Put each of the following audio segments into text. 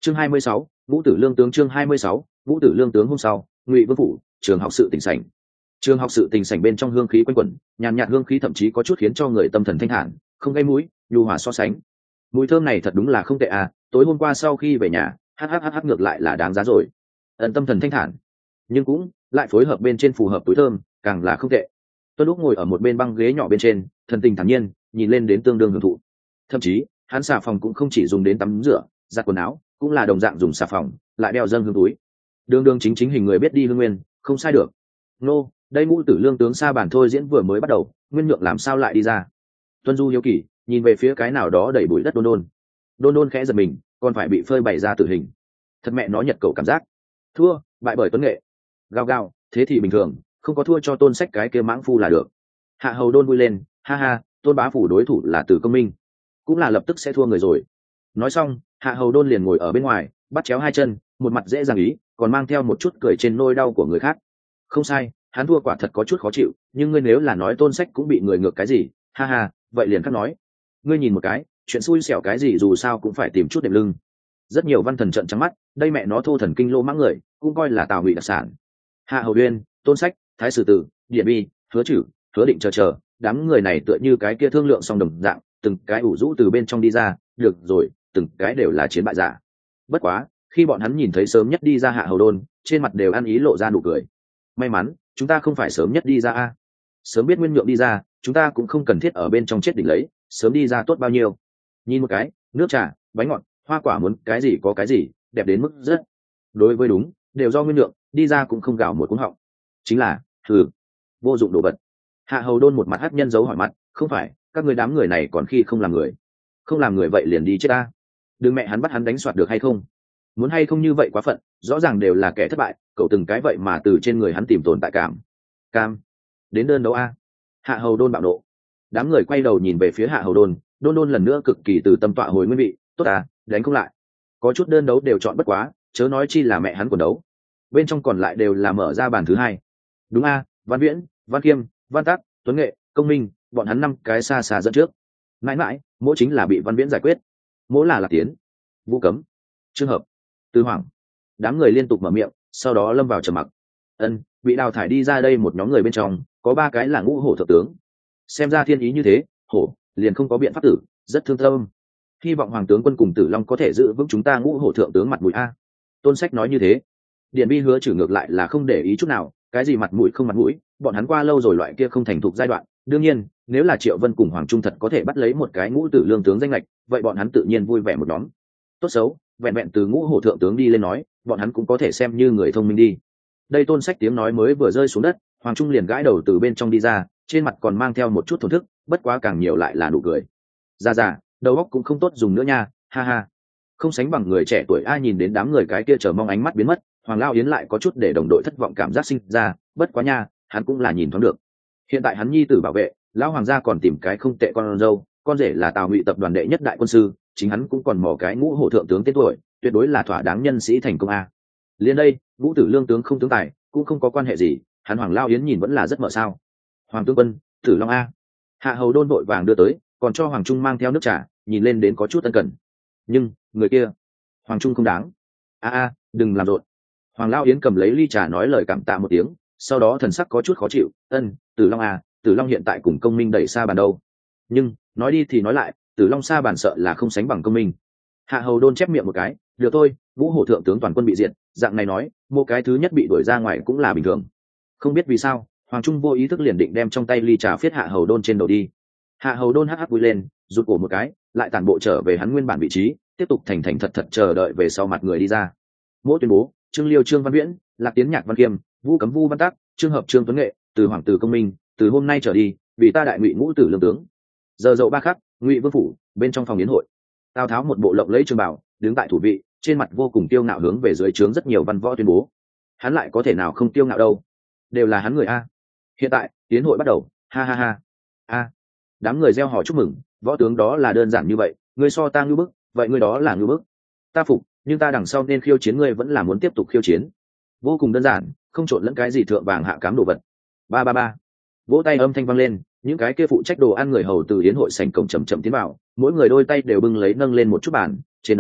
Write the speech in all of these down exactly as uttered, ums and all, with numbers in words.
chương hai mươi sáu, Ngũ Tử Lương tướng chương hai mươi sáu, Ngũ Tử Lương tướng hôm sau, Ngụy Vương phủ, trường học sự tình sảnh. Trường học sự tình sảnh bên trong hương khí quanh quẩn, nhàn nhạt hương khí thậm chí có chút khiến cho người tâm thần thanh thản, không gây mũi, nhu hòa so sánh. Mùi thơm này thật đúng là không tệ à, tối hôm qua sau khi về nhà, hhh ngược lại là đáng giá rồi. Ẩn tâm thần thanh thản, nhưng cũng lại phối hợp bên trên phù hợp túi thơm, càng là không tệ. Tuân lúc ngồi ở một bên băng ghế nhỏ bên trên, thần tình thản nhiên, nhìn lên đến tương đương hưởng thụ. Thậm chí, hắn xà phòng cũng không chỉ dùng đến tắm rửa, giặt quần áo, cũng là đồng dạng dùng xà phòng, lại đeo dâng hương túi. Đường đường chính chính hình người biết đi hương nguyên, không sai được. Nô, đây Ngũ Tử Lương tướng sa bản thôi diễn vừa mới bắt đầu, nguyên nhượng làm sao lại đi ra? Tuân Du hiếu kỳ, nhìn về phía cái nào đó đầy bụi đất đôn đôn. Đôn đôn khẽ giật mình, còn phải bị phơi bày ra tử hình. Thật mẹ nó nhật cầu cảm giác. Thua, bại bởi Tuấn Nghệ. Gao gao, thế thì bình thường, không có thua cho Tôn Sách cái kia mãng phu là được. Hạ Hầu Đôn vui lên, ha ha, Tôn bá phủ đối thủ là Từ Công Minh, cũng là lập tức sẽ thua người rồi. Nói xong, Hạ Hầu Đôn liền ngồi ở bên ngoài, bắt chéo hai chân, một mặt dễ dàng ý, còn mang theo một chút cười trên nôi đau của người khác. Không sai, hắn thua quả thật có chút khó chịu, nhưng ngươi nếu là nói Tôn Sách cũng bị người ngược cái gì, ha ha, vậy liền khác nói. Ngươi nhìn một cái, chuyện xui xẻo cái gì dù sao cũng phải tìm chút đệm lưng. Rất nhiều văn thần trợn trắng mắt, đây mẹ nó thô thần kinh lô mãng người, cũng coi là Tào Ngụy đặc sản. Hạ Hầu Uyên, Tôn Sách, Thái Sử Tử, Điện Bi, Hứa Chử, Hứa Định chờ chờ, đám người này tựa như cái kia thương lượng xong đồng dạng, từng cái ủ rũ từ bên trong đi ra, được rồi, từng cái đều là chiến bại giả. Bất quá, khi bọn hắn nhìn thấy sớm nhất đi ra Hạ Hầu Đôn, trên mặt đều ăn ý lộ ra nụ cười. May mắn, chúng ta không phải sớm nhất đi ra a. Sớm biết Nguyên Nhượng đi ra, chúng ta cũng không cần thiết ở bên trong chết đỉnh lấy, sớm đi ra tốt bao nhiêu. Nhìn một cái, nước trà, bánh ngọt, hoa quả muốn cái gì có cái gì, đẹp đến mức rất. Đối với đúng, đều do Nguyên Nhượng, đi ra cũng không gào một cuống họng. Chính là, thử, vô dụng đồ vật. Hạ Hầu Đôn một mặt hất nhân dấu hỏi mặt, không phải, các người đám người này còn khi không làm người, không làm người vậy liền đi chết ta. Đừng mẹ hắn bắt hắn đánh soạt được hay không? Muốn hay không như vậy quá phận, rõ ràng đều là kẻ thất bại, cậu từng cái vậy mà từ trên người hắn tìm tồn tại cảm. Cam, đến đơn đấu a. Hạ Hầu Đôn bạo nộ. Đám người quay đầu nhìn về phía Hạ Hầu Đôn, Đôn Đôn lần nữa cực kỳ từ tâm tọa hồi nguyên vị, tốt à, đánh không lại. Có chút đơn đấu đều chọn bất quá, chớ nói chi là mẹ hắn quần đấu. Bên trong còn lại đều là mở ra bàn thứ hai. Đúng a, Văn Viễn, Văn Kiêm, Văn Tắc, Tuấn Nghệ, Công Minh, bọn hắn năm cái xa xa dẫn trước. Mãi mãi, mỗi chính là bị Văn Viễn giải quyết. Mỗi là Lạc Tiến, Vũ Cấm, Trương Hợp, Tư Hoàng. Đám người liên tục mở miệng, sau đó lâm vào trầm mặc. Ân, bị đào thải đi ra đây một nhóm người bên trong, có ba cái là Ngũ Hổ thượng tướng. Xem ra thiên ý như thế, hổ liền không có biện pháp tử, rất thương tâm. Hy vọng Hoàng tướng quân cùng Tử Long có thể giữ vững chúng ta Ngũ Hổ thượng tướng mặt mũi a. Tôn Sách nói như thế. Điện Bi Hứa Chử ngược lại là không để ý chút nào, cái gì mặt mũi không mặt mũi, bọn hắn qua lâu rồi loại kia không thành thục giai đoạn. Đương nhiên, nếu là Triệu Vân cùng Hoàng Trung thật có thể bắt lấy một cái Ngũ Tử Lương tướng danh lệch, vậy bọn hắn tự nhiên vui vẻ một nhóm. Tốt xấu, vẹn vẹn từ Ngũ Hổ thượng tướng đi lên nói, bọn hắn cũng có thể xem như người thông minh đi. Đây Tôn Sách tiếng nói mới vừa rơi xuống đất, Hoàng Trung liền gãi đầu từ bên trong đi ra, trên mặt còn mang theo một chút thổn thức, bất quá càng nhiều lại là nụ cười. Ra ra, đầu óc cũng không tốt dùng nữa nha, ha ha. Không sánh bằng người trẻ tuổi ai nhìn đến đám người cái kia chờ mong ánh mắt biến mất, Hoàng Lao Yến lại có chút để đồng đội thất vọng cảm giác sinh ra, bất quá nha, hắn cũng là nhìn thoáng được. Hiện tại hắn nhi tử bảo vệ, lão hoàng gia còn tìm cái không tệ con dâu, con rể là Tào Ngụy tập đoàn đệ nhất đại quân sư, chính hắn cũng còn mò cái Ngũ Hổ thượng tướng tên tuổi, tuyệt đối là thỏa đáng nhân sĩ thành công a. Liên đây, Ngũ Tử Lương tướng không tướng tài, cũng không có quan hệ gì, hắn Hoàng Lao Yến nhìn vẫn là rất mở sao. Hoàng tướng quân, Tử Long a. Hạ Hầu Đôn vội vàng đưa tới, còn cho Hoàng Trung mang theo nước trà, nhìn lên đến có chút ân cần. Nhưng, người kia, Hoàng Trung không đáng. A a, đừng làm rộn. Hoàng Lao Yến cầm lấy ly trà nói lời cảm tạ một tiếng, sau đó thần sắc có chút khó chịu, ân, Tử Long à, Tử Long hiện tại cùng Công Minh đẩy xa bàn đâu. Nhưng, nói đi thì nói lại, Tử Long xa bàn sợ là không sánh bằng Công Minh. Hạ Hầu Đôn chép miệng một cái, được thôi, Ngũ Hổ thượng tướng toàn quân bị diệt, dạng này nói, một cái thứ nhất bị đuổi ra ngoài cũng là bình thường. Không biết vì sao, Hoàng Trung vô ý thức liền định đem trong tay ly trà phiết Hạ Hầu Đôn trên đầu đi. Hạ Hầu Đôn hắc hắc vui lên, rụt cổ một cái, lại tản bộ trở về hắn nguyên bản vị trí, tiếp tục thành thành thật thật chờ đợi về sau mặt người đi ra. Mỗi tuyên bố, Trương Liêu Trương Văn Viễn, Lạc Tiến Nhạc Văn Kiêm, Vũ Cấm Vu Văn Tác, Trương Hợp Trương Tuấn Nghệ, từ Hoàng tử Công Minh, từ hôm nay trở đi, vì ta đại Ngụy Ngũ Tử Lương tướng. Giờ dậu ba khắc, Ngụy Vương phủ, bên trong phòng yến hội. Tào Tháo một bộ lộng lẫy trường bào, đứng tại thủ vị, trên mặt vô cùng kiêu ngạo hướng về dưới trướng rất nhiều văn võ tuyên bố. Hắn lại có thể nào không kiêu ngạo đâu? Đều là hắn người a. Hiện tại, yến hội bắt đầu, ha ha ha. A. Đám người reo hò chúc mừng, võ tướng đó là đơn giản như vậy, ngươi so ta ngưu bức, vậy ngươi đó là ngưu bức. Ta phục, nhưng ta đằng sau nên khiêu chiến ngươi vẫn là muốn tiếp tục khiêu chiến. Vô cùng đơn giản, không trộn lẫn cái gì thượng vàng hạ cám đồ vật. Ba ba ba. Vỗ tay âm thanh vang lên, những cái kia phụ trách đồ ăn người hầu từ yến hội sảnh cổng chậm chậm tiến vào, mỗi người đôi tay đều bưng lấy nâng lên một chút bàn, trên đó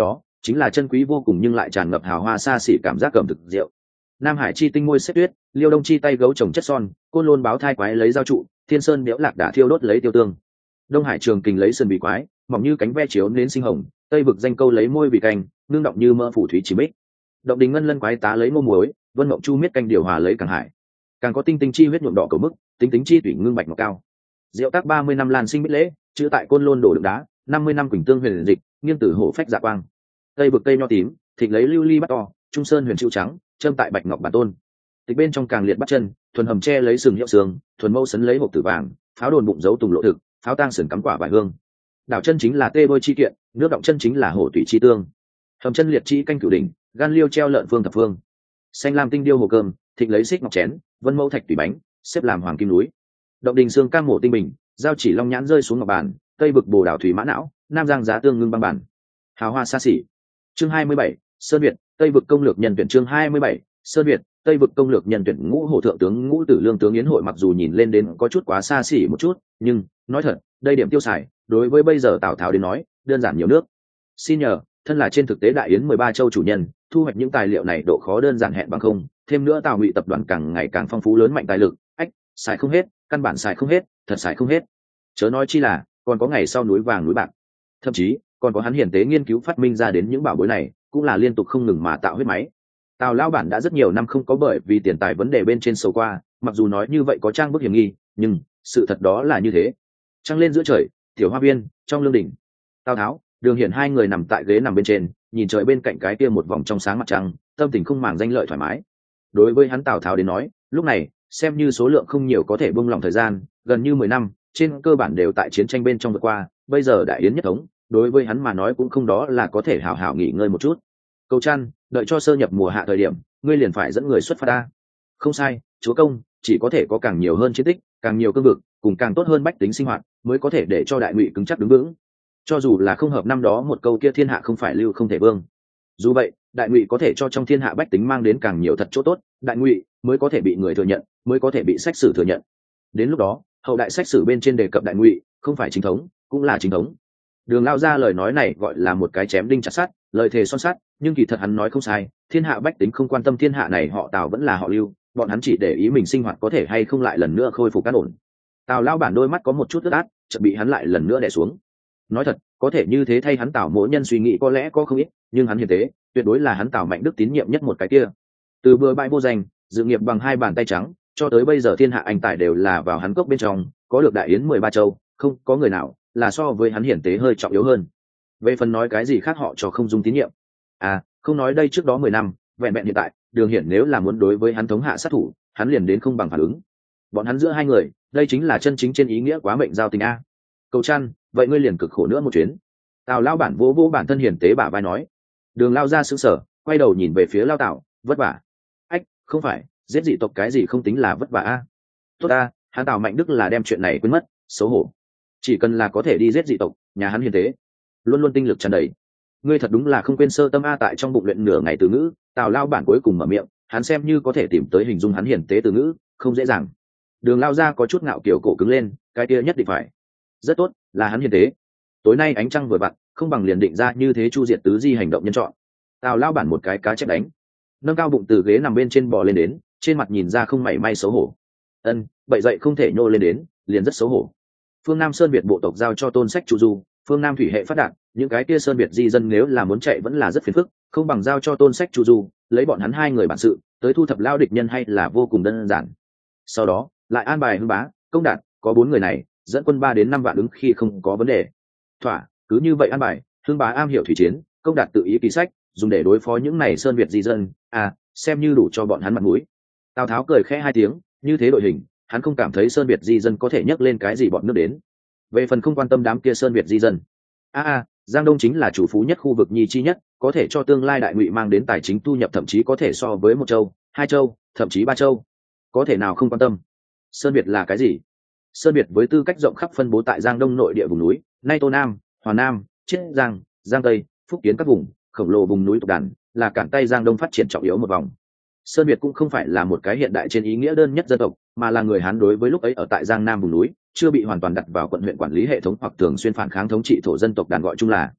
chính là chân quý vô cùng nhưng lại tràn ngập hào hoa xa xỉ cảm giác cầm thực rượu. Nam Hải chi tinh môi xếp tuyết, Liêu Đông chi tay gấu trồng chất son, Côn Lôn báo thai quái lấy dao trụ, Thiên Sơn Liễu Lạc đã thiêu đốt lấy tiêu tương. Đông Hải trường kình lấy sơn bì quái, mỏng như cánh ve chiếu nến sinh hồng, Tây vực danh câu lấy môi vị canh, nương động như mơ phủ thủy chỉ bích. Động đình ngân lân quái tá lấy ngô muối, Vân Mộng Chu miết canh điều hòa lấy càng hải. Càng có tinh tinh chi huyết nhuộm đỏ cầu mức, tính tính chi thủy ngưng bạch ngọc cao. Diệu tác ba mươi năm lan sinh bích lễ, chữ tại Côn Lôn đổ đựng đá, năm mươi năm quỳnh tương huyền dịch, nghiêng tử hổ phách dạ quang. Tây vực cây nho tím, thịt lấy lưu ly bắt to, Trung Sơn huyền chịu trắng, châm tại bạch ngọc bản tôn. Tịch bên trong càng liệt bắt chân, thuần hầm tre lấy sừng hiệu sương, thuần mâu sấn lấy hộp tử vàng, pháo đồn bụng giấu tùng lộ thực, pháo tang sườn cắm quả vải hương. Đảo chân chính là tê bôi chi kiện, nước động chân chính là hổ tủy chi tương. Hầm chân liệt chi canh cửu đỉnh, gan liêu treo lợn phương thập phương. Xanh lam tinh điêu hồ cơm, thịt lấy xích ngọc chén, vân mâu thạch tủy bánh, xếp làm hoàng kim núi. Động đình xương cam mổ tinh bình, giao chỉ long nhãn rơi xuống ngọc bàn, tây vực bồ đảo thủy mã não, nam giang giá tương ngưng băng bản. Hào hoa xa xỉ. Chương hai mươi bảy, Sơn Việt, Tây vực công lược nhân tuyển chương hai mươi bảy, Sơn Việt, Tây vực công lược nhân tuyển ngũ hổ thượng tướng ngũ tử lương tướng yến hội mặc dù nhìn lên đến có chút quá xa xỉ một chút, nhưng nói thật, đây điểm tiêu xài, đối với bây giờ Tào Tháo đến nói, đơn giản nhiều nước. Xin nhờ, thân là trên thực tế đại yến mười ba châu chủ nhân, thu hoạch những tài liệu này độ khó đơn giản hẹn bằng không, thêm nữa Tào Ngụy tập đoàn càng ngày càng phong phú lớn mạnh tài lực, ách, xài không hết, căn bản xài không hết, thật xài không hết. Chớ nói chi là, còn có ngày sau núi vàng núi bạc. Thậm chí, còn có hắn hiển tế nghiên cứu phát minh ra đến những bảo bối này, cũng là liên tục không ngừng mà tạo huyết máy. Tào lão bản đã rất nhiều năm không có bởi vì tiền tài vấn đề bên trên sầu qua, mặc dù nói như vậy có trang bức hiểm nghi, nhưng sự thật đó là như thế. Trăng lên giữa trời, tiểu hoa viên, trong lương đỉnh. Tào Tháo, Đường Hiển hai người nằm tại ghế nằm bên trên, nhìn trời bên cạnh cái kia một vòng trong sáng mặt trăng, tâm tình không màng danh lợi thoải mái. Đối với hắn Tào Tháo đến nói, lúc này, xem như số lượng không nhiều có thể buông lỏng thời gian, gần như mười năm, trên cơ bản đều tại chiến tranh bên trong vượt qua, bây giờ đại yến nhất thống, đối với hắn mà nói cũng không đó là có thể hảo hảo nghỉ ngơi một chút. Cầu chăn, đợi cho sơ nhập mùa hạ thời điểm, ngươi liền phải dẫn người xuất phát ta. Không sai, chúa công, chỉ có thể có càng nhiều hơn chiến tích, càng nhiều cương vực, cùng càng tốt hơn bách tính sinh hoạt, mới có thể để cho đại ngụy cứng chắc đứng vững. Cho dù là không hợp năm đó một câu kia thiên hạ không phải lưu không thể vương. Dù vậy, đại ngụy có thể cho trong thiên hạ bách tính mang đến càng nhiều thật chỗ tốt, đại ngụy mới có thể bị người thừa nhận, mới có thể bị sách sử thừa nhận. Đến lúc đó, hậu đại sách sử bên trên đề cập đại ngụy, không phải chính thống, cũng là chính thống. Đường lao ra lời nói này gọi là một cái chém đinh chặt sắt, lời thề son sắt, nhưng kỳ thật hắn nói không sai, thiên hạ bách tính không quan tâm thiên hạ này họ Tào vẫn là họ Lưu, bọn hắn chỉ để ý mình sinh hoạt có thể hay không lại lần nữa khôi phục cát ổn. Tào lao bản đôi mắt có một chút ướt át, chợt bị hắn lại lần nữa đè xuống. Nói thật, có thể như thế thay hắn Tào mỗi nhân suy nghĩ có lẽ có không ít, nhưng hắn hiền tế, tuyệt đối là hắn Tào Mạnh Đức tín nhiệm nhất một cái kia. Từ bừa bãi vô danh, dự nghiệp bằng hai bàn tay trắng, cho tới bây giờ thiên hạ anh tài đều là vào hắn cốc bên trong, có được đại yến mười ba châu, không có người nào là so với hắn hiển tế hơi trọng yếu hơn. Về phần nói cái gì khác họ cho không dung tín nhiệm. À, không nói đây trước đó mười năm, vẹn vẹn hiện tại, Đường Hiển nếu là muốn đối với hắn thống hạ sát thủ, hắn liền đến không bằng phản ứng. Bọn hắn giữa hai người, đây chính là chân chính trên ý nghĩa quá mệnh giao tình a. Cầu chăn, vậy ngươi liền cực khổ nữa một chuyến. Tào lao bản vỗ vỗ bản thân hiển tế bả vai nói. Đường lao ra sững sờ, quay đầu nhìn về phía lao Tào, vất vả. Ách, không phải, giết dị tộc cái gì không tính là vất vả a. Tốt a, hắn Tào Mạnh Đức là đem chuyện này quên mất, xấu hổ. Chỉ cần là có thể đi giết dị tộc, nhà hắn hiền tế, luôn luôn tinh lực tràn đầy. Ngươi thật đúng là không quên sơ tâm a. Tại trong bụng luyện nửa ngày từ ngữ, Tào lao bản cuối cùng mở miệng, hắn xem như có thể tìm tới hình dung hắn hiền tế từ ngữ, không dễ dàng. Đường lao ra có chút ngạo kiểu cổ cứng lên, cái kia nhất định phải. Rất tốt, là hắn hiền tế. Tối nay ánh trăng vừa vặn, không bằng liền định ra như thế chu diệt tứ di hành động nhân chọn. Tào lao bản một cái cá chép đánh, nâng cao bụng từ ghế nằm bên trên bò lên đến, trên mặt nhìn ra không mảy may xấu hổ. Ân, vậy dậy không thể nhô lên đến, liền rất xấu hổ. Phương Nam Sơn Việt bộ tộc giao cho Tôn Sách Chu Du, phương Nam thủy hệ phát đạt, những cái kia Sơn Việt di dân nếu là muốn chạy vẫn là rất phiền phức, không bằng giao cho Tôn Sách Chu Du, lấy bọn hắn hai người bản sự, tới thu thập lao địch nhân hay là vô cùng đơn giản. Sau đó, lại an bài Hưng Bá, Công Đạt, có bốn người này, dẫn quân ba đến năm vạn ứng khi không có vấn đề. Thỏa, cứ như vậy an bài, Hưng Bá am hiểu thủy chiến, Công Đạt tự ý ký sách, dùng để đối phó những này Sơn Việt di dân, à, xem như đủ cho bọn hắn mặt mũi. Tào Tháo cười khẽ hai tiếng, như thế đội hình, hắn không cảm thấy Sơn Việt di dân có thể nhấc lên cái gì bọn nước đến. Về phần không quan tâm đám kia Sơn Việt di dân, a a, Giang Đông chính là chủ phú nhất khu vực nhi chi nhất, có thể cho tương lai đại ngụy mang đến tài chính thu nhập thậm chí có thể so với một châu, hai châu, thậm chí ba châu. Có thể nào không quan tâm? Sơn Việt là cái gì? Sơn Việt với tư cách rộng khắp phân bố tại Giang Đông nội địa vùng núi, nay Tô Nam, Hòa Nam, Chiết Giang, Giang Tây, Phúc Kiến các vùng, khổng lồ vùng núi tộc đàn, là cản tay Giang Đông phát triển trọng yếu một vòng. Sơn Việt cũng không phải là một cái hiện đại trên ý nghĩa đơn nhất dân tộc, mà là người Hán đối với lúc ấy ở tại Giang Nam vùng núi, chưa bị hoàn toàn đặt vào quận huyện quản lý hệ thống hoặc thường xuyên phản kháng thống trị thổ dân tộc đàn gọi chung là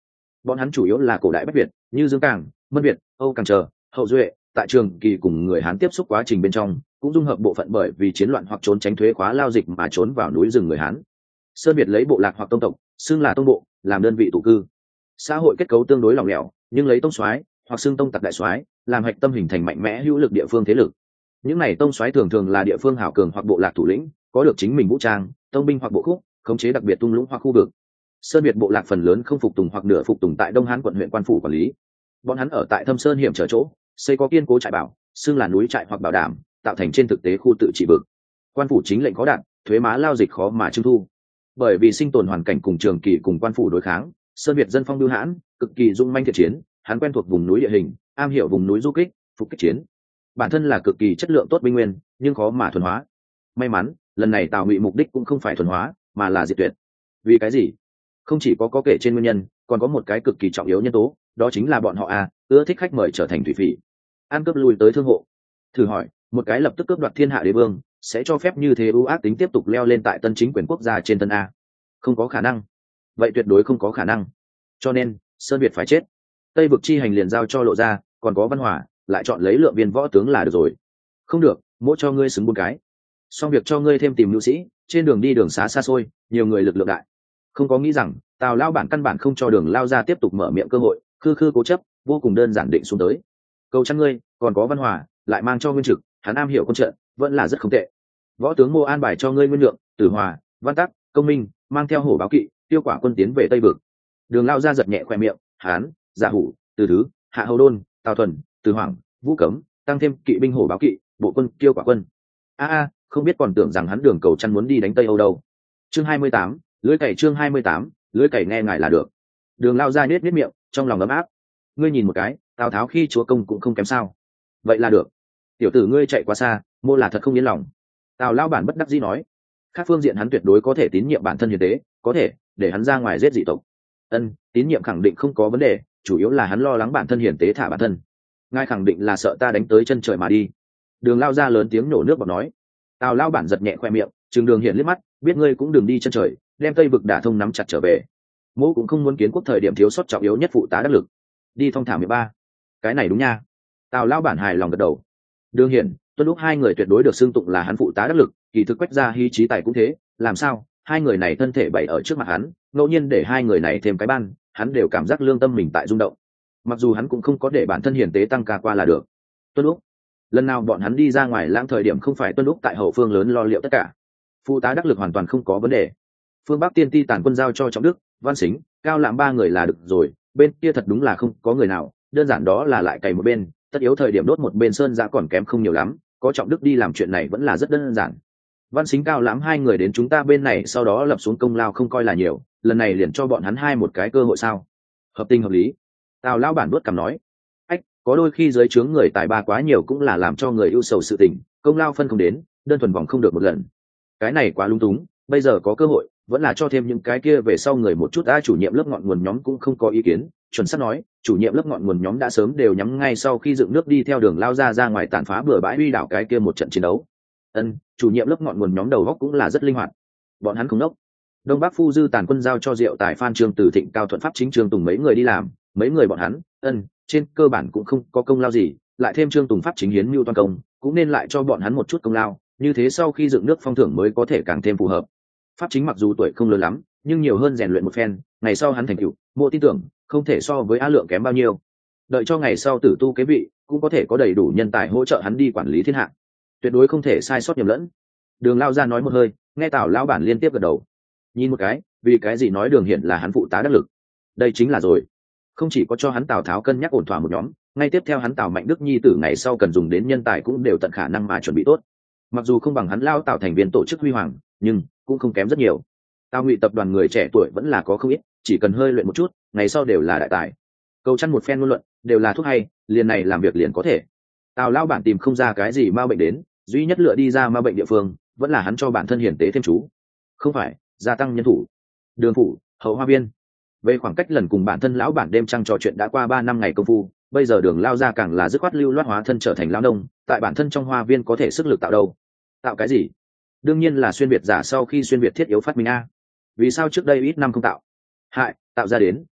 Bọn hắn chủ yếu là cổ đại Bách Việt, như Dương Cảng, Mân Việt, Âu Cảng chờ, Hậu Duệ, tại trường kỳ cùng người Hán tiếp xúc quá trình bên trong, cũng dung hợp bộ phận bởi vì chiến loạn hoặc trốn tránh thuế khóa lao dịch mà trốn vào núi rừng người Hán. Sơn Việt lấy bộ lạc hoặc tông tộc, xưng là tông bộ, làm đơn vị tụ cư. Xã hội kết cấu tương đối lỏng lẻo, nhưng lấy tông soái hoặc xưng tông tặc đại soái làm hạch tâm hình thành mạnh mẽ hữu lực địa phương thế lực. Những này tông soái thường thường là địa phương hảo cường hoặc bộ lạc thủ lĩnh, có được chính mình vũ trang, tông binh hoặc bộ khúc, khống chế đặc biệt tung lũng hoặc khu vực. Sơn Việt bộ lạc phần lớn không phục tùng hoặc nửa phục tùng tại Đông Hán quận huyện quan phủ quản lý. Bọn hắn ở tại thâm sơn hiểm trở chỗ, xây có kiên cố trại bảo, xưng là núi trại hoặc bảo đảm, tạo thành trên thực tế khu tự trị vực. Quan phủ chính lệnh khó đạt, thuế má lao dịch khó mà trưng thu. Bởi vì sinh tồn hoàn cảnh cùng trường kỳ cùng quan phủ đối kháng, Sơn Việt dân phong bưu hãn, cực kỳ dung manh thiện chiến, hắn quen thuộc vùng núi địa hình, am hiểu vùng núi du kích, phục kích chiến. Bản thân là cực kỳ chất lượng tốt binh nguyên, nhưng khó mà thuần hóa. May mắn, lần này Tào Ngụy mục đích cũng không phải thuần hóa, mà là diệt tuyệt. Vì cái gì? Không chỉ có có kể trên nguyên nhân, còn có một cái cực kỳ trọng yếu nhân tố, đó chính là bọn họ à, ưa thích khách mời trở thành thủy phỉ, ăn cướp lui tới thương hộ. Thử hỏi, một cái lập tức cướp đoạt thiên hạ đế vương, sẽ cho phép như thế ưu ác tính tiếp tục leo lên tại tân chính quyền quốc gia trên tân a? Không có khả năng. Vậy tuyệt đối không có khả năng. Cho nên, Sơn Việt phải chết. Tây vực chi hành liền giao cho Lộ Gia, còn có Văn Hòa, lại chọn lấy lượng viên võ tướng là được rồi. Không được, mỗi cho ngươi xứng bốn cái. Xong việc cho ngươi thêm tìm nữ sĩ, trên đường đi đường xá xa xôi, nhiều người lực lượng đại. Không có nghĩ rằng Tào lao bản căn bản không cho Đường Lao Gia tiếp tục mở miệng cơ hội, khư khư cố chấp, vô cùng đơn giản định xuống tới. Cầu chăn ngươi, còn có Văn Hòa, lại mang cho Nguyên Trực, hắn am hiểu quân trận, vẫn là rất không tệ. Võ tướng Mô an bài cho ngươi Nguyên Lượng, Tử Hòa, Văn Tắc, Công Minh, mang theo hổ báo kỵ, tiêu quả quân tiến về Tây vực. Đường Lao Gia giật nhẹ khoe miệng, hán, Giả Hủ, Từ Thứ, Hạ Hầu Đôn, Tào Thuần, Từ Hoàng, Vũ Cấm, tăng thêm kỵ binh hổ báo kỵ, bộ quân tiêu quả quân. A a, không biết còn tưởng rằng hắn Đường Cầu Chăn muốn đi đánh Tây Âu đâu. Chương hai mươi tám, lưới cày chương hai mươi tám, lưới cày nghe ngài là được. Đường Lao Gia nhếch nhếch miệng, trong lòng ấm áp. Ngươi nhìn một cái, Tào Tháo khi chúa công cũng không kém sao? Vậy là được. Tiểu tử ngươi chạy quá xa, Mô là thật không yên lòng. Tào lao bản bất đắc dĩ nói. Khác phương diện hắn tuyệt đối có thể tín nhiệm bản thân hiền tế, có thể để hắn ra ngoài giết dị tộc. Ân, tín nhiệm khẳng định không có vấn đề, chủ yếu là hắn lo lắng bản thân hiền tế thả bản thân. Ngài khẳng định là sợ ta đánh tới chân trời mà đi. Đường Lao Gia lớn tiếng nổ nước bọt nói. Tào lao bản giật nhẹ khoe miệng, Trừng Đường Hiển liếc mắt, biết ngươi cũng đừng đi chân trời, đem Tây vực đả thông nắm chặt trở về. Mỗ cũng không muốn kiến quốc thời điểm thiếu sót trọng yếu nhất phụ tá đắc lực. Đi thong thả mười ba. Cái này đúng nha. Tào lao bản hài lòng gật đầu. Đường Hiển, Tuân Lúc hai người tuyệt đối được xưng tụng là hắn phụ tá đắc lực, kỳ thực Quách Gia Hy trí tài cũng thế, làm sao hai người này thân thể bày ở trước mặt hắn, ngẫu nhiên để hai người này thêm cái ban, hắn đều cảm giác lương tâm mình tại rung động. Mặc dù hắn cũng không có để bản thân hiền tế tăng ca qua là được. Tuân Lúc, lần nào bọn hắn đi ra ngoài lãng thời điểm không phải Tuân Lúc tại hậu phương lớn lo liệu tất cả. Phụ tá đắc lực hoàn toàn không có vấn đề. Phương Bắc tiên ti tàn quân giao cho Trọng Đức, Văn Sính, Cao Lãm ba người là được rồi, bên kia thật đúng là không có người nào, đơn giản đó là lại cày một bên, tất yếu thời điểm đốt một bên sơn ra còn kém không nhiều lắm, có Trọng Đức đi làm chuyện này vẫn là rất đơn giản. Văn Sính Cao Lãm hai người đến chúng ta bên này sau đó lập xuống công lao không coi là nhiều, lần này liền cho bọn hắn hai một cái cơ hội sao? Hợp tình hợp lý. Tào lão bản đuốt cằm nói, ách, có đôi khi dưới trướng người tài ba quá nhiều cũng là làm cho người ưu sầu sự tình, công lao phân không đến, đơn thuần vòng không được một lần. Cái này quá lung túng, bây giờ có cơ hội, vẫn là cho thêm những cái kia về sau người một chút. Ai chủ nhiệm lớp ngọn nguồn nhóm cũng không có ý kiến, chuẩn xác nói, chủ nhiệm lớp ngọn nguồn nhóm đã sớm đều nhắm ngay sau khi dựng nước đi theo Đường Lao ra ra ngoài tàn phá bừa bãi uy đảo cái kia một trận chiến đấu. Ân, chủ nhiệm lớp ngọn nguồn nhóm đầu góc cũng là rất linh hoạt, bọn hắn không đốc. Đông Bắc Phu Dư tàn quân giao cho Diệu Tài Phan Trương Từ Thịnh Cao Thuận Pháp Chính Trương Tùng mấy người đi làm, mấy người bọn hắn, ân, trên cơ bản cũng không có công lao gì, lại thêm Trương Tùng Pháp Chính hiến mưu toàn công, cũng nên lại cho bọn hắn một chút công lao, như thế sau khi dựng nước phong thưởng mới có thể càng thêm phù hợp. Pháp Chính mặc dù tuổi không lớn lắm, nhưng nhiều hơn rèn luyện một phen, ngày sau hắn thành tựu, Mộ tin tưởng không thể so với A Lượng kém bao nhiêu. Đợi cho ngày sau tử tu kế vị, cũng có thể có đầy đủ nhân tài hỗ trợ hắn đi quản lý thiên hạ, tuyệt đối không thể sai sót nhầm lẫn. Đường Lao ra nói một hơi, nghe Tào lão bản liên tiếp gật đầu. Nhìn một cái, vì cái gì nói Đường Hiển là hắn phụ tá đắc lực? Đây chính là rồi, không chỉ có cho hắn Tào Tháo cân nhắc ổn thỏa một nhóm, ngay tiếp theo hắn Tào Mạnh Đức nhi tử ngày sau cần dùng đến nhân tài cũng đều tận khả năng mà chuẩn bị tốt. Mặc dù không bằng hắn Lao Tào thành viên tổ chức huy hoàng, nhưng cũng không kém rất nhiều. Tào Ngụy tập đoàn người trẻ tuổi vẫn là có không ít, chỉ cần hơi luyện một chút, ngày sau đều là đại tài. Câu chăn một phen ngôn luận, đều là thuốc hay, liền này làm việc liền có thể. Tào lão bản tìm không ra cái gì ma bệnh đến, duy nhất lựa đi ra ma bệnh địa phương, vẫn là hắn cho bản thân hiển tế thêm chú. Không phải, gia tăng nhân thủ. Đường phủ, hậu hoa viên. Về khoảng cách lần cùng bản thân lão bản đêm trăng trò chuyện đã qua ba năm ngày công phu, bây giờ Đường Lao ra càng là dứt khoát lưu loát hóa thân trở thành lão nông, tại bản thân trong hoa viên có thể sức lực tạo đâu? Tạo cái gì? Đương nhiên là xuyên việt giả sau khi xuyên việt thiết yếu phát minh a. Vì sao trước đây ít năm không tạo? Hại, tạo ra đến,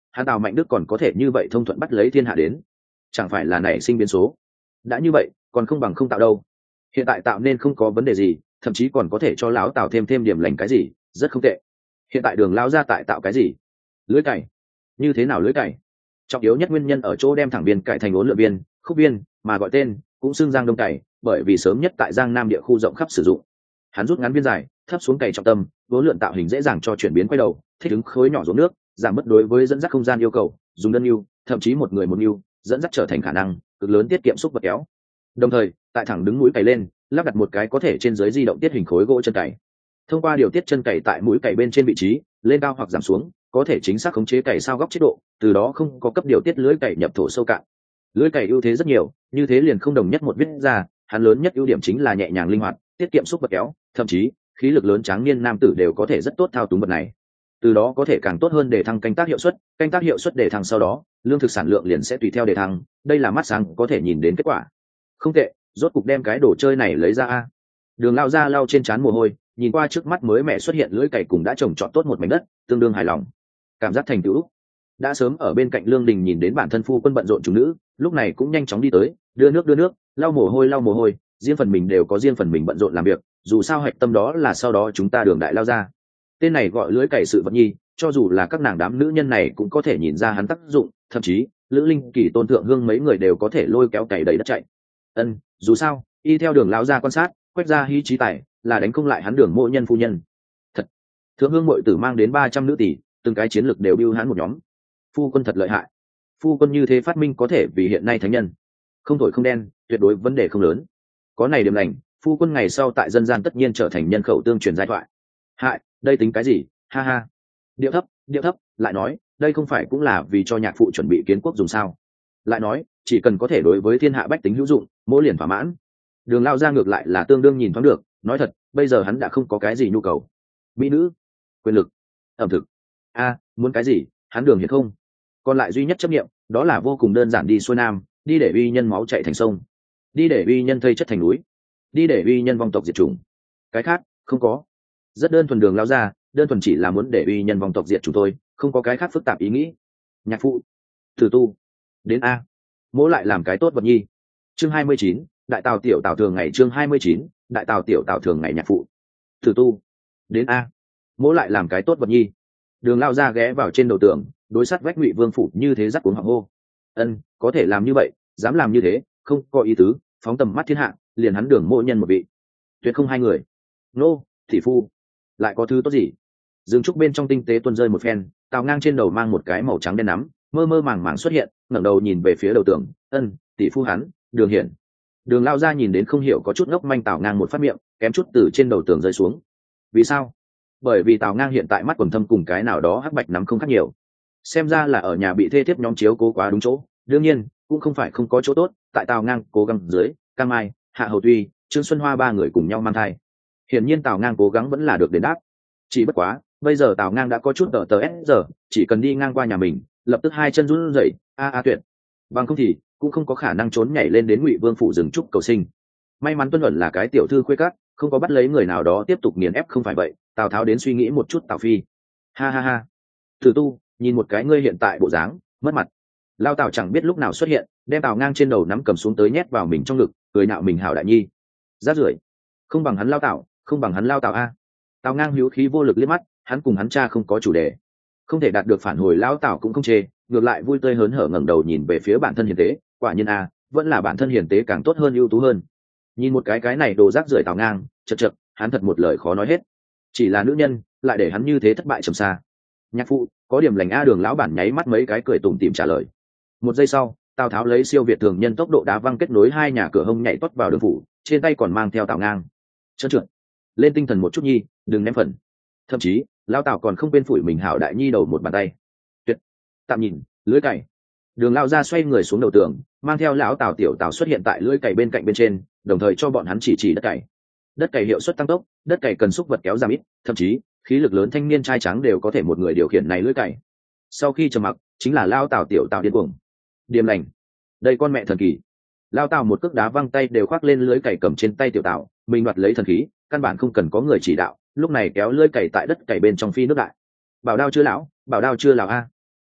hắn Tào Mạnh Đức còn có thể như vậy thông thuận bắt lấy thiên hạ đến, chẳng phải là nảy sinh biến số. Đã như vậy còn không bằng không tạo đâu. Hiện tại tạo nên không có vấn đề gì, thậm chí còn có thể cho lão Tào thêm thêm điểm lành cái gì, rất không tệ. Hiện tại Đường lão gia tại tạo cái gì? Lưới cày. Như thế nào lưới cày? Trọng yếu nhất nguyên nhân ở chỗ đem thẳng biên cày thành ốn lượn biên, khúc biên, mà gọi tên cũng xưng Giang Đông cày, bởi vì sớm nhất tại Giang Nam địa khu rộng khắp sử dụng. Hắn rút ngắn biên dài, thấp xuống cày trọng tâm, vốn lượn tạo hình dễ dàng cho chuyển biến quay đầu, thích ứng khối nhỏ ruộng nước, giảm mất đối với dẫn dắt không gian yêu cầu, dùng đơn ưu, thậm chí một người một ưu, dẫn dắt trở thành khả năng cực lớn tiết kiệm xúc vật kéo. Đồng thời, tại thẳng đứng mũi cày lên, lắp đặt một cái có thể trên dưới di động tiết hình khối gỗ chân cày. Thông qua điều tiết chân cày tại mũi cày bên trên vị trí, lên cao hoặc giảm xuống, có thể chính xác khống chế cày sao góc chế độ, từ đó không có cấp điều tiết lưới cày nhập thổ sâu cạn. Lưới cày ưu thế rất nhiều, như thế liền không đồng nhất một viết ra, hắn lớn nhất ưu điểm chính là nhẹ nhàng linh hoạt, tiết kiệm xúc vật kéo, thậm chí khí lực lớn tráng niên nam tử đều có thể rất tốt thao túng vật này. Từ đó có thể càng tốt hơn để thăng canh tác hiệu suất, canh tác hiệu suất để thăng sau đó, lương thực sản lượng liền sẽ tùy theo để thăng, đây là mắt sáng có thể nhìn đến kết quả. Không tệ, rốt cục đem cái đồ chơi này lấy ra a. Đường lao ra lau trên trán mồ hôi, nhìn qua trước mắt mới mẹ xuất hiện lưỡi cày cùng đã trồng trọt tốt một mảnh đất, tương đương hài lòng. Cảm giác thành tựu. Đã sớm ở bên cạnh Lương Đình nhìn đến bản thân phu quân bận rộn chủ nữ, lúc này cũng nhanh chóng đi tới, đưa nước đưa nước, lau mồ hôi lau mồ hôi, riêng phần mình đều có riêng phần mình bận rộn làm việc, dù sao hạch tâm đó là sau đó chúng ta Đường đại lao ra. Tên này gọi lưỡi cày sự vật nhi, cho dù là các nàng đám nữ nhân này cũng có thể nhìn ra hắn tác dụng, thậm chí Lữ Linh Kỳ Tôn Thượng Hương mấy người đều có thể lôi kéo cày đầy đất chạy. Ân, dù sao, y theo Đường lão gia quan sát, quét ra hí trí tài, là đánh không lại hắn Đường mộ nhân phu nhân. Thật, Thượng Hương muội tử mang đến ba trăm nữ tỷ, từng cái chiến lực đều bưu hắn một nhóm. Phu quân thật lợi hại. Phu quân như thế phát minh có thể vì hiện nay thánh nhân. Không thổi không đen, tuyệt đối vấn đề không lớn. Có này điểm lành, phu quân ngày sau tại dân gian tất nhiên trở thành nhân khẩu tương truyền giai thoại. Hại, đây tính cái gì? Ha ha. Điệu thấp, điệu thấp, lại nói, đây không phải cũng là vì cho nhạc phụ chuẩn bị kiến quốc dùng sao? Lại nói, chỉ cần có thể đối với thiên hạ bách tính hữu dụng, mỗi liền thỏa mãn. Đường lao ra ngược lại là tương đương nhìn thoáng được, nói thật, bây giờ hắn đã không có cái gì nhu cầu. Mỹ nữ, quyền lực, ẩm thực. A, muốn cái gì, hắn Đường hiện không. Còn lại duy nhất chấp nghiệm, đó là vô cùng đơn giản đi xuôi nam, đi để uy nhân máu chạy thành sông, đi để uy nhân thây chất thành núi, đi để uy nhân vong tộc diệt chủng. Cái khác không có. Rất đơn thuần Đường lao ra, đơn thuần chỉ là muốn để uy nhân vong tộc diệt chúng tôi, không có cái khác phức tạp ý nghĩ. Nhạc phụ, thử tu, đến a, mỗi lại làm cái tốt vật nhi. Chương hai mươi chín, đại tào tiểu tào thường ngày. Chương hai mươi chín, đại tào tiểu tào thường ngày. Nhạc phụ, thử tu, đến a, mỗi lại làm cái tốt vật nhi. Đường lao ra ghé vào trên đầu tường, đối sát vách Ngụy Vương phủ như thế rắc cuống họng hô. Ân, có thể làm như vậy, dám làm như thế, không có ý tứ, phóng tầm mắt thiên hạ, liền hắn Đường mộ nhân một vị, tuyệt không hai người. Nô, thị phu, lại có thứ tốt gì? Dương trúc bên trong tinh tế tuôn rơi một phen, Tào Ngang trên đầu mang một cái màu trắng đen nắm, mơ mơ màng màng xuất hiện, ngẩng đầu nhìn về phía đầu tường. Ân, tỷ phu hắn, Đường Hiển. Đường lao ra nhìn đến không hiểu có chút ngốc manh Tào Ngang một phát miệng, kém chút từ trên đầu tường rơi xuống. Vì sao? Bởi vì Tào Ngang hiện tại mắt quần thâm cùng cái nào đó hắc bạch nắm không khác nhiều, xem ra là ở nhà bị thê thiếp nhóm chiếu cố quá đúng chỗ. Đương nhiên cũng không phải không có chỗ tốt, tại Tào Ngang cố gắng dưới, Cam Mai, Hạ Hầu Tuy, Trương Xuân Hoa ba người cùng nhau mang thai. Hiển nhiên Tào Ngang cố gắng vẫn là được đền đáp. Chỉ bất quá, bây giờ Tào Ngang đã có chút tờ tờ s giờ, chỉ cần đi ngang qua nhà mình, lập tức hai chân run rẩy, a a tuyệt. Bằng không thì cũng không có khả năng trốn nhảy lên đến Ngụy Vương phủ rừng trúc cầu sinh. May mắn Tuân Luận là cái tiểu thư khuê các, không có bắt lấy người nào đó tiếp tục nghiền ép. Không phải vậy, Tào Tháo đến suy nghĩ một chút Tào Phi. Ha ha ha. Thử tu, nhìn một cái ngươi hiện tại bộ dáng, mất mặt. Lao Tào chẳng biết lúc nào xuất hiện, đem Tào Ngang trên đầu nắm cầm xuống tới nhét vào mình trong ngực, cười nạo mình hảo đại nhi. Rát rưởi, không bằng hắn Lao Tào, không bằng hắn Lao Tào a. Tào Ngang hữu khí vô lực liếc mắt, hắn cùng hắn cha không có chủ đề, không thể đạt được phản hồi. Lao Tào cũng không chê, ngược lại vui tươi hớn hở ngẩng đầu nhìn về phía bản thân hiền tế. Quả nhiên a, vẫn là bản thân hiền tế càng tốt hơn, ưu tú hơn. Nhìn một cái cái này đồ rác rưởi Tào Ngang, chật chật, hắn thật một lời khó nói hết. Chỉ là nữ nhân, lại để hắn như thế thất bại trầm xa. Nhạc phụ, có điểm lành a. Đường lão bản nháy mắt mấy cái cười tủm tỉm trả lời. Một giây sau, Tào Tháo lấy siêu việt thường nhân tốc độ đá văng kết nối hai nhà cửa hông, nhảy tuốt vào Đường phủ, trên tay còn mang theo Tào Ngang. Trơn trượt, lên tinh thần một chút nhi, đừng ném phần. Thậm chí Lão Tào còn không quên phủi mình hảo đại nhi đầu một bàn tay. Tuyệt, tạm nhìn, lưới cày. Đường lao ra xoay người xuống đầu tường, mang theo lão Tào tiểu Tào xuất hiện tại lưới cày bên cạnh bên trên, đồng thời cho bọn hắn chỉ chỉ đất cày. Đất cày hiệu suất tăng tốc, đất cày cần xúc vật kéo giảm ít, thậm chí khí lực lớn thanh niên trai trắng đều có thể một người điều khiển này lưới cày. Sau khi trầm mặc, chính là lao Tào tiểu Tào điên cuồng. Điềm lành, đây con mẹ thần kỳ. Lao Tào một cước đá văng tay đều khoác lên lưới cày cầm trên tay tiểu Tào, mình đoạt lấy thần khí, căn bản không cần có người chỉ đạo, lúc này kéo lưới cày tại đất cày bên trong phi nước đại. Bảo đao chưa lão, bảo đao chưa lão a.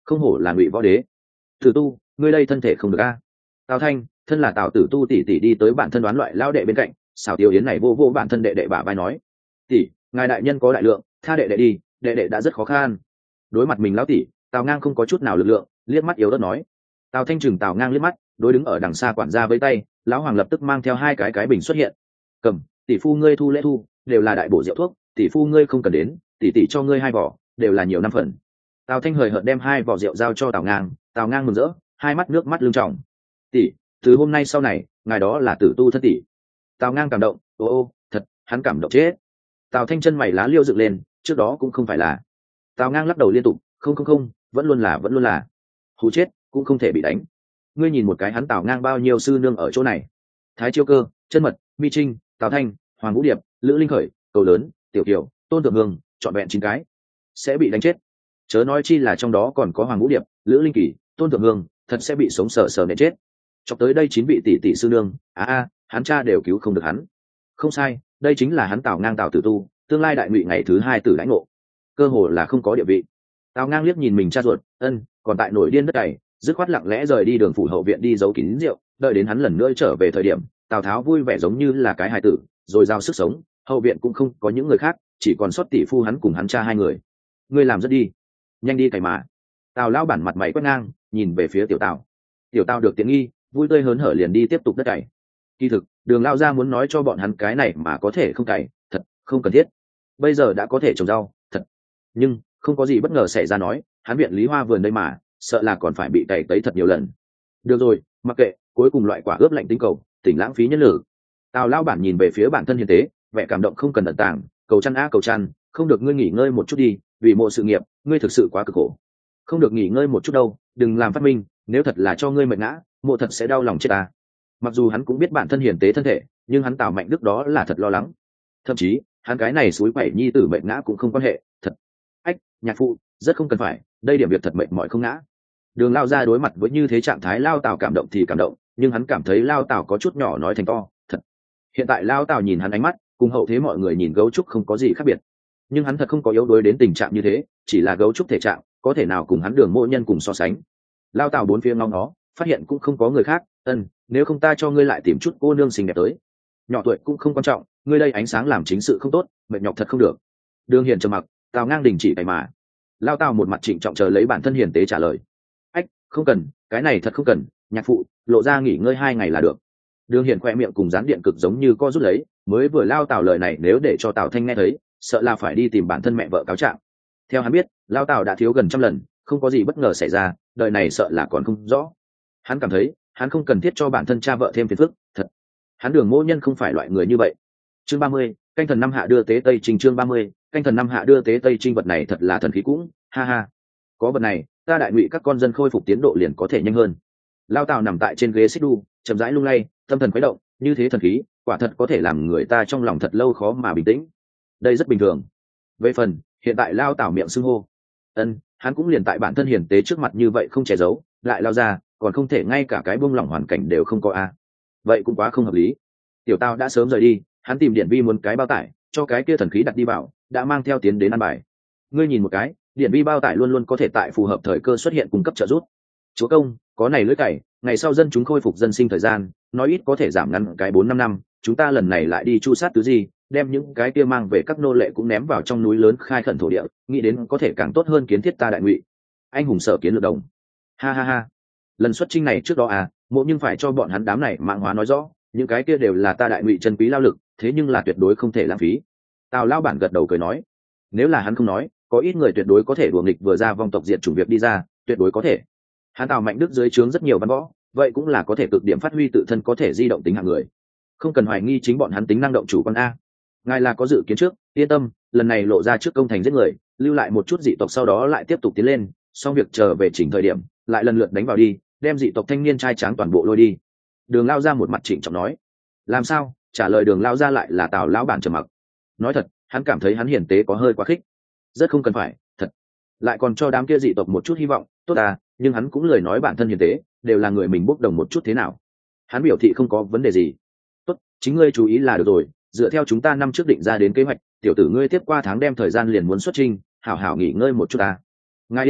không hổ là ngụy võ đế. Tử tu, ngươi đây thân thể không được a. Tào thanh, thân là Tào Tử tu tỷ tỷ đi tới bản thân đoán loại lao đệ bên cạnh, xảo tiêu yến này vô vô bản thân đệ đệ bả vai nói, tỷ, ngài đại nhân có đại lượng, tha đệ đệ đi, đệ đệ đã rất khó khăn. Đối mặt mình lão tỷ, Tào ngang không có chút nào lực lượng, liếc mắt yếu ớt nói. Tào thanh chừng Tào ngang liếc mắt, đối đứng ở đằng xa quản gia với tay, lão hoàng lập tức mang theo hai cái cái bình xuất hiện. Cầm, tỷ phu ngươi thu lễ thu, đều là đại bổ rượu thuốc, tỷ phu ngươi không cần đến, tỷ tỷ cho ngươi hai vỏ, đều là nhiều năm phần. Tào thanh hời hợt đem hai vỏ rượu giao cho Tào ngang, Tào ngang mừng rỡ, hai mắt nước mắt lưng tròng. Tỷ, từ hôm nay sau này, ngài đó là Tử tu thân tỷ. Tào ngang cảm động, ô ô, thật, hắn cảm động chết. Tào thanh chân mày lá liêu dựng lên, trước đó cũng không phải là. Tào ngang lắc đầu liên tục, không không không, vẫn luôn là vẫn luôn là. Hù chết, cũng không thể bị đánh. Ngươi nhìn một cái hắn Tào ngang bao nhiêu sư nương ở chỗ này. Thái Chiêu Cơ, Chân Mật, Mi Trinh, Tào thanh, Hoàng Vũ Điệp, Lữ Linh Khởi, Cầu Lớn, Tiểu Kiều, Tôn Thượng Hương, trọn vẹn chín cái, sẽ bị đánh chết. Chớ nói chi là trong đó còn có Hoàng Vũ Điệp, Lữ Linh Kỳ, Tôn Thượng Hương, thật sẽ bị sống sờ sờ nện chết. Chọc tới đây chín vị tỷ tỷ sư nương, a à, a, hắn cha đều cứu không được hắn. Không sai, đây chính là hắn Tào ngang Tào Tử tu, tương lai đại ngụy ngày thứ hai tử lãnh ngộ, cơ hồ là không có địa vị. Tào ngang liếc nhìn mình cha ruột, ân, còn tại nổi điên đất này, dứt khoát lặng lẽ rời đi đường phủ hậu viện đi giấu kín rượu, đợi đến hắn lần nữa trở về thời điểm, Tào Tháo vui vẻ giống như là cái hài tử, rồi giao sức sống, hậu viện cũng không có những người khác, chỉ còn sót tỷ phu hắn cùng hắn cha hai người. Ngươi làm rất đi, nhanh đi cày mà. Tào lão bản mặt mày quét ngang, nhìn về phía tiểu Tào. Tiểu Tào được tiện nghi, vui tươi hớn hở liền đi tiếp tục đất cày. Kỳ thực, Đường lao ra muốn nói cho bọn hắn cái này mà có thể không cày, thật không cần thiết. Bây giờ đã có thể trồng rau, thật. Nhưng không có gì bất ngờ xảy ra nói, hắn viện Lý Hoa vườn đây mà, sợ là còn phải bị cày tấy thật nhiều lần. Được rồi, mặc kệ, cuối cùng loại quả ướp lạnh tinh cầu, tỉnh lãng phí nhân lực. Tào lao bản nhìn về phía bản thân hiền tế, vẻ cảm động không cần ẩn tàng, cầu chăn á cầu chăn, không được ngươi nghỉ ngơi một chút đi, vì mộ sự nghiệp, ngươi thực sự quá cực khổ. Không được nghỉ ngơi một chút đâu, đừng làm phát minh, nếu thật là cho ngươi mệt ngã, mộ thật sẽ đau lòng chết ta. Mặc dù hắn cũng biết bản thân hiền tế thân thể, nhưng hắn Tào Mạnh Đức đó là thật lo lắng. Thậm chí, hắn cái này suối quẩy nhi tử mệt ngã cũng không quan hệ, thật. Ách, nhạc phụ, rất không cần phải, đây điểm việc thật mệt mỏi không ngã. Đường lao ra đối mặt với như thế trạng thái lao Tào cảm động thì cảm động, nhưng hắn cảm thấy lao Tào có chút nhỏ nói thành to, thật. Hiện tại lao Tào nhìn hắn ánh mắt, cùng hậu thế mọi người nhìn gấu trúc không có gì khác biệt. Nhưng hắn thật không có yếu đuối đến tình trạng như thế, chỉ là gấu trúc thể trạng, có thể nào cùng hắn Đường mộ nhân cùng so sánh. Lao Tào bốn phía ngóng nó, phát hiện cũng không có người khác, ân, nếu không ta cho ngươi lại tìm chút cô nương xinh đẹp tới. Nhỏ tuổi cũng không quan trọng, ngươi đây ánh sáng làm chính sự không tốt, mệt nhọc thật không được. Đường Hiền trầm mặc, Tào ngang đình chỉ cày mà. Lao Tào một mặt trịnh trọng chờ lấy bản thân hiền tế trả lời. Ách, không cần, cái này thật không cần, nhạc phụ, lộ ra nghỉ ngơi hai ngày là được. Đường Hiền khoe miệng cùng dán điện cực giống như co rút lấy, mới vừa Lao Tào lời này nếu để cho Tào Thanh nghe thấy, sợ là phải đi tìm bản thân mẹ vợ cáo trạng. Theo hắn biết, Lao Tào đã thiếu gần trăm lần, không có gì bất ngờ xảy ra, đời này sợ là còn không rõ. Hắn cảm thấy, hắn không cần thiết cho bản thân cha vợ thêm phiền phức, thật. Hắn Đường mỗ nhân không phải loại người như vậy. Chương ba mươi, canh thần năm hạ đưa tế Tây Trinh chương ba mươi, canh thần năm hạ đưa tế Tây Trinh vật này thật là thần khí cũng, ha ha. Có vật này, ta đại ngụy các con dân khôi phục tiến độ liền có thể nhanh hơn. Lao Tào nằm tại trên ghế xích đu, chậm rãi lung lay, tâm thần khuấy động, như thế thần khí, quả thật có thể làm người ta trong lòng thật lâu khó mà bình tĩnh. Đây rất bình thường. Về phần, hiện tại Lao Tào miệng xưng hô. Ân, hắn cũng liền tại bản thân hiền tế trước mặt như vậy không che giấu, lại lao ra, còn không thể ngay cả cái buông lỏng hoàn cảnh đều không có a. Vậy cũng quá không hợp lý. Tiểu Tào đã sớm rời đi, hắn tìm Điện Vi muốn cái bao tải, cho cái kia thần khí đặt đi vào, đã mang theo tiến đến ăn bài. Ngươi nhìn một cái, Điện Vi bao tải luôn luôn có thể tại phù hợp thời cơ xuất hiện cung cấp trợ giúp. Chúa công, có này lưỡi cày, ngày sau dân chúng khôi phục dân sinh thời gian, nói ít có thể giảm ngắn cái bốn năm năm, chúng ta lần này lại đi chu sát tứ gì, đem những cái kia mang về các nô lệ cũng ném vào trong núi lớn khai khẩn thổ địa, nghĩ đến có thể càng tốt hơn kiến thiết ta đại ngụy. Anh hùng sở kiến lược đồng. Ha ha ha. Lần xuất chinh này trước đó à, mộ nhưng phải cho bọn hắn đám này mạng hóa nói rõ, những cái kia đều là ta đại ngụy chân quý lao lực, thế nhưng là tuyệt đối không thể lãng phí. Tào lao bản gật đầu cười nói, nếu là hắn không nói, có ít người tuyệt đối có thể đùa nghịch vừa ra vong tộc diệt chủng việc đi ra, tuyệt đối có thể. Hắn Tào Mạnh Đức dưới trướng rất nhiều văn võ, vậy cũng là có thể cực điểm phát huy tự thân có thể di động tính hạng người, không cần hoài nghi chính bọn hắn tính năng động chủ con a. Ngài là có dự kiến trước, yên tâm, lần này lộ ra trước công thành giết người, lưu lại một chút dị tộc sau đó lại tiếp tục tiến lên, xong việc trở về chỉnh thời điểm, lại lần lượt đánh vào đi, đem dị tộc thanh niên trai tráng toàn bộ lôi đi. Đường lao ra một mặt trịnh trọng nói. Làm sao? Trả lời Đường lao ra lại là Tào lão bản trầm mặc. Nói thật, hắn cảm thấy hắn hiển tế có hơi quá khích, rất không cần phải, thật. Lại còn cho đám kia dị tộc một chút hy vọng, tốt à, nhưng hắn cũng lời nói bản thân hiển tế, đều là người mình bốc đồng một chút thế nào. Hắn biểu thị không có vấn đề gì. Tốt, chính ngươi chú ý là được rồi, dựa theo chúng ta năm trước định ra đến kế hoạch, tiểu tử ngươi tiếp qua tháng đem thời gian liền muốn xuất trình, hảo hảo nghỉ ngơi một chút à. Ngài yên tâm,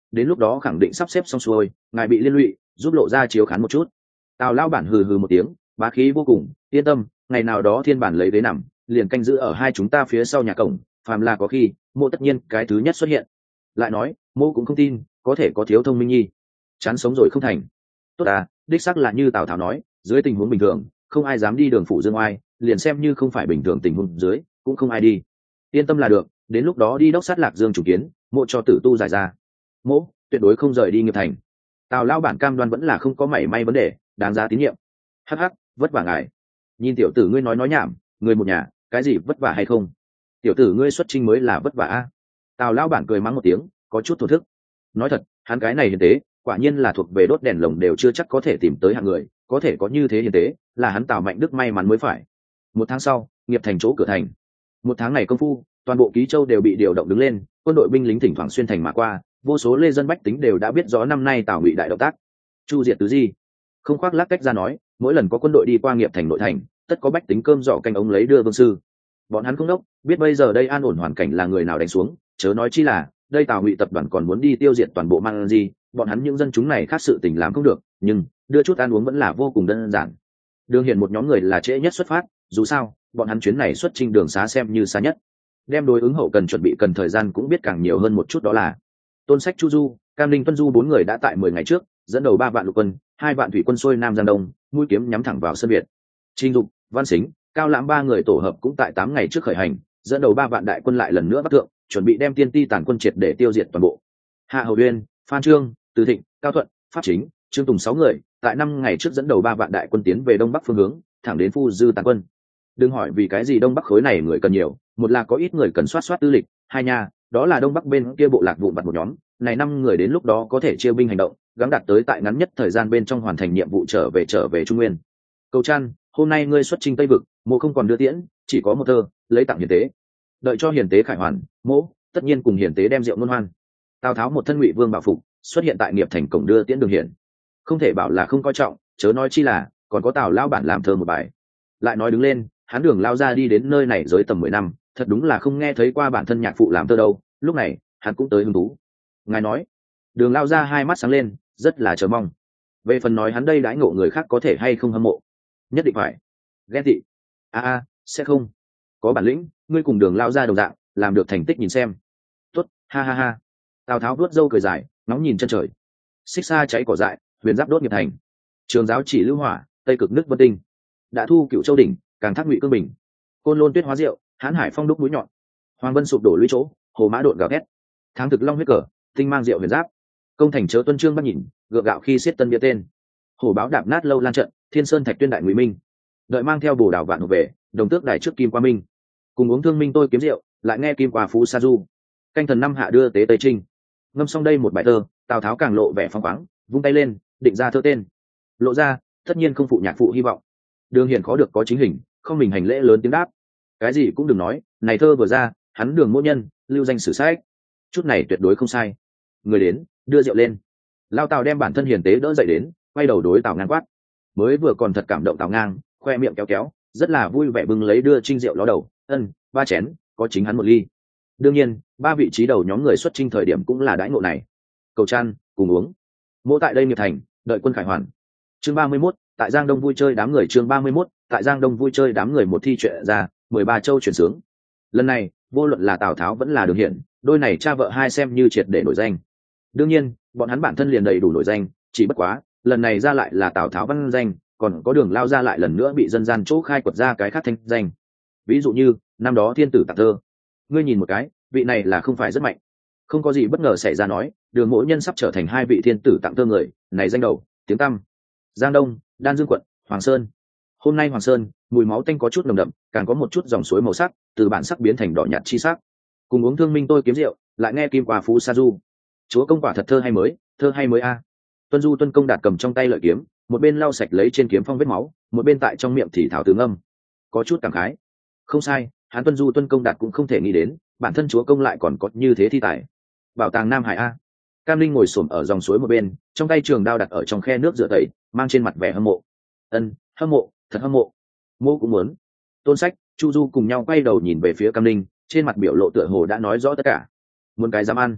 đến lúc đó khẳng định sắp xếp xong xuôi ngài bị liên lụy, giúp lộ ra chiếu khán một chút. Tào lao bản hừ hừ một tiếng, bá khí vô cùng, yên tâm, ngày nào đó thiên bản lấy ghế nằm liền canh giữ ở hai chúng ta phía sau nhà cổng, phàm là có khi mộ tất nhiên cái thứ nhất xuất hiện. Lại nói mộ cũng không tin có thể có thiếu thông minh nhi, chán sống rồi không thành. Tốt à, đích xác là như Tào Tháo nói, dưới tình huống bình thường không ai dám đi đường phủ dương oai, liền xem như không phải bình thường tình huống dưới cũng không ai đi. Yên tâm là được, đến lúc đó đi đốc sát Lạc Dương chủ kiến, mộ cho tử tu giải ra, mộ tuyệt đối không rời đi Nghiệp Thành. Tào lao bản cam đoan vẫn là không có mảy may vấn đề, đáng giá tín nhiệm. Hắc hắc, vất vả ngài. Nhìn tiểu tử ngươi nói nói nhảm, người một nhà cái gì vất vả hay không, tiểu tử ngươi xuất trinh mới là vất vả a. Tào lao bản cười mắng một tiếng, có chút thổ thức. Nói thật, hắn cái này hiền tế quả nhiên là thuộc về đốt đèn lồng đều chưa chắc có thể tìm tới hạng người, có thể có như thế hiền tế là hắn Tào Mạnh Đức may mắn mới phải. Một tháng sau, Nghiệp Thành chỗ cửa thành. Một tháng này công phu, toàn bộ Ký Châu đều bị điều động đứng lên, quân đội binh lính thỉnh thoảng xuyên thành mà qua, vô số lê dân bách tính đều đã biết rõ năm nay Tào Ngụy đại động tác. Chu diệt tứ di, không khoác lác cách ra nói, mỗi lần có quân đội đi qua Nghiệp Thành nội thành, tất có bách tính cơm giỏ canh ống lấy đưa vương sư. Bọn hắn không đốc, biết bây giờ đây an ổn hoàn cảnh là người nào đánh xuống, chớ nói chi là đây Tào Ngụy tập đoàn còn muốn đi tiêu diệt toàn bộ Mang Di, bọn hắn những dân chúng này khác sự tình làm không được, nhưng đưa chút ăn uống vẫn là vô cùng đơn giản. Đường Hiển một nhóm người là trễ nhất xuất phát, dù sao bọn hắn chuyến này xuất trình đường xá xem như xa nhất, đem đối ứng hậu cần chuẩn bị cần thời gian cũng biết càng nhiều hơn một chút, đó là Tôn Sách, Chu Du, Cam Linh, Tuân Du bốn người đã tại mười ngày trước dẫn đầu ba vạn lục quân, hai vạn thủy quân xuôi Nam Giang Đông, mũi kiếm nhắm thẳng vào Sơn Việt. Trình Dục, Văn Xính, Cao Lãm ba người tổ hợp cũng tại tám ngày trước khởi hành, dẫn đầu ba vạn đại quân lại lần nữa bắc thượng, chuẩn bị đem Tiên Ti tàn quân triệt để tiêu diệt toàn bộ. Hạ Hầu Uyên, Phan Trương, Từ Thịnh, Cao Thuận, Pháp Chính, Trương Tùng sáu người tại năm ngày trước dẫn đầu ba vạn đại quân tiến về đông bắc phương hướng, thẳng đến Phu Dư tàn quân. Đừng hỏi vì cái gì đông bắc khối này người cần nhiều, một là có ít người cần soát soát tư lịch, hai nha đó là đông bắc bên kia bộ lạc vụn vặt một nhóm này, năm người đến lúc đó có thể chia binh hành động, gắng đạt tới tại ngắn nhất thời gian bên trong hoàn thành nhiệm vụ trở về trở về Trung Nguyên. Cầu Trăn, hôm nay ngươi xuất chinh Tây vực, mộ không còn đưa tiễn, chỉ có một thơ lấy tặng hiền tế, đợi cho hiền tế khải hoàn, mộ tất nhiên cùng hiền tế đem rượu ngôn hoan. Tào Tháo một thân ngụy vương bảo phục xuất hiện tại Nghiệp Thành cổng đưa tiễn Đường Hiển, không thể bảo là không coi trọng, chớ nói chi là còn có Tào lao bản làm thơ một bài. Lại nói đứng lên, hắn Đường lao ra đi đến nơi này giới tầm mười năm, thật đúng là không nghe thấy qua bản thân nhạc phụ làm thơ đâu, lúc này hắn cũng tới hứng thú. Ngài nói, Đường lao ra hai mắt sáng lên, rất là chờ mong. Về phần nói hắn đây đãi ngộ người khác có thể hay không hâm mộ, nhất định phải ghen tị. a a sẽ không, có bản lĩnh ngươi cùng Đường lao ra đồng dạng làm được thành tích nhìn xem. Tốt, ha ha ha. Tào Tháo vuốt râu cười dài, nóng nhìn chân trời. Xích xa cháy cỏ dại, huyền giáp đốt Nghiệp Thành, trường giáo chỉ lưu hỏa, tây cực nước vân tinh, đã thu Cựu Châu đỉnh, càng thác Ngụy Cương Bình, Côn Lôn tuyết hóa rượu, Hán Hải phong đúc mũi nhọn, Hoàng Vân sụp đổ lũy chỗ, Hồ Mã độn gào thét, tháng thực long huyết cờ, tinh mang rượu huyền giáp, công thành chớ tuân trương bắt nhìn, gượng gạo khi xiết tân bia tên, hổ báo đạp nát lâu lan trận, thiên sơn thạch tuyên đại Ngụy Minh, đợi mang theo bồ đào vạn hộp về, đồng tước đài trước kim qua minh, cùng uống thương minh tôi kiếm rượu, lại nghe kim qua phú sa du, canh thần năm hạ đưa tế tây trinh. Ngâm xong đây một bài thơ, Tào Tháo càng lộ vẻ phong khoáng, vung tay lên định ra thơ tên. Lộ ra tất nhiên không phụ nhạc phụ hy vọng. Đường Hiển khó được có chính hình, không mình hành lễ lớn tiếng đáp. Cái gì cũng đừng nói, này thơ vừa ra, hắn Đường mỗ nhân lưu danh sử sách, chút này tuyệt đối không sai. Người đến đưa rượu lên. Lao Tào đem bản thân hiền tế đỡ dậy đến, quay đầu đối Tào Ngang quát. Mới vừa còn thật cảm động Tào Ngang, khoe miệng kéo kéo, rất là vui vẻ bưng lấy đưa trinh rượu ló đầu. Ân, ba chén, có chính hắn một ly. Đương nhiên ba vị trí đầu nhóm người xuất chinh thời điểm cũng là đãi ngộ này. Cầu Trăn, cùng uống. Mỗ tại đây Nghiệp Thành đợi quân khải hoàn. Chương ba mươi mốt, tại Giang Đông vui chơi đám người. Chương ba mươi mốt, tại Giang Đông vui chơi đám người. Một thi chuyện ra, mười ba châu chuyển sướng. Lần này vô luận là Tào Tháo vẫn là Đường Hiển, đôi này cha vợ hai xem như triệt để nổi danh. Đương nhiên bọn hắn bản thân liền đầy đủ nổi danh, chỉ bất quá lần này ra lại là Tào Tháo văn danh, còn có Đường lao ra lại lần nữa bị dân gian chỗ khai quật ra cái khác thanh danh. Ví dụ như năm đó thiên tử tạc thơ, ngươi nhìn một cái, vị này là không phải rất mạnh. Không có gì bất ngờ xảy ra nói, Đường mỗi nhân sắp trở thành hai vị thiên tử tặng thơ người này danh đầu tiếng tăm. Giang Đông, Đan Dương quận, Hoàng Sơn. Hôm nay Hoàng Sơn mùi máu tanh có chút nồng đậm, càng có một chút dòng suối màu sắc từ bản sắc biến thành đỏ nhạt chi sắc. Cùng uống thương minh tôi kiếm rượu, lại nghe kim qua phú sa du. Chúa công quả thật thơ hay mới, thơ hay mới a. Tuân Du Tuân Công Đạt cầm trong tay lợi kiếm, một bên lau sạch lấy trên kiếm phong vết máu, một bên tại trong miệng thì thảo từ ngâm, có chút cảm khái. Không sai, hắn Tuân Du Tuân Công Đạt cũng không thể nghĩ đến bản thân chúa công lại còn có như thế thi tài. Bảo tàng Nam Hải a. Cam Linh ngồi xổm ở dòng suối một bên, trong tay trường đao đặt ở trong khe nước rửa tẩy, mang trên mặt vẻ hâm mộ. Ân, hâm mộ, thật hâm mộ. Mô cũng muốn. Tôn Sách, Chu Du cùng nhau quay đầu nhìn về phía Cam Linh, trên mặt biểu lộ tựa hồ đã nói rõ tất cả. Muốn cái dám ăn.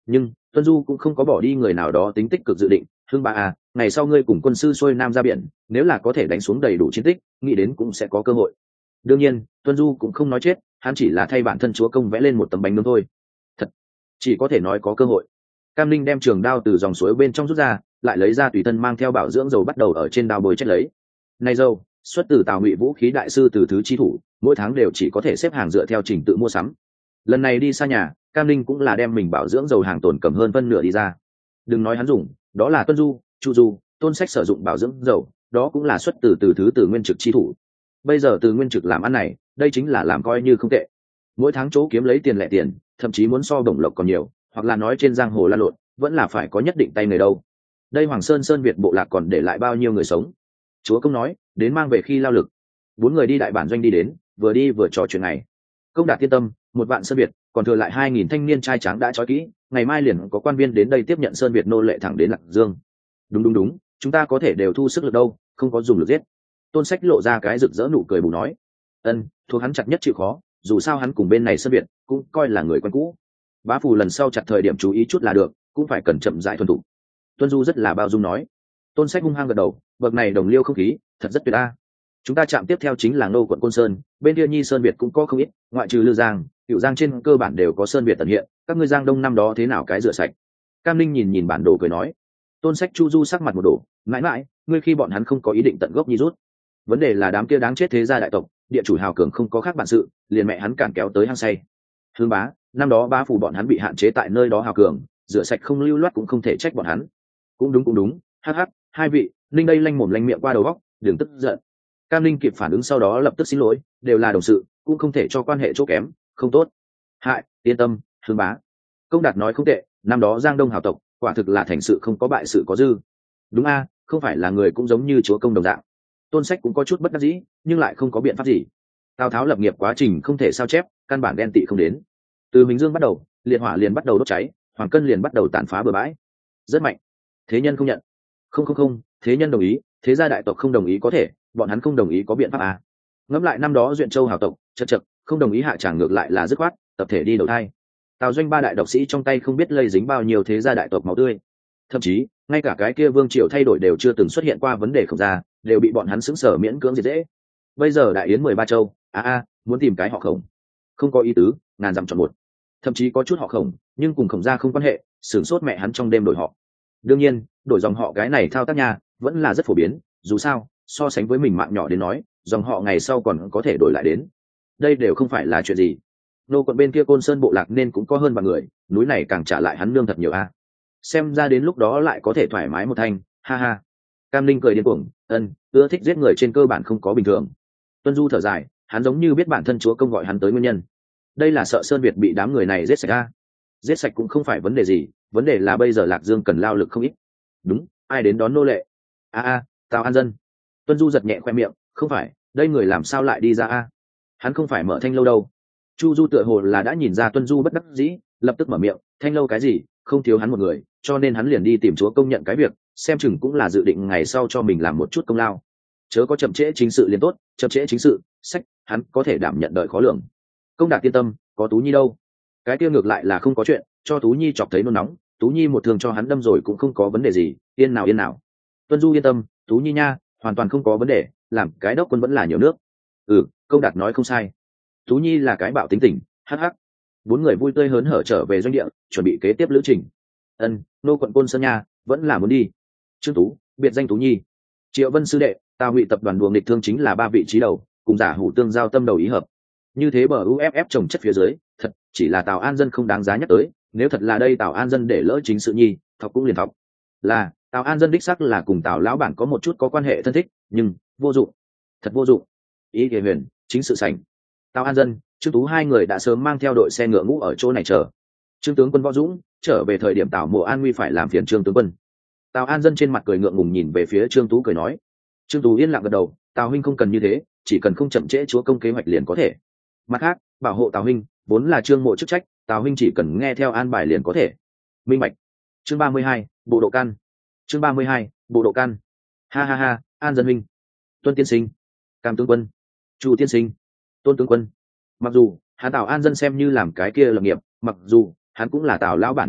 Nhưng tuân du cũng không có bỏ đi người nào đó tính tích cực dự định. Hưng ba à, ngày sau ngươi cùng quân sư xuôi nam ra biển, nếu là có thể đánh xuống đầy đủ chiến tích, nghĩ đến cũng sẽ có cơ hội. Đương nhiên tuân du cũng không nói chết, hắn chỉ là thay bản thân chúa công vẽ lên một tấm bánh nướng thôi. Thật chỉ có thể nói có cơ hội. Cam Linh đem trường đao từ dòng suối bên trong rút ra, lại lấy ra tùy thân mang theo bảo dưỡng dầu, bắt đầu ở trên đao bồi chết lấy. Này dầu xuất từ Tào Ngụy vũ khí đại sư từ thứ chi thủ, mỗi tháng đều chỉ có thể xếp hàng dựa theo trình tự mua sắm. Lần này đi xa nhà, Cam Linh cũng là đem mình bảo dưỡng dầu hàng tồn cầm hơn phân nửa đi ra. Đừng nói hắn dùng, đó là Tuân Du, Chu Du, Tôn Sách sử dụng bảo dưỡng dầu, đó cũng là xuất từ từ thứ từ nguyên trực chi thủ. Bây giờ từ nguyên trực làm ăn này, đây chính là làm coi như không tệ. Mỗi tháng chỗ kiếm lấy tiền lẻ tiền, thậm chí muốn so bổng lộc còn nhiều, hoặc là nói trên giang hồ la lộn, vẫn là phải có nhất định tay người đâu. Đây Hoàng Sơn Sơn Việt bộ lạc còn để lại bao nhiêu người sống. Chúa công nói, đến mang về khi lao lực. Bốn người đi đại bản doanh đi đến, vừa đi vừa trò chuyện này. Công đạt tiên tâm, một vạn Sơn Việt, còn thừa lại hai nghìn thanh niên trai tráng đã trói kỹ, ngày mai liền có quan viên đến đây tiếp nhận Sơn Việt nô lệ thẳng đến Lạc Dương. Đúng đúng đúng, chúng ta có thể đều thu sức lực đâu, không có dùng lực giết. Tôn Sách lộ ra cái rực rỡ nụ cười bù nói. Ân, thuộc hắn chặt nhất chịu khó, dù sao hắn cùng bên này Sơn Việt cũng coi là người quen cũ. Bá Phù lần sau chặt thời điểm chú ý chút là được, cũng phải cẩn chậm rãi thuần thủ. Tuân Du rất là bao dung nói. Tôn Sách hung hăng gật đầu, bậc này đồng liêu không khí thật rất tuyệt a. Chúng ta chạm tiếp theo chính là Nô quận Côn Sơn, bên kia Nhi Sơn Việt cũng có không ít, ngoại trừ Lư Giang, Cửu Giang trên cơ bản đều có Sơn Việt tận hiện, các ngươi Giang Đông năm đó thế nào cái rửa sạch. Cam Linh nhìn nhìn bản đồ cười nói. Tôn Sách Chu Du sắc mặt một đổ, mãi mãi, ngươi khi bọn hắn không có ý định tận gốc Nhi rút. Vấn đề là đám kia đáng chết thế gia đại tộc, địa chủ hào cường không có khác bản sự, liền mẹ hắn cản kéo tới hang say. Hương bá, năm đó Bá Phù bọn hắn bị hạn chế tại nơi đó hào cường, rửa sạch không lưu loát cũng không thể trách bọn hắn. Cũng đúng cũng đúng, hắc hắc, hai vị, Linh đây lanh mồm lanh miệng qua đầu góc, đừng tức giận. Cam Linh kịp phản ứng sau đó lập tức xin lỗi, đều là đồng sự, cũng không thể cho quan hệ chỗ kém, không tốt. Hại, yên tâm, Hương bá. Công Đạt nói không tệ, năm đó Giang Đông hào tộc, quả thực là thành sự không có bại sự có dư. Đúng a, không phải là người cũng giống như chúa công đồng dạng. Tôn Sách cũng có chút bất đắc dĩ, nhưng lại không có biện pháp gì. Tào Tháo lập nghiệp quá trình không thể sao chép, căn bản đen tị không đến. Từ Huỳnh Dương bắt đầu, liệt hỏa liền bắt đầu đốt cháy, Hoàng Cân liền bắt đầu tàn phá bừa bãi. Rất mạnh. Thế nhân không nhận. Không không không, thế nhân đồng ý, thế gia đại tộc không đồng ý có thể, bọn hắn không đồng ý có biện pháp à. Ngẫm lại năm đó Duyện Châu hào tộc, chật chật, không đồng ý hạ tràng ngược lại là dứt khoát, tập thể đi đầu thai. Tào Doanh ba đại độc sĩ trong tay không biết lây dính bao nhiêu thế gia đại tộc máu tươi. Thậm chí, ngay cả cái kia vương triều thay đổi đều chưa từng xuất hiện qua vấn đề không ra, đều bị bọn hắn xứng sở miễn cưỡng diệt dễ. Bây giờ đại yến mười ba châu, a a, muốn tìm cái họ Khổng, không có ý tứ, ngàn dặm chọn một. Thậm chí có chút họ Khổng, nhưng cùng Khổng gia không quan hệ, sửng sốt mẹ hắn trong đêm đổi họ. Đương nhiên, đổi dòng họ cái này thao tác nha, vẫn là rất phổ biến, dù sao, so sánh với mình mạng nhỏ đến nói, dòng họ ngày sau còn có thể đổi lại đến. Đây đều không phải là chuyện gì. Nô quận bên kia Côn Sơn bộ lạc nên cũng có hơn vài người, núi này càng trả lại hắn nương thật nhiều a. Xem ra đến lúc đó lại có thể thoải mái một thanh, ha ha. Cam Linh cười điên cuồng, ân, ưa thích giết người trên cơ bản không có bình thường. Tuân Du thở dài, hắn giống như biết bản thân chúa công gọi hắn tới nguyên nhân. Đây là sợ Sơn Việt bị đám người này giết sạch a. Giết sạch cũng không phải vấn đề gì, vấn đề là bây giờ Lạc Dương cần lao lực không ít. Đúng, ai đến đón nô lệ? A a, Tào An Dân. Tuân Du giật nhẹ khoe miệng, không phải, đây người làm sao lại đi ra a? Hắn không phải mở thanh lâu đâu. Chu Du tựa hồ là đã nhìn ra Tuân Du bất đắc dĩ, lập tức mở miệng, thanh lâu cái gì, không thiếu hắn một người, cho nên hắn liền đi tìm chúa công nhận cái việc, xem chừng cũng là dự định ngày sau cho mình làm một chút công lao. Chớ có chậm trễ chính sự liền tốt, chậm trễ chính sự, sách, hắn có thể đảm nhận đợi khó lường. Công Đạt tiên tâm, có Tú Nhi đâu? Cái kia ngược lại là không có chuyện, cho Tú Nhi chọc thấy nôn nóng, Tú Nhi một thương cho hắn đâm rồi cũng không có vấn đề gì, yên nào yên nào. Tuân Du yên tâm, Tú Nhi nha, hoàn toàn không có vấn đề, làm cái đốc quân vẫn là nhiều nước. Ừ, Công Đạt nói không sai. Tú Nhi là cái bạo tính tình, hắc hắc. Bốn người vui tươi hớn hở trở về doanh địa, chuẩn bị kế tiếp lữ trình. Ân, nô quận Côn Sơn nha, vẫn là muốn đi. Trương Tú, biệt danh Tú Nhi. Triệu Vân sư đệ, Tào Ngụy tập đoàn đùa nghịch thương chính là ba vị trí đầu, cùng giả hủ tương giao tâm đầu ý hợp. Như thế bờ u ép ép trồng chất phía dưới, thật chỉ là Tào An Dân không đáng giá nhắc tới, nếu thật là đây Tào An Dân để lỡ chính sự nhi, thọc cũng liền thọc. Là, Tào An Dân đích xác là cùng Tào lão bản có một chút có quan hệ thân thích, nhưng vô dụng, thật vô dụng. Ý Kỳ Huyền, chính sự sảnh. Tào An Dân, Trương Tú hai người đã sớm mang theo đội xe ngựa ngũ ở chỗ này chờ. Trương tướng quân Võ Dũng trở về thời điểm Tào Mộ An Nguy phải làm phiền Trương tướng quân. Tào An Dân trên mặt cười ngượng ngùng nhìn về phía Trương Tú cười nói. Trương Tú yên lặng gật đầu, Tào huynh không cần như thế, chỉ cần không chậm trễ chúa công kế hoạch liền có thể. Mặt khác, bảo hộ Tào huynh vốn là Trương Mộ chức trách, Tào huynh chỉ cần nghe theo an bài liền có thể. Minh bạch. Chương ba mươi hai, bộ độ căn. Chương ba mươi hai, bộ độ căn. Ha ha ha, An Dân huynh. Tuân tiên sinh. Cam tướng quân. Chu tiên sinh. Tôn tướng quân. Mặc dù hắn Tào An Dân xem như làm cái kia lập nghiệp, mặc dù hắn cũng là Tào lão bản thân thích,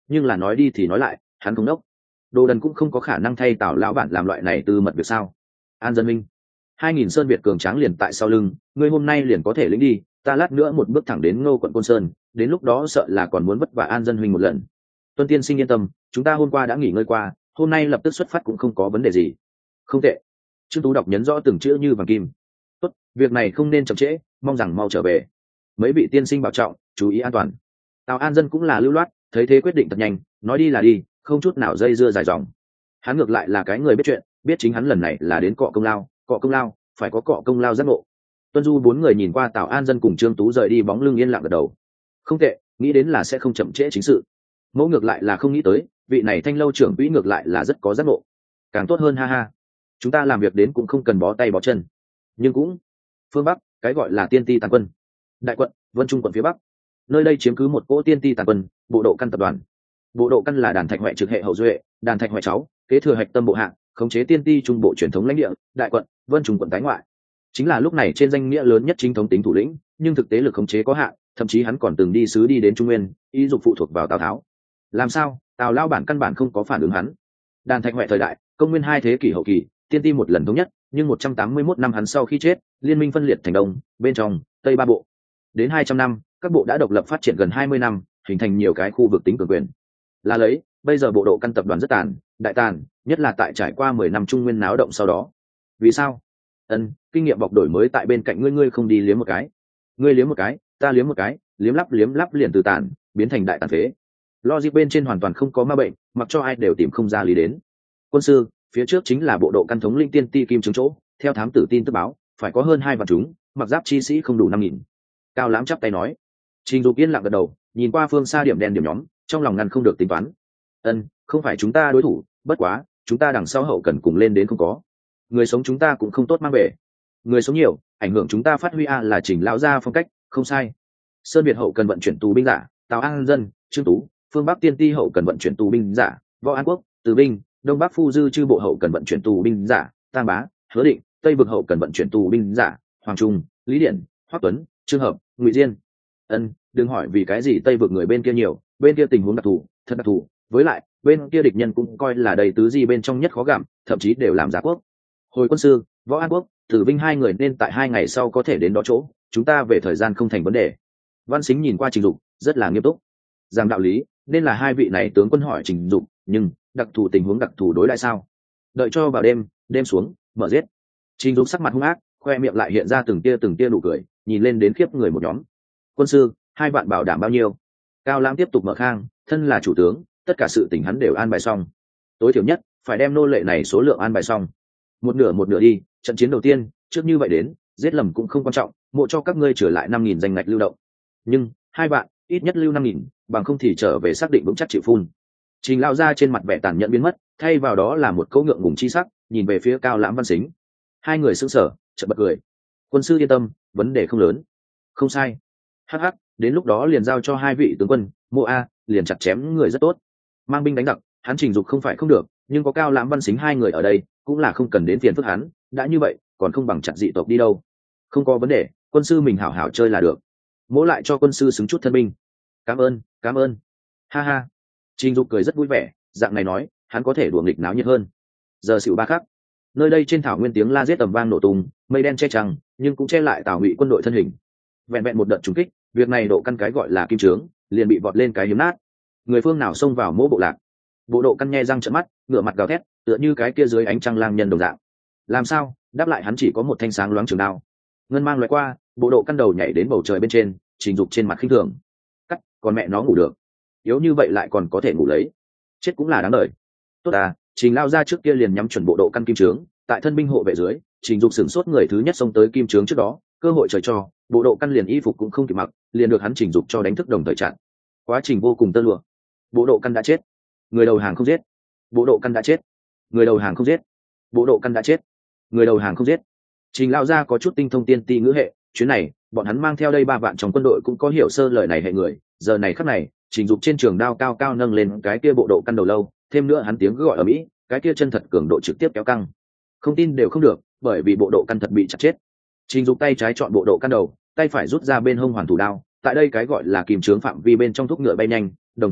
nhưng là nói đi thì nói lại hắn không đốc. Đồ Đần cũng không có khả năng thay Tào lão bản làm loại này tư mật việc sao? An Dân Minh, hai nghìn sơn việt cường tráng liền tại sau lưng, ngươi hôm nay liền có thể lĩnh đi, ta lát nữa một bước thẳng đến Ngô quận Côn Sơn, đến lúc đó sợ là còn muốn vất vả An Dân huynh một lần. Tuân tiên sinh yên tâm, chúng ta hôm qua đã nghỉ ngơi qua, hôm nay lập tức xuất phát cũng không có vấn đề gì. Không tệ. Trương Tú đọc nhấn rõ từng chữ như vàng kim. Tốt, việc này không nên chậm trễ, mong rằng mau trở về. Mấy vị tiên sinh bảo trọng, chú ý an toàn. Tào An Dân cũng là lưu loát, thấy thế quyết định thật nhanh, nói đi là đi, không chút nào dây dưa dài dòng. Hắn ngược lại là cái người biết chuyện, biết chính hắn lần này là đến cọ công lao, cọ công lao, phải có cọ công lao giác ngộ. Tuân Du bốn người nhìn qua Tào An Dân cùng Trương Tú rời đi bóng lưng yên lặng gật đầu. Không tệ, nghĩ đến là sẽ không chậm trễ chính sự. Mẫu ngược lại là không nghĩ tới, vị này Thanh lâu trưởng quỹ ngược lại là rất có giác ngộ. Càng tốt hơn ha ha. Chúng ta làm việc đến cũng không cần bó tay bó chân. Nhưng cũng phương Bắc, cái gọi là tiên ti tàn quân. Đại quận, Vân Trung quận phía Bắc. Nơi đây chiếm cứ một cỗ tiên ti tàn quân, bộ độ căn tập đoàn. Bộ độ căn là đàn thạch hoại trực hệ hậu duệ, đàn thạch hoại cháu, kế thừa hạch tâm bộ hạng, khống chế tiên ti trung bộ truyền thống lãnh địa, đại quận, Vân Trung quận tái ngoại. Chính là lúc này trên danh nghĩa lớn nhất chính thống tính thủ lĩnh, nhưng thực tế lực khống chế có hạn, thậm chí hắn còn từng đi sứ đi đến Trung Nguyên, ý dục phụ thuộc vào Tào Tháo. Làm sao? Tào lao bản căn bản không có phản ứng hắn. Đàn thạch hoại thời đại, công nguyên hai thế kỷ hậu kỳ, tiên ti một lần thống nhất, nhưng một trăm tám mươi mốt năm hắn sau khi chết, liên minh phân liệt thành đông, bên trong, tây ba bộ. Đến hai trăm năm, các bộ đã độc lập phát triển gần hai mươi năm, hình thành nhiều cái khu vực tính cường quyền. Là lấy, bây giờ bộ độ căn tập đoàn rất tàn, đại tàn, nhất là tại trải qua mười năm Trung Nguyên náo động sau đó. Vì sao? Ân, kinh nghiệm bọc đổi mới tại bên cạnh ngươi, ngươi không đi liếm một cái. Ngươi liếm một cái, ta liếm một cái, liếm lắp liếm lắp liền từ tàn biến thành đại tàn phế. Logic bên trên hoàn toàn không có ma bệnh, mặc cho ai đều tìm không ra lý đến. Quân sư, phía trước chính là bộ độ căn thống linh tiên ti kim chứng chỗ, theo thám tử tin tức báo, phải có hơn hai vạn chúng, mặc giáp chi sĩ không đủ năm nghìn. Cao Lãm chắp tay nói. Trình Dục yên lặng gật đầu, nhìn qua phương xa điểm đen điểm nhóm, trong lòng ngăn không được tính toán. Ân, không phải chúng ta đối thủ, bất quá, chúng ta đằng sau hậu cần cùng lên đến không có. Người sống chúng ta cũng không tốt mang về. Người sống nhiều, ảnh hưởng chúng ta phát huy a là Trình lão gia phong cách, không sai. Sơn Việt hậu cần vận chuyển tù binh giả, Tào An Dân, Trương Tú, phương Bắc tiên ti hậu cần vận chuyển tù binh giả, Võ An Quốc, Từ Binh, Đông Bắc Phu Dư chư bộ hậu cần vận chuyển tù binh giả, Tang Bá, Hứa Định, Tây vực hậu cần vận chuyển tù binh giả, Hoàng Trung, Lý Điển, Hoắc Tuấn, Trương Hợp, Ngụy Diên. Ân, đừng hỏi vì cái gì Tây vực người bên kia nhiều, bên kia tình huống đặc thù, thật đặc thù, với lại, bên kia địch nhân cũng coi là đầy tứ di bên trong nhất khó gặm, thậm chí đều làm giá quốc. Hồi quân sư, Võ An Quốc, Tử Vinh hai người nên tại hai ngày sau có thể đến đó chỗ, chúng ta về thời gian không thành vấn đề. Văn Sính nhìn qua Trình Dục, rất là nghiêm túc. Rằng đạo lý, nên là hai vị này tướng quân hỏi Trình Dục, nhưng đặc thù tình huống đặc thù đối lại sao? Đợi cho vào đêm, đêm xuống, mở giết. Trình Dục sắc mặt hung ác, khoe miệng lại hiện ra từng tia từng tia nụ cười, nhìn lên đến khiếp người một nhóm. Quân sư, hai vạn bảo đảm bao nhiêu? Cao Lãm tiếp tục mở khang, thân là chủ tướng, tất cả sự tình hắn đều an bài xong. Tối thiểu nhất, phải đem nô lệ này số lượng an bài xong. Một nửa một nửa đi, trận chiến đầu tiên, trước như vậy đến, giết lầm cũng không quan trọng, mộ cho các ngươi trở lại năm nghìn danh ngạch lưu động. Nhưng, hai vạn, ít nhất lưu năm nghìn, bằng không thì trở về xác định vững chắc chịu phun. Trình lao ra trên mặt vẻ tàn nhẫn biến mất, thay vào đó là một câu ngượng ngùng chi sắc, nhìn về phía Cao Lãm Văn Sính. Hai người sững sờ, chợt bật cười. Quân sư yên tâm, vấn đề không lớn. Không sai. Hắc hắc, đến lúc đó liền giao cho hai vị tướng quân, Mộ A, liền chặt chém người rất tốt. Mang binh đánh giặc, hắn Trình Dục không phải không được, nhưng có Cao Lãm Văn Sính hai người ở đây, cũng là không cần đến phiền phức hắn, đã như vậy, còn không bằng chặt dị tộc đi đâu. Không có vấn đề, quân sư mình hảo hảo chơi là được. Mỗ lại cho quân sư xứng chút thân binh. Cảm ơn, cảm ơn. Ha ha. Trình Dục cười rất vui vẻ, dạng này nói, hắn có thể đùa nghịch náo nhiệt hơn. Giờ xỉu ba khắc. Nơi đây trên thảo nguyên tiếng la giết tầm vang nổ tung, mây đen che trăng, nhưng cũng che lại Tào Ngụy quân đội thân hình. Vẹn vẹn một đợt trúng kích, việc này độ căn cái gọi là kim trướng, liền bị vọt lên cái hiếm nát. Người phương nào xông vào mỗ bộ lạc? Bộ độ căn nhe răng trợn mắt, ngửa mặt gào thét, tựa như cái kia dưới ánh trăng lang nhân đồng dạng. Làm sao? Đáp lại hắn chỉ có một thanh sáng loáng trường đao. Ngân mang loại qua, bộ độ căn đầu nhảy đến bầu trời bên trên, Trình Dục trên mặt khinh thường. Cắt, còn mẹ nó ngủ được. Yếu như vậy lại còn có thể ngủ lấy. Chết cũng là đáng đời. Tốt à, Trình lao ra trước kia liền nhắm chuẩn bộ độ căn kim trướng, tại thân binh hộ vệ dưới, Trình Dục sửng sốt người thứ nhất xông tới kim trướng trước đó, cơ hội trời cho, bộ độ căn liền y phục cũng không kịp mặc, liền được hắn Trình Dục cho đánh thức đồng thời chặn. Quá trình vô cùng tơ lụa. Bộ độ căn đã chết. Người đầu hàng không giết. Bộ độ căn đã chết. Người đầu hàng không giết. Bộ độ căn đã chết. Người đầu hàng không giết. Trình lao ra có chút tinh thông tiên ti ngữ hệ, chuyến này, bọn hắn mang theo đây ba vạn trong quân đội cũng có hiểu sơ lời này hệ người, giờ này khắc này, Trình Dục trên trường đao cao cao nâng lên cái kia bộ độ căn đầu lâu, thêm nữa hắn tiếng gọi ở mỹ, cái kia chân thật cường độ trực tiếp kéo căng. Không tin đều không được, bởi vì bộ độ căn thật bị chặt chết. Trình Dục tay trái chọn bộ độ căn đầu, tay phải rút ra bên hông hoàn thủ đao, tại đây cái gọi là kìm trướng phạm vi bên trong thúc ngựa bay nhanh, đồng thời,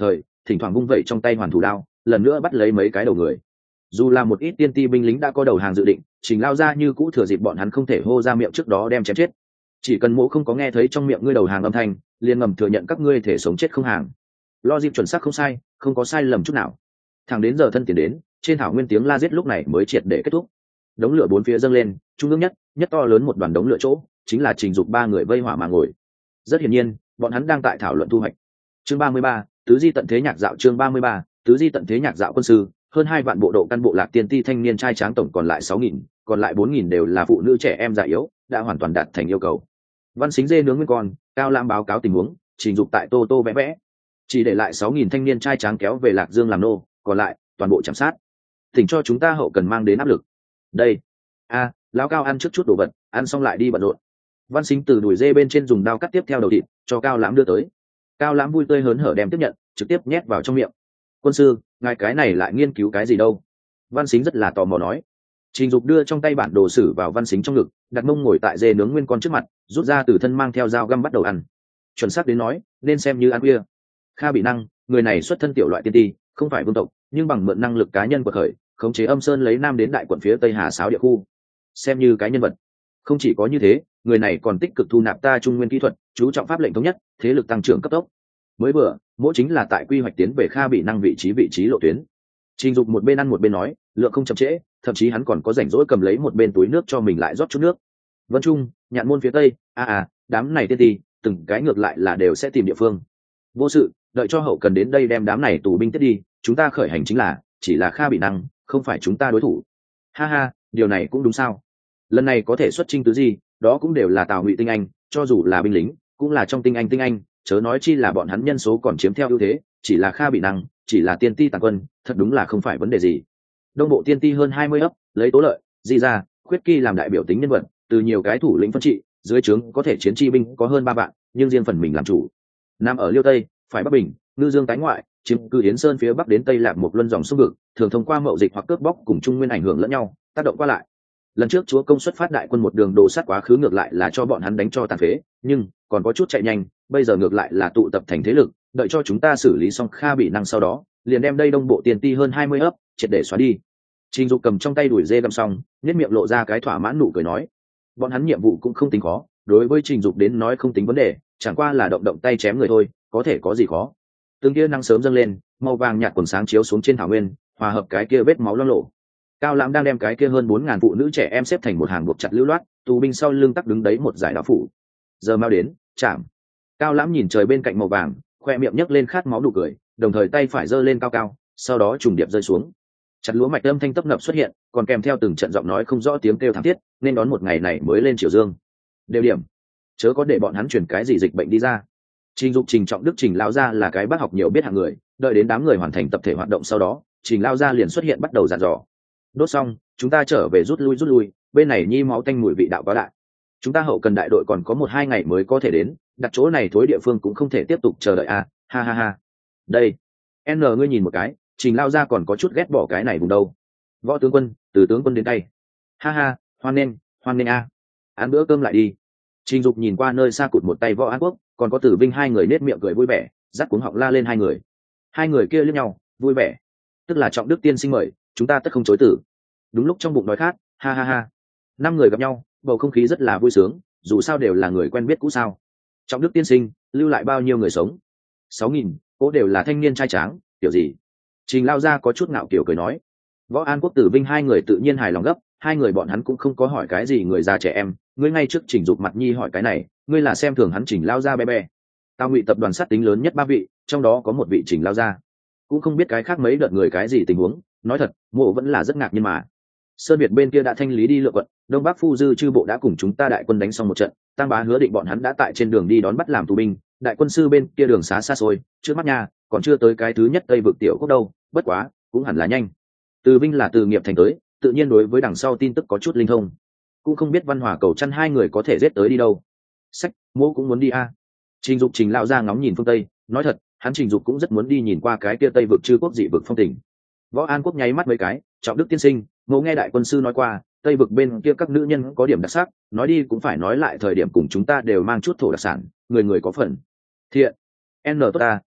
thỉnh thoảng vung vẩy trong tay hoàn thủ đao, lần nữa bắt lấy mấy cái đầu người. Dù là một ít tiên ti binh lính đã có đầu hàng dự định, Trình lao ra như cũ thừa dịp bọn hắn không thể hô ra miệng trước đó đem chém chết. Chỉ cần mỗ không có nghe thấy trong miệng ngươi đầu hàng âm thanh, liền ngầm thừa nhận các ngươi thể sống chết không hàng. Logic chuẩn xác không sai, không có sai lầm chút nào. Thẳng đến giờ thân tiền đến, trên thảo nguyên tiếng la giết lúc này mới triệt để kết thúc. Đống lửa bốn phía dâng lên, trung ương nhất, nhất to lớn một đoàn đống lửa chỗ, chính là Trình Dục ba người vây hỏa mà ngồi. Rất hiển nhiên, bọn hắn đang tại thảo luận thu hoạch. Chương ba mươi ba, tứ di tận thế nhạc dạo chương ba mươi ba, tứ di tận thế nhạc dạo quân sư, hơn hai vạn bộ độ căn bộ lạc tiên ti thanh niên trai tráng tổng còn lại sáu nghìn, còn lại bốn nghìn đều là phụ nữ trẻ em già yếu, đã hoàn toàn đạt thành yêu cầu. Văn Xính dê nướng nguyên con, Cao Lãm báo cáo tình huống, Trình Dục tại Tô Tô vẽ vẽ, chỉ để lại sáu nghìn thanh niên trai tráng kéo về Lạc Dương làm nô, còn lại toàn bộ chạm sát. Thỉnh cho chúng ta hậu cần mang đến áp lực. Đây, a, lão Cao ăn trước chút đồ vật, ăn xong lại đi bận rộn. Văn Xính từ đùi dê bên trên dùng dao cắt tiếp theo đầu thịt, cho Cao Lãm đưa tới. Cao Lãm vui tươi hớn hở đem tiếp nhận, trực tiếp nhét vào trong miệng. Quân sư, ngài cái này lại nghiên cứu cái gì đâu? Văn Xính rất là tò mò nói. Trình Dục đưa trong tay bản đồ sử vào Văn Xính trong ngực, đặt mông ngồi tại dê nướng nguyên con trước mặt, rút ra từ thân mang theo dao găm bắt đầu ăn. Chuẩn xác đến nói, nên xem như ăn khuya. Kha Bị Năng, người này xuất thân tiểu loại tiên ti, không phải vương tộc, nhưng bằng mượn năng lực cá nhân của khởi, khống chế Âm Sơn lấy nam đến đại quận phía Tây Hà Sáo địa khu, xem như cái nhân vật. Không chỉ có như thế, người này còn tích cực thu nạp ta trung nguyên kỹ thuật, chú trọng pháp lệnh thống nhất, thế lực tăng trưởng cấp tốc. Mới vừa, mỗi chính là tại quy hoạch tiến về Kha Bị Năng vị trí vị trí lộ tuyến. Trình Dục một bên ăn một bên nói, lượng không chậm trễ, thậm chí hắn còn có rảnh rỗi cầm lấy một bên túi nước cho mình lại rót chút nước. Vân Trung, Nhạn Môn phía Tây, a à, à, đám này tiên ti, từng cái ngược lại là đều sẽ tìm địa phương. Vô sự, đợi cho hậu cần đến đây đem đám này tù binh tiếp đi, chúng ta khởi hành chính là, chỉ là Kha Bị Năng, không phải chúng ta đối thủ. Ha ha, điều này cũng đúng sao? Lần này có thể xuất chinh tứ gì, đó cũng đều là Tào Ngụy tinh anh, cho dù là binh lính, cũng là trong tinh anh tinh anh, chớ nói chi là bọn hắn nhân số còn chiếm theo ưu thế, chỉ là Kha Bị Năng, chỉ là tiên ti tàn quân, thật đúng là không phải vấn đề gì. Đông bộ tiên ti hơn hai mươi ấp, lấy Tố Lợi, Di Gia, Khuyết Kỳ làm đại biểu tính nhân vật, từ nhiều cái thủ lĩnh phân trị, dưới trướng có thể chiến chi binh có hơn ba vạn, nhưng riêng phần mình làm chủ. Nam ở Liêu Tây, phải Bắc Bình, Ngư Dương tái ngoại, chiếm cư Yến Sơn phía bắc đến Tây Lạc một luân dòng sông vực, thường thông qua mậu dịch hoặc cướp bóc cùng Trung Nguyên ảnh hưởng lẫn nhau, tác động qua lại. Lần trước chúa công xuất phát đại quân một đường đồ sát quá khứ ngược lại là cho bọn hắn đánh cho tàn phế, nhưng còn có chút chạy nhanh, bây giờ ngược lại là tụ tập thành thế lực, đợi cho chúng ta xử lý xong Kha Bị Năng sau đó, liền đem đây đông bộ tiền ti hơn hai mươi ấp, triệt để xóa đi. Trình Dục cầm trong tay đuổi dê găm xong, nhếch miệng lộ ra cái thỏa mãn nụ cười nói, bọn hắn nhiệm vụ cũng không tính khó, đối với Trình Dục đến nói không tính vấn đề, chẳng qua là động động tay chém người thôi, có thể có gì khó. Tương kia năng sớm dâng lên, màu vàng nhạt quần sáng chiếu xuống trên thảo nguyên, hòa hợp cái kia vết máu loang lổ. Cao Lãm đang đem cái kia hơn bốn ngàn phụ nữ trẻ em xếp thành một hàng buộc chặt lưu loát, tù binh sau lưng tắc đứng đấy một giải đao phủ. Giờ mau đến, chạm. Cao Lãm nhìn trời bên cạnh màu vàng, khoe miệng nhấc lên khát máu nụ cười, đồng thời tay phải giơ lên cao cao, sau đó trùng điệp rơi xuống. Chặt lúa mạch âm thanh tấp nập xuất hiện, còn kèm theo từng trận giọng nói không rõ tiếng kêu thảm thiết, nên đón một ngày này mới lên triều dương. Đều điểm, chớ có để bọn hắn truyền cái gì dịch bệnh đi ra. Trình Dục Trình Trọng Đức Trình lao ra là cái bác học nhiều biết hạng người, đợi đến đám người hoàn thành tập thể hoạt động sau đó, Trình lao ra liền xuất hiện bắt đầu dàn dò. Đốt xong, chúng ta trở về rút lui rút lui, bên này nhi máu tanh mùi vị đạo quá đại. Chúng ta hậu cần đại đội còn có một hai ngày mới có thể đến, đặt chỗ này thối địa phương cũng không thể tiếp tục chờ đợi à, ha ha ha. Đây, N ngươi nhìn một cái, Trình lao ra còn có chút ghét bỏ cái này vùng đâu. Võ tướng quân, từ tướng quân đến tay. Ha ha, hoan nghênh, hoan nghênh a. Ăn bữa cơm lại đi. Trình Dục nhìn qua nơi xa cụt một tay Võ An Quốc, còn có Tử Vinh hai người nết miệng cười vui vẻ, dắt cuống họng la lên hai người. Hai người kia liếc nhau, vui vẻ. Tức là Trọng Đức tiên sinh mời, chúng ta tất không chối từ. Đúng lúc trong bụng đói khát, ha ha ha. Năm người gặp nhau, bầu không khí rất là vui sướng, dù sao đều là người quen biết cũ sao. Trọng Đức tiên sinh, lưu lại bao nhiêu người sống? Sáu nghìn, cố đều là thanh niên trai tráng, kiểu gì? Trình lao ra có chút ngạo kiểu cười nói. Võ An Quốc Tử Vinh hai người tự nhiên hài lòng gấp, hai người bọn hắn cũng không có hỏi cái gì người già trẻ em, ngươi ngay trước Trình Dục mặt nhi hỏi cái này, ngươi là xem thường hắn Trình lao ra bé bé. Tao Ngụy tập đoàn sát tính lớn nhất ba vị, trong đó có một vị Trình lao ra, cũng không biết cái khác mấy đợt người cái gì tình huống, nói thật, mộ vẫn là rất ngạc nhiên mà. Sơn Việt bên kia đã thanh lý đi lựa quận, Đông Bắc Phu Dư chư bộ đã cùng chúng ta đại quân đánh xong một trận, Tăng Bá hứa định bọn hắn đã tại trên đường đi đón bắt làm tù binh, đại quân sư bên kia đường xá xa xôi, trước mắt nha, còn chưa tới cái thứ nhất Tây vực tiểu quốc đâu, bất quá, cũng hẳn là nhanh. Từ Vinh là từ nghiệp thành tới, tự nhiên đối với đằng sau tin tức có chút linh thông, cũng không biết Văn Hòa Cầu Chăn hai người có thể giết tới đi đâu. Sách, mỗ cũng muốn đi a. À. Trình Dục Trình lao ra ngóng nhìn phương Tây, nói thật, hắn Trình Dục cũng rất muốn đi nhìn qua cái kia Tây vực chư quốc dị vực phong tình. Võ An Quốc nháy mắt mấy cái, Trọng Đức tiên sinh, mỗ nghe đại quân sư nói qua, Tây vực bên kia các nữ nhân có điểm đặc sắc, nói đi cũng phải nói lại thời điểm cùng chúng ta đều mang chút thổ đặc sản, người người có phần. Thiện, N tốt ta,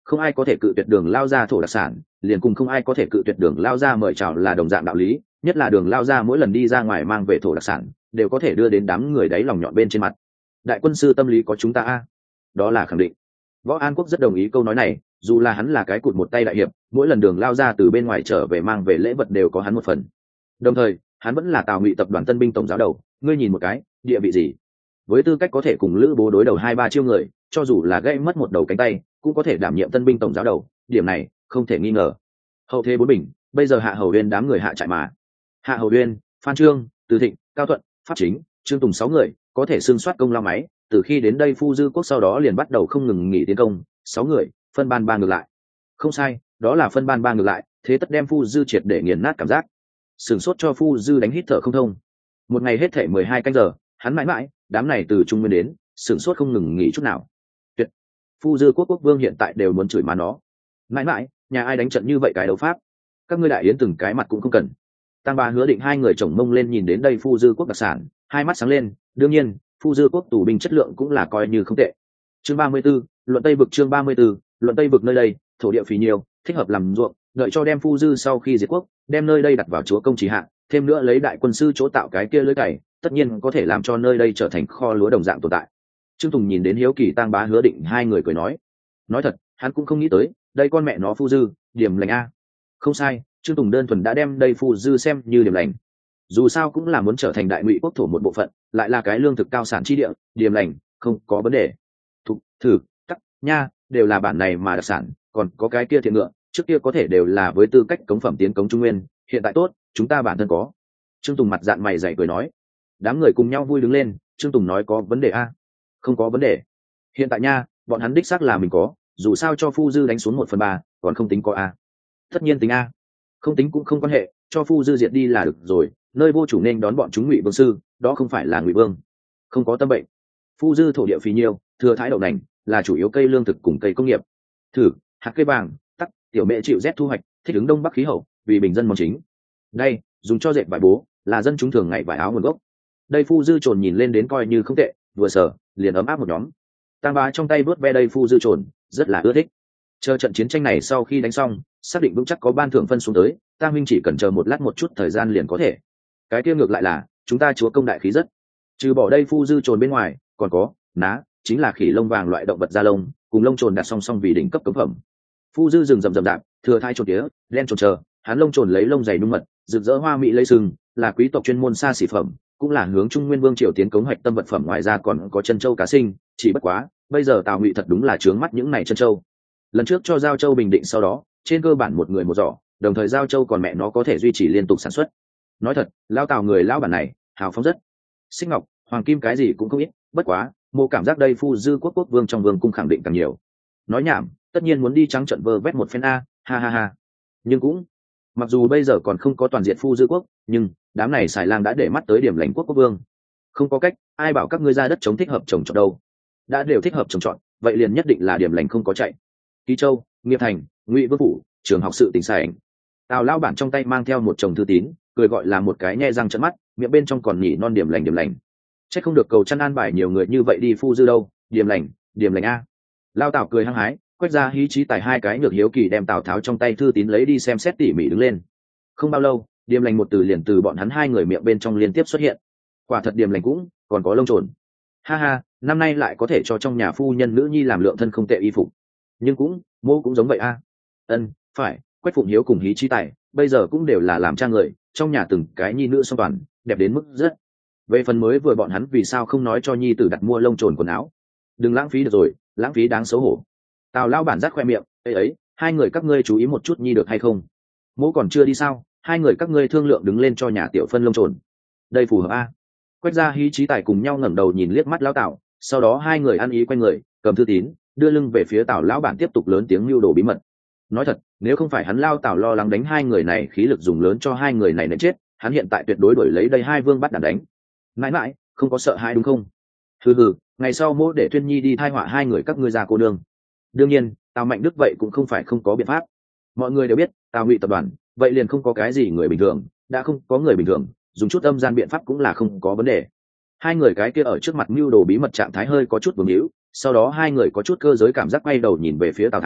không ai có thể cự tuyệt đường lao ra thổ đặc sản, liền cùng không ai có thể cự tuyệt đường lao ra mời chào là đồng dạng đạo lý. Nhất là đường lao ra mỗi lần đi ra ngoài mang về thổ đặc sản đều có thể đưa đến đám người đáy lòng nhọn bên trên mặt. Đại quân sư tâm lý có chúng ta a, đó là khẳng định. Võ An Quốc rất đồng ý câu nói này, dù là hắn là cái cụt một tay đại hiệp, mỗi lần đường lao ra từ bên ngoài trở về mang về lễ vật đều có hắn một phần. Đồng thời hắn vẫn là Tào Ngụy tập đoàn tân binh tổng giáo đầu, ngươi nhìn một cái địa vị gì, với tư cách có thể cùng Lữ Bố đối đầu hai ba chiêu người, cho dù là gãy mất một đầu cánh tay cũng có thể đảm nhiệm tân binh tổng giáo đầu, điểm này không thể nghi ngờ. Hậu thế bốn bình, bây giờ Hạ Hầu Uyên đám người hạ trại mà. Hạ Hầu Uyên, Phan Trương, Từ Thịnh, Cao Thuận, Pháp Chính, Trương Tùng sáu người có thể xưng soát công lao máy, từ khi đến đây Phu Dư quốc sau đó liền bắt đầu không ngừng nghỉ tiến công. Sáu người phân ban ba ngược lại, không sai, đó là phân ban ba ngược lại, thế tất đem Phu Dư triệt để nghiền nát cảm giác. Sửng sốt cho Phu Dư đánh hít thở không thông. Một ngày hết thể mười hai canh giờ, hắn mãi mãi đám này từ trung nguyên đến, sửng sốt không ngừng nghỉ chút nào. Tuyệt, Phu Dư quốc quốc vương hiện tại đều muốn chửi má nó. Mãi mãi, nhà ai đánh trận như vậy cái đấu pháp? Các ngươi đại yến từng cái mặt cũng không cần. Tăng Bá Hứa Định hai người chồng mông lên nhìn đến đây Phu Dư quốc đặc sản, hai mắt sáng lên. Đương nhiên, Phu Dư quốc tù binh chất lượng cũng là coi như không tệ. Chương ba mươi 34, luận Tây vực chương ba mươi 34, luận Tây vực nơi đây, thổ địa phì nhiều, thích hợp làm ruộng, đợi cho đem Phu Dư sau khi diệt quốc, đem nơi đây đặt vào chúa công chỉ hạn, thêm nữa lấy đại quân sư chỗ tạo cái kia lưới cày, tất nhiên có thể làm cho nơi đây trở thành kho lúa đồng dạng tồn tại. Trương Tùng nhìn đến hiếu kỳ Tăng Bá Hứa Định hai người cười nói, nói thật, hắn cũng không nghĩ tới, đây con mẹ nó Phu Dư, điểm lành a. Không sai, Trương Tùng đơn thuần đã đem đây Phu Dư xem như điểm lành. Dù sao cũng là muốn trở thành đại ngụy quốc thổ một bộ phận, lại là cái lương thực cao sản chi địa, điểm lành, không có vấn đề. Thục, thử, cắt, nha, đều là bản này mà đặc sản, còn có cái kia thiện ngựa, trước kia có thể đều là với tư cách cống phẩm tiến cống trung nguyên, hiện tại tốt, chúng ta bản thân có. Trương Tùng mặt dạn mày dày cười nói. Đám người cùng nhau vui đứng lên. Trương Tùng nói có vấn đề a? Không có vấn đề. Hiện tại nha, bọn hắn đích xác là mình có, dù sao cho Phu Dư đánh xuống một phần ba, còn không tính có a. Tất nhiên tính a. Không tính cũng không quan hệ, cho Phu Dư diệt đi là được rồi, nơi vô chủ nên đón bọn chúng Ngụy vương sư, đó không phải là Ngụy vương. Không có tâm bệnh. Phu Dư thổ địa phì nhiêu, thừa thái đậu nành, là chủ yếu cây lương thực cùng cây công nghiệp. Thử, hạt cây vàng, tắc, tiểu mẹ chịu rét thu hoạch, thích ứng đông bắc khí hậu, vì bình dân mong chính. Đây, dùng cho dệt vải bố, là dân chúng thường ngày vải áo nguồn gốc. Đây Phu Dư trồn nhìn lên đến coi như không tệ, vừa sở liền ấm áp một nhóm. Tăng Bá trong tay vớt ve đây Phu Dư trồn, rất là ưa thích. Chờ trận chiến tranh này sau khi đánh xong, xác định vững chắc có ban thưởng phân xuống tới, Tăng Minh chỉ cần chờ một lát một chút thời gian liền có thể. Cái kia ngược lại là, chúng ta chúa công đại khí rất. Trừ bỏ đây Phu Dư trồn bên ngoài, còn có ná, chính là khỉ lông vàng loại động vật da lông, cùng lông trồn đặt song song vì đỉnh cấp cấm phẩm. Phu Dư rừng rậm rậm rạp, thừa thai trồn tía, đen trồn chờ, hắn lông trồn lấy lông dày nung mật, rực rỡ hoa mỹ lấy sừng, là quý tộc chuyên môn xa xỉ phẩm, cũng là hướng Trung Nguyên Vương triều tiến cống hoạch tâm vật phẩm, ngoài ra còn có chân châu cá sinh, chỉ bất quá, bây giờ Tào Ngụy thật đúng là trướng mắt những này chân châu. Lần trước cho giao châu bình định sau đó, trên cơ bản một người một giỏ, đồng thời giao châu còn mẹ nó có thể duy trì liên tục sản xuất. Nói thật, lao Tào người lao bản này, hào phóng rất. Xích ngọc, hoàng kim cái gì cũng không ít, bất quá, mô cảm giác đây Phu Dư quốc quốc vương trong vương cung khẳng định càng nhiều. Nói nhảm, tất nhiên muốn đi trắng trận vơ vét một phen a, ha ha ha. Nhưng cũng, mặc dù bây giờ còn không có toàn diện Phu Dư quốc, nhưng đám này xài lang đã để mắt tới điểm lãnh quốc quốc vương. Không có cách, ai bảo các ngươi ra đất chống thích hợp trồng trọt đâu? Đã đều thích hợp trồng trọt, vậy liền nhất định là điểm lãnh không có chạy. Ký Châu, Nghiệp Thành, Ngụy Vương phủ, trường học sự tỉnh sảnh. Tào lao bản trong tay mang theo một chồng thư tín, cười gọi là một cái nhe răng trợn mắt, miệng bên trong còn nhỉ non điểm lành điểm lành. Chắc không được cầu chăn an bài nhiều người như vậy đi Phu Dư đâu, điểm lành, điểm lành a. Lao Tào cười hăng hái, quét ra hí trí tài hai cái nhược hiếu kỳ đem Tào Tháo trong tay thư tín lấy đi xem xét tỉ mỉ đứng lên. Không bao lâu, điểm lành một từ liền từ bọn hắn hai người miệng bên trong liên tiếp xuất hiện. Quả thật điểm lành cũng còn có lông trồn. Ha ha, năm nay lại có thể cho trong nhà phu nhân nữ nhi làm lượng thân không tệ y phục. Nhưng cũng, mô cũng giống vậy a. Ân, phải, Quách Phụng Hiếu cùng hí trí tài, bây giờ cũng đều là làm cha người, trong nhà từng cái nhi nữ song toàn, đẹp đến mức rất. Về phần mới vừa bọn hắn vì sao không nói cho nhi tử đặt mua lông trồn quần áo? Đừng lãng phí được rồi, lãng phí đáng xấu hổ. Tào lao bản rắc khoe miệng, ấy ấy, hai người các ngươi chú ý một chút nhi được hay không? Mô còn chưa đi sao? Hai người các ngươi thương lượng đứng lên cho nhà tiểu phân lông trồn. Đây phù hợp a. Quách gia hí trí tài cùng nhau ngẩng đầu nhìn liếc mắt lão Tào, sau đó hai người ăn ý quay người, cầm thư tín, đưa lưng về phía Tào lão bản tiếp tục lớn tiếng lưu đồ bí mật. Nói thật, nếu không phải hắn lao Tào lo lắng đánh hai người này khí lực dùng lớn cho hai người này nện chết, hắn hiện tại tuyệt đối đổi lấy đây hai vương bắt đàn đánh. Mãi mãi, không có sợ hãi đúng không? Hừ hừ, ngày sau mỗ để Tuyên Nhi đi thai họa hai người các ngươi già cô nương. Đương nhiên, Tào Mạnh Đức vậy cũng không phải không có biện pháp. Mọi người đều biết, Tào Ngụy tập đoàn, vậy liền không có cái gì người bình thường, đã không có người bình thường, dùng chút âm gian biện pháp cũng là không có vấn đề. Hai người cái kia ở trước mặt mưu đồ bí mật trạng thái hơi có chút vương hữu, sau đó hai người có chút cơ giới cảm giác quay đầu nhìn về phía Tào Tháo,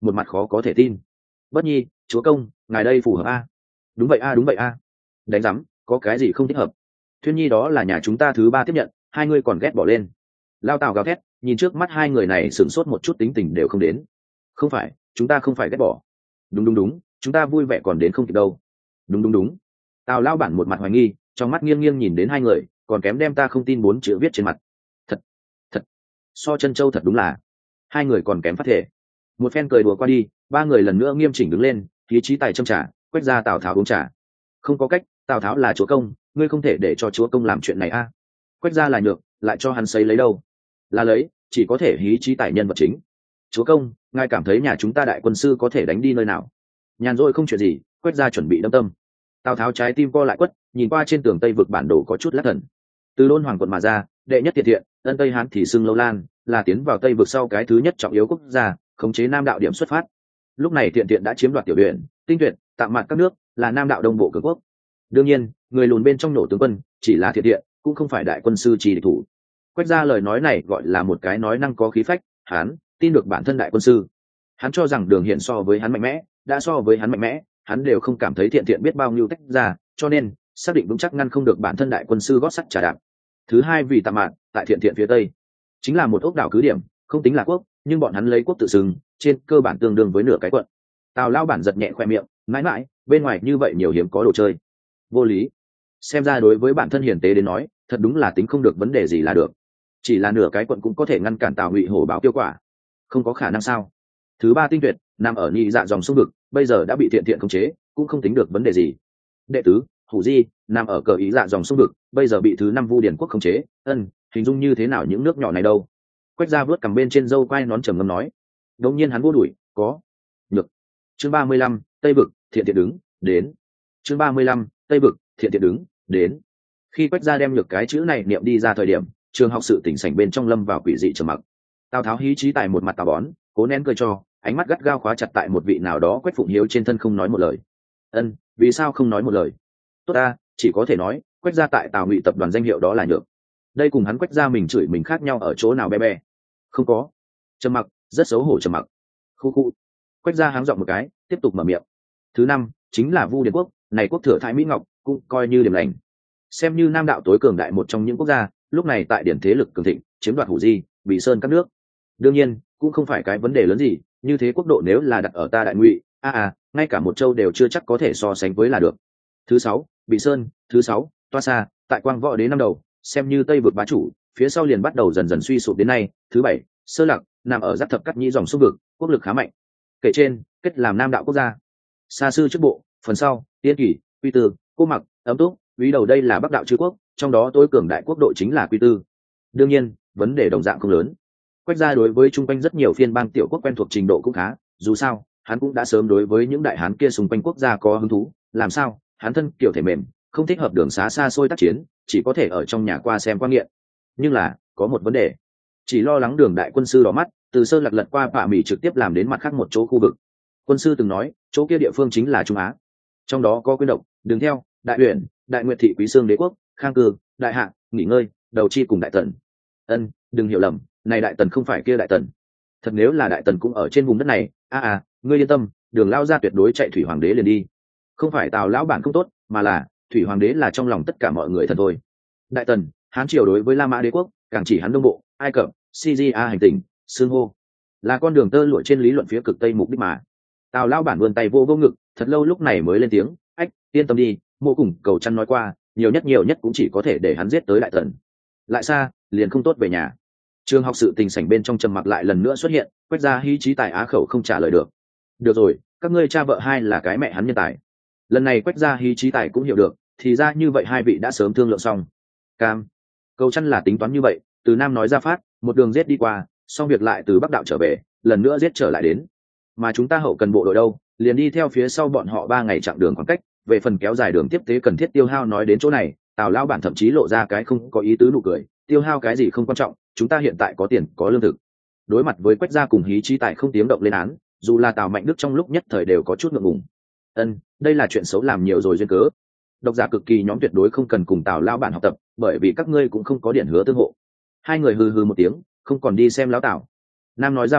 một mặt khó có thể tin. Bất nhi, chúa công, ngài đây phù hợp a? Đúng vậy a, đúng vậy a. Đánh rắm, có cái gì không thích hợp? Thuyên nhi đó là nhà chúng ta thứ ba tiếp nhận, hai ngươi còn ghét bỏ lên. Lao Tào gào thét, nhìn trước mắt hai người này sửng sốt một chút tính tình đều không đến. Không phải, chúng ta không phải ghét bỏ. Đúng đúng đúng, chúng ta vui vẻ còn đến không kịp đâu. Đúng đúng đúng. Tào lao bản một mặt hoài nghi, trong mắt nghiêng nghiêng nhìn đến hai người, còn kém đem ta không tin bốn chữ viết trên mặt. Thật, thật, so chân châu thật đúng là. Hai người còn kém phát thể. Một phen cười đùa qua đi, ba người lần nữa nghiêm chỉnh đứng lên, khí trí tài châm trà, quét ra Tào Tháo uống trà. Không có cách, Tào Tháo là chúa công, ngươi không thể để cho chúa công làm chuyện này a. Quét ra là nhược, lại cho hắn sấy lấy đâu? Là lấy, chỉ có thể hí trí tài nhân vật chính. Chúa công, ngài cảm thấy nhà chúng ta đại quân sư có thể đánh đi nơi nào? Nhàn rỗi không chuyện gì, quét ra chuẩn bị đâm tâm. Tào Tháo trái tim co lại quất, nhìn qua trên tường tây vực bản đồ có chút lắc thần. Từ đôn hoàng quận mà ra, đệ nhất thiện thiện, ân tây hán thì xưng lâu lan, là tiến vào tây vực sau cái thứ nhất trọng yếu quốc gia, khống chế nam đạo điểm xuất phát. Lúc này thiện thiện đã chiếm đoạt tiểu huyện, tinh tuyệt, tạm mạn các nước, là nam đạo đông bộ cường quốc. Đương nhiên, người lùn bên trong nổ tướng quân chỉ là thiện thiện, cũng không phải đại quân sư chỉ địch thủ. Quét ra lời nói này gọi là một cái nói năng có khí phách, hắn tin được bản thân đại quân sư. Hắn cho rằng Đường Hiển so với hắn mạnh mẽ, đã so với hắn mạnh mẽ, hắn đều không cảm thấy thiện thiện biết bao nhiêu tách ra, cho nên xác định vững chắc ngăn không được bản thân đại quân sư gót sắt trả đạp. Thứ hai vì tạm mạn, tại thiện thiện phía tây, chính là một ốc đảo cứ điểm, không tính là quốc, nhưng bọn hắn lấy quốc tự xưng, trên cơ bản tương đương với nửa cái quận. Tào lao bản giật nhẹ khoe miệng, mãi mãi, bên ngoài như vậy nhiều hiếm có đồ chơi. Vô lý. Xem ra đối với bản thân hiền tế đến nói, thật đúng là tính không được vấn đề gì là được. Chỉ là nửa cái quận cũng có thể ngăn cản Tào Ngụy hổ báo tiêu quả, không có khả năng sao? Thứ ba tinh tuyệt nằm ở nhị dạ dòng sông vực, bây giờ đã bị thiện thiện khống chế, cũng không tính được vấn đề gì. Đệ tứ Hủ Di nằm ở cờ ý dạ dòng sông vực, bây giờ bị thứ năm Vu Điển quốc khống chế. Ân, hình dung như thế nào những nước nhỏ này đâu? Quét ra vớt cầm bên trên dâu quai nón trầm ngâm nói. Đống nhiên hắn vô đuổi, có. Được. Chương ba mươi lăm, Tây vực, thiện thiện đứng, đến. Chương ba mươi lăm, Tây vực, thiện thiện đứng, đến. Khi Quách gia đem được cái chữ này niệm đi ra thời điểm, trường học sự tỉnh sảnh bên trong lâm vào quỷ dị trầm mặc. Tào Tháo hí trí tại một mặt tào bón, cố nén cười cho, ánh mắt gắt gao khóa chặt tại một vị nào đó Quách Phụng Hiếu trên thân không nói một lời. Ân, vì sao không nói một lời? Tốt ta, chỉ có thể nói, Quách gia tại Tào Ngụy tập đoàn danh hiệu đó là nhược. Đây cùng hắn Quách gia mình chửi mình khác nhau ở chỗ nào be be? Không có. Trầm mặc, rất xấu hổ trầm mặc. Khu khu. Quách gia háng giọng một cái, tiếp tục mở miệng. Thứ năm chính là Vu Điền quốc, này quốc thừa Thái Mỹ Ngọc, cũng coi như điểm lành. Xem như nam đạo tối cường đại một trong những quốc gia, lúc này tại điển thế lực cường thịnh, chiếm đoạt Hủ Di, Bị Sơn các nước. Đương nhiên, cũng không phải cái vấn đề lớn gì, như thế quốc độ nếu là đặt ở ta Đại Ngụy, a à, à, ngay cả một châu đều chưa chắc có thể so sánh với là được. Thứ sáu Bị Sơn, thứ sáu Toa Sa, tại Quang Võ Đế năm đầu, xem như Tây vực bá chủ, phía sau liền bắt đầu dần dần suy sụp đến nay. Thứ bảy Sơ Lạc, nằm ở giáp thập cắt nhĩ dòng sông vực, quốc lực khá mạnh. Kể trên, kết làm nam đạo quốc gia. Sa sư trước bộ, phần sau, Tiên Kỷ, Quy Tư, Cô Mặc, Ấm Túc, Quý đầu đây là Bắc đạo chư quốc, trong đó tối cường đại quốc độ chính là Quy Tư. Đương nhiên, vấn đề đồng dạng không lớn. Quách gia đối với chung quanh rất nhiều phiên bang tiểu quốc quen thuộc trình độ cũng khá, dù sao, hắn cũng đã sớm đối với những đại hán kia xung quanh quốc gia có hứng thú, làm sao, hắn thân kiểu thể mềm, không thích hợp đường xá xa xôi tác chiến, chỉ có thể ở trong nhà qua xem quan nghiện. Nhưng là, có một vấn đề, chỉ lo lắng Đường đại quân sư đỏ mắt, từ Sơn Lạc lật qua Bạ Mỉ trực tiếp làm đến mặt khác một chỗ khu vực. Quân sư từng nói, chỗ kia địa phương chính là Trung Á, trong đó có Quyên Động, Đường Theo, Đại Uyển, Đại Nguyệt thị Quý Xương Đế quốc, Khang Cư, Đại Hạ, Nghỉ Ngơi, Đầu Chi cùng Đại Tần. Ân, đừng hiểu lầm, này Đại Tần không phải kia Đại Tần. Thật nếu là Đại Tần cũng ở trên vùng đất này, a à, à, ngươi yên tâm, Đường lao ra tuyệt đối chạy Thủy Hoàng đế liền đi. Không phải Tào lão bản không tốt, mà là Thủy Hoàng đế là trong lòng tất cả mọi người thần thôi. Đại Tần, Hán triều đối với La Mã đế quốc, càng chỉ hắn đông bộ, Ai Cập, Syria hành tinh, xương hô, là con đường tơ lụa trên lý luận phía cực tây mục đích mà. Tào lão bản vươn tay vô vô ngực, thật lâu lúc này mới lên tiếng, ách, yên tâm đi, mộ cùng cầu chăn nói qua, nhiều nhất nhiều nhất cũng chỉ có thể để hắn giết tới Đại Tần. Lại xa, liền không tốt về nhà. Trường học sự tình sảnh bên trong trầm mặc lại lần nữa xuất hiện, Quách gia hí trí tài á khẩu không trả lời được. Được rồi, các ngươi cha vợ hai là cái mẹ hắn nhân tài. Lần này Quách gia hí trí tài cũng hiểu được, thì ra như vậy hai vị đã sớm thương lượng xong. Cam, cầu chăn là tính toán như vậy, từ Nam nói ra phát, một đường giết đi qua, xong việc lại từ Bắc đạo trở về, lần nữa giết trở lại đến. Mà chúng ta hậu cần bộ đội đâu, liền đi theo phía sau bọn họ ba ngày chặng đường khoảng cách. Về phần kéo dài đường tiếp tế cần thiết tiêu hao nói đến chỗ này, Tào lão bản thậm chí lộ ra cái không có ý tứ nụ cười, tiêu hao cái gì không quan trọng, chúng ta hiện tại có tiền có lương thực. Đối mặt với Quách gia cùng hí trí tài không tiếng động lên án, dù là Tào Mạnh Đức trong lúc nhất thời đều có chút ngượng ngùng. Ân, đây là chuyện xấu làm nhiều rồi duyên cớ. Độc giả cực kỳ nhóm tuyệt đối không cần cùng Tào lão bản học tập, bởi vì các ngươi cũng không có điển hứa tương hộ. Hai người hừ hừ một tiếng, không còn đi xem lão Tào. Nam nói ra phát,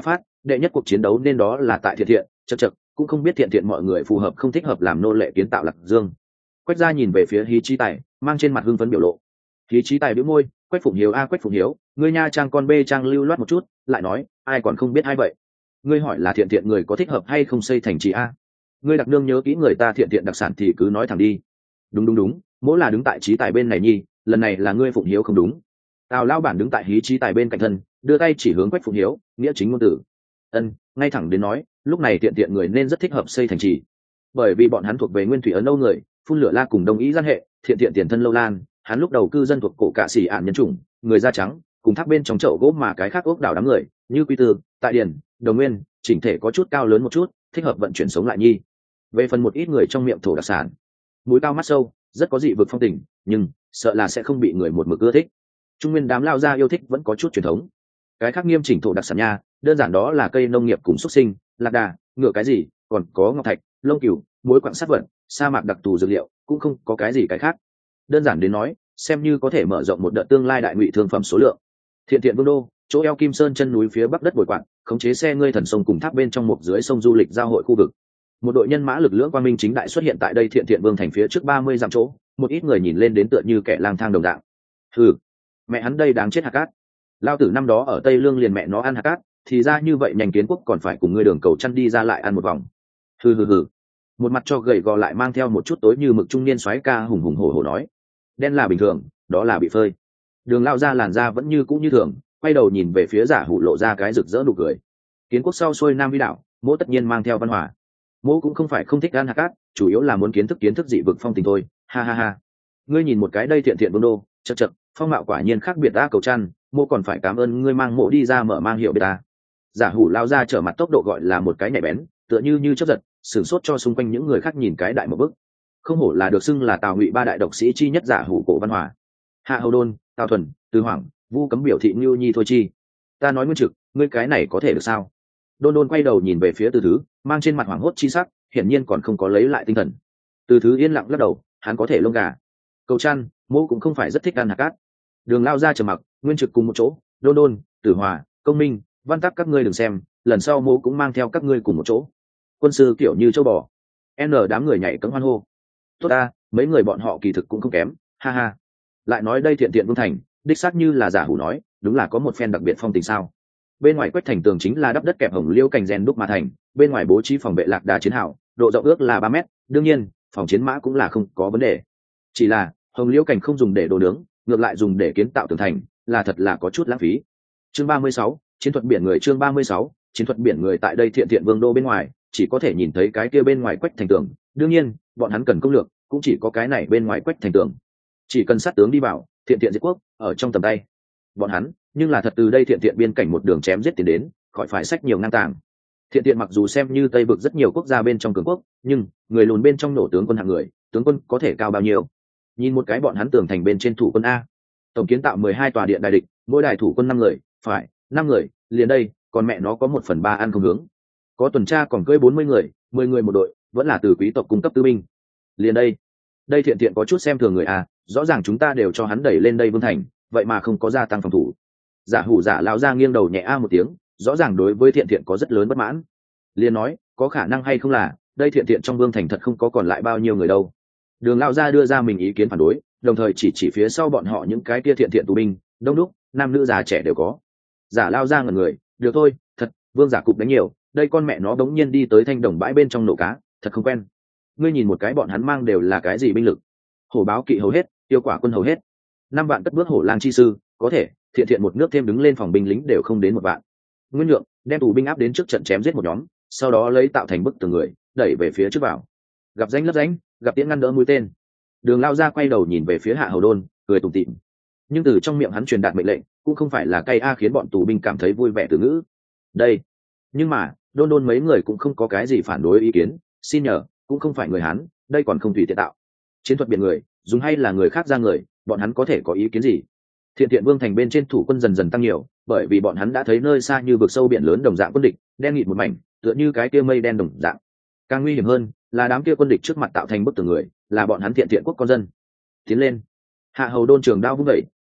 đệ nhất cuộc chiến đấu nên đó là tại thiện thiện, chật chật, cũng không biết thiện thiện mọi người phù hợp không thích hợp làm nô lệ kiến tạo Lạc Dương. Quách gia nhìn về phía Hí Chí Tài, mang trên mặt hưng phấn biểu lộ. Hí Chí Tài bĩu môi, Quách Phụng Hiếu a Quách Phụng Hiếu, ngươi nha trang con bê trang lưu loát một chút, lại nói, ai còn không biết ai vậy? Ngươi hỏi là thiện thiện người có thích hợp hay không xây thành trì a? Ngươi đặc nương nhớ kỹ người ta thiện thiện đặc sản thì cứ nói thẳng đi. Đúng đúng đúng, mỗi là đứng tại Chí Tài bên này nhi, lần này là ngươi Phụng Hiếu không đúng. Tào lão bản đứng tại Hí Chí Tài bên cạnh thân, đưa tay chỉ hướng Quách Phụng Hiếu, nghĩa chính ngôn tử. Ân, ngay thẳng đến nói, lúc này thiện thiện người nên rất thích hợp xây thành trì, bởi vì bọn hắn thuộc về nguyên thủy ấn Âu người, phun lửa la cùng đồng ý gian hệ, thiện thiện tiền thân lâu lan, hắn lúc đầu cư dân thuộc cổ cạ xỉ ạn nhân chủng, người da trắng, cùng thác bên trong chậu gỗ mà cái khác ốc đảo đám người, như Quy Tư, Tại Điền, Đồng Nguyên, chỉnh thể có chút cao lớn một chút, thích hợp vận chuyển sống lại nhi. Về phần một ít người trong miệng thổ đặc sản, mũi cao mắt sâu, rất có dị vực phong tình, nhưng sợ là sẽ không bị người một mực ưa thích. Trung nguyên đám lao gia yêu thích vẫn có chút truyền thống. Cái khác nghiêm chỉnh thổ đặc sản nha, đơn giản đó là cây nông nghiệp cùng xuất sinh, lạc đà, ngựa cái gì, còn có ngọc thạch, lông cừu, muối quặng sắt vận, sa mạc đặc thù dược liệu, cũng không có cái gì cái khác. Đơn giản đến nói, xem như có thể mở rộng một đợt tương lai đại ngụy thương phẩm số lượng. Thiện thiện vương đô, chỗ eo Kim Sơn chân núi phía bắc đất bồi quặng, khống chế xe ngươi thần sông cùng tháp bên trong một dưới sông du lịch giao hội khu vực. Một đội nhân mã lực lượng quang minh chính đại xuất hiện tại đây thiện thiện vương thành phía trước ba mươi dặm chỗ, một ít người nhìn lên đến tựa như kẻ lang thang đồng dạng. Hừ, mẹ hắn đây đáng chết hạt cát. Lao tử năm đó ở Tây Lương liền mẹ nó ăn hạt cát, thì ra như vậy nhanh kiến quốc còn phải cùng ngươi đường cầu chăn đi ra lại ăn một vòng. Hừ hừ hừ. Một mặt cho gầy gò lại mang theo một chút tối như mực trung niên soái ca hùng hùng hổ hổ nói, đen là bình thường, đó là bị phơi. Đường lao ra làn da vẫn như cũ như thường, quay đầu nhìn về phía giả hủ lộ ra cái rực rỡ nụ cười. Kiến quốc sau xuôi nam vi đảo, mỗ tất nhiên mang theo văn hóa. Mỗ cũng không phải không thích ăn hạt cát, chủ yếu là muốn kiến thức kiến thức dị vực phong tình thôi, ha ha ha. Ngươi nhìn một cái đây thiện thiện vương đô, chật chật, phong mạo quả nhiên khác biệt ta cầu chăn, mỗ còn phải cảm ơn ngươi mang mỗ đi ra mở mang hiệu biệt ta. Giả hủ lao ra trở mặt tốc độ gọi là một cái nhạy bén, tựa như như chớp giật, sửng sốt cho xung quanh những người khác nhìn cái đại một bức. Không hổ là được xưng là Tào Ngụy ba đại độc sĩ chi nhất giả hủ cổ văn hòa. Hạ Hầu Đôn, Tào Thuần, Từ Hoàng, Vu Cấm biểu thị Ngưu Nhi thôi chi. Ta nói nguyên trực, ngươi cái này có thể được sao? Đôn Đôn quay đầu nhìn về phía Từ Thứ, mang trên mặt hoảng hốt chi sắc, hiển nhiên còn không có lấy lại tinh thần. Từ Thứ yên lặng lắc đầu, hắn có thể lông gà. Cầu chăn, mô cũng không phải rất thích ăn hạt cát. Đường lao ra trầm mặc, nguyên trực cùng một chỗ, Đôn Đôn, Tử Hòa, Công Minh, Văn Tắc các ngươi đừng xem, lần sau mô cũng mang theo các ngươi cùng một chỗ. Quân sư kiểu như châu bò. N đám người nhảy cẫng hoan hô. Tốt ta, mấy người bọn họ kỳ thực cũng không kém, ha ha. Lại nói đây thiện thiện vương thành, đích xác như là giả hủ nói, đúng là có một phen đặc biệt phong tình sao. Bên ngoài quách thành tường chính là đắp đất kẹp hồng liêu cành rèn đúc mà thành, bên ngoài bố trí phòng vệ lạc đà chiến hào, độ rộng ước là ba mét, đương nhiên, phòng chiến mã cũng là không có vấn đề. Chỉ là, hồng liêu cành không dùng để đồ nướng, ngược lại dùng để kiến tạo tường thành, là thật là có chút lãng phí. Chương ba mươi sáu, chiến thuật biển người chương ba mươi sáu, chiến thuật biển người tại đây thiện thiện vương đô bên ngoài, chỉ có thể nhìn thấy cái kia bên ngoài quách thành tường, đương nhiên, bọn hắn cần công lược, cũng chỉ có cái này bên ngoài quách thành tường. Chỉ cần sát tướng đi vào, thiện thiện diệt quốc, ở trong tầm tay. Bọn hắn, nhưng là thật từ đây thiện thiện biên cảnh một đường chém giết tiến đến, khỏi phải sách nhiều ngang tàng. Thiện thiện mặc dù xem như Tây vực rất nhiều quốc gia bên trong cường quốc, nhưng người lùn bên trong nổ tướng quân hạng người, tướng quân có thể cao bao nhiêu? Nhìn một cái bọn hắn tường thành bên trên thủ quân a, tổng kiến tạo mười hai tòa điện đại địch, mỗi đài thủ quân năm người, phải, năm người, liền đây, còn mẹ nó có một phần ba ăn không hướng. Có tuần tra còn cưỡi bốn mươi người, mười người một đội, vẫn là từ quý tộc cung cấp tư binh. Liền đây, đây thiện thiện có chút xem thường người a, rõ ràng chúng ta đều cho hắn đẩy lên đây vương thành, vậy mà không có gia tăng phòng thủ. Giả hủ giả lão ra nghiêng đầu nhẹ a một tiếng, rõ ràng đối với thiện thiện có rất lớn bất mãn. Liền nói, có khả năng hay không là đây thiện thiện trong vương thành thật không có còn lại bao nhiêu người đâu. Đường lão gia đưa ra mình ý kiến phản đối, đồng thời chỉ chỉ phía sau bọn họ những cái kia thiện thiện tù binh, đông đúc, nam nữ già trẻ đều có. Giả lao ra ngẩn người, được thôi, thật, vương giả cục đánh nhiều, đây con mẹ nó đống nhiên đi tới thanh đồng bãi bên trong nổ cá, thật không quen. Ngươi nhìn một cái bọn hắn mang đều là cái gì binh lực? Hổ báo kỵ hầu hết, tiêu quả quân hầu hết. Năm vạn cất bước hổ lang chi sư, có thể, thiện thiện một nước thêm đứng lên phòng binh lính đều không đến một vạn. Nguyên Nhượng đem tù binh áp đến trước trận chém giết một nhóm, sau đó lấy tạo thành bức tường người, đẩy về phía trước vào. Gặp danh lấp danh, gặp tiễn ngăn đỡ mũi tên. Đường lao ra quay đầu nhìn về phía Hạ Hầu Đôn, cười tủm tỉm. Nhưng từ trong miệng hắn truyền đạt mệnh lệnh, cũng không phải là cay a khiến bọn tù binh cảm thấy vui vẻ từ ngữ. Đây, nhưng mà, Đôn Đôn mấy người cũng không có cái gì phản đối ý kiến, xin nhờ, cũng không phải người Hán, đây còn không tùy tiện tạo. Chiến thuật biển người, dùng hay là người khác ra người, bọn hắn có thể có ý kiến gì? Thiện thiện vương thành bên trên thủ quân dần dần tăng nhiều, bởi vì bọn hắn đã thấy nơi xa như vực sâu biển lớn đồng dạng quân địch, đen nghịt một mảnh, tựa như cái kia mây đen đồng dạng. Càng nguy hiểm hơn, là đám kia quân địch trước mặt tạo thành bức tường người, là bọn hắn thiện thiện quốc con dân. Tiến lên. Hạ Hầu Đôn trường đao vung dậy,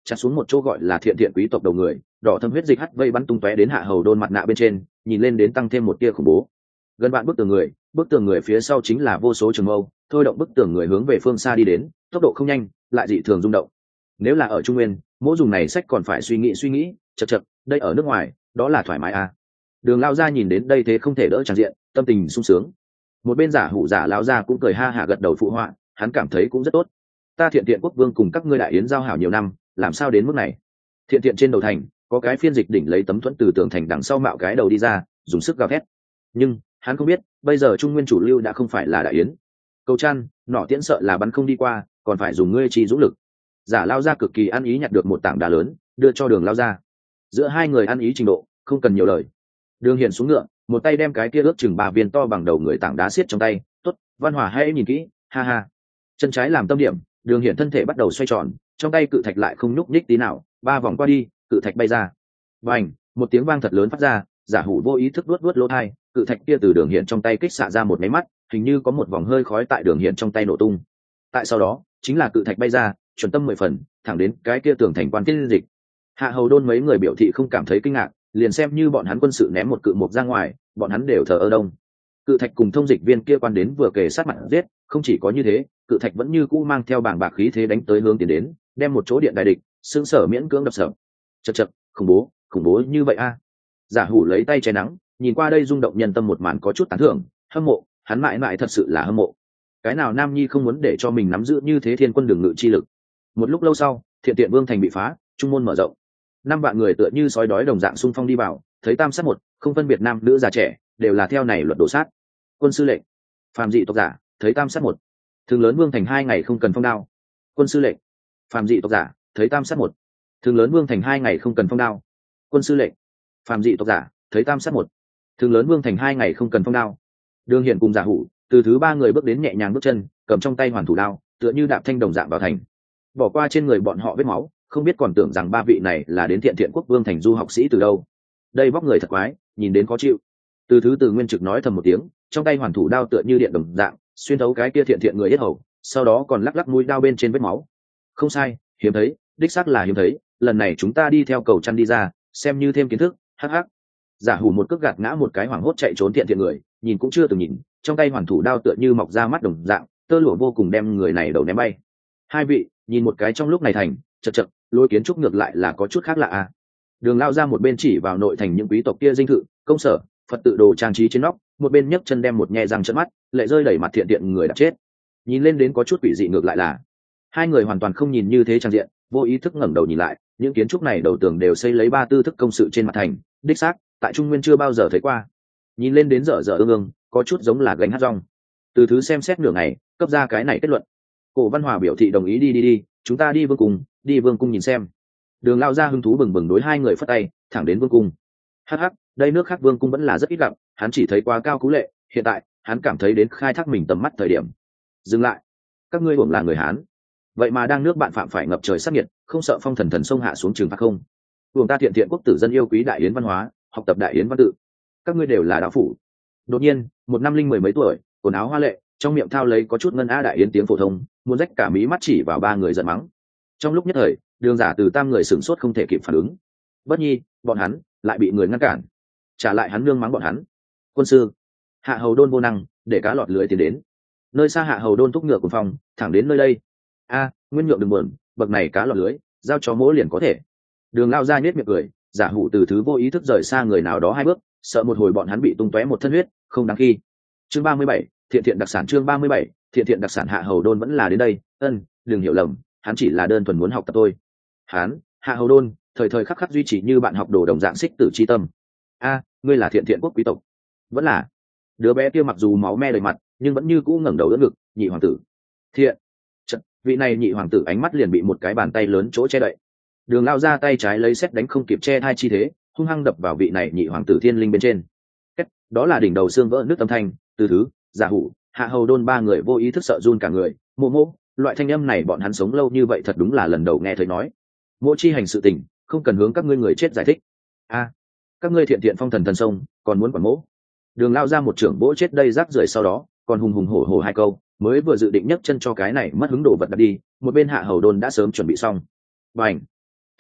chặt xuống một chỗ gọi là thiện thiện quý tộc đầu người, đỏ thâm huyết dịch hắt vây bắn tung tóe đến hạ hầu đôn mặt nạ bên trên, nhìn lên đến tăng thêm một tia khủng bố. Gần bạn bức tường người, bức tường người phía sau chính là vô số trường mâu, thôi động bức tường người hướng về phương xa đi đến, tốc độ không nhanh, lại dị thường rung động. Nếu là ở Trung Nguyên, mỗi dùng này sách còn phải suy nghĩ suy nghĩ, chật chật, đây ở nước ngoài, đó là thoải mái à. Đường lao ra nhìn đến đây thế không thể đỡ tràn diện, tâm tình sung sướng. Một bên giả hủ giả lao ra cũng cười ha hả gật đầu phụ họa, hắn cảm thấy cũng rất tốt. Ta thiện thiện quốc vương cùng các ngươi đại yến giao hảo nhiều năm, làm sao đến mức này? Thiện thiện trên đầu thành có cái phiên dịch đỉnh lấy tấm thuẫn từ tường thành đằng sau mạo cái đầu đi ra, dùng sức gào thét. Nhưng hắn không biết, bây giờ Trung Nguyên chủ lưu đã không phải là đại yến. Cầu chăn, nỏ tiễn sợ là bắn không đi qua, còn phải dùng ngươi chi dũng lực. Giả lao ra cực kỳ ăn ý nhặt được một tảng đá lớn, đưa cho đường lao ra. Giữa hai người ăn ý trình độ, không cần nhiều lời. Đường Hiển xuống ngựa, một tay đem cái kia ước chừng ba viên to bằng đầu người tảng đá xiết trong tay. Tốt, Văn Hòa hãy nhìn kỹ, ha ha. Chân trái làm tâm điểm, Đường Hiển thân thể bắt đầu xoay tròn, trong tay cự thạch lại không nhúc nhích tí nào, ba vòng qua đi, cự thạch bay ra. Bành, một tiếng vang thật lớn phát ra, giả hủ vô ý thức vuốt vuốt lỗ tai, cự thạch kia từ Đường Hiển trong tay kích xạ ra một máy mắt, hình như có một vòng hơi khói tại Đường Hiển trong tay nổ tung. Tại sau đó, chính là cự thạch bay ra, chuẩn tâm mười phần, thẳng đến cái kia tường thành quan tiên dịch. Hạ hầu đôn mấy người biểu thị không cảm thấy kinh ngạc, liền xem như bọn hắn quân sự ném một cự mục ra ngoài, bọn hắn đều thờ ơ đông. Cự thạch cùng thông dịch viên kia quan đến vừa kề sát mặt giết, không chỉ có như thế, cự thạch vẫn như cũ mang theo bảng bạc khí thế đánh tới hướng tiến đến, đem một chỗ điện đại địch xương sở miễn cưỡng đập sập. Chật chật, khủng bố, khủng bố như vậy a. Giả hủ lấy tay che nắng, nhìn qua đây rung động nhân tâm một màn có chút tán thưởng, hâm mộ, hắn mãi mãi thật sự là hâm mộ. Cái nào nam nhi không muốn để cho mình nắm giữ như thế thiên quân đường ngự chi lực. Một lúc lâu sau, thiện tiện vương thành bị phá, trung môn mở rộng. Năm vạn người tựa như sói đói đồng dạng xung phong đi vào, thấy tam sát một, không phân biệt nam nữ già trẻ, đều là theo này luật đổ sát. Quân sư lệnh, phàm dị tộc giả, thấy tam sát một. Thường lớn vương thành hai ngày không cần phong đao. Quân sư lệnh, phàm dị tộc giả, thấy tam sát một. Thường lớn vương thành hai ngày không cần phong đao. Quân sư lệnh, phàm dị tộc giả, thấy tam sát một. Thường lớn vương thành hai ngày không cần phong đao. Đường Hiển cùng giả hủ, từ thứ ba người bước đến nhẹ nhàng bước chân, cầm trong tay hoàn thủ đao, tựa như đạp thanh đồng dạng vào thành. Bỏ qua trên người bọn họ vết máu, không biết còn tưởng rằng ba vị này là đến thiện thiện quốc vương thành du học sĩ từ đâu. Đây vóc người thật quái, nhìn đến khó chịu. Từ thứ từ nguyên trực nói thầm một tiếng, trong tay hoàn thủ đao tựa như điện đồng dạng, xuyên thấu cái kia thiện thiện người yết hầu, sau đó còn lắc lắc mũi đao bên trên vết máu. Không sai, hiếm thấy, đích xác là hiếm thấy, lần này chúng ta đi theo cầu chăn đi ra, xem như thêm kiến thức, hắc hắc. Giả hủ một cước gạt ngã một cái hoảng hốt chạy trốn thiện thiện người, nhìn cũng chưa từng nhìn, trong tay hoàn thủ đao tựa như mọc ra mắt đồng dạng, tơ lụa vô cùng đem người này đầu ném bay. Hai vị, nhìn một cái trong lúc này thành, chật chật, lối kiến trúc ngược lại là có chút khác lạ à. Đường lao ra một bên chỉ vào nội thành những quý tộc kia dinh thự, công sở, phật tự đồ trang trí trên nóc, một bên nhấc chân đem một nhẹ răng trợn mắt, lệ rơi đẩy mặt thiện thiện người đã chết. Nhìn lên đến có chút quỷ dị, ngược lại là hai người hoàn toàn không nhìn như thế trang diện, vô ý thức ngẩng đầu nhìn lại, những kiến trúc này đầu tường đều xây lấy ba tư thức công sự trên mặt thành, đích xác, tại Trung Nguyên chưa bao giờ thấy qua. Nhìn lên đến dở dở ương ương, có chút giống là gánh hát rong. Từ thứ xem xét nửa ngày, cấp ra cái này kết luận. Cổ Văn Hòa biểu thị đồng ý, đi đi đi, chúng ta đi vương cung, đi vương cung nhìn xem. Đường lao ra hứng thú bừng bừng đối hai người phất tay, thẳng đến vương cung. Hắc hắc, đây nước khác vương cung vẫn là rất ít gặp, hắn chỉ thấy quá cao cú lệ, hiện tại hắn cảm thấy đến khai thác mình tầm mắt thời điểm. Dừng lại, các ngươi hưởng là người Hán, vậy mà đang nước bạn phạm phải ngập trời sát nhiệt, không sợ phong thần thần sông hạ xuống trường phạt không? Hưởng ta thiện thiện quốc tử dân yêu quý đại yến văn hóa, học tập đại yến văn tự, các ngươi đều là đạo phủ. Đột nhiên, một năm linh mười mấy tuổi, quần áo hoa lệ, trong miệng thao lấy có chút ngân a đại yến tiếng phổ thông, muốn rách cả mí mắt chỉ vào ba người giận mắng. Trong lúc nhất thời, đường giả từ tam người sửng sốt không thể kịp phản ứng. Bất nhi, bọn hắn lại bị người ngăn cản, trả lại hắn nương mắng bọn hắn. Quân sư, hạ hầu đôn vô năng, để cá lọt lưới tiến đến. Nơi xa hạ hầu đôn thúc ngựa cùng phòng, thẳng đến nơi đây. A, nguyên nhượng đừng buồn, bậc này cá lọt lưới, giao cho mỗ liền có thể. Đường lao ra nhếch miệng cười, giả hủ từ thứ vô ý thức rời xa người nào đó hai bước, sợ một hồi bọn hắn bị tung tóe một thân huyết, không đáng khi. Chương ba mươi bảy, thiện thiện đặc sản. Chương ba mươi bảy, thiện thiện đặc sản. Hạ hầu đôn vẫn là đến đây, ân, đừng hiểu lầm, hắn chỉ là đơn thuần muốn học tập thôi. Hắn, hạ hầu đôn, thời thời khắc khắc duy trì như bạn học đồ đồng dạng xích tử chi tâm. A, ngươi là thiện thiện quốc quý tộc? Vẫn là. Đứa bé kia mặc dù máu me đầy mặt, nhưng vẫn như cũ ngẩng đầu đỡ ngực, nhị hoàng tử. Thiện. Chật, vị này nhị hoàng tử ánh mắt liền bị một cái bàn tay lớn chỗ che đậy. Đường lao ra tay trái lấy sét đánh không kịp che hai chi thế, hung hăng đập vào vị này nhị hoàng tử thiên linh bên trên. Kết, đó là đỉnh đầu xương vỡ nước âm thanh, từ thứ, giả hủ, hạ hầu đôn ba người vô ý thức sợ run cả người. Mộ mộ, loại thanh âm này bọn hắn sống lâu như vậy thật đúng là lần đầu nghe thấy nói. Mộ chi hành sự tình, không cần hướng các ngươi người chết giải thích. A, các ngươi thiện thiện phong thần thần sông, còn muốn quản mộ? Đường lao ra một trưởng vỗ chết đây rác rưởi, sau đó còn hùng hùng hổ hổ hai câu, mới vừa dự định nhấc chân cho cái này mất hứng đổ vật đặt đi, một bên hạ hầu đôn đã sớm chuẩn bị xong. Bành!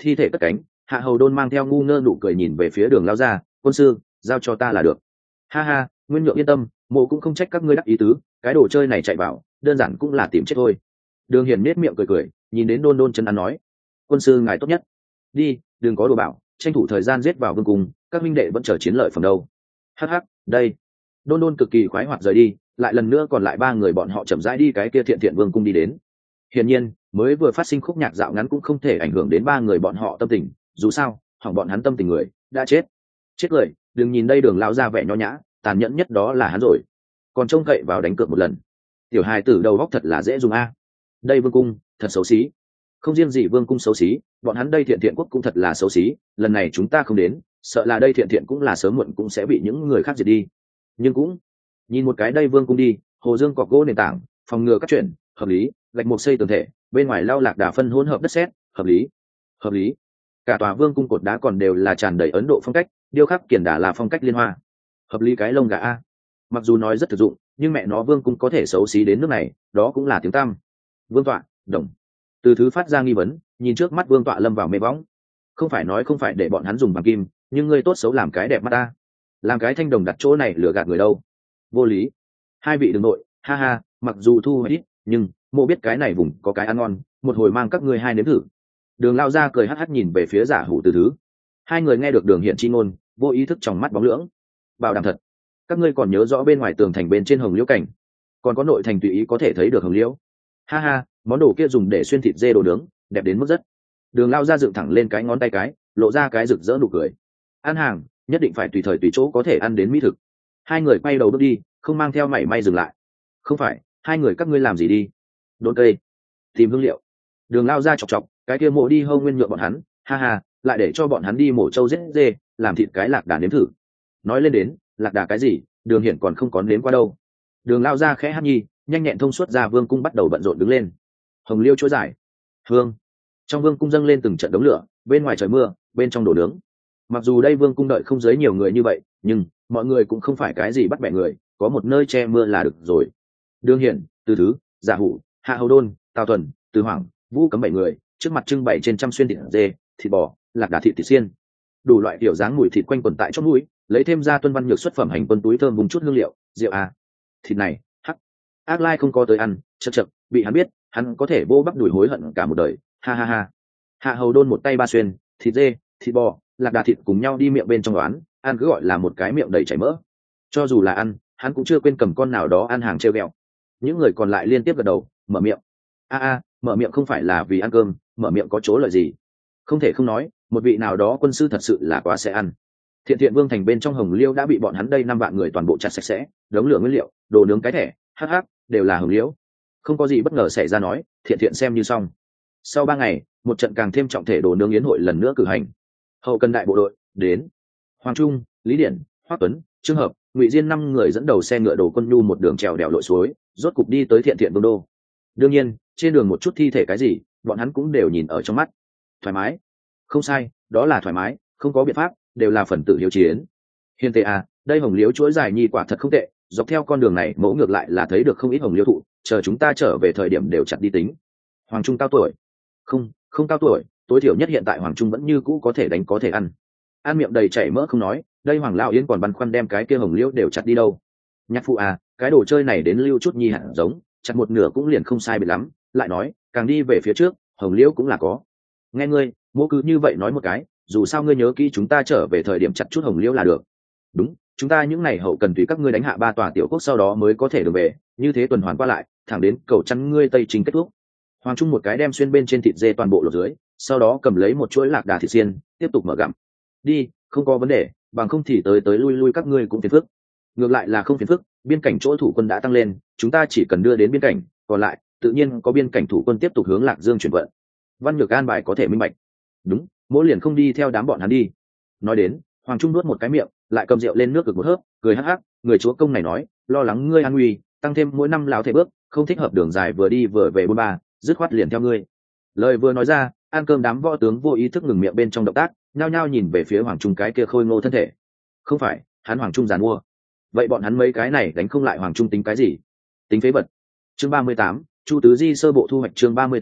Thi thể cất cánh, Hạ Hầu Đôn mang theo ngu ngơ nụ cười nhìn về phía Đường lao ra, quân sư, giao cho ta là được. Ha ha, Nguyên Nhượng yên tâm, mộ cũng không trách các ngươi đắc ý tứ, cái đồ chơi này chạy vào đơn giản cũng là tìm chết thôi. Đường Hiền nết miệng cười cười, nhìn đến Đôn Đôn chân ăn nói, quân sư ngài tốt nhất đi, đừng có đồ bảo, tranh thủ thời gian giết vào vương cung, các minh đệ vẫn chờ chiến lợi phẩm đâu. Hắc hắc, đây. Đôn Đôn cực kỳ khoái hoạt rời đi, lại lần nữa còn lại ba người bọn họ chậm rãi đi cái kia Thiện Thiện vương cung đi đến. Hiển nhiên, mới vừa phát sinh khúc nhạc dạo ngắn cũng không thể ảnh hưởng đến ba người bọn họ tâm tình, dù sao, hỏng bọn hắn tâm tình người đã chết. Chết cười, đừng nhìn đây Đường lão ra vẻ nho nhã, tàn nhẫn nhất đó là hắn rồi. Còn trông cậy vào đánh cược một lần. Tiểu hài tử đầu góc thật là dễ dùng a. Đây vương cung, thật xấu xí. Không riêng gì vương cung xấu xí, bọn hắn đây Thiện Thiện quốc cũng thật là xấu xí, lần này chúng ta không đến, sợ là đây Thiện Thiện cũng là sớm muộn cũng sẽ bị những người khác diệt đi. Nhưng cũng nhìn một cái đây vương cung đi, hồ dương cọc gỗ nền tảng, phòng ngừa các chuyện, hợp lý, gạch một xây tường thể, bên ngoài lau lạc đà phân hỗn hợp đất sét, hợp lý, hợp lý. Cả tòa vương cung cột đá còn đều là tràn đầy Ấn Độ phong cách, điêu khắc kiền đả là phong cách liên hoa. Hợp lý cái lông gà a. Mặc dù nói rất thực dụng, nhưng mẹ nó vương cung có thể xấu xí đến nước này, đó cũng là tiếng tăm. Vương tọa, đồng. Từ thứ phát ra nghi vấn, nhìn trước mắt vương tọa lâm vào mê võng. Không phải nói không phải để bọn hắn dùng bằng kim, nhưng ngươi tốt xấu làm cái đẹp mắt ta, làm cái thanh đồng đặt chỗ này lừa gạt người đâu. Vô lý. Hai vị đường nội, ha ha, mặc dù thu ít, nhưng mộ biết cái này vùng có cái ăn ngon, một hồi mang các ngươi hai nếm thử. Đường lao ra cười hắc hắc nhìn về phía Giả Hủ Từ thứ. Hai người nghe được Đường Hiển chi ngôn, vô ý thức trong mắt bóng lưỡng. Bảo đảm thật, các ngươi còn nhớ rõ bên ngoài tường thành bên trên hồng liễu cảnh, còn có nội thành tùy ý có thể thấy được hồng liễu. Ha ha, món đồ kia dùng để xuyên thịt dê đồ nướng, đẹp đến mức rất. Đường lao ra dựng thẳng lên cái ngón tay cái, lộ ra cái rực rỡ nụ cười. Ăn hàng nhất định phải tùy thời tùy chỗ có thể ăn đến mỹ thực. Hai người quay đầu bước đi, không mang theo mảy may dừng lại. Không phải, hai người các ngươi làm gì đi? Đốn cây, tìm hương liệu. Đường lao ra chọc chọc, cái kia mộ đi hâu Nguyên Nhượng bọn hắn, ha ha, lại để cho bọn hắn đi mổ trâu giết dê, làm thịt cái lạc đà nếm thử. Nói lên đến, lạc đà cái gì, Đường Hiển còn không có nếm qua đâu. Đường lao ra khẽ hát nhi, nhanh nhẹn thông suốt ra vương cung bắt đầu bận rộn đứng lên. Hồng liêu chuỗi dài, hương. Trong vương cung dâng lên từng trận đống lửa, bên ngoài trời mưa, bên trong đổ nướng. Mặc dù đây vương cung đợi không giới nhiều người như vậy, nhưng mọi người cũng không phải cái gì bắt bẻ người, có một nơi che mưa là được rồi. Đường Hiển, Từ thứ, Giả Hủ, Hạ Hầu Đôn, Tào Tuần, Từ Hoảng, Vũ Cấm bảy người, trước mặt trưng bày trên trăm xuyên thịt dê, thịt bò, lạc đà thịt thịt xiên, đủ loại kiểu dáng mùi thịt quanh quẩn tại trong mũi, lấy thêm ra Tuân Văn Nhược xuất phẩm hành quân túi thơm vùng chút hương liệu, rượu à. Thịt này, hắc. Ác Lai không có tới ăn, chậc chậc, bị hắn biết, hắn có thể vô bắp đùi hối hận cả một đời, ha ha ha. Hạ Hầu Đôn một tay ba xuyên, thịt dê, thịt bò, lạc đà thịt cùng nhau đi miệng bên trong đoán, ăn cứ gọi là một cái miệng đầy chảy mỡ. Cho dù là ăn, hắn cũng chưa quên cầm con nào đó ăn hàng treo ghẹo. Những người còn lại liên tiếp gật đầu, mở miệng. A a, mở miệng không phải là vì ăn cơm, mở miệng có chỗ lợi gì? Không thể không nói, một vị nào đó quân sư thật sự là quá sẽ ăn. Thiện Thiện vương thành bên trong hồng liêu đã bị bọn hắn đây năm vạn người toàn bộ chặt sạch sẽ, đống lửa nguyên liệu, đồ nướng cái thẻ, hắc hắc, đều là hồng liễu. Không có gì bất ngờ xảy ra nói, Thiện Thiện xem như xong. Sau ba ngày, một trận càng thêm trọng thể đồ nướng yến hội lần nữa cử hành. Hậu cần đại bộ đội đến. Hoàng Trung, Lý Điển, Hoắc Tuấn, Trương Hợp, Ngụy Diên năm người dẫn đầu xe ngựa đồ quân nhu một đường trèo đèo lội suối, rốt cục đi tới Thiện Thiện vương đô. Đương nhiên, trên đường một chút thi thể cái gì, bọn hắn cũng đều nhìn ở trong mắt. Thoải mái. Không sai, đó là thoải mái, không có biện pháp, đều là phần tử hiếu chiến. Hiền tệ à, đây hồng liễu chuỗi dài nhi quả thật không tệ, dọc theo con đường này mẫu ngược lại là thấy được không ít hồng liễu thụ, chờ chúng ta trở về thời điểm đều chặt đi tính. Hoàng Trung cao tuổi. Không, không cao tuổi, tối thiểu nhất hiện tại Hoàng Trung vẫn như cũ có thể đánh có thể ăn. Ăn miệng đầy chảy mỡ không nói, đây Hoàng lão yến còn băn khoăn đem cái kia hồng liễu đều chặt đi đâu. Nhạc phụ à, cái đồ chơi này đến lưu chút nhi hẳn giống, chặt một nửa cũng liền không sai biệt lắm, lại nói, càng đi về phía trước, hồng liễu cũng là có. Nghe ngươi, mỗ cứ như vậy nói một cái, dù sao ngươi nhớ kỹ chúng ta trở về thời điểm chặt chút hồng liễu là được. Đúng, chúng ta những ngày hậu cần tùy các ngươi đánh hạ ba tòa tiểu quốc sau đó mới có thể được về, như thế tuần hoàn qua lại, thẳng đến cầu chăn ngươi tây trình kết thúc. Hoàng Trung một cái đem xuyên bên trên thịt dê toàn bộ lột dưới, sau đó cầm lấy một chuỗi lạc đà thịt xiên, tiếp tục mở gặm. Đi, không có vấn đề, bằng không thì tới tới lui lui các ngươi cũng phiền phức. Ngược lại là không phiền phức, biên cảnh chỗ thủ quân đã tăng lên, chúng ta chỉ cần đưa đến biên cảnh, còn lại tự nhiên có biên cảnh thủ quân tiếp tục hướng Lạc Dương chuyển vận. Văn Nhược an bài có thể minh bạch. Đúng, mỗi liền không đi theo đám bọn hắn đi. Nói đến, Hoàng Trung nuốt một cái miệng, lại cầm rượu lên nước cực một hớp, cười hắc hắc, người chúa công này nói, lo lắng ngươi an nguy, tăng thêm mỗi năm lão thể bước, không thích hợp đường dài vừa đi vừa về bôn ba, dứt khoát liền theo ngươi. Lời vừa nói ra, ăn cơm đám võ tướng vô ý thức ngừng miệng bên trong động tác, nhao nhao nhìn về phía Hoàng Trung cái kia khôi ngô thân thể. Không phải, hắn Hoàng Trung giàn mua. Vậy bọn hắn mấy cái này đánh không lại Hoàng Trung tính cái gì? Tính phế vật. Chương ba mươi tám, Chu Tứ Di sơ bộ thu hoạch chương ba mươi tám,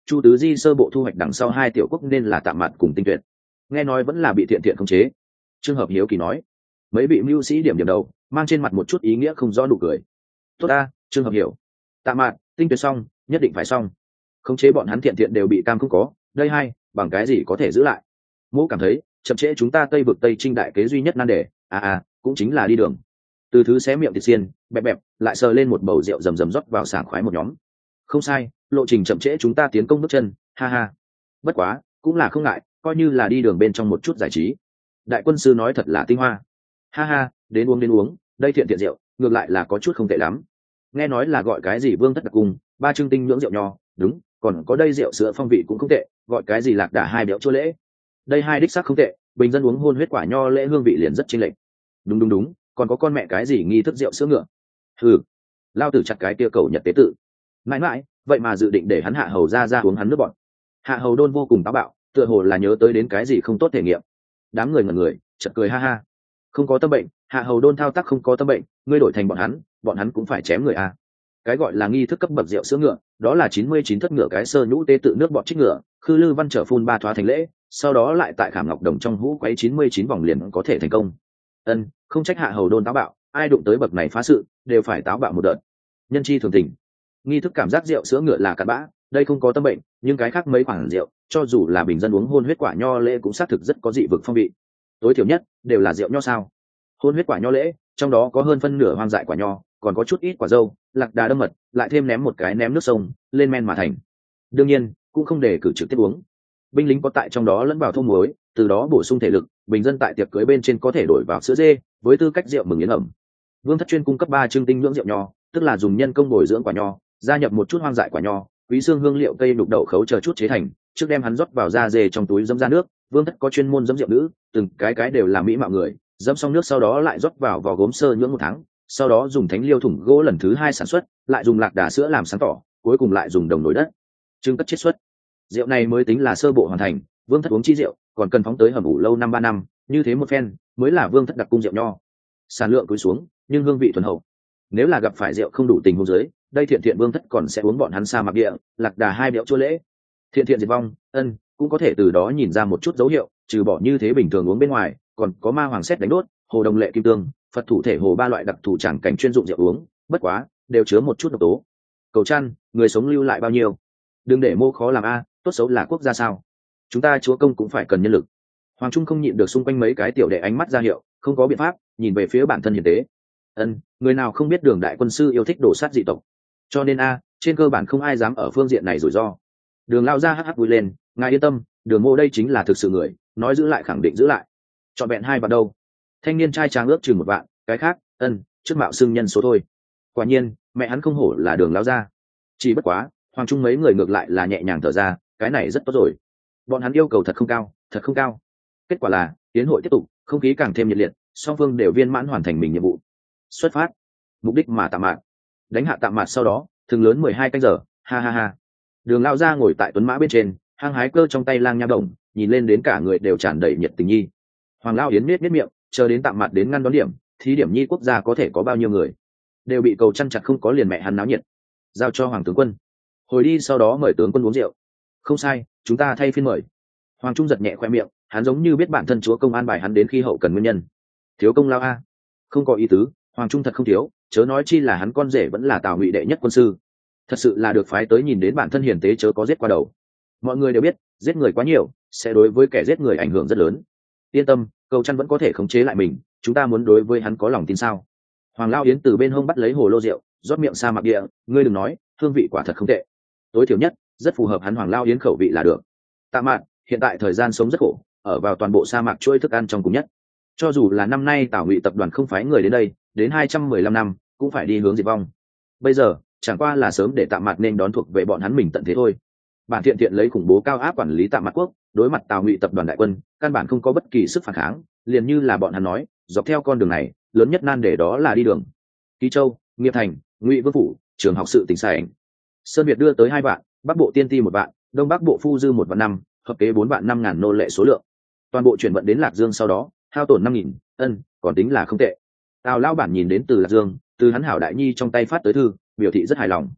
Chu Tứ Di sơ bộ thu hoạch đằng sau hai tiểu quốc nên là Tạm Mạt cùng Tinh Tuyệt, nghe nói vẫn là bị Thiện Thiện khống chế. Trương Hợp hiếu kỳ nói. Mấy vị mưu sĩ điểm điểm đầu, mang trên mặt một chút ý nghĩa không rõ nụ cười. Tốt ta, Trương Hợp hiểu. Tạm Mạt, Tinh Tuyệt xong, nhất định phải xong. Khống chế bọn hắn Thiện Thiện đều bị cam không có, đây hai, bằng cái gì có thể giữ lại? Mỗ cảm thấy, chậm trễ chúng ta Tây vực Tây Trinh đại kế duy nhất nan đề, à à, cũng chính là đi đường. Từ thứ xé miệng thịt xiên, bẹp bẹp, lại sờ lên một bầu rượu rầm rầm rót vào sảng khoái một nhóm. Không sai, lộ trình chậm trễ chúng ta tiến công bước chân, ha ha. Bất quá, cũng là không ngại, coi như là đi đường bên trong một chút giải trí. Đại quân sư nói thật là tinh hoa, ha ha, đến uống đến uống, đây Thiện Thiện rượu, ngược lại là có chút không tệ lắm. Nghe nói là gọi cái gì Vương Thất Đặc Cung, ba chương tinh nhưỡng rượu nho, đúng, còn có đây rượu sữa phong vị cũng không tệ, gọi cái gì Lạc Đà hai béo chua lễ. Đây hai đích xác không tệ, bình dân uống hôn huyết quả nho lễ hương vị liền rất chênh lệch. Đúng đúng đúng, còn có con mẹ cái gì nghi thức rượu sữa ngựa. Hừ, lao tử chặt cái kia cầu nhật tế tự. Mãi mãi, vậy mà dự định để hắn hạ hầu ra ra uống hắn nước bọn. Hạ hầu đôn vô cùng táo bạo, tựa hồ là nhớ tới đến cái gì không tốt thể nghiệm. Đám người ngẩn người, chợt cười ha ha. Không có tâm bệnh, hạ hầu đôn thao tác không có tâm bệnh, ngươi đổi thành bọn hắn, bọn hắn cũng phải chém người a. Cái gọi là nghi thức cấp bậc rượu sữa ngựa, đó là chín mươi chín thất ngựa cái sơ nhũ tế tự nước bọt trích ngựa, khư lư văn trở phun ba thoá thành lễ, sau đó lại tại khảm ngọc đồng trong hũ quấy chín mươi chín vòng liền có thể thành công. Ân, không trách hạ hầu đôn táo bạo, ai đụng tới bậc này phá sự, đều phải táo bạo một đợt. Nhân chi thường tình. Nghi thức cảm giác rượu sữa ngựa là cặn bã, đây không có tâm bệnh, nhưng cái khác mấy khoản rượu, cho dù là bình dân uống hôn huyết quả nho lễ cũng xác thực rất có dị vực phong vị. Tối thiểu nhất, đều là rượu nho sao? Hôn huyết quả nho lễ, trong đó có hơn phân nửa hoang dại quả nho, còn có chút ít quả dâu, lạc đà đâm mật, lại thêm ném một cái ném nước sông, lên men mà thành. Đương nhiên, cũng không để cử trực tiếp uống. Binh lính có tại trong đó lẫn vào thô muối, từ đó bổ sung thể lực, bình dân tại tiệc cưới bên trên có thể đổi vào sữa dê, với tư cách rượu mừng yến ẩm. Vương Thất chuyên cung cấp ba chương tinh nhưỡng rượu nho, tức là dùng nhân công bồi dưỡng quả nho, gia nhập một chút hoang dại quả nho, quý xương hương liệu cây đục đậu khấu chờ chút chế thành, trước đem hắn rót vào da dê trong túi dẫm ra nước. Vương Thất có chuyên môn dẫm rượu nữ, từng cái cái đều là mỹ mạo người, dẫm xong nước sau đó lại rót vào vò gốm sơ nhưỡng một tháng, sau đó dùng thánh liêu thủng gỗ lần thứ hai sản xuất, lại dùng lạc đà sữa làm sáng tỏ, cuối cùng lại dùng đồng nồi đất trưng cất chiết xuất. Rượu này mới tính là sơ bộ hoàn thành. Vương Thất uống chi rượu, còn cần phóng tới hầm ủ lâu năm ba năm, như thế một phen mới là Vương Thất đặc cung rượu nho. Sản lượng cúi xuống, nhưng hương vị thuần hậu. Nếu là gặp phải rượu không đủ tình huống dưới, đây Thiện Thiện Vương Thất còn sẽ uống bọn hắn sa mạc địa, lạc đà hai béo chua lễ. Thiện Thiện diệt vong, ân, cũng có thể từ đó nhìn ra một chút dấu hiệu, trừ bỏ như thế bình thường uống bên ngoài, còn có ma hoàng xét đánh đốt, hồ đồng lệ kim tương, Phật thủ thể hồ ba loại đặc thù chẳng cảnh chuyên dụng rượu uống, bất quá đều chứa một chút độc tố. Cầu chăn, người sống lưu lại bao nhiêu? Đừng để mô khó làm a, tốt xấu là quốc gia sao? Chúng ta chúa công cũng phải cần nhân lực. Hoàng Trung không nhịn được xung quanh mấy cái tiểu đệ ánh mắt ra hiệu, không có biện pháp, nhìn về phía bản thân hiền tế. Ân, người nào không biết Đường đại quân sư yêu thích đổ sát dị tộc, cho nên a, trên cơ bản không ai dám ở phương diện này rủi ro. Đường lao ra hắc hắc vui lên, ngài yên tâm, Đường mô đây chính là thực sự người, nói giữ lại khẳng định giữ lại. Chọn vẹn hai vạn đâu? Thanh niên trai tráng ước chừng một vạn, cái khác, ân, trước mạo xưng nhân số thôi. Quả nhiên, mẹ hắn không hổ là Đường lao ra. Chỉ bất quá, Hoàng Trung mấy người ngược lại là nhẹ nhàng thở ra, cái này rất tốt rồi. Bọn hắn yêu cầu thật không cao, thật không cao. Kết quả là, tiến hội tiếp tục, không khí càng thêm nhiệt liệt, song phương đều viên mãn hoàn thành mình nhiệm vụ. Xuất phát. Mục đích mà Tạm Mạt. Đánh hạ Tạm Mạt sau đó, thường lớn mười hai canh giờ, ha ha ha. Đường lao ra ngồi tại tuấn mã bên trên, hăng hái cơ trong tay lang nha đồng, nhìn lên đến cả người đều tràn đầy nhiệt tình nhi. Hoàng Lao Yến miết miết miệng, chờ đến Tạm Mạt đến ngăn đón điểm, thí điểm nhi quốc gia có thể có bao nhiêu người, đều bị cầu chăn chặt không có liền mẹ hắn náo nhiệt. Giao cho Hoàng tướng quân. Hồi đi sau đó mời tướng quân uống rượu. Không sai, chúng ta thay phiên mời. Hoàng Trung giật nhẹ khoe miệng, hắn giống như biết bản thân chúa công an bài hắn đến khi hậu cần nguyên nhân. Thiếu công lao a? Không có ý tứ, Hoàng Trung thật không thiếu, chớ nói chi là hắn con rể vẫn là Tào Ngụy đệ nhất quân sư. Thật sự là được phái tới nhìn đến bản thân hiền tế chớ có giết qua đầu. Mọi người đều biết, giết người quá nhiều, sẽ đối với kẻ giết người ảnh hưởng rất lớn. Yên tâm, cầu chăn vẫn có thể khống chế lại mình, chúng ta muốn đối với hắn có lòng tin sao? Hoàng Lao Yến từ bên hông bắt lấy hồ lô rượu, rót miệng sa mạc địa, ngươi đừng nói, hương vị quả thật không tệ. Tối thiểu nhất, rất phù hợp hắn Hoàng Lao Yến khẩu vị là được. Tạm Mạt, hiện tại thời gian sống rất khổ, ở vào toàn bộ sa mạc chuỗi thức ăn trong cùng nhất. Cho dù là năm nay Tào Ngụy tập đoàn không phái người đến đây, đến hai trăm mười lăm năm, cũng phải đi hướng diệt vong. Bây giờ, chẳng qua là sớm để Tạm Mạt nên đón thuộc về bọn hắn mình tận thế thôi. Bản Thiện Thiện lấy khủng bố cao áp quản lý Tạm Mạt quốc, đối mặt Tào Ngụy tập đoàn đại quân, căn bản không có bất kỳ sức phản kháng, liền như là bọn hắn nói, dọc theo con đường này, lớn nhất nan đề đó là đi đường. Ký Châu, Nghiệp Thành, Ngụy Vương phủ, trường học sự tỉnh sảnh. Sơn Việt đưa tới hai vạn, Bắc Bộ Tiên Ti một vạn, Đông Bắc Bộ Phu Dư một vạn năm, hợp kế bốn vạn năm ngàn nô lệ số lượng. Toàn bộ chuyển vận đến Lạc Dương sau đó, hao tổn năm nghìn, ân, còn tính là không tệ. Tào lao bản nhìn đến từ Lạc Dương, từ hắn hảo đại nhi trong tay phát tới thư, biểu thị rất hài lòng.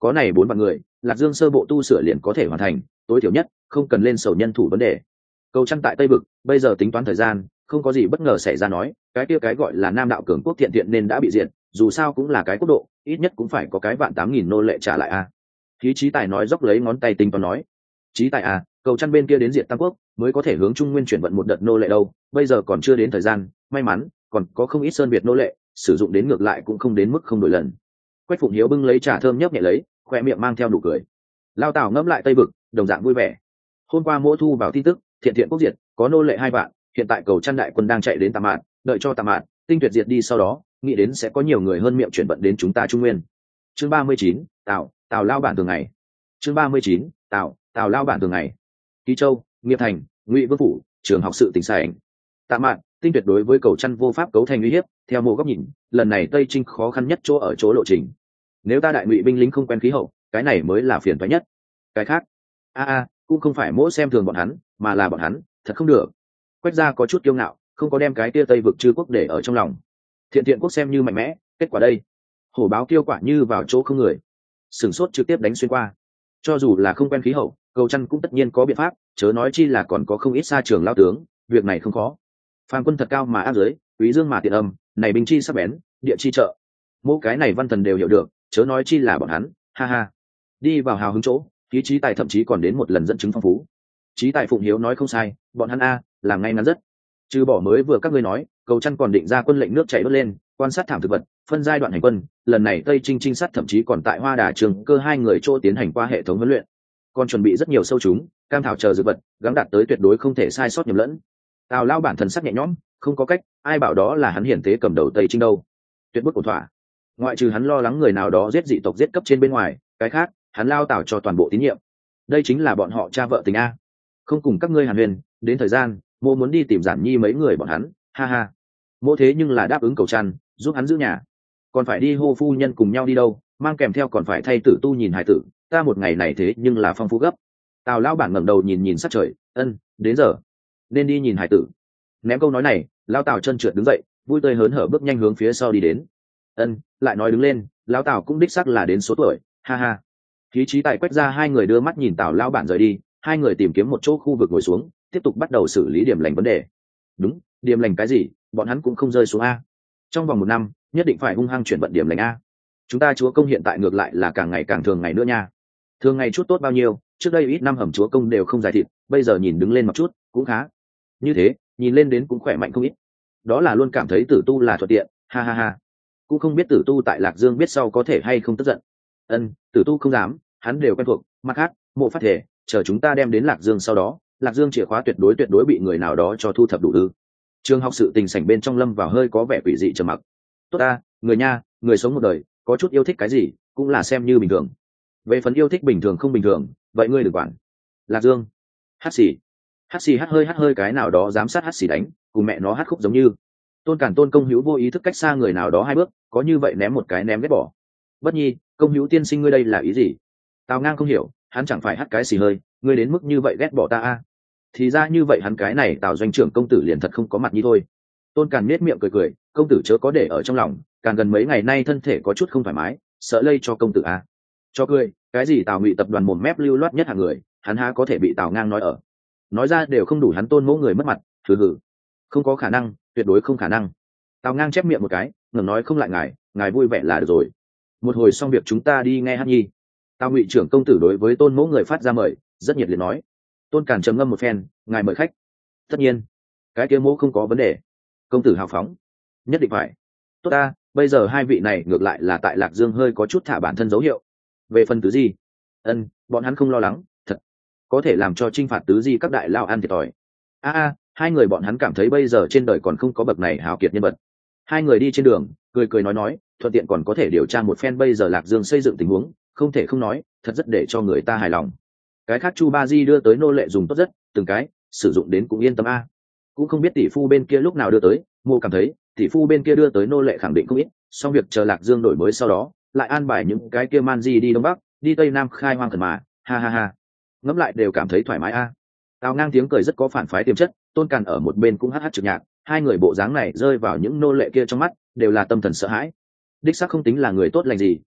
có này bốn vạn người, Lạc Dương sơ bộ tu sửa liền có thể hoàn thành, tối thiểu nhất không cần lên sầu nhân thủ vấn đề. Cầu chăn tại Tây vực, bây giờ tính toán thời gian, không có gì bất ngờ xảy ra nói, cái kia cái gọi là Nam đạo cường quốc thiện thiện nên đã bị diệt, dù sao cũng là cái quốc độ, ít nhất cũng phải có cái vạn tám nghìn nô lệ trả lại a. Khí Chí Tài nói dốc lấy ngón tay tính toán nói, Chí Tài à, cầu chăn bên kia đến diệt Tam Quốc, mới có thể hướng Trung Nguyên chuyển vận một đợt nô lệ đâu, bây giờ còn chưa đến thời gian, may mắn còn có không ít sơn Việt nô lệ, sử dụng đến ngược lại cũng không đến mức không đổi lần. Quách Phụng Hiếu bưng lấy trà thơm nhấp nhẹ lấy, khoe miệng mang theo nụ cười. Lao Tào ngẫm lại Tây vực, đồng dạng vui vẻ. Hôm qua Mỗ thu vào tin tức, thiện thiện quốc diệt, có nô lệ hai vạn, hiện tại cầu chăn đại quân đang chạy đến Tạm Mạn, đợi cho Tạm Mạn tinh tuyệt diệt đi sau đó, nghĩ đến sẽ có nhiều người hơn miệng chuyển vận đến chúng ta Trung Nguyên. Chương ba mươi chín, Tào, Tào lao bản thường ngày. Chương ba mươi chín, Tào, Tào lao bản thường ngày. Ký Châu, Nghiệp Thành, Ngụy Vương phủ, trường học sự tỉnh sảnh. Tạm Mạn, tinh tuyệt đối với cầu chăn vô pháp cấu thành uy hiếp, theo Mộ góc nhìn, lần này Tây Trinh khó khăn nhất chỗ ở chỗ lộ trình. Nếu ta đại ngụy binh lính không quen khí hậu, cái này mới là phiền toái nhất. Cái khác, a a, cũng không phải Mỗ xem thường bọn hắn, mà là bọn hắn thật không được. Quách gia có chút kiêu ngạo, không có đem cái tia Tây vực chư quốc để ở trong lòng. Thiện thiện quốc xem như mạnh mẽ, kết quả đây, hổ báo kiêu quả như vào chỗ không người, sửng sốt trực tiếp đánh xuyên qua. Cho dù là không quen khí hậu, cầu chăn cũng tất nhiên có biện pháp, chớ nói chi là còn có không ít xa trường lao tướng, việc này không khó. Phàm quân thật cao mà áp dưới, quý dương mà tiện âm, này binh chi sắc bén, địa chi trợ. Mỗi cái này văn thần đều hiểu được, chớ nói chi là bọn hắn, ha ha. Đi vào hào hứng chỗ, Khí Chí Tài thậm chí còn đến một lần dẫn chứng phong phú. Chí Tài Phụng Hiếu nói không sai, bọn hắn a, làm ngay ngắn rất. Trừ bỏ mới vừa các ngươi nói, cầu chăn còn định ra quân lệnh nước chảy bớt lên, quan sát thảm thực vật, phân giai đoạn hành quân, lần này Tây Trinh trinh sát thậm chí còn tại Hoa Đà Trường Cơ hai người chỗ tiến hành qua hệ thống huấn luyện. Còn chuẩn bị rất nhiều sâu chúng, cam thảo chờ dược vật, gắng đạt tới tuyệt đối không thể sai sót nhầm lẫn. Tào lao bản thần sắc nhẹ nhõm, không có cách, ai bảo đó là hắn hiển tế cầm đầu Tây Trinh đâu. Tuyệt bức ổn thỏa. Ngoại trừ hắn lo lắng người nào đó giết dị tộc giết cấp trên bên ngoài, cái khác, hắn lao Tào cho toàn bộ tín nhiệm. Đây chính là bọn họ cha vợ tình a. Không cùng các ngươi hàn huyền, đến thời gian, Mộ muốn đi tìm Giản Nhi mấy người bọn hắn, ha ha. Mộ thế nhưng là đáp ứng cầu chăn, giúp hắn giữ nhà. Còn phải đi hô phu nhân cùng nhau đi đâu, mang kèm theo còn phải thay tử tu nhìn hải tử, ta một ngày này thế nhưng là phong phú gấp. Tào lão bản ngẩng đầu nhìn nhìn sát trời, ân, đến giờ, nên đi nhìn hải tử. Ném câu nói này, lão Tào chân trượt đứng dậy, vui tươi hớn hở bước nhanh hướng phía sau đi đến. Ân, lại nói đứng lên, lão Tào cũng đích xác là đến số tuổi, ha ha. Khí Chí Tài Quách ra hai người đưa mắt nhìn Tào lão bản rời đi, hai người tìm kiếm một chỗ khu vực ngồi xuống, tiếp tục bắt đầu xử lý điểm lành vấn đề. Đúng, điểm lành cái gì, bọn hắn cũng không rơi xuống a. Trong vòng một năm, nhất định phải hung hăng chuyển vận điểm lành a. Chúng ta chúa công hiện tại ngược lại là càng ngày càng thường ngày nữa nha. Thường ngày chút tốt bao nhiêu, trước đây ít năm hầm chúa công đều không dài thịt, bây giờ nhìn đứng lên một chút, cũng khá. Như thế, nhìn lên đến cũng khỏe mạnh không ít. Đó là luôn cảm thấy tử tu là thuận tiện, ha ha ha. Cũng không biết tử tu tại Lạc Dương biết sau có thể hay không tức giận. Ân, tử tu không dám, hắn đều quen thuộc, mặt khác, Mộ phát thể, chờ chúng ta đem đến Lạc Dương sau đó, Lạc Dương chìa khóa tuyệt đối tuyệt đối bị người nào đó cho thu thập đủ ư. Trường học sự tình sảnh bên trong lâm vào hơi có vẻ quỷ dị trầm mặc. Tốt ta, người nha, người sống một đời, có chút yêu thích cái gì, cũng là xem như bình thường. Về phần yêu thích bình thường không bình thường, vậy ngươi đừng quản. Lạc Dương, hát xì, hát xì hát hơi hát hơi cái nào đó giám sát hát xì đánh, cùng mẹ nó hát khúc giống như. Tôn Cản Tôn công hữu vô ý thức cách xa người nào đó hai bước, có như vậy ném một cái ném ghét bỏ. Bất nhi, công hữu tiên sinh ngươi đây là ý gì? Tào Ngang không hiểu, hắn chẳng phải hát cái xì hơi, ngươi đến mức như vậy ghét bỏ ta a? À? Thì ra như vậy hắn cái này Tào doanh trưởng công tử liền thật không có mặt như thôi. Tôn Càn nết miệng cười cười, công tử chớ có để ở trong lòng, càng gần mấy ngày nay thân thể có chút không thoải mái, sợ lây cho công tử a. À? Cho cười, cái gì Tào Ngụy tập đoàn mồm mép lưu loát nhất hạng người, hắn há có thể bị Tào Ngang nói ở. Nói ra đều không đủ hắn Tôn mẫu người mất mặt, thử hử. Không có khả năng, tuyệt đối không khả năng. Tào Ngang chép miệng một cái, ngẩng nói không lại ngài, ngài vui vẻ là được rồi. Một hồi xong việc chúng ta đi nghe hát nhi. Tào Ngụy trưởng công tử đối với Tôn mẫu người phát ra mời, rất nhiệt liệt nói. Tôn Càn trầm ngâm một phen, ngài mời khách. Tất nhiên, cái kia mẫu không có vấn đề. Công tử hào phóng, nhất định phải. Tốt ta, bây giờ hai vị này ngược lại là tại Lạc Dương hơi có chút thả bản thân dấu hiệu. Về phần tứ di, ân, bọn hắn không lo lắng, thật có thể làm cho trinh phạt tứ di các đại lao ăn thiệt thòi. A a, hai người bọn hắn cảm thấy bây giờ trên đời còn không có bậc này hào kiệt nhân vật. Hai người đi trên đường, cười cười nói nói, thuận tiện còn có thể điều tra một phen bây giờ Lạc Dương xây dựng tình huống, không thể không nói, thật rất để cho người ta hài lòng. Cái khác Chu Ba Di đưa tới nô lệ dùng tốt rất, từng cái sử dụng đến cũng yên tâm a. Cũng không biết tỷ phu bên kia lúc nào đưa tới, Mộ cảm thấy tỷ phu bên kia đưa tới nô lệ khẳng định không ít, xong việc chờ Lạc Dương đổi mới sau đó, lại an bài những cái kia man di đi đông bắc, đi tây nam khai hoang thần mà, ha ha ha. Ngẫm lại đều cảm thấy thoải mái a. Tào Ngang tiếng cười rất có phản phái tiềm chất, Tôn Càn ở một bên cũng hát hát trực nhạc, hai người bộ dáng này rơi vào những nô lệ kia trong mắt, đều là tâm thần sợ hãi. Đích xác không tính là người tốt lành gì,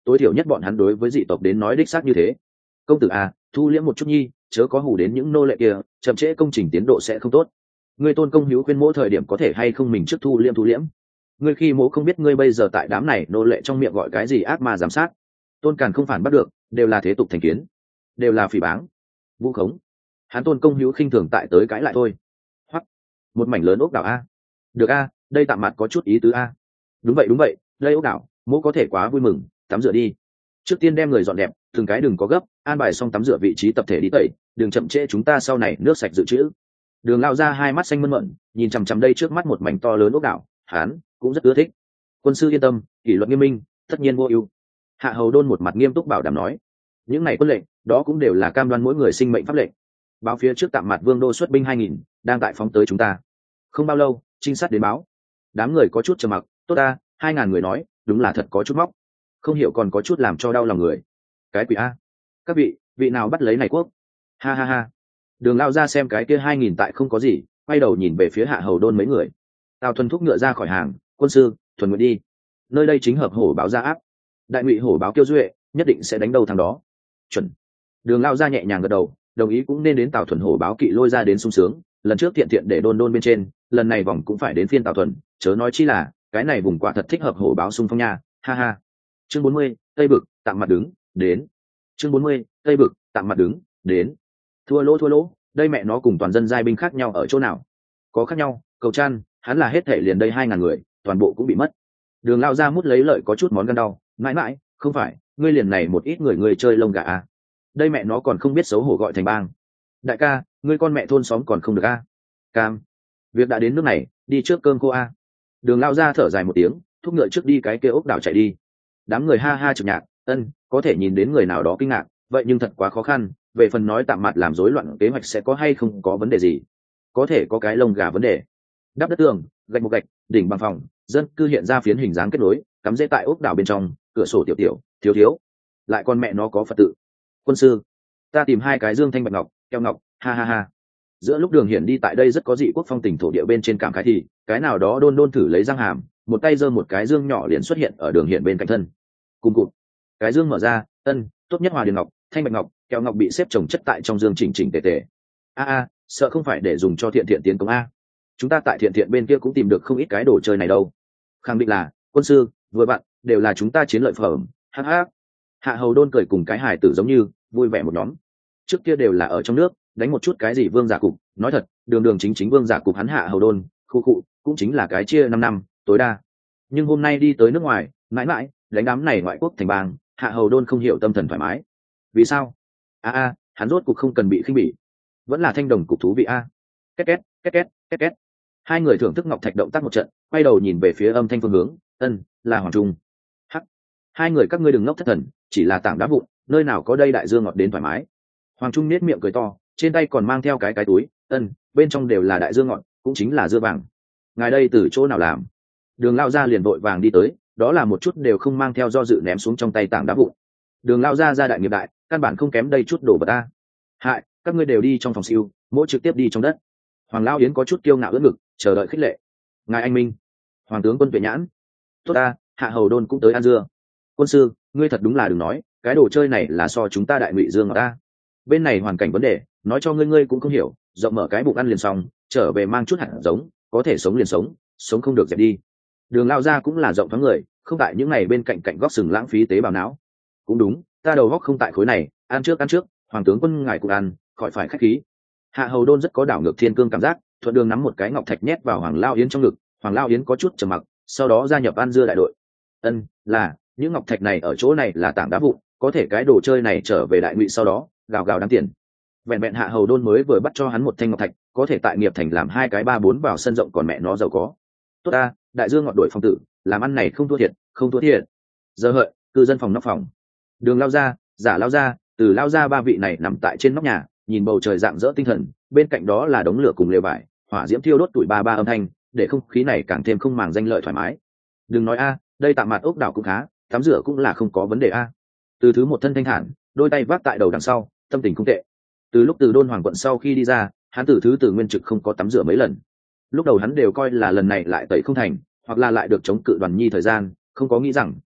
tối thiểu nhất bọn hắn đối với dị tộc đến nói đích xác như thế. Công tử à, thu liễm một chút nhi, chớ có hù đến những nô lệ kia, chậm trễ công trình tiến độ sẽ không tốt. Ngươi Tôn công hữu khuyên mỗi thời điểm có thể hay không mình trước thu liễm thu liễm. Ngươi khi mỗ không biết ngươi bây giờ tại đám này nô lệ trong miệng gọi cái gì ác ma giám sát. Tôn Càn không phản bắt được, đều là thế tục thành kiến, đều là phỉ báng, vu khống. Hắn Tôn công hữu khinh thường tại tới cãi lại thôi. Hoặc một mảnh lớn ốc đảo a. Được a, đây tạm mặt có chút ý tứ a. Đúng vậy đúng vậy, đây ốc đảo, mỗ có thể quá vui mừng, tắm rửa đi. Trước tiên đem người dọn đẹp, từng cái đừng có gấp, an bài xong tắm rửa vị trí tập thể đi tẩy, đừng chậm trễ chúng ta sau này nước sạch dự trữ. Đường Lao ra hai mắt xanh mơn mởn, nhìn chằm chằm đây trước mắt một mảnh to lớn ốc đảo, hắn cũng rất ưa thích. Quân sư yên tâm, kỷ luật nghiêm minh, tất nhiên vô ưu. Hạ Hầu Đôn một mặt nghiêm túc bảo đảm nói, những này quân lệnh, đó cũng đều là cam đoan mỗi người sinh mệnh pháp lệnh. Báo phía trước tạm mặt Vương đô xuất binh hai nghìn, đang tại phóng tới chúng ta. Không bao lâu, trinh sát đến báo. Đám người có chút trầm mặc, tốt ta, hai ngàn người nói, đúng là thật có chút móc. Không hiểu còn có chút làm cho đau lòng người. Cái quỷ a, các vị, vị nào bắt lấy này quốc? Ha ha ha. Đường Lao ra xem cái kia hai nghìn tại không có gì, quay đầu nhìn về phía Hạ Hầu Đôn mấy người. Tào Thuần thúc ngựa ra khỏi hàng, quân sư, thuần nguyện đi. Nơi đây chính hợp hổ báo gia áp. Đại ngụy hổ báo kiêu duệ, nhất định sẽ đánh đầu thằng đó. Chuẩn. Đường Lao ra nhẹ nhàng gật đầu, đồng ý cũng nên đến Tào Thuần hổ báo kỵ lôi ra đến sung sướng. Lần trước thiện thiện để đôn đôn bên trên, lần này vòng cũng phải đến phiên Tào Thuần, chớ nói chi là cái này vùng quả thật thích hợp hổ báo xung phong nha. Ha ha. Chương bốn mươi, Tây Bực, tạm mặt đứng, đến. Chương bốn mươi, Tây Bực, tạm mặt đứng, đến. Thua lỗ thua lỗ, đây mẹ nó cùng toàn dân giai binh khác nhau ở chỗ nào? Có khác nhau, cầu chăn, hắn là hết thể liền đây hai ngàn người, toàn bộ cũng bị mất. Đường Lao ra mút lấy lợi có chút món gan đau, mãi mãi, không phải, ngươi liền này một ít người người chơi lông gà à? Đây mẹ nó còn không biết xấu hổ gọi thành bang. Đại ca, ngươi con mẹ thôn xóm còn không được à? Cam, việc đã đến nước này, đi trước cơm cô a. Đường Lao ra thở dài một tiếng, thúc ngựa trước đi cái kia ốc đảo chạy đi. Đám người ha ha trực nhạc, ân, có thể nhìn đến người nào đó kinh ngạc, vậy nhưng thật quá khó khăn. Về phần nói tạm mặt làm rối loạn kế hoạch sẽ có hay không có vấn đề gì, có thể có cái lông gà vấn đề. Đắp đất tường, gạch một gạch, đỉnh bằng phòng, dân cư hiện ra phiến hình dáng kết nối, cắm rễ tại ốc đảo bên trong, cửa sổ tiểu tiểu, thiếu thiếu, lại con mẹ nó có Phật tự. Quân sư, ta tìm hai cái dương thanh bạch ngọc, keo ngọc, ha ha ha. Giữa lúc Đường Hiển đi tại đây rất có dị quốc phong tình thổ địa bên trên cảm khái thì cái nào đó đôn đôn thử lấy răng hàm, một tay giơ một cái dương nhỏ liền xuất hiện ở Đường Hiển bên cạnh thân. Cùng cụt, cái dương mở ra, ân, tốt nhất hòa điền ngọc, thanh bạch ngọc, kẹo ngọc bị xếp chồng chất tại trong dương chỉnh chỉnh tề tề. A a, sợ không phải để dùng cho thiện thiện tiến công a. Chúng ta tại thiện thiện bên kia cũng tìm được không ít cái đồ chơi này đâu. Khẳng định là quân sư, vừa bạn, đều là chúng ta chiến lợi phẩm. Ha ha. Hạ Hầu Đôn cười cùng cái hài tử giống như vui vẻ một nhóm. Trước kia đều là ở trong nước đánh một chút cái gì vương giả cục, nói thật, đường đường chính chính vương giả cục hắn Hạ Hầu Đôn, khu cụ cũng chính là cái chia năm năm tối đa. Nhưng hôm nay đi tới nước ngoài, mãi mãi đánh đám này ngoại quốc thành bang, Hạ Hầu Đôn không hiểu tâm thần thoải mái. Vì sao? A a, hắn rốt cục không cần bị khinh bỉ, vẫn là thanh đồng cục thú vị a. Két két két két két két. Hai người thưởng thức ngọc thạch động tác một trận, quay đầu nhìn về phía âm thanh phương hướng, ân, là Hoàng Trung. Hắc, hai người các ngươi đừng ngốc thất thần, chỉ là tảng đá vụn, nơi nào có đây đại dương ngọt đến thoải mái. Hoàng Trung nết miệng cười to, trên tay còn mang theo cái cái túi, ân, bên trong đều là đại dương ngọt, cũng chính là dưa vàng. Ngài đây từ chỗ nào làm? Đường Lao ra liền vội vàng đi tới, đó là một chút đều không mang theo do dự ném xuống trong tay tảng đá vụn. Đường Lao ra ra đại nghiệp đại, căn bản không kém đây chút đồ vật ta. Hại, các ngươi đều đi trong phòng siêu, mỗi trực tiếp đi trong đất. Hoàng Lao Yến có chút kiêu ngạo ưỡn ngực, chờ đợi khích lệ. Ngài anh minh, Hoàng tướng quân Tuệ Nhãn, tốt ta, Hạ Hầu Đôn cũng tới ăn dưa. Quân sư, ngươi thật đúng là đừng nói, cái đồ chơi này là so chúng ta đại ngụy dương ta. Bên này hoàn cảnh vấn đề, nói cho ngươi ngươi cũng không hiểu, rộng mở cái bụng ăn liền xong, trở về mang chút hạt giống, có thể sống liền sống, sống không được dẹp đi. Đường Lao ra cũng là rộng thoáng người, không tại những này bên cạnh cạnh góc sừng lãng phí tế bào não. Cũng đúng, ta đầu góc không tại khối này, ăn trước ăn trước, Hoàng tướng quân ngài cũng ăn, khỏi phải khách khí. Hạ Hầu Đôn rất có đảo ngược thiên cương cảm giác, thuận đường nắm một cái ngọc thạch nhét vào Hoàng Lao Yến trong ngực. Hoàng Lao Yến có chút trầm mặc, sau đó gia nhập ăn dưa đại đội. Ân, là những ngọc thạch này ở chỗ này là tảng đá vụn, có thể cái đồ chơi này trở về đại ngụy sau đó gào gào đáng tiền. Vẹn vẹn Hạ Hầu Đôn mới vừa bắt cho hắn một thanh ngọc thạch, có thể tại nghiệp thành làm hai cái ba bốn vào sân rộng, còn mẹ nó giàu có. Tốt ta, đại dương ngọt đổi phong tử, làm ăn này không thua thiệt, không thua thiệt. Giờ hợi, cư dân phòng nóc phòng. Đường Lao ra, Giả Lao ra, Từ Lao ra ba vị này nằm tại trên nóc nhà, nhìn bầu trời rạng rỡ tinh thần, bên cạnh đó là đống lửa cùng lều vải, hỏa diễm thiêu đốt tuổi ba ba âm thanh, để không khí này càng thêm không màng danh lợi thoải mái. Đừng nói a, đây tạm mặt ốc đảo cũng khá, tắm rửa cũng là không có vấn đề a. Từ thứ một thân thanh thản, đôi tay vác tại đầu đằng sau, tâm tình không tệ. Từ lúc từ Đôn Hoàng quận sau khi đi ra, hắn từ thứ từ nguyên trực không có tắm rửa mấy lần. Lúc đầu hắn đều coi là lần này lại tẩy không thành, hoặc là lại được chống cự Đoàn Nhi thời gian, không có nghĩ rằng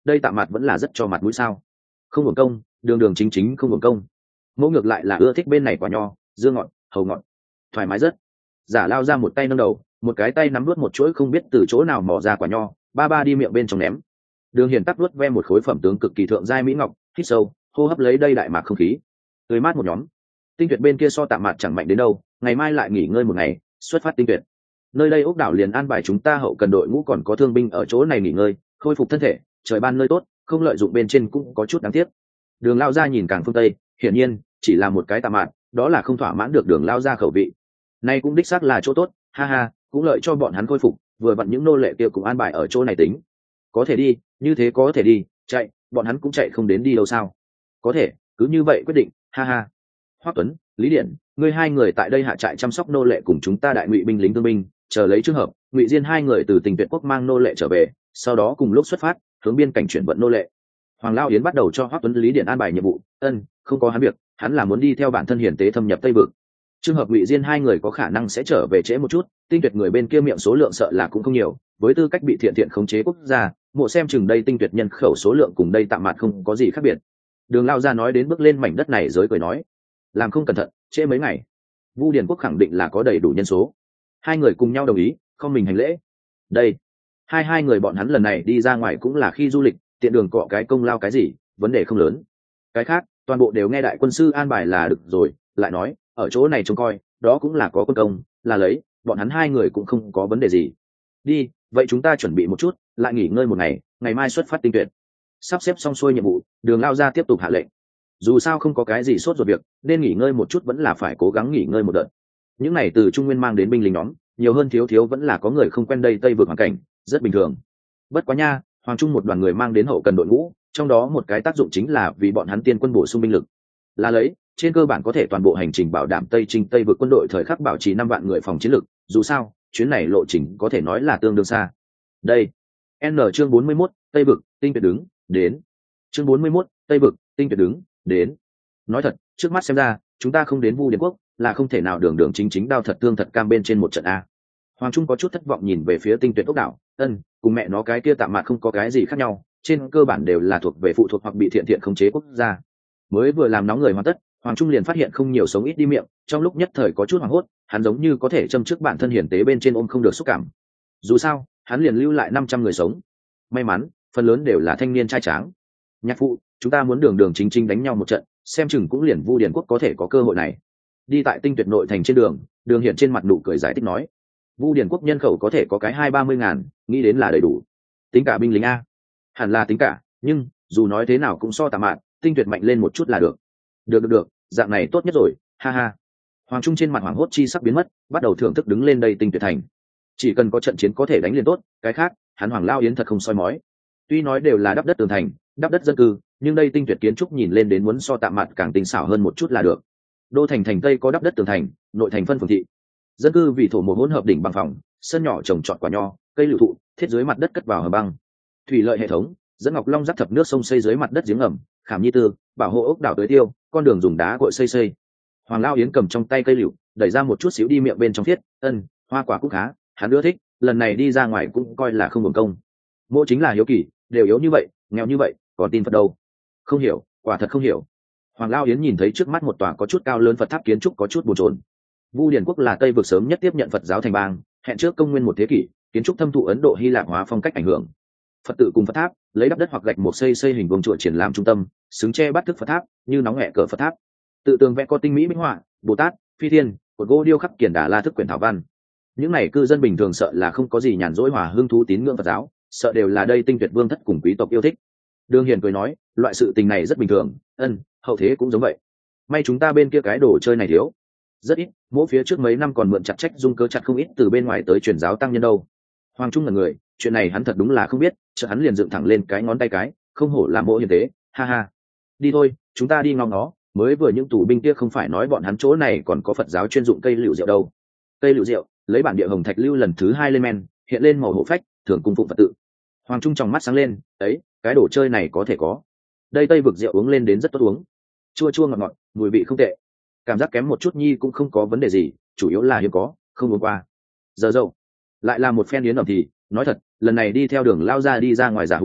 đây tạm mặt vẫn là rất cho mặt mũi sao. Không hưởng công, đường đường chính chính không hưởng công. Mẫu ngược lại là ưa thích bên này quả nho, dưa ngọt, hầu ngọt, thoải mái rất. Giả lao ra một tay nâng đầu, một cái tay nắm nuốt một chuỗi không biết từ chỗ nào mò ra quả nho, ba ba đi miệng bên trong ném. Đường Hiền tắc nuốt ve một khối phẩm tướng cực kỳ thượng giai mỹ ngọc, hít sâu, hô hấp lấy đây đại mạc không khí. Tươi mát một nhóm. Tinh Tuyệt bên kia so tạm mạt chẳng mạnh đến đâu, ngày mai lại nghỉ ngơi một ngày, xuất phát Tinh Tuyệt. Nơi đây ốc đảo liền an bài chúng ta hậu cần đội ngũ còn có thương binh ở chỗ này nghỉ ngơi, khôi phục thân thể, trời ban nơi tốt, không lợi dụng bên trên cũng có chút đáng tiếc. Đường lao ra nhìn càng phương tây, hiển nhiên chỉ là một cái tạm mạt, đó là không thỏa mãn được Đường lao ra khẩu vị. Nay cũng đích xác là chỗ tốt, ha ha, cũng lợi cho bọn hắn khôi phục, vừa vặn những nô lệ kia cũng an bài ở chỗ này tính. Có thể đi, như thế có thể đi, chạy, bọn hắn cũng chạy không đến đi đâu sao? Có thể, cứ như vậy quyết định, ha ha. Hoắc Tuấn, Lý Điển, ngươi hai người tại đây hạ trại chăm sóc nô lệ cùng chúng ta đại ngụy binh lính thương binh, chờ lấy trường hợp, ngụy diên hai người từ Tình Tuyệt quốc mang nô lệ trở về, sau đó cùng lúc xuất phát, hướng biên cảnh chuyển vận nô lệ. Hoàng Lao Yến bắt đầu cho Hoắc Tuấn Lý Điển an bài nhiệm vụ, ân, không có hắn việc, hắn là muốn đi theo bản thân hiển tế thâm nhập Tây vực. Trường hợp ngụy diên hai người có khả năng sẽ trở về trễ một chút, Tinh Tuyệt người bên kia miệng số lượng sợ là cũng không nhiều, với tư cách bị thiện thiện khống chế quốc gia, mộ xem chừng đây Tinh Tuyệt nhân khẩu số lượng cùng đây tạm mạt không có gì khác biệt. Đường lao ra nói đến bước lên mảnh đất này giới cười nói, làm không cẩn thận trễ mấy ngày. Vu Điền quốc khẳng định là có đầy đủ nhân số. Hai người cùng nhau đồng ý, không mình hành lễ. Đây, hai hai người bọn hắn lần này đi ra ngoài cũng là khi du lịch, tiện đường cọ cái công lao cái gì, vấn đề không lớn. Cái khác, toàn bộ đều nghe đại quân sư an bài là được rồi. Lại nói, ở chỗ này trông coi, đó cũng là có quân công, là lấy, bọn hắn hai người cũng không có vấn đề gì. Đi, vậy chúng ta chuẩn bị một chút, lại nghỉ ngơi một ngày, ngày mai xuất phát Tinh Tuyệt. Sắp xếp xong xuôi nhiệm vụ, Đường lao ra tiếp tục hạ lệnh. Dù sao không có cái gì sốt ruột việc, nên nghỉ ngơi một chút vẫn là phải cố gắng nghỉ ngơi một đợt. Những này từ Trung Nguyên mang đến binh lính nhóm, nhiều hơn thiếu thiếu vẫn là có người không quen đây Tây vực hoàn cảnh, rất bình thường. Bất quá nha, Hoàng Trung một đoàn người mang đến hậu cần đội ngũ, trong đó một cái tác dụng chính là vì bọn hắn tiên quân bổ sung binh lực. Là lấy, trên cơ bản có thể toàn bộ hành trình bảo đảm Tây Trinh Tây vực quân đội thời khắc bảo trì năm vạn người phòng chiến lực, dù sao, chuyến này lộ trình có thể nói là tương đương xa. Đây, N chương bốn mươi mốt, Tây vực, Tinh Tuyệt đứng, đến. Chương bốn mươi mốt, Tây vực, Tinh Tuyệt đứng, đến. Nói thật, trước mắt xem ra, chúng ta không đến Vu Điền quốc, là không thể nào đường đường chính chính đao thật tương thật cam bên trên một trận a. Hoàng Trung có chút thất vọng nhìn về phía Tinh Tuyệt ốc đảo, ân, cùng mẹ nó cái kia tạm mạt không có cái gì khác nhau, trên cơ bản đều là thuộc về phụ thuộc hoặc bị thiện thiện khống chế quốc gia. Mới vừa làm nóng người hoàn tất, Hoàng Trung liền phát hiện không nhiều sống ít đi miệng, trong lúc nhất thời có chút hoảng hốt, hắn giống như có thể châm trước bản thân hiển tế bên trên ôm không được xúc cảm. Dù sao, hắn liền lưu lại năm trăm người sống. May mắn, phần lớn đều là thanh niên trai tráng. Nhạc phụ, chúng ta muốn đường đường chính chính đánh nhau một trận, xem chừng cũng liền Vu Điền quốc có thể có cơ hội này. Đi tại Tinh Tuyệt nội thành trên đường, Đường Hiển trên mặt nụ cười giải thích nói, Vu Điền quốc nhân khẩu có thể có cái hai ba mươi ngàn, nghĩ đến là đầy đủ. Tính cả binh lính a, hẳn là tính cả, nhưng dù nói thế nào cũng so tạm mạn, Tinh Tuyệt mạnh lên một chút là được. Được được được, dạng này tốt nhất rồi, ha ha. Hoàng Trung trên mặt hoảng hốt chi sắp biến mất, bắt đầu thưởng thức đứng lên đây Tinh Tuyệt thành. Chỉ cần có trận chiến có thể đánh liền tốt, cái khác, hắn Hoàng Lao Yến thật không soi mói. Tuy nói đều là đắp đất tường thành, đắp đất dân cư, nhưng đây Tinh Tuyệt kiến trúc nhìn lên đến muốn so tạm mạn càng tinh xảo hơn một chút là được. Đô thành thành tây có đắp đất tường thành, nội thành phân phường thị. Dân cư vì thổ một hỗn hợp đỉnh bằng phòng, sân nhỏ trồng trọt quả nho, cây lựu thụ, thiết dưới mặt đất cất vào hầm băng. Thủy lợi hệ thống, dẫn Ngọc Long dắt thập nước sông xây dưới mặt đất giếng ngầm, khảm nhi tư, bảo hộ ốc đảo tưới tiêu, con đường dùng đá cội xây xây. Hoàng Lao Yến cầm trong tay cây lựu, đẩy ra một chút xíu đi miệng bên trong thiết, ân, hoa quả cũng khá, hắn ưa thích, lần này đi ra ngoài cũng coi là không hưởng công. Mỗi chính là hiếu kỳ, đều yếu như vậy, nghèo như vậy, còn tin Phật đâu? Không hiểu, quả thật không hiểu. Hoàng Lao Yến nhìn thấy trước mắt một tòa có chút cao lớn Phật tháp kiến trúc có chút bồn chồn. Vu Điền quốc là Tây vực sớm nhất tiếp nhận Phật giáo thành bang, hẹn trước công nguyên một thế kỷ, kiến trúc thâm thụ Ấn Độ Hy Lạp hóa phong cách ảnh hưởng. Phật tự cùng Phật tháp, lấy đắp đất hoặc gạch một xây xây hình vuông chùa triển làm trung tâm, xứng che bắt thức Phật tháp, như nóng nhẹ cờ Phật tháp. Tự tường vẽ có tinh mỹ minh họa, Bồ Tát, Phi Thiên, cột gỗ điêu khắc kiền đà la thức quyển thảo văn. Những này cư dân bình thường sợ là không có gì nhàn rỗi hòa hương thú tín ngưỡng Phật giáo, sợ đều là đây Tinh Tuyệt vương thất cùng quý tộc yêu thích. Đường Hiền cười nói, loại sự tình này rất bình thường, ân, hậu thế cũng giống vậy. May chúng ta bên kia cái đồ chơi này thiếu, rất ít, mỗi phía trước mấy năm còn mượn chặt trách dung cớ chặt không ít từ bên ngoài tới truyền giáo tăng nhân đâu. Hoàng Trung là người, chuyện này hắn thật đúng là không biết, chợ hắn liền dựng thẳng lên cái ngón tay cái, không hổ làm mộ hiền tế, ha ha. Đi thôi, chúng ta đi ngóng nó, mới vừa những tù binh kia không phải nói bọn hắn chỗ này còn có Phật giáo chuyên dụng cây lựu rượu đâu. Cây lựu rượu, lấy bản địa hồng thạch lưu lần thứ hai lên men, hiện lên màu hổ phách, thường cung phụng Phật tự. Hoàng Trung trong mắt sáng lên, ấy, cái đồ chơi này có thể có. Đây Tây vực rượu uống lên đến rất tốt uống, chua chua ngọt ngọt, mùi vị không tệ. Cảm giác kém một chút nhi cũng không có vấn đề gì, chủ yếu là hiếm có, không uống qua. Giờ dậu, lại là một phen yến ẩm thì, nói thật, lần này đi theo đường lao ra đi ra ngoài giả hủ,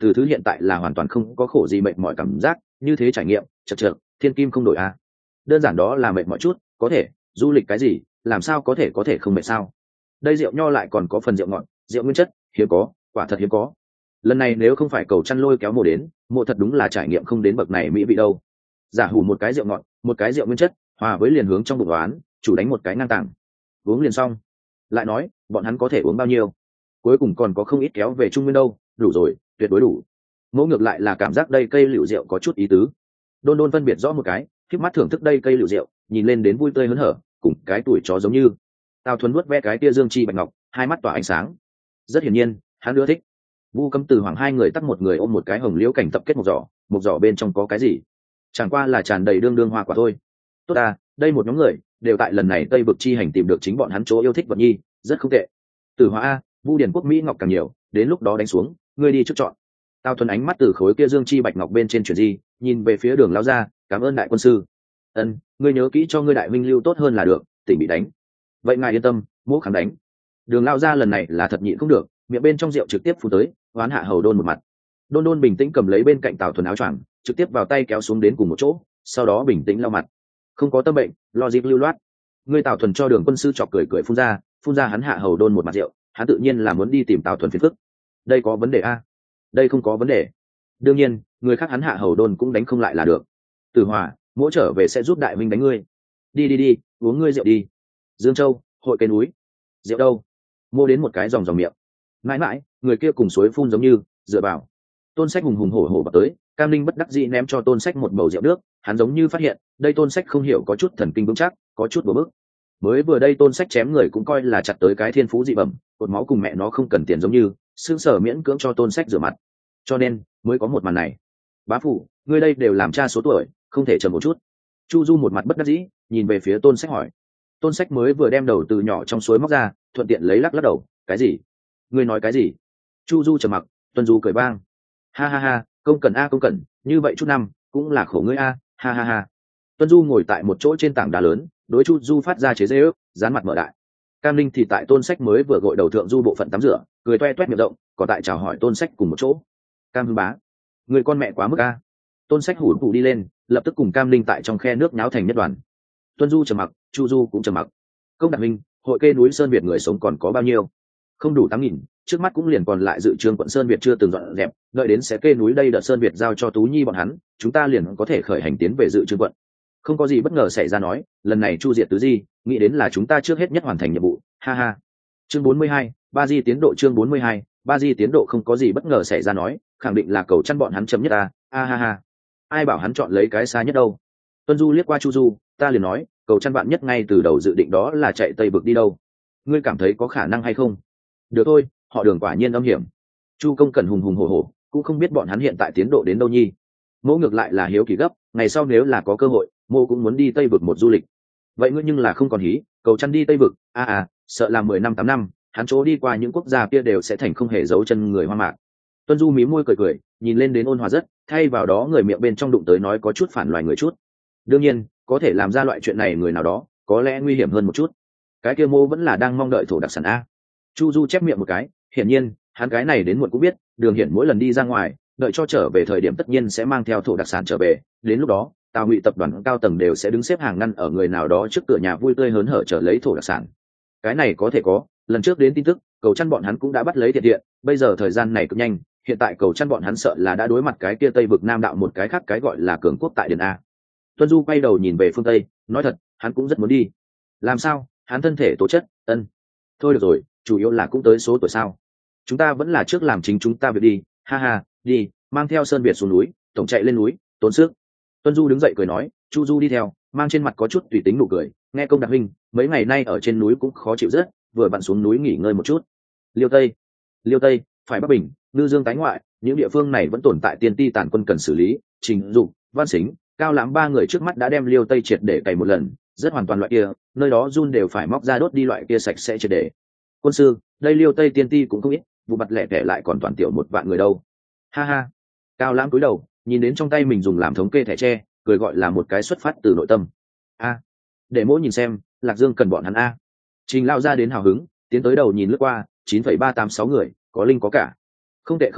từ thứ hiện tại là hoàn toàn không có khổ gì mệt mỏi cảm giác, như thế trải nghiệm chật chật thiên kim không đổi a. Đơn giản đó là mệt mỏi chút, có thể du lịch cái gì làm sao có thể có thể không mệt sao. Đây rượu nho lại còn có phần rượu ngọt, rượu nguyên chất hiếm có, quả thật hiếm có. Lần này nếu không phải cầu chăn lôi kéo mộ đến, mộ thật đúng là trải nghiệm không đến bậc này mỹ vị đâu. Giả hủ một cái rượu ngọt, một cái rượu nguyên chất, hòa với liền hướng trong bụng đoán, chủ đánh một cái ngang tàng, uống liền xong. Lại nói bọn hắn có thể uống bao nhiêu, cuối cùng còn có không ít kéo về trung nguyên đâu, đủ rồi, tuyệt đối đủ. Mẫu ngược lại là cảm giác đây cây liễu rượu có chút ý tứ. Đôn đôn phân biệt rõ một cái, khiếp mắt thưởng thức đây cây liễu rượu, nhìn lên đến vui tươi hớn hở, cùng cái tuổi chó giống như. Tào Thuần nuốt ve cái tia dương chi bạch ngọc, hai mắt tỏa ánh sáng. Rất hiển nhiên hắn ưa thích. Vu Cấm Từ Hoàng hai người tắt một người ôm một cái hồng liễu cảnh tập kết một giỏ, một giỏ bên trong có cái gì, chẳng qua là tràn đầy đương đương hoa quả thôi. Tốt à, đây một nhóm người đều tại lần này tây vực chi hành tìm được chính bọn hắn chỗ yêu thích vật nhi, rất không tệ. Tử Hóa a, Vu Điển Quốc Mỹ ngọc càng nhiều, đến lúc đó đánh xuống, ngươi đi trước chọn. Tao Thuần ánh mắt từ khối kia dương chi bạch ngọc bên trên chuyển di, nhìn về phía Đường lão gia, cảm ơn đại quân sư. Ân, ngươi nhớ kỹ cho ngươi đại minh lưu tốt hơn là được, tỉnh bị đánh. Vậy ngài yên tâm, mỗ kháng đánh. Đường lão gia lần này là thật nhịn không được, miệng bên trong rượu trực tiếp phun tới, oán hạ hầu đôn một mặt. Đôn đôn bình tĩnh cầm lấy bên cạnh Tào Thuần áo choàng, trực tiếp vào tay kéo xuống đến cùng một chỗ, sau đó bình tĩnh lau mặt. Không có tâm bệnh, lo dịp lưu loát. Ngươi Tào Thuần cho Đường quân sư chọc cười cười phun ra, phun ra hắn hạ hầu đôn một mặt rượu, hắn tự nhiên là muốn đi tìm Tào Thuần phiền phức. Đây có vấn đề a? Đây không có vấn đề. Đương nhiên, người khác hắn hạ hầu đôn cũng đánh không lại là được. Tử Hòa, mỗi trở về sẽ giúp đại minh đánh ngươi. Đi đi đi, uống ngươi rượu đi. Dương Châu, hội cây núi. Rượu đâu? Mua đến một cái dòng dòng miệng. Mãi mãi, người kia cùng suối phun giống như, dựa vào. Tôn Sách hùng hùng hổ hổ vào tới, Cam Linh bất đắc dĩ ném cho Tôn Sách một bầu rượu nước, hắn giống như phát hiện, đây Tôn Sách không hiểu có chút thần kinh vững chắc, có chút bỡ bức. Mới vừa đây Tôn Sách chém người cũng coi là chặt tới cái thiên phú dị bẩm, cột máu cùng mẹ nó không cần tiền giống như, xương sở miễn cưỡng cho Tôn Sách rửa mặt. Cho nên, mới có một màn này. Bá phụ, ngươi đây đều làm cha số tuổi, không thể chờ một chút. Chu Du một mặt bất đắc dĩ, nhìn về phía Tôn Sách hỏi. Tôn Sách mới vừa đem đầu từ nhỏ trong suối móc ra, thuận tiện lấy lắc lắc đầu, cái gì? Ngươi nói cái gì? Chu Du trầm mặc, Tuân Du cười vang. Ha ha ha, công cần a công cần, như vậy chút năm cũng là khổ ngươi a, ha ha ha. Tuân Du ngồi tại một chỗ trên tảng đá lớn, đối Chu Du phát ra chế giễu, dán mặt mở đại. Cam Linh thì tại Tôn Sách mới vừa gội đầu thượng du bộ phận tắm rửa, cười toe toét miệng rộng, còn tại chào hỏi Tôn Sách cùng một chỗ. Cam Hưng bá, người con mẹ quá mức a. Tôn Sách hủ hủ đi lên, lập tức cùng Cam Linh tại trong khe nước nháo thành nhất đoàn. Tuân Du trầm mặc, Chu Du cũng trầm mặc. Công Đạt Minh, hội kê núi Sơn Việt người sống còn có bao nhiêu? Không đủ tám nghìn, trước mắt cũng liền còn lại dự trương quận Sơn Việt chưa từng dọn dẹp, đợi đến sẽ kê núi đây đợt Sơn Việt giao cho Tú Nhi bọn hắn, chúng ta liền có thể khởi hành tiến về dự trương quận. Không có gì bất ngờ xảy ra nói, lần này chu diệt tứ di, nghĩ đến là chúng ta trước hết nhất hoàn thành nhiệm vụ, ha ha. Chương bốn mươi hai, ba di tiến độ chương bốn mươi hai, ba di tiến độ không có gì bất ngờ xảy ra nói, khẳng định là cầu chăn bọn hắn chấm nhất ta, a ha ha. Ai bảo hắn chọn lấy cái xa nhất đâu? Tuân Du liếc qua Chu Du, ta liền nói, cầu chăn bạn nhất ngay từ đầu dự định đó là chạy tây vực đi đâu. Ngươi cảm thấy có khả năng hay không? Được thôi, họ Đường quả nhiên âm hiểm. Chu Công Cẩn hùng hùng hổ hổ, cũng không biết bọn hắn hiện tại tiến độ đến đâu nhi. Mỗ ngược lại là hiếu kỳ gấp, ngày sau nếu là có cơ hội, Mô cũng muốn đi tây vực một du lịch. Vậy ngươi nhưng là không còn hí, cầu chăn đi tây vực, a à, à, sợ là mười năm tám năm, hắn chỗ đi qua những quốc gia kia đều sẽ thành không hề giấu chân người hoa mạc. Tuân Du mí môi cười cười, nhìn lên đến ôn hòa rất, thay vào đó người miệng bên trong đụng tới nói có chút phản loài người chút. Đương nhiên, có thể làm ra loại chuyện này người nào đó, có lẽ nguy hiểm hơn một chút. Cái kia Mô vẫn là đang mong đợi thổ đặc sản a. Chu Du chép miệng một cái, hiển nhiên, hắn cái này đến muộn cũng biết, Đường Hiển mỗi lần đi ra ngoài, đợi cho trở về thời điểm tất nhiên sẽ mang theo thổ đặc sản trở về, đến lúc đó, Tào Ngụy tập đoàn cao tầng đều sẽ đứng xếp hàng ngăn ở người nào đó trước cửa nhà vui tươi hớn hở trở lấy thổ đặc sản. Cái này có thể có, lần trước đến tin tức, cầu chăn bọn hắn cũng đã bắt lấy thiệt điện, bây giờ thời gian này cực nhanh, hiện tại cầu chăn bọn hắn sợ là đã đối mặt cái kia Tây vực Nam đạo một cái khác cái gọi là cường quốc tại Điền A. Tuân Du quay đầu nhìn về phương Tây, nói thật, hắn cũng rất muốn đi. Làm sao? Hắn thân thể tố chất, ân. Thôi được rồi, chủ yếu là cũng tới số tuổi sao. Chúng ta vẫn là trước làm chính chúng ta việc đi, ha ha, đi, mang theo Sơn Việt xuống núi, tổng chạy lên núi, tốn sức. Tuân Du đứng dậy cười nói, Chu Du đi theo, mang trên mặt có chút tùy tính nụ cười, nghe Công Đạt huynh, mấy ngày nay ở trên núi cũng khó chịu rất, vừa vặn xuống núi nghỉ ngơi một chút. Liêu Tây, Liêu Tây, phải Bắc Bình, Ngư Dương tái ngoại, những địa phương này vẫn tồn tại tiên ti tàn quân cần xử lý, Trình Dục, Văn Sính, Cao Lãm ba người trước mắt đã đem Liêu Tây triệt để cày một lần, rất hoàn toàn loại kia, nơi đó run đều phải móc ra đốt đi loại kia sạch sẽ triệt để. Quân sư, đây Liêu Tây tiên ti cũng không ít, vụ mặt lẻ tẻ lại còn toàn tiểu một vạn người đâu. Ha ha. Cao Lãm cúi đầu, nhìn đến trong tay mình dùng làm thống kê thẻ tre, cười gọi là một cái xuất phát từ nội tâm. A, để mỗi nhìn xem, Lạc Dương cần bọn hắn a. Trình lao ra đến hào hứng, tiến tới đầu nhìn lướt qua, chín phẩy ba tám sáu người, có linh có cả. Không tệ không tệ,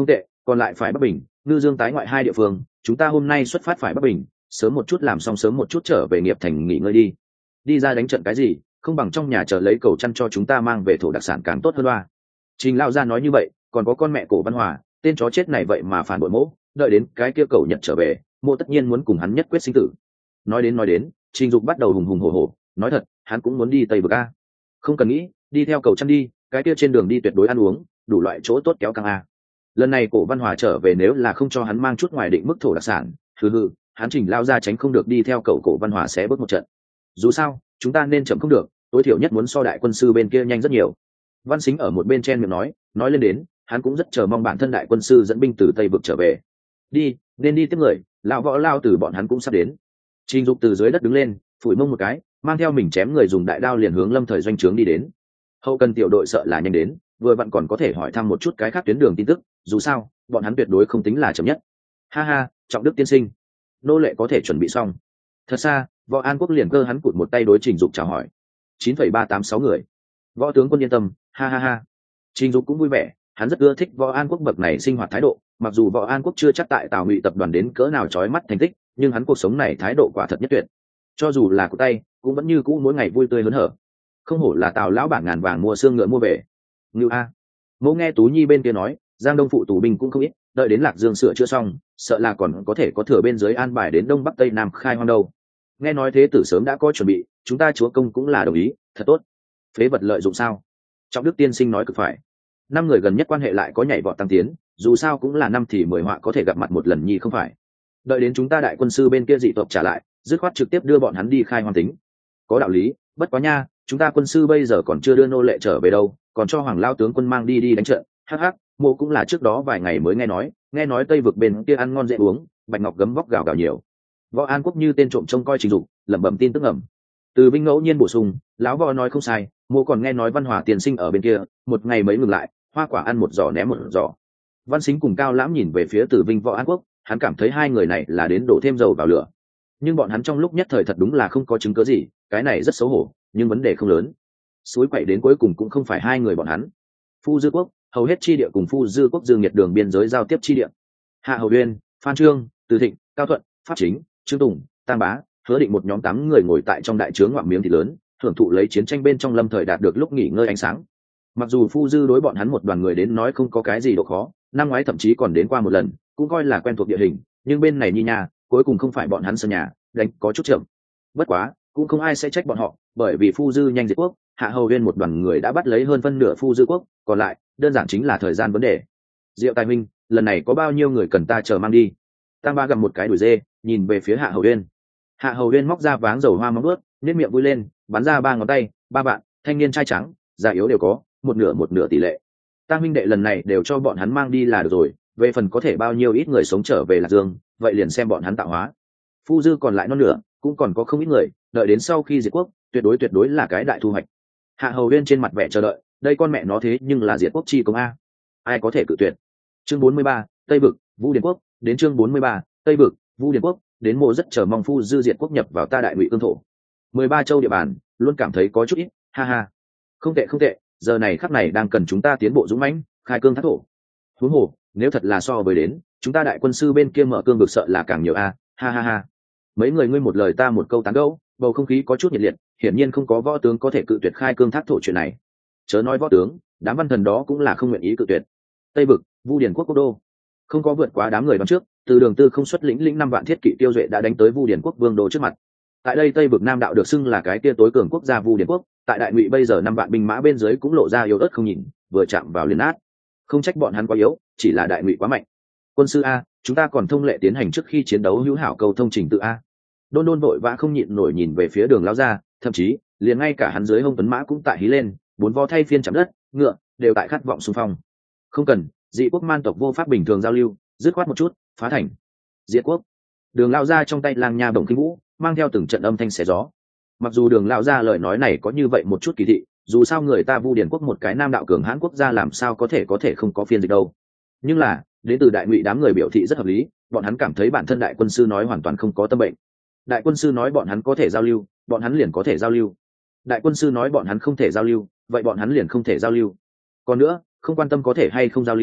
còn lại phải Bắc Bình, Ngư Dương tái ngoại hai địa phương, chúng ta hôm nay xuất phát phải Bắc Bình, sớm một chút làm xong sớm một chút trở về nghiệp thành nghỉ ngơi đi. Đi ra đánh trận cái gì, không bằng trong nhà chờ lấy cầu chăn cho chúng ta mang về thổ đặc sản càng tốt hơn loa. Trình Lão gia nói như vậy, còn có con mẹ Cổ Văn Hòa, tên chó chết này vậy mà phản bội mỗ, đợi đến cái kia cầu Nhật trở về, mộ tất nhiên muốn cùng hắn nhất quyết sinh tử. Nói đến nói đến, Trình Dục bắt đầu hùng hùng hổ hổ, nói thật, hắn cũng muốn đi Tây Vực a. Không cần nghĩ, đi theo cầu chăn đi, cái kia trên đường đi tuyệt đối ăn uống, đủ loại chỗ tốt kéo căng a. Lần này Cổ Văn Hòa trở về nếu là không cho hắn mang chút ngoài định mức thổ đặc sản, hừ hừ, hắn Trình Lão gia tránh không được đi theo cậu Cổ Văn Hòa sẽ bước một trận. Dù sao, chúng ta nên chậm không được, tối thiểu nhất muốn so đại quân sư bên kia nhanh rất nhiều. Văn Sính ở một bên chen miệng nói, nói lên đến, hắn cũng rất chờ mong bản thân đại quân sư dẫn binh từ Tây Vực trở về. Đi, nên đi tiếp người, lão võ lao từ bọn hắn cũng sắp đến. Trình Dục từ dưới đất đứng lên, phủi mông một cái, mang theo mình chém người dùng đại đao liền hướng Lâm Thời doanh trướng đi đến. Hậu cần tiểu đội sợ là nhanh đến, vừa vặn còn có thể hỏi thăm một chút cái khác tuyến đường tin tức, dù sao, bọn hắn tuyệt đối không tính là chậm nhất. Ha ha, Trọng Đức tiên sinh, nô lệ có thể chuẩn bị xong. Thật xa, Võ An Quốc liền cơ hắn cụt một tay đối Trình Dục chào hỏi. chín phẩy ba tám sáu người. Võ tướng quân yên tâm, ha ha ha. Trình Dục cũng vui vẻ, hắn rất ưa thích Võ An Quốc bậc này sinh hoạt thái độ, mặc dù Võ An Quốc chưa chắc tại Tào Ngụy tập đoàn đến cỡ nào chói mắt thành tích, nhưng hắn cuộc sống này thái độ quả thật nhất tuyệt. Cho dù là của tay, cũng vẫn như cũ mỗi ngày vui tươi hớn hở. Không hổ là Tào lão bản ngàn vàng mua xương ngựa mua về. Ngưu a. Mẫu nghe Tú Nhi bên kia nói, Giang Đông phụ tù binh cũng không ít, đợi đến Lạc Dương sửa chữa xong, sợ là còn có thể có thừa bên dưới an bài đến Đông Bắc Tây Nam khai hoang đâu. Nghe nói thế tử sớm đã có chuẩn bị, chúng ta chúa công cũng là đồng ý, thật tốt. Phế vật lợi dụng sao? Trọng Đức tiên sinh nói cực phải. Năm người gần nhất quan hệ lại có nhảy vọt tăng tiến, dù sao cũng là năm thì mười họa có thể gặp mặt một lần nhi không phải. Đợi đến chúng ta đại quân sư bên kia dị tộc trả lại, dứt khoát trực tiếp đưa bọn hắn đi khai hoang tính. Có đạo lý, bất quá nha, chúng ta quân sư bây giờ còn chưa đưa nô lệ trở về đâu, còn cho Hoàng lao tướng quân mang đi đi đánh trận. Hắc hắc, mộ cũng là trước đó vài ngày mới nghe nói, nghe nói Tây Vực bên kia ăn ngon dễ uống, bạch ngọc gấm vóc gào gào nhiều. Võ An Quốc như tên trộm trông coi Trình Dục, lẩm bẩm tin tức ẩm. Từ Vinh ngẫu nhiên bổ sung, lão võ nói không sai, mộ còn nghe nói Văn Hòa tiền sinh ở bên kia, một ngày mới ngừng lại, hoa quả ăn một giỏ ném một giỏ. Văn Sính cùng Cao Lãm nhìn về phía Từ Vinh Võ An Quốc, hắn cảm thấy hai người này là đến đổ thêm dầu vào lửa. Nhưng bọn hắn trong lúc nhất thời thật đúng là không có chứng cứ gì, cái này rất xấu hổ, nhưng vấn đề không lớn. Suối quậy đến cuối cùng cũng không phải hai người bọn hắn. Phu Dư Quốc, hầu hết chi địa cùng Phu Dư Quốc Dương Nhiệt đường biên giới giao tiếp chi địa. Hạ Hầu Uyên, Phan Trương, Từ Thịnh, Cao Thuận, Pháp Chính, Trương Tùng, Tam Bá, Hứa Định một nhóm tám người ngồi tại trong đại trướng ngoạm miếng thịt lớn, thưởng thụ lấy chiến tranh bên trong lâm thời đạt được lúc nghỉ ngơi ánh sáng. Mặc dù Phu Dư đối bọn hắn một đoàn người đến nói không có cái gì độ khó, năm ngoái thậm chí còn đến qua một lần, cũng coi là quen thuộc địa hình, nhưng bên này Nhi Nha, cuối cùng không phải bọn hắn sân nhà, đánh có chút chậm. Bất quá, cũng không ai sẽ trách bọn họ, bởi vì Phu Dư nhanh diệt quốc, Hạ Hầu Uyên một đoàn người đã bắt lấy hơn phân nửa Phu Dư quốc, còn lại, đơn giản chính là thời gian vấn đề. Diệu Tài Minh, lần này có bao nhiêu người cần ta chờ mang đi? Tam Ba gặm một cái đùi dê, nhìn về phía Hạ Hầu Uyên. Hạ Hầu Uyên móc ra váng dầu hoa móng ướt, nhếch miệng vui lên, bắn ra ba ngón tay, ba bạn, thanh niên trai trắng, già yếu đều có, một nửa một nửa tỷ lệ. Tam huynh đệ lần này đều cho bọn hắn mang đi là được rồi, về phần có thể bao nhiêu ít người sống trở về Lạc Dương, vậy liền xem bọn hắn tạo hóa. Phu Dư còn lại non nửa, cũng còn có không ít người, đợi đến sau khi diệt quốc, tuyệt đối tuyệt đối là cái đại thu hoạch. Hạ Hầu Uyên trên mặt vẻ chờ đợi, đây con mẹ nó thế nhưng là diệt quốc chi công a, ai có thể cự tuyệt. Chương bốn mươi ba, Tây Vực, Vũ Điền Quốc, đến chương bốn mươi ba, Tây Vực, Vũ Điền Quốc, đến mộ rất chờ mong Phu Dư diệt quốc nhập vào ta đại ngụy cương thổ. mười ba châu địa bàn, luôn cảm thấy có chút ít, ha ha. Không tệ không tệ, giờ này khắc này đang cần chúng ta tiến bộ dũng mãnh, khai cương thác thổ. Huống hồ, nếu thật là so với đến, chúng ta đại quân sư bên kia mở cương vực sợ là càng nhiều a, ha ha ha. Mấy người ngươi một lời ta một câu tán gẫu, bầu không khí có chút nhiệt liệt, hiển nhiên không có võ tướng có thể cự tuyệt khai cương thác thổ chuyện này. Chớ nói võ tướng, đám văn thần đó cũng là không nguyện ý cự tuyệt. Tây Vực, Vu Điền Quốc quốc đô, không có vượt quá đám người đón trước, từ Đường Tư không xuất lĩnh lĩnh năm vạn thiết kỵ tiêu duệ đã đánh tới Vu Điền Quốc vương đô trước mặt. Tại đây Tây Vực Nam đạo được xưng là cái kia tối cường quốc gia Vu Điền Quốc, tại đại ngụy bây giờ năm vạn binh mã bên dưới cũng lộ ra yếu ớt không nhìn, vừa chạm vào liền át. Không trách bọn hắn quá yếu, chỉ là đại ngụy quá mạnh. Quân sư a, chúng ta còn thông lệ tiến hành trước khi chiến đấu hữu hảo cầu thông trình tự a. Đôn Đôn vội vã không nhịn nổi nhìn về phía Đường lão gia, thậm chí liền ngay cả hắn dưới hông tuấn mã cũng tại hí lên, bốn vo thay phiên chạm đất, ngựa đều tại khát vọng xung phong. Không cần, dị quốc man tộc vô pháp bình thường giao lưu, dứt khoát một chút, phá thành diệt quốc. Đường lão gia trong tay lang nha bổng kinh vũ, mang theo từng trận âm thanh xé gió. Mặc dù Đường lão gia lời nói này có như vậy một chút kỳ thị, dù sao người ta Vu Điền Quốc một cái nam đạo cường hãn quốc gia làm sao có thể có thể không có phiên dịch đâu. Nhưng là, đến từ đại ngụy đám người biểu thị rất hợp lý, bọn hắn cảm thấy bản thân đại quân sư nói hoàn toàn không có tâm bệnh. Đại quân sư nói bọn hắn có thể giao lưu, bọn hắn liền có thể giao lưu. Đại quân sư nói bọn hắn không thể giao lưu, vậy bọn hắn liền không thể giao lưu. Còn nữa, không quan tâm có thể hay không giao lưu,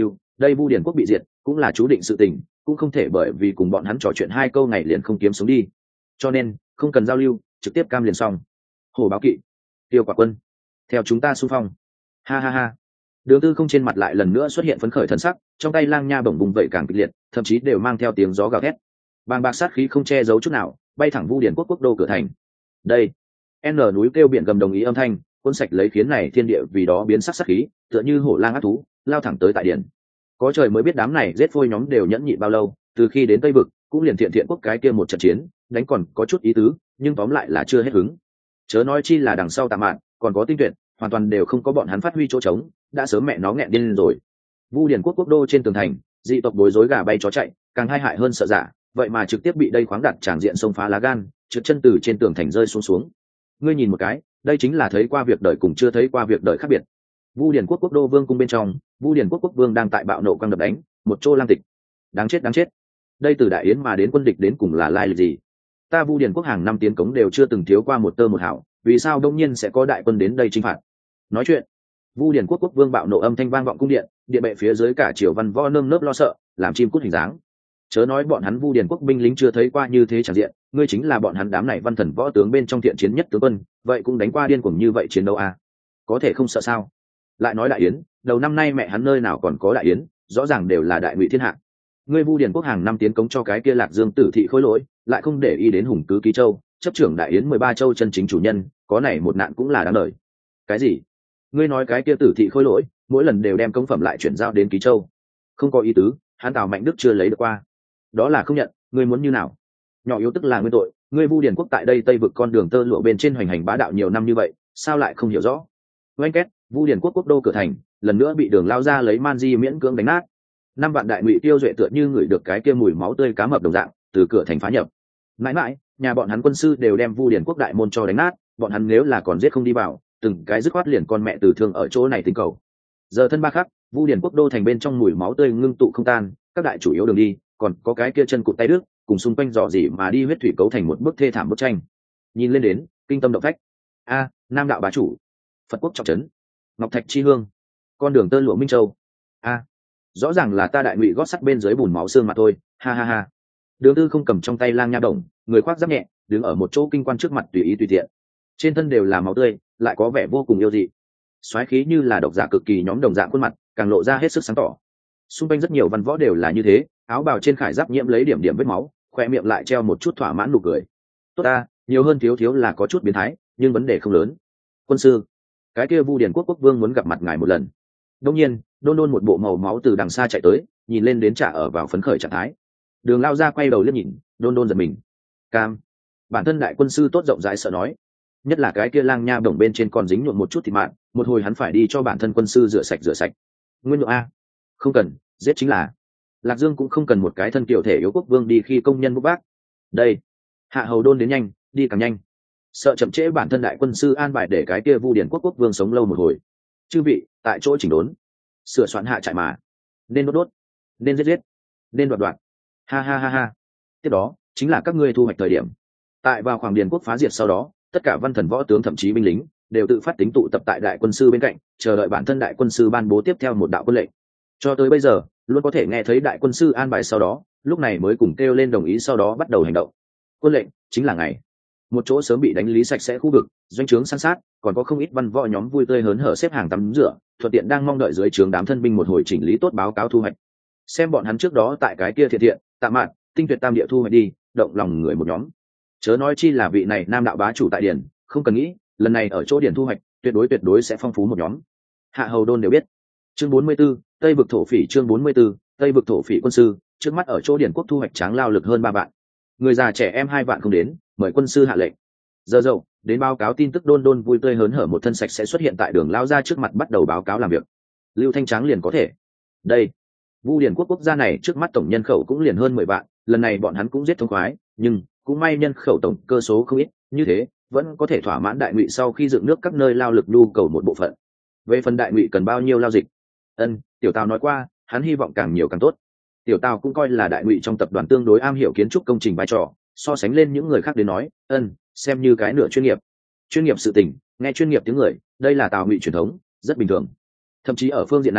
đây Vu Điền quốc bị diệt cũng là chú định sự tình, cũng không thể bởi vì cùng bọn hắn trò chuyện hai câu ngày liền không kiếm sống đi, cho nên không cần giao lưu, trực tiếp cam liền xong. Hổ báo kỵ, tiêu quả quân, theo chúng ta xung phong. Ha ha ha. Đường Tư Không trên mặt lại lần nữa xuất hiện phấn khởi thần sắc, trong tay lang nha bổng bùng vậy càng kịch liệt, thậm chí đều mang theo tiếng gió gào thét. Bàng bạc sát khí không che giấu chút nào, bay thẳng Vu Điền quốc quốc đô cửa thành. Đây, N núi kêu biển gầm đồng ý âm thanh, cuốn sạch lấy khiến này thiên địa vì đó biến sắc sát khí, tựa như hổ lang ác thú, lao thẳng tới tại điện. Có trời mới biết đám này giết phôi nhóm đều nhẫn nhịn bao lâu, từ khi đến Tây vực, cũng liền thiện thiện quốc cái kia một trận chiến, đánh còn có chút ý tứ, nhưng tóm lại là chưa hết hứng. Chớ nói chi là đằng sau Tạ Mạn, còn có Tinh Tuyệt, hoàn toàn đều không có bọn hắn phát huy chỗ trống, đã sớm mẹ nó nghẹn điên rồi. Vu Điền quốc quốc đô trên tường thành, dị tộc bối rối gà bay chó chạy, càng hai hại hơn sợ giả, vậy mà trực tiếp bị đây khoáng đặt tràng diện xông phá lá gan, trượt chân từ trên tường thành rơi xuống xuống. Ngươi nhìn một cái, đây chính là thấy qua việc đời cùng chưa thấy qua việc đời khác biệt. Vu Điền quốc quốc đô vương cung bên trong, Vu Điền quốc quốc vương đang tại bạo nộ quăng đập đánh, một chỗ lang tịch. Đáng chết đáng chết. Đây từ đại yến mà đến quân địch đến cùng là lai lịch gì? Ta Vu Điền quốc hàng năm tiến cống đều chưa từng thiếu qua một tơ một hảo, vì sao đông nhiên sẽ có đại quân đến đây chinh phạt? Nói chuyện, Vu Điền quốc quốc vương bạo nộ âm thanh vang vọng cung điện, điện bệ phía dưới cả triều văn võ nơm nớp lo sợ, làm chim cút hình dáng. Chớ nói bọn hắn Vu Điền quốc binh lính chưa thấy qua như thế chẳng diện, ngươi chính là bọn hắn đám này văn thần võ tướng bên trong thiện chiến nhất tướng quân, vậy cũng đánh qua điên cuồng như vậy chiến đấu à? Có thể không sợ sao? Lại nói đại yến, đầu năm nay mẹ hắn nơi nào còn có đại yến, rõ ràng đều là đại ngụy thiên hạ. Ngươi Vu Điền quốc hàng năm tiến cống cho cái kia Lạc Dương tử thị khối lỗi, lại không để ý đến hùng cứ ký châu, chấp trưởng đại yến mười ba châu chân chính chủ nhân, có này một nạn cũng là đáng đời. Cái gì? Ngươi nói cái kia tử thị khối lỗi, mỗi lần đều đem công phẩm lại chuyển giao đến ký châu? Không có ý tứ, hắn Tào Mạnh Đức chưa lấy được qua. Đó là không nhận, ngươi muốn như nào? Nhỏ yếu tức là nguyên tội, ngươi Vu Điền quốc tại đây Tây vực con đường tơ lụa bên trên hoành hành bá đạo nhiều năm như vậy, sao lại không hiểu rõ? Oanh két, Vu Điền quốc quốc đô cửa thành, lần nữa bị Đường lao ra lấy man di miễn cưỡng đánh nát. Năm vạn đại ngụy tiêu duệ tựa như ngửi được cái kia mùi máu tươi cá mập đồng dạng, từ cửa thành phá nhập. Mãi mãi, nhà bọn hắn quân sư đều đem Vu Điền quốc đại môn cho đánh nát, bọn hắn nếu là còn giết không đi vào, từng cái dứt khoát liền con mẹ từ thương ở chỗ này tính cầu. Giờ thân ba khắc, Vu Điền quốc đô thành bên trong mùi máu tươi ngưng tụ không tan, các đại chủ yếu đường đi, còn có cái kia chân cụt tay đứt, cùng xung quanh dò dỉ mà đi huyết thủy cấu thành một bức thê thảm bức tranh. Nhìn lên đến, kinh tâm động phách. A, Nam đạo bá chủ, Phật quốc trọng trấn, Ngọc Thạch chi hương, con đường tơ lụa Minh Châu. A, rõ ràng là ta đại ngụy gót sắt bên dưới bùn máu xương mà thôi. Ha ha ha. Đường Tư không cầm trong tay lang nha đồng, người khoác giáp nhẹ, đứng ở một chỗ kinh quan trước mặt tùy ý tùy tiện. Trên thân đều là máu tươi, lại có vẻ vô cùng yêu dị. Soái khí như là độc giả cực kỳ nhóm đồng dạng khuôn mặt, càng lộ ra hết sức sáng tỏ. Xung quanh rất nhiều văn võ đều là như thế, áo bào trên khải giáp nhiễm lấy điểm điểm vết máu, khoe miệng lại treo một chút thỏa mãn nụ cười. Tốt ta, nhiều hơn thiếu thiếu là có chút biến thái, nhưng vấn đề không lớn. Quân sư, cái kia Vu Điền quốc quốc vương muốn gặp mặt ngài một lần. Đương nhiên, đôn đôn một bộ màu máu từ đằng xa chạy tới, nhìn lên đến trả ở vào phấn khởi trạng thái. Đường lao ra quay đầu liếc nhìn, đôn đôn giật mình. Cam, bản thân đại quân sư tốt rộng rãi sợ nói, nhất là cái kia lang nha bổng bên trên còn dính nhuộm một chút thịt mạn, một hồi hắn phải đi cho bản thân quân sư rửa sạch rửa sạch. Nguyên nhượng a, không cần, giết chính là. Lạc Dương cũng không cần một cái thân kiểu thể yếu quốc vương đi khi công nhân bốc bác. Đây, hạ hầu đôn đến nhanh, đi càng nhanh. Sợ chậm trễ bản thân đại quân sư an bài để cái kia Vu Điền quốc quốc vương sống lâu một hồi. Chư vị, tại chỗ chỉnh đốn, sửa soạn hạ trại mà, nên đốt đốt, nên giết giết, nên đoạt đoạt. Ha ha ha ha. Tiếp đó chính là các ngươi thu hoạch thời điểm. Tại vào khoảng Điền quốc phá diệt sau đó, tất cả văn thần võ tướng thậm chí binh lính đều tự phát tính tụ tập tại đại quân sư bên cạnh, chờ đợi bản thân đại quân sư ban bố tiếp theo một đạo quân lệnh. Cho tới bây giờ, luôn có thể nghe thấy đại quân sư an bài sau đó, lúc này mới cùng kêu lên đồng ý sau đó bắt đầu hành động. Quân lệnh chính là ngày. Một chỗ sớm bị đánh lý sạch sẽ khu vực, doanh trướng san sát, còn có không ít văn võ nhóm vui tươi hớn hở xếp hàng tắm rửa, thuận tiện đang mong đợi dưới trướng đám thân binh một hồi chỉnh lý tốt báo cáo thu hoạch. Xem bọn hắn trước đó tại cái kia thiện thiện, Tạ Mạn, Tinh Tuyệt tam địa thu hoạch đi, động lòng người một nhóm. Chớ nói chi là vị này Nam đạo bá chủ tại điển, không cần nghĩ, lần này ở chỗ điển thu hoạch, tuyệt đối tuyệt đối sẽ phong phú một nhóm. Hạ hầu đôn đều biết. Chương bốn mươi 44, Tây vực thổ phỉ chương bốn mươi 44, Tây vực thổ phỉ quân sư, trước mắt ở chỗ điển quốc thu hoạch tráng lao lực hơn ba vạn. Người già trẻ em hai vạn không đến, mời quân sư hạ lệnh. Giờ dậu, đến báo cáo tin tức đôn đôn vui tươi hớn hở một thân sạch sẽ xuất hiện tại đường lao ra trước mặt bắt đầu báo cáo làm việc. Lưu Thanh Tráng liền có thể. Đây, Vu Điền quốc quốc gia này trước mắt tổng nhân khẩu cũng liền hơn mười vạn, lần này bọn hắn cũng giết thông khoái, nhưng cũng may nhân khẩu tổng cơ số không ít, như thế vẫn có thể thỏa mãn đại ngụy sau khi dựng nước các nơi lao lực nhu cầu một bộ phận. Về phần đại ngụy cần bao nhiêu lao dịch, ân Tiểu Tào nói qua, hắn hy vọng càng nhiều càng tốt. Tiểu Tào cũng coi là đại ngụy trong tập đoàn tương đối am hiểu kiến trúc công trình vai trò, so sánh lên những người khác đến nói, ân xem như cái nửa chuyên nghiệp. Chuyên nghiệp sự tình, nghe chuyên nghiệp tiếng người, đây là Tào ngụy truyền thống, rất bình thường. Thậm chí ở phương diện này,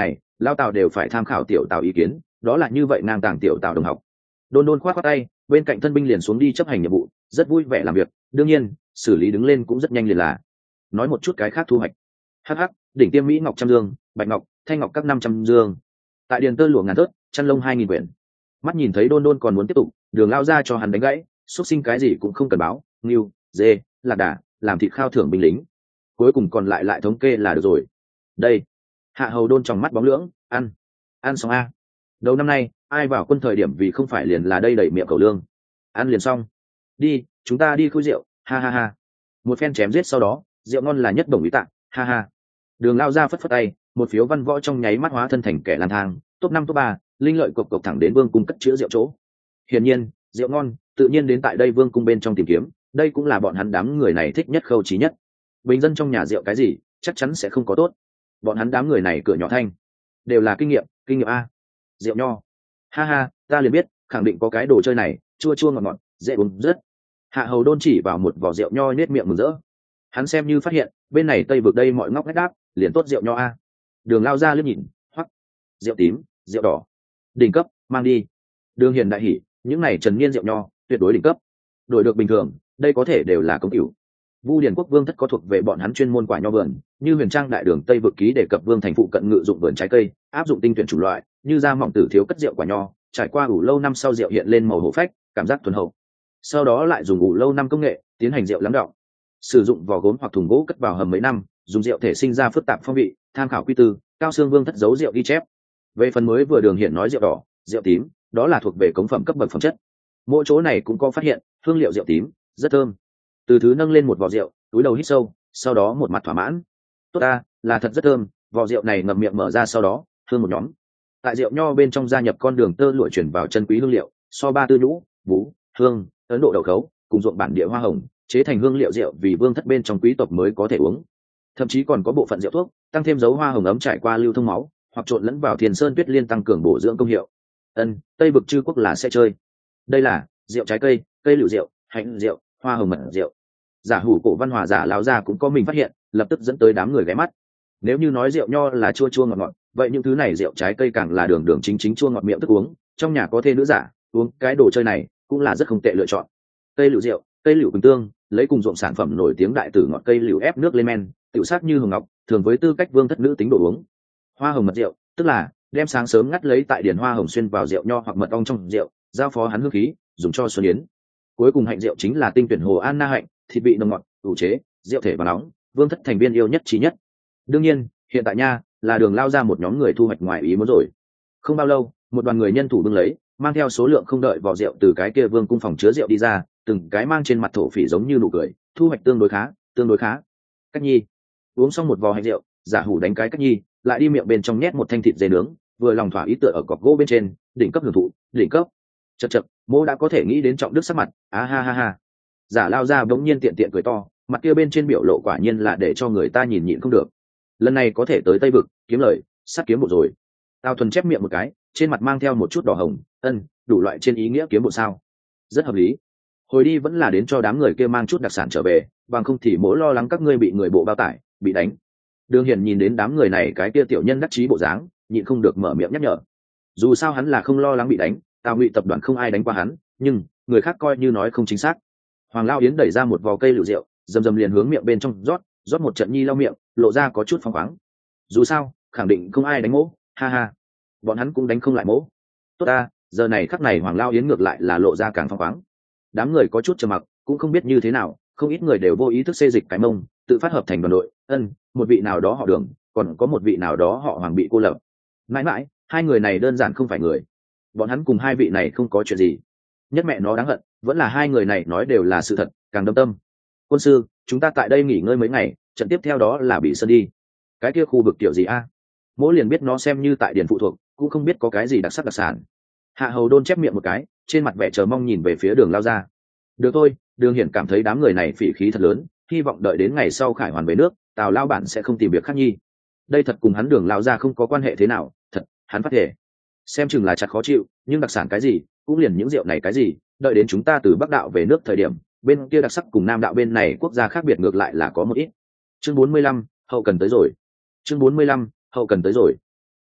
lao tào đều phải tham khảo tiểu tào ý kiến, đó là như vậy ngang tàng tiểu tào đồng học. Đôn đôn khoát khoát tay, bên cạnh thân binh liền xuống đi chấp hành nhiệm vụ, rất vui vẻ làm việc. Đương nhiên xử lý đứng lên cũng rất nhanh liền là nói một chút cái khác thu hoạch. Hắc hắc, đỉnh tiêm mỹ ngọc trăm dương, bạch ngọc, thanh ngọc các năm trăm dương, tại điền tơ lụa ngàn tớt, chăn lông hai nghìn quyển. Mắt nhìn thấy đôn đôn còn muốn tiếp tục, đường lao ra cho hắn đánh gãy, xuất sinh cái gì cũng không cần báo, ngưu, dê, lạc đà, làm thịt khao thưởng binh lính, cuối cùng còn lại lại thống kê là được rồi. Đây, hạ hầu đôn trong mắt bóng lưỡng, ăn ăn xong a. Đầu năm nay ai vào quân thời điểm vì không phải liền là đây đẩy miệng cầu lương, ăn liền xong. Đi, chúng ta đi khui rượu, ha ha ha. Một phen chém giết sau đó, rượu ngon là nhất đồng ý tạng, ha ha. Đường lao ra phất phất tay, một phiếu văn võ trong nháy mắt hóa thân thành kẻ lang thang, top năm top ba, linh lợi cộc cộc thẳng đến vương cung cất chữa rượu chỗ. Hiển nhiên rượu ngon tự nhiên đến tại đây vương cung bên trong tìm kiếm, đây cũng là bọn hắn đám người này thích nhất khâu trí nhất. Bình dân trong nhà rượu cái gì chắc chắn sẽ không có tốt, bọn hắn đám người này cửa nhỏ thanh đều là kinh nghiệm kinh nghiệm a. Rượu nho, ha ha, ta liền biết khẳng định có cái đồ chơi này, chua chua ngọt ngọt dễ uống rất. Hạ hầu đôn chỉ vào một vỏ rượu nho nết miệng mừng rỡ, hắn xem như phát hiện bên này tây vực đây mọi ngóc ngách đáp liền tốt rượu nho a. Đường lao ra liếc nhìn, hoắc, rượu tím, rượu đỏ, đỉnh cấp, mang đi. Đường hiền đại hỉ, những này trần niên rượu nho tuyệt đối đỉnh cấp, đổi được bình thường đây có thể đều là công cửu. Vu Điền quốc vương thất có thuộc về bọn hắn chuyên môn quả nho vườn, như Huyền Trang đại đường Tây vực ký đề cập vương thành phụ cận ngự dụng vườn trái cây, áp dụng tinh tuyển chủng loại, như da mỏng tử thiếu cất rượu quả nho, trải qua ủ lâu năm sau rượu hiện lên màu hổ phách, cảm giác thuần hậu. Sau đó lại dùng ủ lâu năm công nghệ tiến hành rượu lắng đọng, sử dụng vỏ gốm hoặc thùng gỗ cất vào hầm mấy năm, dùng rượu thể sinh ra phức tạp phong vị, tham khảo quy tư, cao xương vương thất giấu rượu ghi chép. Về phần mới vừa đường hiện nói rượu đỏ, rượu tím, đó là thuộc về cống phẩm cấp bậc phẩm chất. Mỗi chỗ này cũng có phát hiện, hương liệu rượu tím rất thơm. Từ thứ nâng lên một vỏ rượu, túi đầu hít sâu, sau đó một mặt thỏa mãn. Tốt ta, là thật rất thơm, vỏ rượu này ngậm miệng mở ra sau đó, hương một nhóm. Tại rượu nho bên trong gia nhập con đường tơ lụa chuyển vào chân quý hương liệu, so ba tư nhũ, vũ, hương, ấn độ đậu khấu, cùng ruộng bản địa hoa hồng, chế thành hương liệu rượu vì vương thất bên trong quý tộc mới có thể uống. Thậm chí còn có bộ phận rượu thuốc, tăng thêm dấu hoa hồng ấm trải qua lưu thông máu, hoặc trộn lẫn vào thiền sơn tuyết liên tăng cường bổ dưỡng công hiệu. Ân, Tây vực chư quốc là sẽ chơi. Đây là rượu trái cây, cây lựu rượu, hạnh rượu, hoa hồng mật rượu. Giả hủ cổ văn hòa giả lão gia cũng có mình phát hiện, lập tức dẫn tới đám người ghé mắt. Nếu như nói rượu nho là chua chua ngọt ngọt, vậy những thứ này rượu trái cây càng là đường đường chính chính chua ngọt miệng thức uống, trong nhà có thê nữ giả, uống cái đồ chơi này cũng là rất không tệ lựa chọn. Cây lựu rượu, cây lựu quỳnh tương, lấy cùng ruộng sản phẩm nổi tiếng đại tử ngọt cây lựu ép nước lên men, tiểu sắc như hồng ngọc, thường với tư cách vương thất nữ tính đồ uống. Hoa hồng mật rượu, tức là đem sáng sớm ngắt lấy tại điển hoa hồng xuyên vào rượu nho hoặc mật ong trong rượu, giao phó hắn hương khí, dùng cho xuân yến. Cuối cùng hạnh rượu chính là tinh tuyển hồ an na hạnh, thịt vị nồng ngọt, ủ chế, rượu thể và nóng, vương thất thành viên yêu nhất trí nhất. Đương nhiên hiện tại nha là đường lao ra một nhóm người thu hoạch ngoài ý muốn rồi. Không bao lâu một đoàn người nhân thủ bưng lấy, mang theo số lượng không đợi vỏ rượu từ cái kia vương cung phòng chứa rượu đi ra, từng cái mang trên mặt thổ phỉ giống như nụ cười, thu hoạch tương đối khá, tương đối khá. Cách nhi uống xong một vò hạnh rượu, giả hủ đánh cái cách nhi, lại đi miệng bên trong nhét một thanh thịt dê nướng, vừa lòng thỏa ý tựa ở cọc gỗ bên trên, đỉnh cấp hưởng thụ, đỉnh cấp. Chậc chậc, mô đã có thể nghĩ đến trọng đức sắc mặt, á ha ha ha. Giả lao ra bỗng nhiên tiện tiện cười to, mặt kia bên trên biểu lộ quả nhiên là để cho người ta nhìn nhịn không được. Lần này có thể tới Tây vực kiếm lời, sắt kiếm bộ rồi. Tao thuần chép miệng một cái, trên mặt mang theo một chút đỏ hồng, ân, đủ loại trên ý nghĩa kiếm bộ sao, rất hợp lý. Hồi đi vẫn là đến cho đám người kia mang chút đặc sản trở về, bằng không thì mỗi lo lắng các ngươi bị người bộ bao tải, bị đánh. Đường Hiền nhìn đến đám người này cái kia tiểu nhân đắc chí bộ dáng, nhịn không được mở miệng nhắc nhở. Dù sao hắn là không lo lắng bị đánh, Tào Ngụy tập đoàn không ai đánh qua hắn, nhưng người khác coi như nói không chính xác. Hoàng Lao Yến đẩy ra một vò cây lựu rượu, dầm dầm liền hướng miệng bên trong rót, rót một trận nhi lau miệng, lộ ra có chút phóng khoáng. Dù sao khẳng định không ai đánh mỗ, ha ha, bọn hắn cũng đánh không lại mỗ. Tốt ta, giờ này khắc này Hoàng Lao Yến ngược lại là lộ ra càng phóng khoáng. Đám người có chút trầm mặc, cũng không biết như thế nào, không ít người đều vô ý thức xê dịch cái mông, tự phát hợp thành đoàn đội. Ân, một vị nào đó họ Đường, còn có một vị nào đó họ Hoàng bị cô lập. Mãi mãi hai người này đơn giản không phải người, bọn hắn cùng hai vị này không có chuyện gì. Nhất mẹ nó đáng hận vẫn là hai người này nói đều là sự thật, càng đâm tâm. Quân sư, chúng ta tại đây nghỉ ngơi mấy ngày, trận tiếp theo đó là bị sơn đi. Cái kia khu vực kiểu gì a? Mỗi liền biết nó xem như tại điển phụ thuộc, cũng không biết có cái gì đặc sắc đặc sản. Hạ hầu đôn chép miệng một cái, trên mặt vẻ chờ mong nhìn về phía Đường lao ra. Được thôi, Đường Hiển cảm thấy đám người này phỉ khí thật lớn, hy vọng đợi đến ngày sau khải hoàn về nước, Tào lao bản sẽ không tìm việc khác nhi. Đây thật cùng hắn Đường lao ra không có quan hệ thế nào, thật, hắn phát thể. Xem chừng là chặt khó chịu, nhưng đặc sản cái gì, cũng liền những rượu này cái gì, đợi đến chúng ta từ Bắc đạo về nước thời điểm, bên kia đặc sắc cùng Nam đạo bên này quốc gia khác biệt ngược lại là có một ít. Chương bốn mươi lăm, hậu cần tới rồi. Chương bốn mươi lăm, hậu cần tới rồi.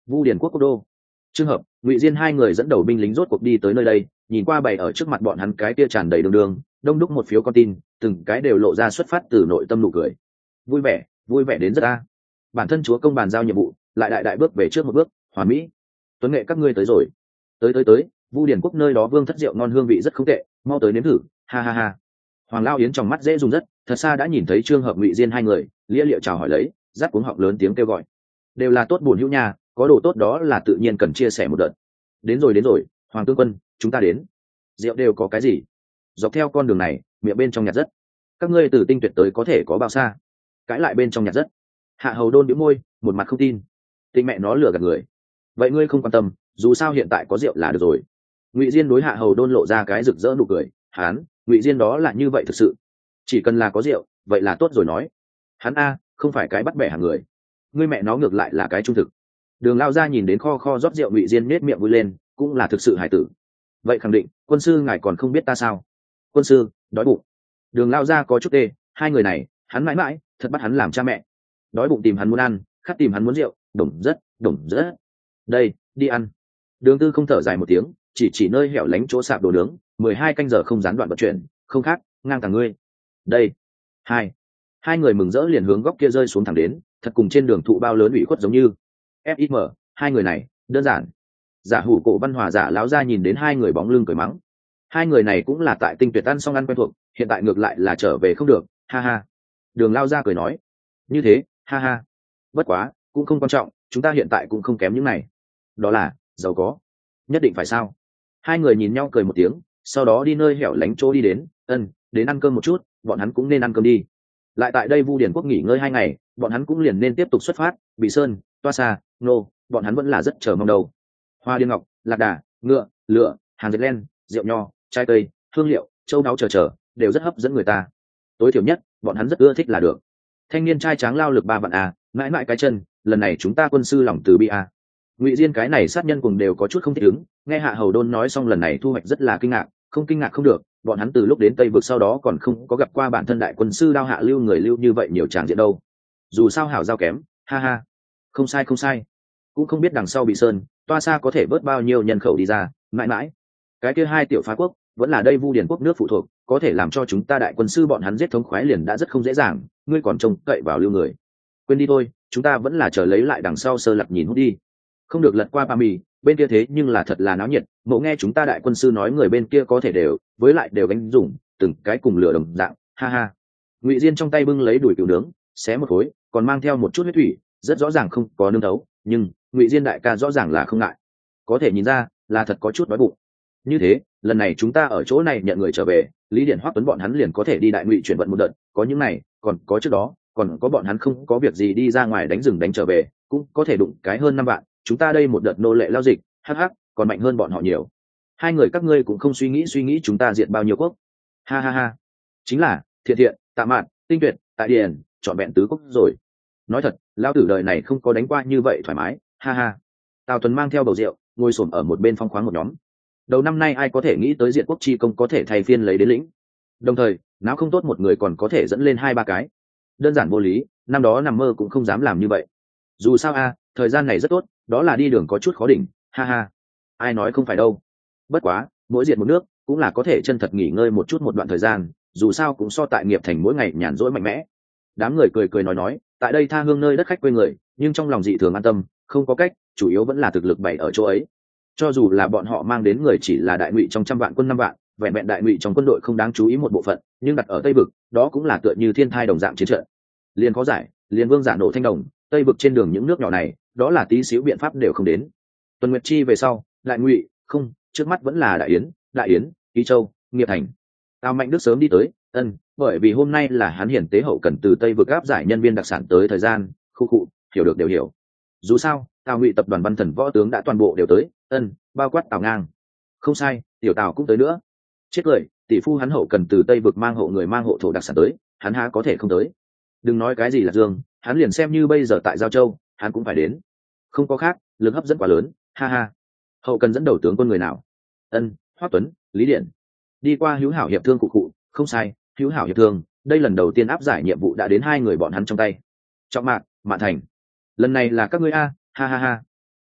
Vu Điền quốc quốc đô. Trường hợp Ngụy Diên hai người dẫn đầu binh lính rốt cuộc đi tới nơi đây, nhìn qua bày ở trước mặt bọn hắn cái kia tràn đầy đường đường đông đúc một phiếu con tin, từng cái đều lộ ra xuất phát từ nội tâm nụ cười. Vui vẻ, vui vẻ đến rất a. Bản thân chúa công bàn giao nhiệm vụ, lại đại đại bước về trước một bước, hoàn mỹ. Tuấn nghệ các ngươi tới rồi. Tới tới tới, Vu Điền quốc nơi đó vương thất rượu ngon hương vị rất không tệ, mau tới nếm thử, ha ha ha. Hoàng Lao Yến trong mắt dễ dùng rất, thật xa đã nhìn thấy Trương Hợp Ngụy Diên hai người, lia liệu chào hỏi lấy, rát cuống họng lớn tiếng kêu gọi. Đều là tốt buồn hữu nhà, có đồ tốt đó là tự nhiên cần chia sẻ một đợt. Đến rồi đến rồi, Hoàng tướng quân, chúng ta đến. Rượu đều có cái gì? Dọc theo con đường này, miệng bên trong nhạt rất. Các ngươi từ Tinh Tuyệt tới có thể có bao xa? Cãi lại bên trong nhạt rất. Hạ Hầu Đôn bĩu môi, một mặt không tin. Tinh mẹ nó lừa gạt người. Vậy ngươi không quan tâm, dù sao hiện tại có rượu là được rồi. Ngụy Diên đối Hạ Hầu Đôn lộ ra cái rực rỡ nụ cười, hán, Ngụy Diên đó là như vậy thực sự. Chỉ cần là có rượu, vậy là tốt rồi nói. Hắn a, không phải cái bắt bẻ hàng người. Ngươi mẹ nó ngược lại là cái trung thực. Đường Lao ra nhìn đến kho kho rót rượu Ngụy Diên nết miệng vui lên, cũng là thực sự hải tử. Vậy khẳng định, quân sư ngài còn không biết ta sao? Quân sư, đói bụng. Đường Lao ra có chút tê, hai người này, hắn mãi mãi, thật bắt hắn làm cha mẹ. Đói bụng tìm hắn muốn ăn, khát tìm hắn muốn rượu, đồng rất, đồng rất. Đây, đi ăn. Đường Tư không thở dài một tiếng, chỉ chỉ nơi hẻo lánh chỗ sạp đồ nướng, mười hai canh giờ không gián đoạn vận chuyển, không khác, ngang tàng ngươi. Đây. Hai. Hai người mừng rỡ liền hướng góc kia rơi xuống thẳng đến, thật cùng trên đường thụ bao lớn ủy khuất giống như. ép ít em, hai người này, đơn giản. Giả hủ cổ văn hòa giả láo ra nhìn đến hai người bóng lưng cười mắng. Hai người này cũng là tại Tinh Tuyệt ăn xong ăn quen thuộc, hiện tại ngược lại là trở về không được, ha ha. Đường Lao ra cười nói. Như thế, ha ha. Bất quá, cũng không quan trọng, chúng ta hiện tại cũng không kém những này. Đó là, giàu có. Nhất định phải sao? Hai người nhìn nhau cười một tiếng, sau đó đi nơi hẻo lánh chỗ đi đến, ân, đến ăn cơm một chút, bọn hắn cũng nên ăn cơm đi. Lại tại đây Vu Điền quốc nghỉ ngơi hai ngày, bọn hắn cũng liền nên tiếp tục xuất phát, Bị Sơn, Toa Sa, Nô, bọn hắn vẫn là rất chờ mong đầu. Hoa điên ngọc, lạc đà, ngựa, lửa, hàng dệt len, rượu nho, trái cây, hương liệu, châu đáo chờ chờ, đều rất hấp dẫn người ta. Tối thiểu nhất, bọn hắn rất ưa thích là được. Thanh niên trai tráng lao lực ba vạn a, mãi mãi cái chân, lần này chúng ta quân sư lòng từ bi a. Ngụy Diên cái này sát nhân cùng đều có chút không thích ứng, nghe Hạ Hầu Đôn nói xong lần này thu hoạch rất là kinh ngạc, không kinh ngạc không được, bọn hắn từ lúc đến Tây vực sau đó còn không có gặp qua bản thân đại quân sư Đao Hạ Lưu người lưu như vậy nhiều tràng diện đâu. Dù sao hảo giao kém, ha ha. Không sai không sai. Cũng không biết đằng sau Bị Sơn, Toa Sa có thể bớt bao nhiêu nhân khẩu đi ra, mãi mãi. Cái kia hai tiểu phá quốc, vẫn là đây Vu Điền quốc nước phụ thuộc, có thể làm cho chúng ta đại quân sư bọn hắn giết thống khoái liền đã rất không dễ dàng, ngươi còn trông cậy vào lưu người. Quên đi thôi, chúng ta vẫn là chờ lấy lại đằng sau sơ lặc nhìn hút đi. Không được lật qua ba mì, bên kia thế nhưng là thật là náo nhiệt, mộ nghe chúng ta đại quân sư nói người bên kia có thể đều, với lại đều gánh dùng, từng cái cùng lửa đồng dạng, ha ha. Ngụy Diên trong tay bưng lấy đùi cừu nướng, xé một khối, còn mang theo một chút huyết thủy, rất rõ ràng không có nương thấu, nhưng Ngụy Diên đại ca rõ ràng là không ngại, có thể nhìn ra là thật có chút đói bụng. Như thế, lần này chúng ta ở chỗ này nhận người trở về, Lý Điển Hoắc Tuấn bọn hắn liền có thể đi đại ngụy chuyển vận một đợt, có những này, còn có trước đó, còn có bọn hắn không có việc gì đi ra ngoài đánh rừng đánh trở về, cũng có thể đụng cái hơn năm vạn, chúng ta đây một đợt nô lệ lao dịch, hắc hắc, còn mạnh hơn bọn họ nhiều. Hai người các ngươi cũng không suy nghĩ suy nghĩ chúng ta diệt bao nhiêu quốc. Ha ha ha. Chính là, Thiện Thiện, Tạ Mạn, Tinh Tuyệt, Tại Điền, chọn vẹn tứ quốc rồi. Nói thật, lão tử đời này không có đánh qua như vậy thoải mái, ha ha. Tào Tuấn mang theo bầu rượu, ngồi xổm ở một bên phong khoáng một nhóm. Đầu năm nay ai có thể nghĩ tới diện quốc chi công có thể thay phiên lấy đến lĩnh. Đồng thời, não không tốt một người còn có thể dẫn lên hai ba cái. Đơn giản vô lý, năm đó nằm mơ cũng không dám làm như vậy. Dù sao a, thời gian này rất tốt, đó là đi đường có chút khó đỉnh, ha ha. Ai nói không phải đâu. Bất quá, mỗi diệt một nước, cũng là có thể chân thật nghỉ ngơi một chút một đoạn thời gian, dù sao cũng so tại nghiệp thành mỗi ngày nhàn rỗi mạnh mẽ. Đám người cười cười nói nói, tại đây tha hương nơi đất khách quê người, nhưng trong lòng dị thường an tâm, không có cách, chủ yếu vẫn là thực lực bày ở chỗ ấy. Cho dù là bọn họ mang đến người chỉ là đại ngụy trong trăm vạn quân năm vạn, vẹn vẹn đại ngụy trong quân đội không đáng chú ý một bộ phận, nhưng đặt ở Tây vực, đó cũng là tựa như thiên thai đồng dạng chiến trận. Liền có giải, liền vương giả nổ thanh đồng, Tây vực trên đường những nước nhỏ này, đó là tí xíu biện pháp đều không đến. Tuần Nguyệt Chi về sau, đại ngụy, không, trước mắt vẫn là đại yến, đại yến, Ký Châu, Nghiệp Thành. Tào Mạnh Đức sớm đi tới, ân, bởi vì hôm nay là hắn hiển tế hậu cần từ Tây vực áp giải nhân viên đặc sản tới thời gian, khu cụ, hiểu được đều hiểu. Dù sao, Tào Ngụy tập đoàn văn thần võ tướng đã toàn bộ đều tới, ân, bao quát Tào Ngang. Không sai, tiểu Tào cũng tới nữa. Chết cười, tỷ phu hắn hậu cần từ Tây vực mang hộ người mang hộ thổ đặc sản tới, hắn há có thể không tới. Đừng nói cái gì là Dương, hắn liền xem như bây giờ tại Giao Châu, hắn cũng phải đến. Không có khác, lực hấp dẫn quá lớn, ha ha. Hậu cần dẫn đầu tướng quân người nào? Ân, Hoắc Tuấn, Lý Điện. Đi qua hữu hảo hiệp thương cụ cụ, không sai, hữu hảo hiệp thương, đây lần đầu tiên áp giải nhiệm vụ đã đến hai người bọn hắn trong tay. Trọng Mạc, Mạn Thành. Lần này là các ngươi a, ha ha ha.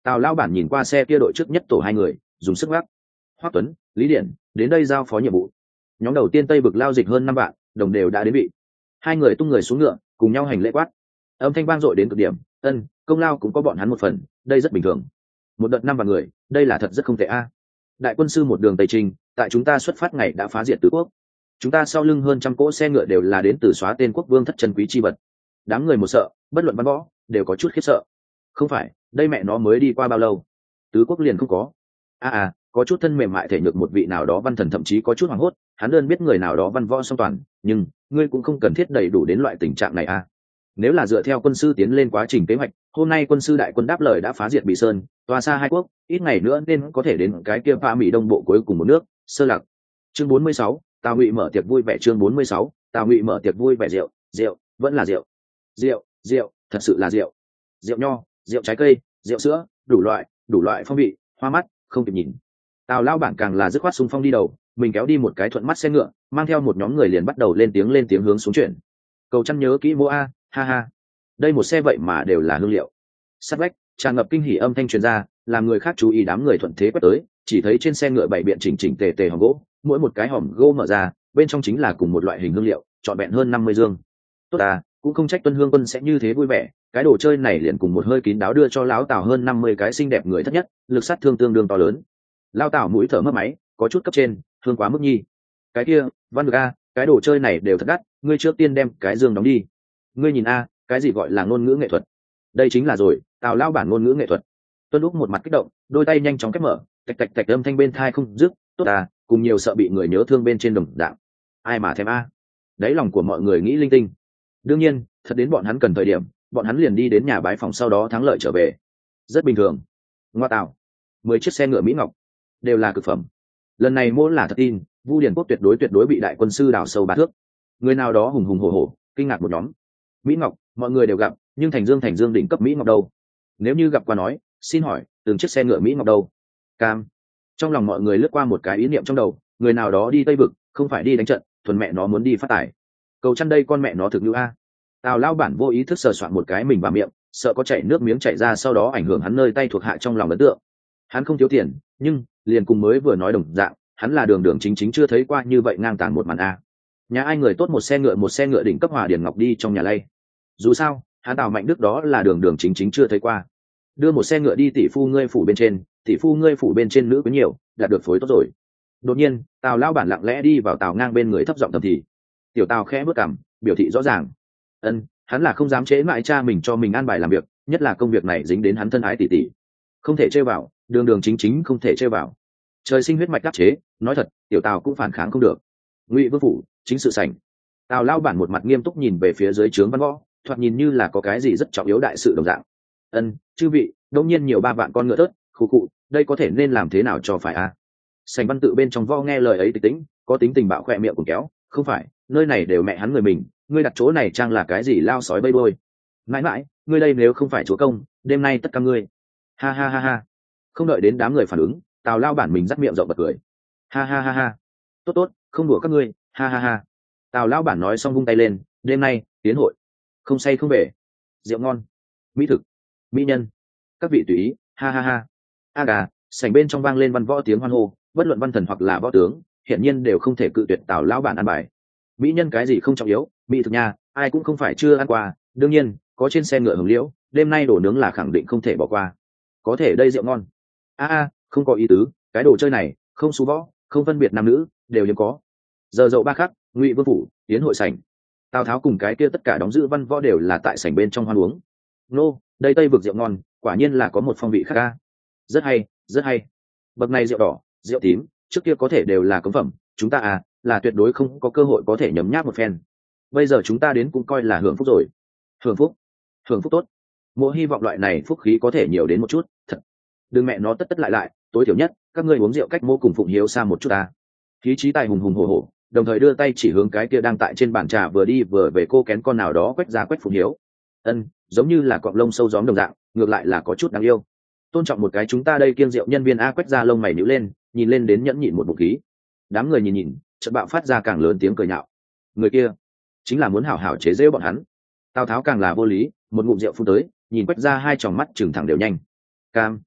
Tào lao bản nhìn qua xe kia đội trước nhất tổ hai người dùng sức gác. Hoắc Tuấn, Lý Điển đến đây giao phó nhiệm vụ. Nhóm đầu tiên tây vực lao dịch hơn năm vạn đồng đều đã đến vị. Hai người tung người xuống ngựa cùng nhau hành lễ quát. Âm thanh vang dội đến cực điểm. Ân, công lao cũng có bọn hắn một phần, đây rất bình thường. Một đợt năm vạn người, đây là thật rất không tệ a. Đại quân sư một đường tây trình, tại chúng ta xuất phát ngày đã phá diệt tứ quốc. Chúng ta sau lưng hơn trăm cỗ xe ngựa đều là đến từ xóa tên quốc vương thất chân quý chi vật. Đám người một sợ, bất luận văn võ đều có chút khiếp sợ. Không phải, đây mẹ nó mới đi qua bao lâu, tứ quốc liền không có. a à, à có chút thân mềm mại thể nhược một vị nào đó văn thần thậm chí có chút hoảng hốt. Hắn đơn biết người nào đó văn võ song toàn, nhưng ngươi cũng không cần thiết đầy đủ đến loại tình trạng này a. Nếu là dựa theo quân sư tiến lên quá trình kế hoạch, hôm nay quân sư đại quân đáp lời đã phá diệt Bỉ Sơn, tòa xa hai quốc, ít ngày nữa nên có thể đến cái kia pha Mỹ đông bộ cuối cùng một nước, Sơ Lạc. Chương bốn mươi sáu, Tào Ngụy mở tiệc vui vẻ. Chương bốn mươi sáu, Tào Ngụy mở tiệc vui vẻ. Rượu, rượu, vẫn là rượu. Rượu, rượu, thật sự là rượu. Rượu nho, rượu trái cây, rượu sữa, đủ loại, đủ loại phong vị, hoa mắt, không kịp nhìn. Tào lao bản càng là dứt khoát xung phong đi đầu, mình kéo đi một cái thuận mắt xe ngựa, mang theo một nhóm người liền bắt đầu lên tiếng lên tiếng hướng xuống chuyển. Cầu chăn nhớ kỹ mô a, ha ha. Đây một xe vậy mà đều là hương liệu. Sát vách, tràn ngập kinh hỉ âm thanh truyền ra, làm người khác chú ý. Đám người thuận thế quét tới, chỉ thấy trên xe ngựa bảy biện chỉnh chỉnh tề tề hòm gỗ, mỗi một cái hòm gỗ mở ra, bên trong chính là cùng một loại hình hương liệu, trọn vẹn hơn năm mươi dương. Tốt à, cũng không trách Tuân Hương Quân sẽ như thế vui vẻ, cái đồ chơi này liền cùng một hơi kín đáo đưa cho lão Tào hơn năm mươi cái xinh đẹp người thất nhất, lực sát thương tương đương to lớn. Lão Tào mũi thở mất máy, có chút cấp trên, hương quá mức nhi. Cái kia, Văn Được a, cái đồ chơi này đều thật đắt, ngươi trước tiên đem cái dương đóng đi. Ngươi nhìn a, cái gì gọi là ngôn ngữ nghệ thuật? Đây chính là rồi, Tào lão bản ngôn ngữ nghệ thuật. Tuân Úc một mặt kích động, đôi tay nhanh chóng kết mở, tạch tạch tạch âm thanh bên thai không dứt. Tốt à, cùng nhiều sợ bị người nhớ thương bên trên đồng dạng. Ai mà thèm a? Đấy lòng của mọi người nghĩ linh tinh. Đương nhiên, thật đến bọn hắn cần thời điểm, bọn hắn liền đi đến nhà bái phòng sau đó thắng lợi trở về. Rất bình thường. Ngoa tạo, mười chiếc xe ngựa mỹ ngọc đều là cực phẩm. Lần này mỗ là thật tin, Vu Điền Quốc tuyệt đối tuyệt đối bị đại quân sư đào sâu ba thước. Người nào đó hùng hùng hổ hổ, kinh ngạc một nhóm. Mỹ ngọc, mọi người đều gặp, nhưng Thành Dương Thành Dương đỉnh cấp mỹ ngọc đâu? Nếu như gặp qua nói, xin hỏi, từng chiếc xe ngựa mỹ ngọc đâu? Cam. Trong lòng mọi người lướt qua một cái ý niệm trong đầu, người nào đó đi Tây Vực, không phải đi đánh trận, thuần mẹ nó muốn đi phát tài. Cầu chăn đây con mẹ nó thực như a. Tào lao bản vô ý thức sờ soạn một cái mình vào miệng, sợ có chảy nước miếng chảy ra sau đó ảnh hưởng hắn nơi tay thuộc hạ trong lòng ấn tượng. Hắn không thiếu tiền, nhưng liền cùng mới vừa nói đồng dạng, hắn là đường đường chính chính chưa thấy qua như vậy ngang tàn một màn a. Nhà ai người tốt một xe ngựa một xe ngựa đỉnh cấp Hòa Điền Ngọc đi trong nhà lay. Dù sao, hắn Tào Mạnh Đức đó là đường đường chính chính chưa thấy qua. Đưa một xe ngựa đi tỷ phu ngươi phủ bên trên, tỷ phu ngươi phủ bên trên nữ có nhiều, đạt được phối tốt rồi. Đột nhiên, Tào lao bản lặng lẽ đi vào Tào ngang bên người thấp giọng thầm thì. Tiểu Tào khẽ bước cằm, biểu thị rõ ràng. Ân, hắn là không dám chế mãi cha mình cho mình an bài làm việc, nhất là công việc này dính đến hắn thân ái tỷ tỷ, không thể chơi vào, đường đường chính chính không thể chơi vào. Trời sinh huyết mạch đắc chế, nói thật, tiểu Tào cũng phản kháng không được. Ngụy Vương phủ, chính sự sảnh. Tào lao bản một mặt nghiêm túc nhìn về phía dưới trướng văn võ, thoạt nhìn như là có cái gì rất trọng yếu đại sự đồng dạng. Ân, chư vị, đột nhiên nhiều ba vạn con ngựa thớt, khụ khụ, đây có thể nên làm thế nào cho phải a? À? Sảnh văn tự bên trong võ nghe lời ấy tịch tĩnh, có tính tình bạo khỏe miệng cùng kéo, không phải, nơi này đều mẹ hắn người mình, ngươi đặt chỗ này trang là cái gì lao sói bơi bôi. Mãi mãi, ngươi đây nếu không phải chúa công, đêm nay tất cả ngươi. Ha ha ha ha. Không đợi đến đám người phản ứng, Tào lao bản mình dắt miệng rộng bật cười. Ha ha ha ha. Tốt tốt, không đùa các ngươi, ha ha ha. Tào lao bản nói xong vung tay lên, đêm nay, tiến hội. Không say không về. Rượu ngon. Mỹ thực. Mỹ nhân. Các vị tùy ý, ha ha ha. A gà, sảnh bên trong vang lên văn võ tiếng hoan hô, bất luận văn thần hoặc là võ tướng, hiển nhiên đều không thể cự tuyệt Tào lao bản ăn bài. Mỹ nhân cái gì không trọng yếu, mỹ thực nha, ai cũng không phải chưa ăn qua, đương nhiên có trên xe ngựa hồng liễu, đêm nay đồ nướng là khẳng định không thể bỏ qua. Có thể đây rượu ngon. A a, không có ý tứ, cái đồ chơi này không xú võ, không phân biệt nam nữ, đều hiếm có. Giờ dậu ba khắc, Ngụy Vương phủ, tiến hội sảnh. Tào Tháo cùng cái kia tất cả đóng giữ văn võ đều là tại sảnh bên trong hoan uống. Nô, đây Tây vực rượu ngon, quả nhiên là có một phong vị khác a. Rất hay, rất hay. Bậc này rượu đỏ, rượu tím, trước kia có thể đều là cấm phẩm, chúng ta à, là tuyệt đối không có cơ hội có thể nhấm nháp một phen. Bây giờ chúng ta đến cũng coi là hưởng phúc rồi. Hưởng phúc, hưởng phúc tốt. Mỗi hy vọng loại này phúc khí có thể nhiều đến một chút, thật. Đừng mẹ nó tất tất lại lại, tối thiểu nhất, các ngươi uống rượu cách mô cùng Phụng Hiếu xa một chút ta. Khí trí tài hùng hùng hổ hổ, đồng thời đưa tay chỉ hướng cái kia đang tại trên bàn trà vừa đi vừa về cô kén con nào đó quét ra quét Phụng Hiếu. Ân, giống như là cọng lông sâu gióm đồng dạng, ngược lại là có chút đáng yêu. Tôn trọng một cái chúng ta đây kiêng rượu nhân viên a quét ra lông mày nhíu lên, nhìn lên đến nhẫn nhịn một bụng khí. Đám người nhìn nhìn, chợt bạo phát ra càng lớn tiếng cười nhạo. Người kia chính là muốn hảo hảo chế giễu bọn hắn. Tào Tháo càng là vô lý, một ngụm rượu phun tới, nhìn quét ra hai tròng mắt trừng thẳng đều nhanh. Cam,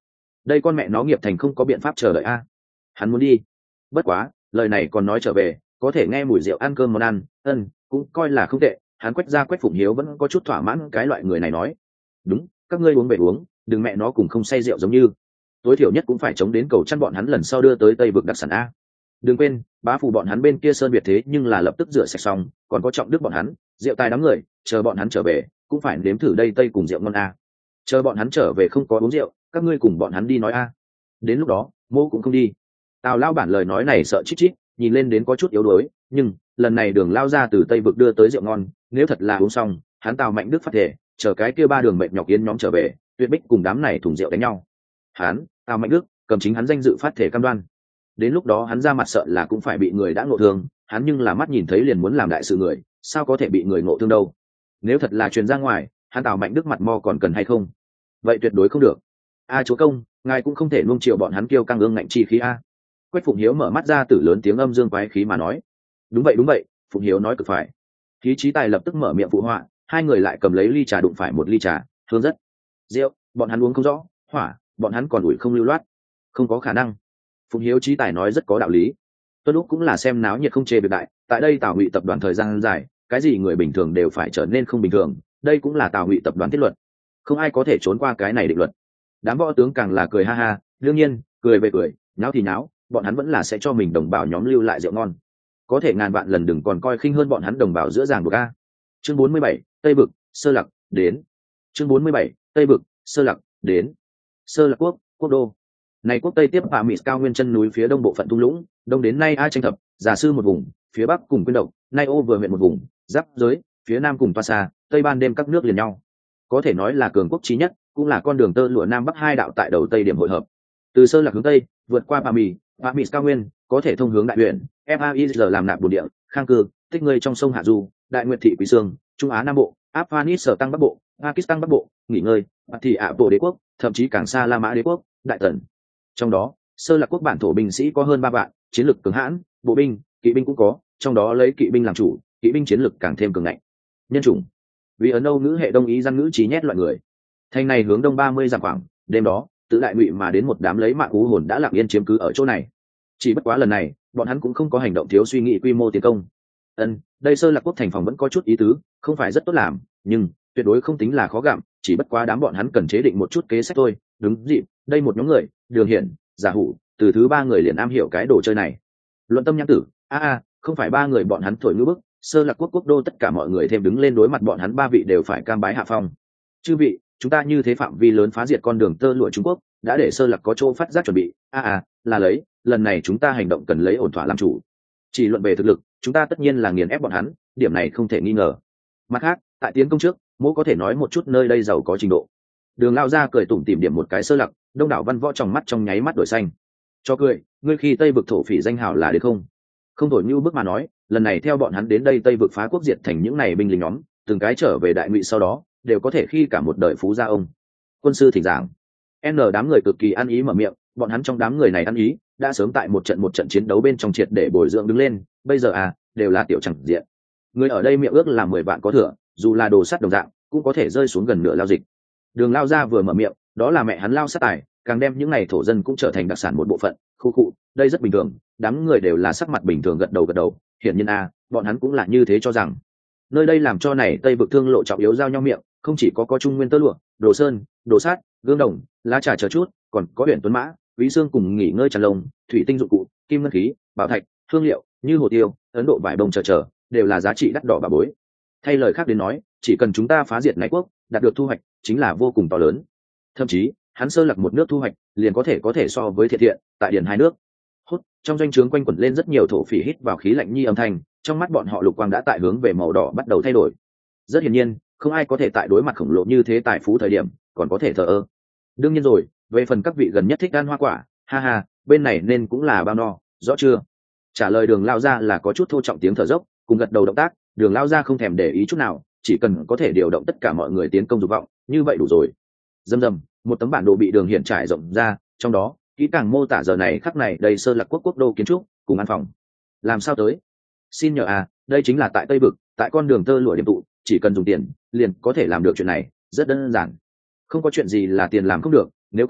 đây con mẹ nó nghiệp thành không có biện pháp chờ đợi a. Hắn muốn đi. Bất quá lời này còn nói trở về, có thể nghe mùi rượu ăn cơm món ăn, ân cũng coi là không tệ. Hắn Quách ra Quách Phụng Hiếu vẫn có chút thỏa mãn cái loại người này nói. Đúng, các ngươi uống về uống, đừng mẹ nó cùng không say rượu giống như. Tối thiểu nhất cũng phải chống đến cầu chăn bọn hắn lần sau đưa tới Tây vực đặc sản a. Đừng quên, bá phủ bọn hắn bên kia sơn biệt thế nhưng là lập tức rửa sạch xong, còn có Trọng Đức bọn hắn, rượu tài đám người, chờ bọn hắn trở về, cũng phải nếm thử đây Tây cùng rượu ngon a. Chờ bọn hắn trở về không có uống rượu, các ngươi cùng bọn hắn đi nói a. Đến lúc đó, Mô cũng không đi. Tào lao bản lời nói này sợ chít chít, nhìn lên đến có chút yếu đuối, nhưng lần này Đường lao ra từ Tây vực đưa tới rượu ngon, nếu thật là uống xong, hắn Tào Mạnh Đức phát thể, chờ cái kia ba đường mệt nhọc yến nhóm trở về, tuyệt bích cùng đám này thùng rượu đánh nhau. Hắn, Tào Mạnh Đức, cầm chính hắn danh dự phát thể cam đoan. Đến lúc đó hắn ra mặt sợ là cũng phải bị người đã ngộ thương, hắn nhưng là mắt nhìn thấy liền muốn làm đại sự người, sao có thể bị người ngộ thương đâu. Nếu thật là truyền ra ngoài, hắn Tào Mạnh Đức mặt mo còn cần hay không? Vậy tuyệt đối không được. A chúa công, ngài cũng không thể nuông chiều bọn hắn kêu căng ương ngạnh chi khí a. Quách Phụng Hiếu mở mắt ra từ lớn tiếng âm dương quái khí mà nói. Đúng vậy đúng vậy, Phụng Hiếu nói cực phải. Khí Chí Tài lập tức mở miệng phụ họa, hai người lại cầm lấy ly trà đụng phải một ly trà, hương rất. Rượu, bọn hắn uống không rõ, hỏa, bọn hắn còn ủi không lưu loát. Không có khả năng. Phụng Hiếu Chí Tài nói rất có đạo lý. Tuân lúc cũng là xem náo nhiệt không chê việc đại, tại đây Tào Ngụy tập đoàn thời gian dài, cái gì người bình thường đều phải trở nên không bình thường, đây cũng là Tào Ngụy tập đoàn thiết luật. Không ai có thể trốn qua cái này định luật. Đám võ tướng càng là cười ha ha, đương nhiên, cười về cười, nháo thì nháo, bọn hắn vẫn là sẽ cho mình đồng bào nhóm lưu lại rượu ngon. Có thể ngàn vạn lần đừng còn coi khinh hơn bọn hắn đồng bào giữa ràng buộc a. Chương bốn mươi bảy, Tây Vực, Sơ Lặc, đến. Chương bốn mươi bảy, Tây Vực, Sơ Lặc, đến. Sơ Lặc quốc, quốc đô. Này quốc Tây tiếp Pà Mị cao nguyên chân núi phía đông bộ phận thung lũng, đông đến nay A tranh thập, Già Sư một vùng, phía bắc cùng Quyên Độc, nay Ô vừa huyện một vùng, giáp giới, phía nam cùng Toa Sa, tây ban đêm các nước liền nhau. Có thể nói là cường quốc chí nhất, cũng là con đường tơ lụa nam bắc hai đạo tại đầu tây điểm hội hợp. Từ Sơ Lặc hướng tây, vượt qua Pà Mị, Pà Mị cao nguyên, có thể thông hướng đại huyện, Faiz làm nạp bồn địa, Khang Cư, tích người trong sông Hạ Du, Đại Nguyệt thị Quý Sương, Trung Á Nam Bộ, Afghanistan Bắc Bộ, Pakistan Bắc Bộ, nghỉ ngơi, thị Ả Bộ Đế quốc, thậm chí càng xa La Mã Đế quốc, Đại Tần. Trong đó, Sơ Lặc quốc bản thổ binh sĩ có hơn ba vạn, chiến lực cường hãn, bộ binh, kỵ binh cũng có, trong đó lấy kỵ binh làm chủ, kỵ binh chiến lực càng thêm cường ngạnh. Nhân chủng, vì ở Âu ngữ hệ đông ý dân ngữ trí nhét loại người. Thành này hướng đông ba mươi dặm khoảng, đêm đó, tự Đại Ngụy mà đến một đám lấy mạng cú hồn đã lặng yên chiếm cứ ở chỗ này. Chỉ bất quá lần này, bọn hắn cũng không có hành động thiếu suy nghĩ quy mô tiến công. Ân, đây Sơ Lặc quốc thành phòng vẫn có chút ý tứ, không phải rất tốt làm, nhưng tuyệt đối không tính là khó gặm, chỉ bất quá đám bọn hắn cần chế định một chút kế sách thôi. Đúng dịp, đây một nhóm người, Đường Hiển, Giả Hủ, từ thứ ba người liền am hiểu cái đồ chơi này. Luận tâm nhãn tử, a a, không phải ba người bọn hắn thổi ngữ bức, Sơ Lặc quốc quốc đô tất cả mọi người thêm đứng lên đối mặt bọn hắn ba vị đều phải cam bái hạ phong. Chư vị, chúng ta như thế phạm vi lớn phá diệt con đường tơ lụa Trung Quốc, đã để Sơ Lặc có chỗ phát giác chuẩn bị, a a, là lấy, lần này chúng ta hành động cần lấy ổn thỏa làm chủ. Chỉ luận về thực lực, chúng ta tất nhiên là nghiền ép bọn hắn, điểm này không thể nghi ngờ. Mặt khác, tại tiến công trước, Mỗ có thể nói một chút nơi đây giàu có trình độ. Đường lao ra cười tủm tỉm điểm một cái Sơ Lặc, đông đảo văn võ trong mắt trong nháy mắt đổi xanh. Cho cười, ngươi khi Tây vực thổ phỉ danh hào là đến không? Không thổi như bước mà nói, lần này theo bọn hắn đến đây Tây vực phá quốc diệt thành những này binh lính nhóm, từng cái trở về Đại Ngụy sau đó, đều có thể khi cả một đời phú gia ông. Quân sư thỉnh giảng. N đám người cực kỳ ăn ý mở miệng, bọn hắn trong đám người này ăn ý, đã sớm tại một trận một trận chiến đấu bên trong triệt để bồi dưỡng đứng lên, bây giờ à, đều là tiểu chẳng diện. Người ở đây miệng ước là mười vạn có thừa, dù là đồ sắt đồng dạng, cũng có thể rơi xuống gần nửa lao dịch. Đường lao ra vừa mở miệng, đó là mẹ hắn lao sát tài, càng đem những này thổ dân cũng trở thành đặc sản một bộ phận, khu cụ, đây rất bình thường, đám người đều là sắc mặt bình thường gật đầu gật đầu, hiển nhiên a, bọn hắn cũng là như thế cho rằng. Nơi đây làm cho này Tây vực thương lộ trọng yếu giao nhau miệng, không chỉ có có Trung Nguyên tơ lụa, đồ sơn, đồ sát, gương đồng, lá trà chờ chút, còn có huyện tuấn mã, quý xương cùng nghỉ ngơi tràn lông, thủy tinh dụng cụ, kim ngân khí, bảo thạch, hương liệu, như hồ tiêu, Ấn Độ vải bông chờ chờ, đều là giá trị đắt đỏ bà bối. Thay lời khác đến nói, chỉ cần chúng ta phá diệt này quốc, đạt được thu hoạch chính là vô cùng to lớn. Thậm chí, hắn Sơ Lặc một nước thu hoạch, liền có thể có thể so với thiện thiện, tại điển hai nước. Hút, trong doanh trướng quanh quẩn lên rất nhiều thổ phỉ hít vào khí lạnh nhi âm thanh, trong mắt bọn họ lục quang đã tại hướng về màu đỏ bắt đầu thay đổi. Rất hiển nhiên, không ai có thể tại đối mặt khổng lồ như thế tài phú thời điểm, còn có thể thờ ơ. Đương nhiên rồi, về phần các vị gần nhất thích ăn hoa quả, ha ha, bên này nên cũng là bao no, rõ chưa? Trả lời Đường lao ra là có chút thô trọng tiếng thở dốc, cùng gật đầu động tác, Đường lao ra không thèm để ý chút nào, chỉ cần có thể điều động tất cả mọi người tiến công dục vọng, như vậy đủ rồi. Dầm dầm, một tấm bản đồ bị Đường Hiển trải rộng ra, trong đó kỹ càng mô tả giờ này khắc này đầy Sơ Lặc quốc quốc đô kiến trúc cùng ăn phòng. Làm sao tới? Xin nhờ à, đây chính là tại Tây vực, tại con đường tơ lụa điểm tụ, chỉ cần dùng tiền liền có thể làm được chuyện này, rất đơn giản. Không có chuyện gì là tiền làm không được, nếu có,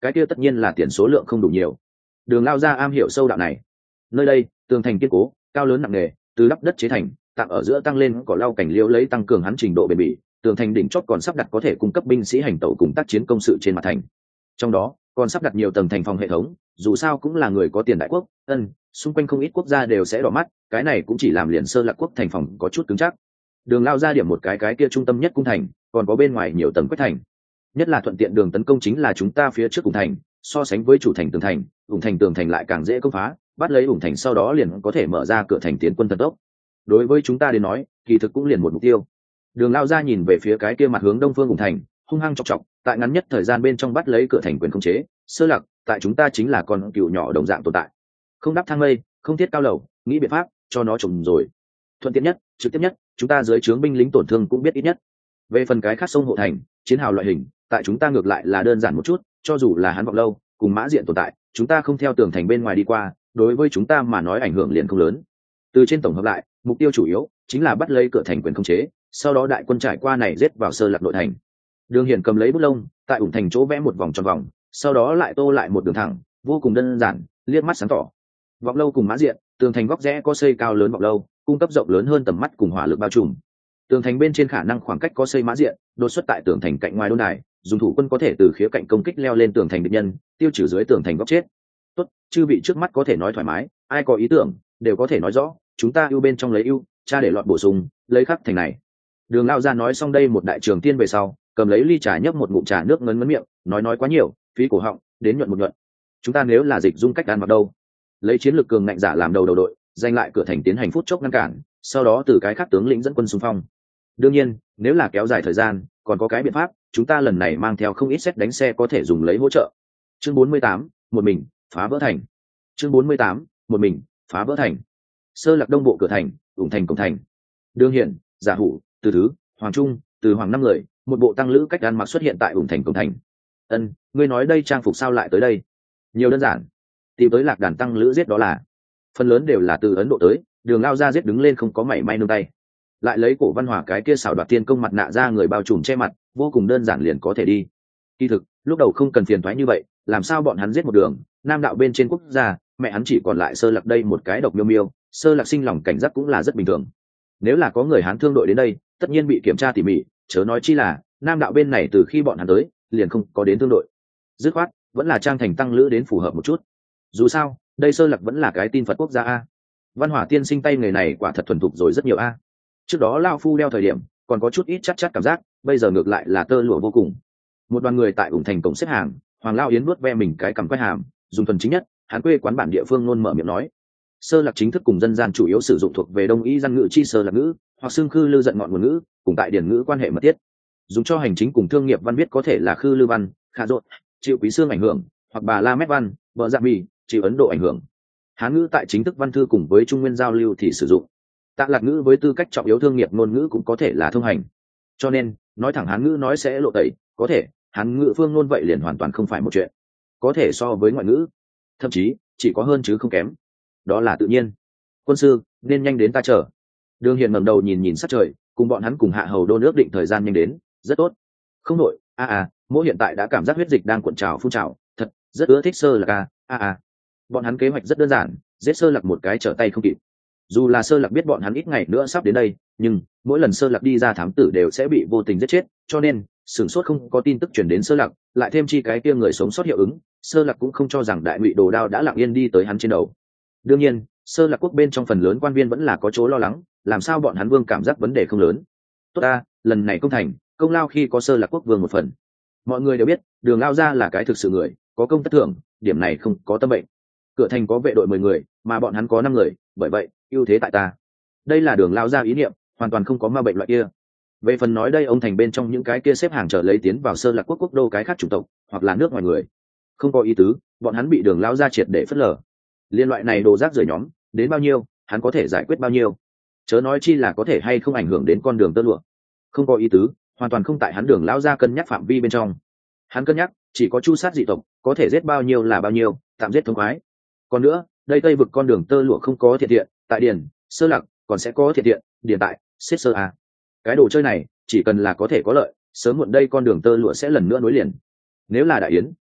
cái kia tất nhiên là tiền số lượng không đủ nhiều. Đường Lao gia am hiểu sâu đạo này. Nơi đây tường thành kiên cố, cao lớn nặng nề, từ đắp đất chế thành, tạm ở giữa tăng lên cỏ lau cảnh liễu lấy tăng cường hắn trình độ bền bỉ. Tường thành đỉnh chót còn sắp đặt có thể cung cấp binh sĩ hành tẩu cùng tác chiến công sự trên mặt thành. Trong đó còn sắp đặt nhiều tầng thành phòng hệ thống, dù sao cũng là người có tiền đại quốc, ân, xung quanh không ít quốc gia đều sẽ đỏ mắt, cái này cũng chỉ làm liền Sơ Lạc quốc thành phòng có chút cứng chắc. Đường Lao ra điểm một cái cái kia trung tâm nhất cung thành, còn có bên ngoài nhiều tầng quách thành. Nhất là thuận tiện đường tấn công chính là chúng ta phía trước cung thành, so sánh với chủ thành tường thành, ủng thành tường thành lại càng dễ công phá, bắt lấy ủng thành sau đó liền có thể mở ra cửa thành tiến quân thần tốc. Đối với chúng ta đến nói, kỳ thực cũng liền một mục tiêu. Đường Lao ra nhìn về phía cái kia mặt hướng đông phương ủng thành, hung hăng chọc chọc, tại ngắn nhất thời gian bên trong bắt lấy cửa thành quyền khống chế. Sơ Lạc, tại chúng ta chính là con cừu nhỏ đồng dạng tồn tại, không đắp thang mây, không thiết cao lầu, nghĩ biện pháp cho nó trồng rồi. Thuận tiện nhất, trực tiếp nhất, chúng ta dưới trướng binh lính tổn thương cũng biết ít nhất. Về phần cái khác sông hộ thành, chiến hào loại hình, tại chúng ta ngược lại là đơn giản một chút, cho dù là hắn vọng lâu cùng mã diện tồn tại, chúng ta không theo tường thành bên ngoài đi qua, đối với chúng ta mà nói ảnh hưởng liền không lớn. Từ trên tổng hợp lại, mục tiêu chủ yếu chính là bắt lấy cửa thành quyền khống chế, sau đó đại quân trải qua này giết vào Sơ Lạc nội thành. Đường Hiển cầm lấy bút lông, tại ủng thành chỗ vẽ một vòng tròn vòng, sau đó lại tô lại một đường thẳng, vô cùng đơn giản, liếc mắt sáng tỏ. Vọng lâu cùng mã diện, tường thành góc rẽ có xây cao lớn vọng lâu, cung cấp rộng lớn hơn tầm mắt cùng hỏa lực bao trùm. Tường thành bên trên khả năng khoảng cách có xây mã diện, đột xuất tại tường thành cạnh ngoài đôn đài, dùng thủ quân có thể từ khía cạnh công kích leo lên tường thành địch nhân, tiêu trừ dưới tường thành góc chết. Tốt, chư vị trước mắt có thể nói thoải mái, ai có ý tưởng đều có thể nói rõ, chúng ta ưu bên trong lấy ưu, cha để lọt bổ sung, lấy khắc thành này. Đường Lao ra nói xong đây một đại trường tiên về sau, cầm lấy ly trà nhấp một ngụm trà nước ngấn ngấn miệng, nói nói quá nhiều, phí cổ họng, đến nhuận một nhuận. Chúng ta nếu là dịch dung cách ăn mặc đâu, lấy chiến lược cường ngạnh giả làm đầu đầu đội, giành lại cửa thành tiến hành phút chốc ngăn cản, sau đó từ cái khác tướng lĩnh dẫn quân xung phong. Đương nhiên, nếu là kéo dài thời gian, còn có cái biện pháp, chúng ta lần này mang theo không ít xét đánh xe có thể dùng lấy hỗ trợ. Chương bốn mươi tám, một mình phá vỡ thành. Chương bốn mươi tám, một mình phá vỡ thành. Sơ Lạc đông bộ cửa thành, ủng thành cổng thành. Đường Hiển, Giả Hủ, Từ Thứ, Hoàng Trung, Từ Hoàng năm người, một bộ tăng lữ cách ăn mặc xuất hiện tại ủng thành cổng thành. Ân, ngươi nói đây trang phục sao lại tới đây? Nhiều đơn giản, tìm tới lạc đàn tăng lữ giết đó là. Phần lớn đều là từ Ấn Độ tới, Đường Lao ra giết đứng lên không có mảy may nương tay. Lại lấy cổ văn hòa cái kia xảo đoạt tiên công mặt nạ ra người bao trùm che mặt, vô cùng đơn giản liền có thể đi. Kỳ thực, lúc đầu không cần phiền toái như vậy, làm sao bọn hắn giết một đường, nam đạo bên trên quốc gia, mẹ hắn chỉ còn lại Sơ Lạc đây một cái độc miêu miêu, Sơ Lạc sinh lòng cảnh giác cũng là rất bình thường. Nếu là có người Hán thương đội đến đây, tất nhiên bị kiểm tra tỉ mỉ, chớ nói chi là nam đạo bên này từ khi bọn hắn tới, liền không có đến thương đội. Dứt khoát, vẫn là trang thành tăng lữ đến phù hợp một chút. Dù sao, đây Sơ Lạc vẫn là cái tin Phật quốc gia a. Văn Hỏa tiên sinh tay nghề này quả thật thuần thục rồi rất nhiều a. Trước đó lao phu đeo thời điểm, còn có chút ít chắc chắc cảm giác, bây giờ ngược lại là tơ lụa vô cùng. Một đoàn người tại ủng thành cổng xếp hàng, Hoàng Lao Yến nuốt ve mình cái cằm quay hàm, dùng thuần chính nhất, hắn quê quán bản địa phương luôn mở miệng nói. Sơ Lạc chính thức cùng dân gian chủ yếu sử dụng thuộc về đông y dân ngữ chi Sơ Lạc ngữ, hoặc xương khư lư giận ngọn nguồn ngữ, cùng tại điển ngữ quan hệ mật thiết. Dùng cho hành chính cùng thương nghiệp văn viết có thể là khư lư văn, khả rốt, chịu quý xương ảnh hưởng, hoặc bà la mét văn, vợ dạ mì, chịu Ấn Độ ảnh hưởng. Hán ngữ tại chính thức văn thư cùng với trung nguyên giao lưu thì sử dụng. Tạ Lạc ngữ với tư cách trọng yếu thương nghiệp ngôn ngữ cũng có thể là thông hành. Cho nên, nói thẳng Hán ngữ nói sẽ lộ tẩy, có thể, Hán ngữ phương ngôn vậy liền hoàn toàn không phải một chuyện. Có thể so với ngoại ngữ, thậm chí chỉ có hơn chứ không kém. Đó là tự nhiên. Quân sư, nên nhanh đến ta chờ. Đường Hiền ngẩng đầu nhìn nhìn sát trời, cùng bọn hắn cùng Hạ Hầu Đôn ước định thời gian nhanh đến, rất tốt. Không nội, a a, mỗi hiện tại đã cảm giác huyết dịch đang cuộn trào phun trào, thật, rất ưa thích Sơ Lạc a, a a. Bọn hắn kế hoạch rất đơn giản, giết Sơ Lạc một cái trở tay không kịp. Dù là Sơ Lạc biết bọn hắn ít ngày nữa sắp đến đây, nhưng mỗi lần Sơ Lạc đi ra thám tử đều sẽ bị vô tình giết chết, cho nên sửng sốt không có tin tức truyền đến Sơ Lạc, lại thêm chi cái kia người sống sót hiệu ứng, Sơ Lạc cũng không cho rằng đại ngụy đồ đao đã lặng yên đi tới hắn trên đầu. Đương nhiên, Sơ Lạc quốc bên trong phần lớn quan viên vẫn là có chỗ lo lắng, làm sao bọn hắn vương cảm giác vấn đề không lớn. Tốt ta, lần này công thành, công lao khi có Sơ Lạc quốc vương một phần. Mọi người đều biết, Đường Lao ra là cái thực sự người, có công tất thưởng, điểm này không có tâm bệnh. Cửa thành có vệ đội mười người, mà bọn hắn có năm người, bởi vậy ưu thế tại ta. Đây là Đường Lao ra ý niệm, hoàn toàn không có ma bệnh loại kia. Về phần nói đây ông thành bên trong những cái kia xếp hàng chờ lấy tiến vào Sơ Lạc quốc quốc đô cái khác chủng tộc, hoặc là nước ngoài người, không có ý tứ, bọn hắn bị Đường Lao ra triệt để phớt lờ. Liên loại này đồ rác rưởi nhóm, đến bao nhiêu, hắn có thể giải quyết bao nhiêu. Chớ nói chi là có thể hay không ảnh hưởng đến con đường tơ lụa. Không có ý tứ, hoàn toàn không tại hắn Đường Lao ra cân nhắc phạm vi bên trong. Hắn cân nhắc, chỉ có chu sát dị tộc, có thể giết bao nhiêu là bao nhiêu, tạm giết thống khoái. Còn nữa, đây Tây vực con đường tơ lụa không có thiện thiện, tại điền, Sơ Lạc, còn sẽ có thiện thiện, điền tại, xếp sơ a. Cái đồ chơi này, chỉ cần là có thể có lợi, sớm muộn đây con đường tơ lụa sẽ lần nữa nối liền. Nếu là đại yến,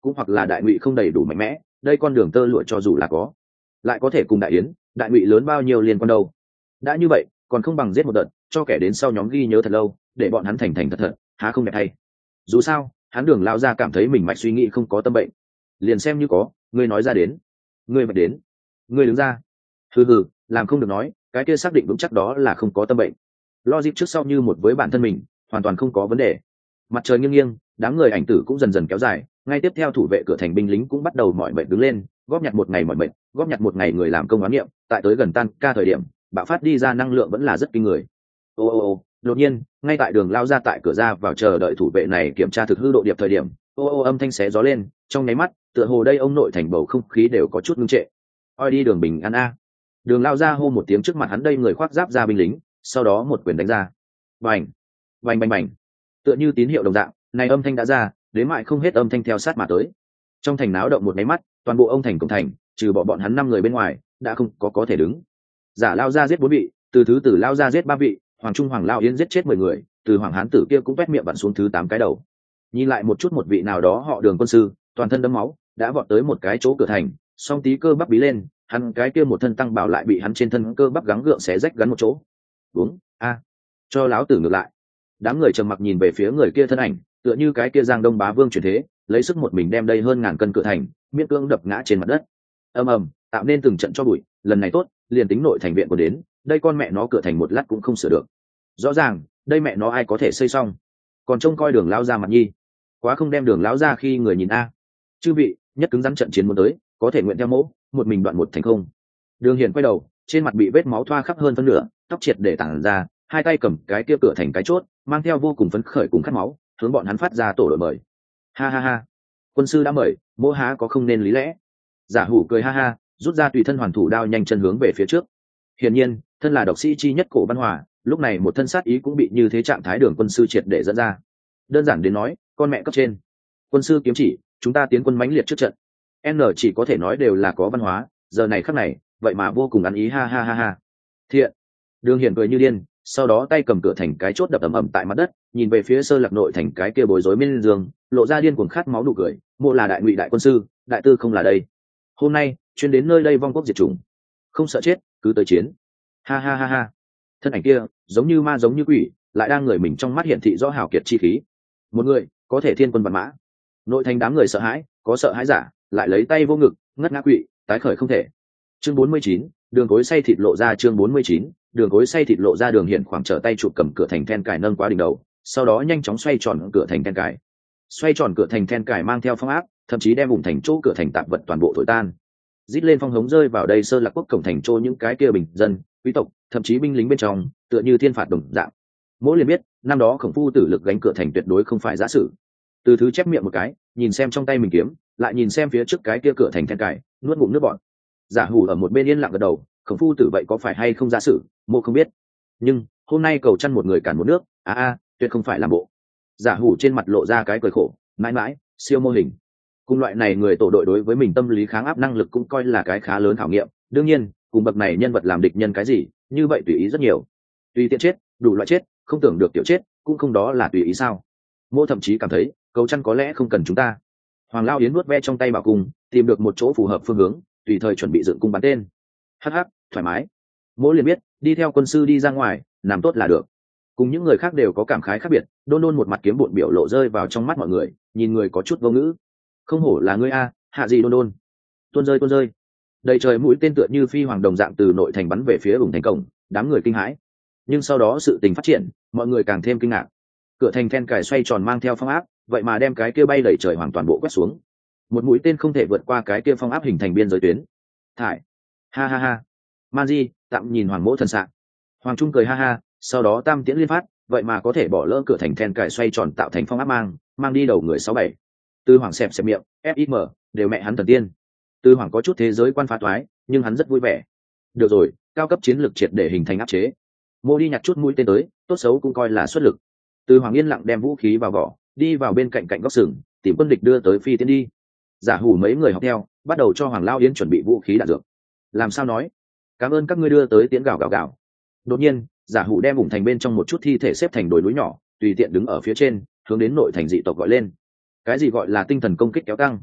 cũng hoặc là đại ngụy không đầy đủ mạnh mẽ, đây con đường tơ lụa cho dù là có, lại có thể cùng đại yến đại ngụy lớn bao nhiêu liên quan đâu. Đã như vậy còn không bằng giết một đợt, cho kẻ đến sau nhóm ghi nhớ thật lâu, để bọn hắn thành thành thật thật, há không đẹp hay. Dù sao hắn Đường lão gia cảm thấy mình mạch suy nghĩ không có tâm bệnh, liền xem như có, ngươi nói ra đến, ngươi mạch đến, ngươi đứng ra. Hừ hừ, làm không được nói, cái kia xác định vững chắc đó là không có tâm bệnh. Logic trước sau như một với bản thân mình, hoàn toàn không có vấn đề. Mặt trời nghiêng nghiêng, đám người ảnh tử cũng dần dần kéo dài, ngay tiếp theo thủ vệ cửa thành binh lính cũng bắt đầu mỏi mệt đứng lên, góp nhặt một ngày mỏi mệt, góp nhặt một ngày người làm công oán niệm, tại tới gần tan ca thời điểm, bạo phát đi ra năng lượng vẫn là rất kinh người. Ô ô ô, đột nhiên, ngay tại Đường lao ra tại cửa ra vào chờ đợi thủ vệ này kiểm tra thực hư độ điệp thời điểm, ô ô âm thanh xé gió lên, trong nháy mắt, tựa hồ đây ông nội thành bầu không khí đều có chút ngưng trệ. Oi đi Đường bình an a. Đường lao ra hô một tiếng trước mặt hắn đây người khoác giáp ra binh lính, sau đó một quyền đánh ra. Bành, bành bành bành. Tựa như tín hiệu đồng dạng, này âm thanh đã ra, đến mại không hết âm thanh theo sát mà tới. Trong thành náo động một máy mắt, toàn bộ ông thành cổng thành, trừ bỏ bọn hắn năm người bên ngoài, đã không có có thể đứng. Giả lao ra giết bốn vị, từ thứ tử lao ra giết ba vị, hoàng trung hoàng lao yến giết chết mười người, từ hoàng hán tử kia cũng vét miệng vặn xuống thứ tám cái đầu. Nhìn lại một chút một vị nào đó họ Đường quân sư, toàn thân đẫm máu, đã vọt tới một cái chỗ cửa thành, song tí cơ bắp bí lên, hắn cái kia một thân tăng bảo lại bị hắn trên thân cơ bắp gắng gượng xé rách gắn một chỗ. Đúng, a, cho láo tử ngược lại. Đám người trầm mặc nhìn về phía người kia thân ảnh, tựa như cái kia Giang Đông bá vương chuyển thế, lấy sức một mình đem đây hơn ngàn cân cửa thành, miễn cưỡng đập ngã trên mặt đất. Ầm ầm, tạo nên từng trận cho bụi, lần này tốt, liền tính nội thành viện của đến, đây con mẹ nó cửa thành một lát cũng không sửa được. Rõ ràng, đây mẹ nó ai có thể xây xong. Còn trông coi Đường lão ra mặt nhi, quá không đem Đường lão ra khi người nhìn a. Chư vị, nhất cứng rắn trận chiến muốn tới, có thể nguyện theo mẫu, một mình đoạn một thành không. Đường Hiền quay đầu, trên mặt bị vết máu thoa khắp hơn phân nửa, tóc triệt để tản ra, hai tay cầm cái kia cửa thành cái chốt, mang theo vô cùng phấn khởi cùng khát máu, hướng bọn hắn phát ra tổ đội mời. Ha ha ha, quân sư đã mời, mỗ há có không nên lý lẽ. Giả hủ cười ha ha, rút ra tùy thân hoàn thủ đao nhanh chân hướng về phía trước. Hiển nhiên, thân là độc sĩ chi nhất Cổ Văn Hòa, lúc này một thân sát ý cũng bị như thế trạng thái Đường quân sư triệt để dẫn ra. Đơn giản đến nói, con mẹ cấp trên. Quân sư kiếm chỉ, chúng ta tiến quân mãnh liệt trước trận. N chỉ có thể nói đều là có văn hóa, giờ này khắc này, vậy mà vô cùng ăn ý ha ha ha ha. Thiện. Đường Hiển cười như điên, sau đó tay cầm cửa thành cái chốt đập ầm ầm tại mặt đất, nhìn về phía Sơ Lạc nội thành cái kia bối rối bên giường, lộ ra điên cuồng khát máu nụ cười, mộ là đại ngụy đại quân sư, đại tư không là đây. Hôm nay, chuyên đến nơi đây vong quốc diệt chủng, không sợ chết, cứ tới chiến. Ha ha ha ha. Thân ảnh kia, giống như ma giống như quỷ, lại đang người mình trong mắt hiển thị rõ hào kiệt chi khí. Một người, có thể thiên quân vạn mã. Nội thành đám người sợ hãi, có sợ hãi giả, lại lấy tay vô ngực, ngất ngã quỵ, tái khởi không thể. Chương bốn mươi chín, đường cối xay thịt lộ ra chương bốn mươi chín, đường cối xay thịt lộ ra Đường Hiển khoảng trở tay chụp cầm cửa thành then cài nâng qua đỉnh đầu, sau đó nhanh chóng xoay tròn cửa thành then cài. Xoay tròn cửa thành then cài mang theo phong áp, thậm chí đem vùng thành chỗ cửa thành tạp vật toàn bộ thổi tan. Rít lên phong hống rơi vào đây Sơ Lạc quốc cổng thành chỗ những cái kia bình dân, quý tộc, thậm chí binh lính bên trong, tựa như thiên phạt đồng dạng. Mỗi liền biết, năm đó Khổng Phu Tử lực gánh cửa thành tuyệt đối không phải giả sử. Từ thứ chép miệng một cái, nhìn xem trong tay mình kiếm, lại nhìn xem phía trước cái kia cửa thành then cài, nuốt ngụm nước bọt. Giả hủ ở một bên yên lặng gật đầu, Khổng Phu Tử vậy có phải hay không giả sử, mộ không biết. Nhưng hôm nay cầu chăn một người cản một nước, a a, tuyệt không phải làm bộ. Giả hủ trên mặt lộ ra cái cười khổ, mãi mãi, siêu mô hình. Cùng loại này người tổ đội đối với mình tâm lý kháng áp năng lực cũng coi là cái khá lớn khảo nghiệm. Đương nhiên, cùng bậc này nhân vật làm địch nhân cái gì, như vậy tùy ý rất nhiều. Tùy tiện chết, đủ loại chết, không tưởng được tiểu chết, cũng không đó là tùy ý sao? Mộ thậm chí cảm thấy, cầu chăn có lẽ không cần chúng ta. Hoàng Lao Yến nuốt ve trong tay bảo cung, tìm được một chỗ phù hợp phương hướng, tùy thời chuẩn bị dựng cung bắn tên. Hắc hắc, thoải mái. Mỗ liền biết, đi theo quân sư đi ra ngoài, làm tốt là được. Cùng những người khác đều có cảm khái khác biệt, đôn đôn một mặt kiếm bộn biểu lộ rơi vào trong mắt mọi người, nhìn người có chút vô ngữ. Không hổ là ngươi a, hạ gì đôn đôn. Tuôn rơi tuôn rơi. Đầy trời mũi tên tựa như phi hoàng đồng dạng từ nội thành bắn về phía vùng thành cổng, đám người kinh hãi. Nhưng sau đó sự tình phát triển, mọi người càng thêm kinh ngạc. Cửa thành then cài xoay tròn mang theo phong áp, vậy mà đem cái kia bay đẩy trời hoàn toàn bộ quét xuống. Một mũi tên không thể vượt qua cái kia phong áp hình thành biên giới tuyến. Thải. Ha ha ha. Man Di, tạm nhìn Hoàng Mỗ thần sạng. Hoàng Trung cười ha ha, sau đó tam tiễn liên phát, vậy mà có thể bỏ lỡ cửa thành then cài xoay tròn tạo thành phong áp mang, mang đi đầu người sáu bảy. Từ Hoàng xẹp xẹp miệng, ép im, đều mẹ hắn thần tiên. Từ Hoàng có chút thế giới quan phá toái, nhưng hắn rất vui vẻ. Được rồi, cao cấp chiến lược triệt để hình thành áp chế. Mô đi nhặt chút mũi tên tới, tốt xấu cũng coi là xuất lực. Từ Hoàng yên lặng đem vũ khí vào vỏ, đi vào bên cạnh cạnh góc sừng, tìm quân địch đưa tới phi tiến đi. Giả hủ mấy người học theo, bắt đầu cho Hoàng Lao Yến chuẩn bị vũ khí đạn dược. Làm sao nói? Cảm ơn các ngươi đưa tới tiễn gạo gạo gạo. Đột nhiên, giả hủ đem vùng thành bên trong một chút thi thể xếp thành đồi núi nhỏ, tùy tiện đứng ở phía trên, hướng đến nội thành dị tộc gọi lên. Cái gì gọi là tinh thần công kích kéo căng,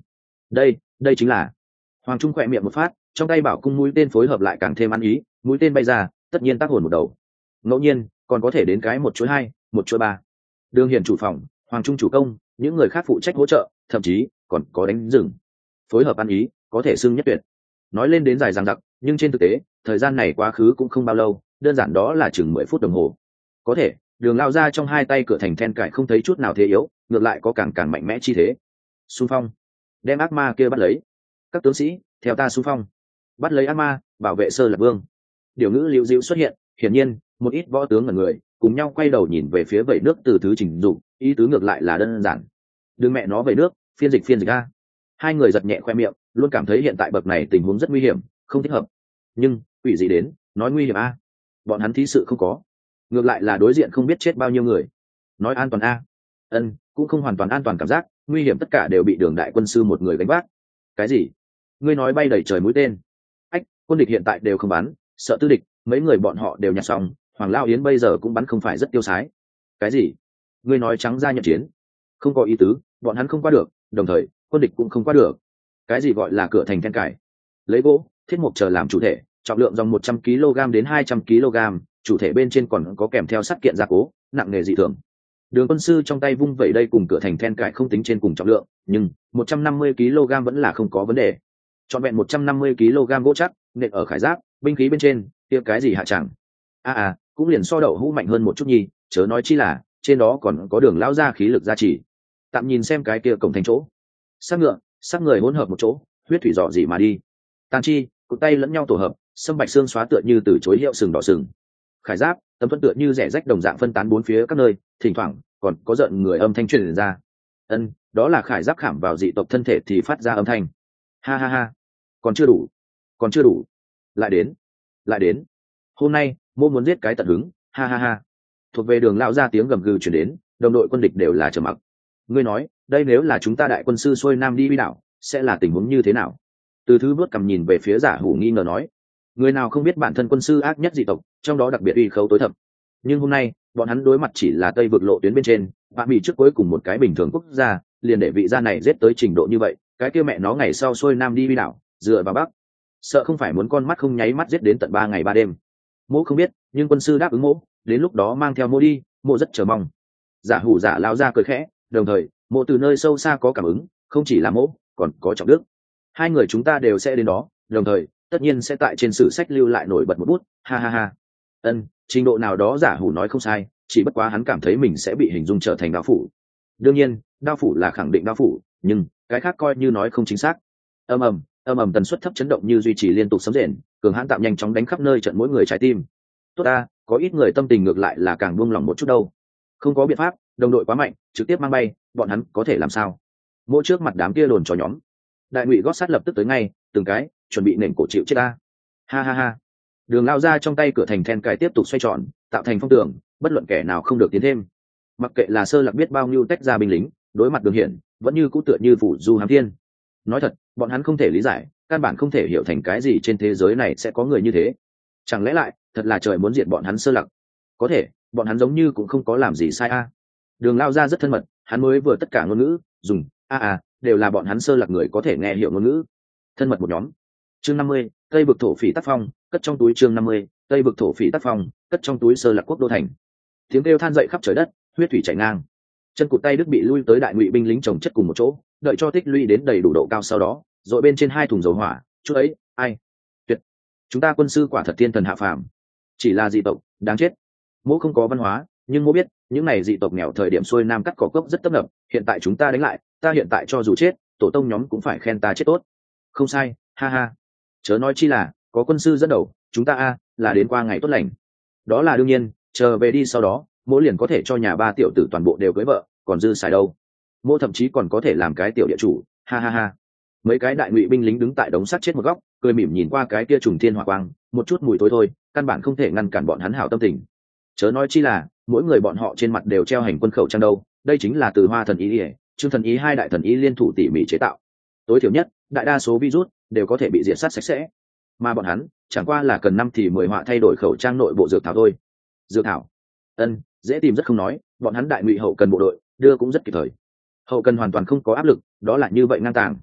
đây đây chính là hoàng trung khỏe miệng một phát, trong tay bảo cung mũi tên phối hợp lại càng thêm ăn ý, mũi tên bay ra tất nhiên tác hồn một đầu, ngẫu nhiên còn có thể đến cái một chuỗi hai, một chuỗi ba. Đường Hiển chủ phòng, hoàng trung chủ công, những người khác phụ trách hỗ trợ, thậm chí còn có đánh rừng, phối hợp ăn ý có thể xưng nhất tuyệt. Nói lên đến dài dằng dặc, nhưng trên thực tế thời gian này quá khứ cũng không bao lâu, đơn giản đó là chừng mười phút đồng hồ. Có thể Đường lao ra trong hai tay cửa thành then cải không thấy chút nào thế yếu, ngược lại có càng càng mạnh mẽ chi thế. Xung phong, đem ác ma kia bắt lấy. Các tướng sĩ theo ta xung phong, bắt lấy ác ma, bảo vệ Sơ Lạc Vương. Điều ngữ liễu diễu xuất hiện, hiển nhiên một ít võ tướng ngẩn người cùng nhau quay đầu nhìn về phía vẩy nước từ thứ trình dụng, ý tứ ngược lại là đơn giản. Đừng mẹ nó vẩy nước, phiên dịch phiên dịch a. Hai người giật nhẹ khoe miệng, luôn cảm thấy hiện tại bậc này tình huống rất nguy hiểm, không thích hợp. Nhưng quỷ gì đến nói nguy hiểm a? Bọn hắn thí sự không có, ngược lại là đối diện không biết chết bao nhiêu người. Nói an toàn a? Ân, cũng không hoàn toàn an toàn, cảm giác nguy hiểm tất cả đều bị Đường đại quân sư một người gánh vác. Cái gì? Ngươi nói bay đầy trời mũi tên? Ách, quân địch hiện tại đều không bắn, sợ tư địch, mấy người bọn họ đều nhặt xong, Hoàng Lao Yến bây giờ cũng bắn không phải rất tiêu sái. Cái gì? Ngươi nói trắng ra nhận chiến? Không có ý tứ, bọn hắn không qua được, đồng thời quân địch cũng không qua được. Cái gì gọi là cửa thành then cài? Lấy gỗ thiết mục chờ làm chủ thể, trọng lượng dòng một trăm ki lô gam đến hai trăm ki lô gam, chủ thể bên trên còn có kèm theo sắt kiện gia cố, nặng nề dị thường. Đường quân sư trong tay vung vẩy đây cùng cửa thành then cài không tính trên cùng trọng lượng, nhưng một trăm năm mươi ki lô gam vẫn là không có vấn đề. Chọn vẹn một trăm năm mươi ki lô gam gỗ chắc, nện ở khải giáp, binh khí bên trên, kia cái gì hạ chẳng. A à, à, cũng liền so đậu hũ mạnh hơn một chút nhi, chớ nói chi là trên đó còn có Đường lão gia khí lực gia trì. Tạm nhìn xem cái kia cổng thành chỗ, xác ngựa, xác người hỗn hợp một chỗ, huyết thủy dò gì mà đi. Tàn chi, cụt tay lẫn nhau tổ hợp, sâm bạch xương xóa tựa như từ chối hiệu sừng đỏ sừng. Khải giáp, tấm thuẫn tựa như rẻ rách đồng dạng phân tán bốn phía các nơi, thỉnh thoảng còn có giận người âm thanh truyền ra. Ân, đó là khải giáp khảm vào dị tộc thân thể thì phát ra âm thanh. Ha ha ha, còn chưa đủ, còn chưa đủ, lại đến, lại đến. Hôm nay mô muốn giết cái tận hứng, ha ha ha. Thuộc về Đường lão ra tiếng gầm gừ chuyển đến, đồng đội quân địch đều là trầm mặc. Ngươi nói đây nếu là chúng ta đại quân sư xuôi nam đi bi đảo, sẽ là tình huống như thế nào? Từ thứ bước cầm nhìn về phía Giả Hủ nghi ngờ nói, người nào không biết bản thân quân sư ác nhất dị tộc, trong đó đặc biệt uy khấu tối thập. Nhưng hôm nay bọn hắn đối mặt chỉ là tây vực lộ tuyến bên trên, và bị trước cuối cùng một cái bình thường quốc gia, liền để vị gia này giết tới trình độ như vậy, cái kia mẹ nó ngày sau xuôi nam đi bi đảo, dựa vào bắc, sợ không phải muốn con mắt không nháy mắt giết đến tận ba ngày ba đêm. Mỗ không biết, nhưng quân sư đáp ứng mỗ, đến lúc đó mang theo mỗ đi, mỗ rất chờ mong. Giả Hủ giả lao ra cười khẽ, đồng thời mỗ từ nơi sâu xa có cảm ứng, không chỉ là mỗ, còn có Trọng Đức. Hai người chúng ta đều sẽ đến đó, đồng thời tất nhiên sẽ tại trên sử sách lưu lại nổi bật một bút, ha ha ha. Ân, trình độ nào đó Giả Hủ nói không sai, chỉ bất quá hắn cảm thấy mình sẽ bị hình dung trở thành đao phủ. Đương nhiên đao phủ là khẳng định đao phủ, nhưng cái khác coi như nói không chính xác. Âm ầm âm ầm tần suất thấp chấn động như duy trì liên tục sấm rền, cường hãn tạm nhanh chóng đánh khắp nơi trận mỗi người trái tim. Tốt ta, có ít người tâm tình ngược lại là càng buông lỏng một chút đâu. Không có biện pháp, đồng đội quá mạnh, trực tiếp mang bay, bọn hắn có thể làm sao? Mỗi trước mặt đám kia đồn cho nhóm, đại ngụy gót sát lập tức tới ngay, từng cái chuẩn bị nền cổ chịu chết ta. Ha ha ha. Đường lao ra trong tay cửa thành then cài tiếp tục xoay tròn, tạo thành phong tường, bất luận kẻ nào không được tiến thêm. Mặc kệ là Sơ Lạc biết bao nhiêu tách ra binh lính, đối mặt Đường Hiển vẫn như cũ tựa như phủ du hám thiên. Nói thật, bọn hắn không thể lý giải, căn bản không thể hiểu thành cái gì trên thế giới này sẽ có người như thế. Chẳng lẽ lại thật là trời muốn diệt bọn hắn Sơ Lạc? Có thể bọn hắn giống như cũng không có làm gì sai a. Đường lao ra rất thân mật, hắn mới vừa tất cả ngôn ngữ dùng a a à, đều là bọn hắn Sơ Lạc người có thể nghe hiểu ngôn ngữ. Thân mật một nhóm. Chương năm mươi, Tây vực thổ phỉ tác phong, cất trong túi. Chương năm mươi, Tây vực thổ phỉ tác phong, cất trong túi. Sơ Lạc quốc đô thành. Tiếng kêu than dậy khắp trời đất, huyết thủy chảy ngang. Chân cụt tay đức bị lui tới đại ngụy binh lính chồng chất cùng một chỗ, đợi cho tích lũy đến đầy đủ độ cao sau đó, rồi bên trên hai thùng dầu hỏa, chút ấy, ai? Tuyệt. Chúng ta quân sư quả thật thiên thần hạ phàm. Chỉ là dị tộc, đáng chết. Mỗ không có văn hóa, nhưng mỗ biết, những này dị tộc nghèo thời điểm xuôi nam cắt cỏ cốc rất tấp nập, hiện tại chúng ta đánh lại, ta hiện tại cho dù chết, tổ tông nhóm cũng phải khen ta chết tốt. Không sai, ha ha. Chớ nói chi là, có quân sư dẫn đầu, chúng ta a là đến qua ngày tốt lành. Đó là đương nhiên, chờ về đi sau đó, mỗ liền có thể cho nhà ba tiểu tử toàn bộ đều cưới vợ, còn dư xài đâu. Mỗ thậm chí còn có thể làm cái tiểu địa chủ, ha ha ha. Mấy cái đại ngụy binh lính đứng tại đống sắt chết một góc, cười mỉm nhìn qua cái kia trùng thiên hỏa quang, một chút mùi tối thôi, căn bản không thể ngăn cản bọn hắn hảo tâm tình. Chớ nói chi là, mỗi người bọn họ trên mặt đều treo hành quân khẩu trang đâu, đây chính là từ Hoa thần ý ỉa, Trương thần ý hai đại thần ý liên thủ tỉ mỉ chế tạo. Tối thiểu nhất, đại đa số virus đều có thể bị diệt sát sạch sẽ. Mà bọn hắn, chẳng qua là cần năm thì mười họa thay đổi khẩu trang nội bộ dược thảo thôi. Dược thảo, ân, dễ tìm rất không nói, bọn hắn đại ngụy hậu cần bộ đội đưa cũng rất kịp thời. Hậu cần hoàn toàn không có áp lực, đó là như vậy ngang tàng.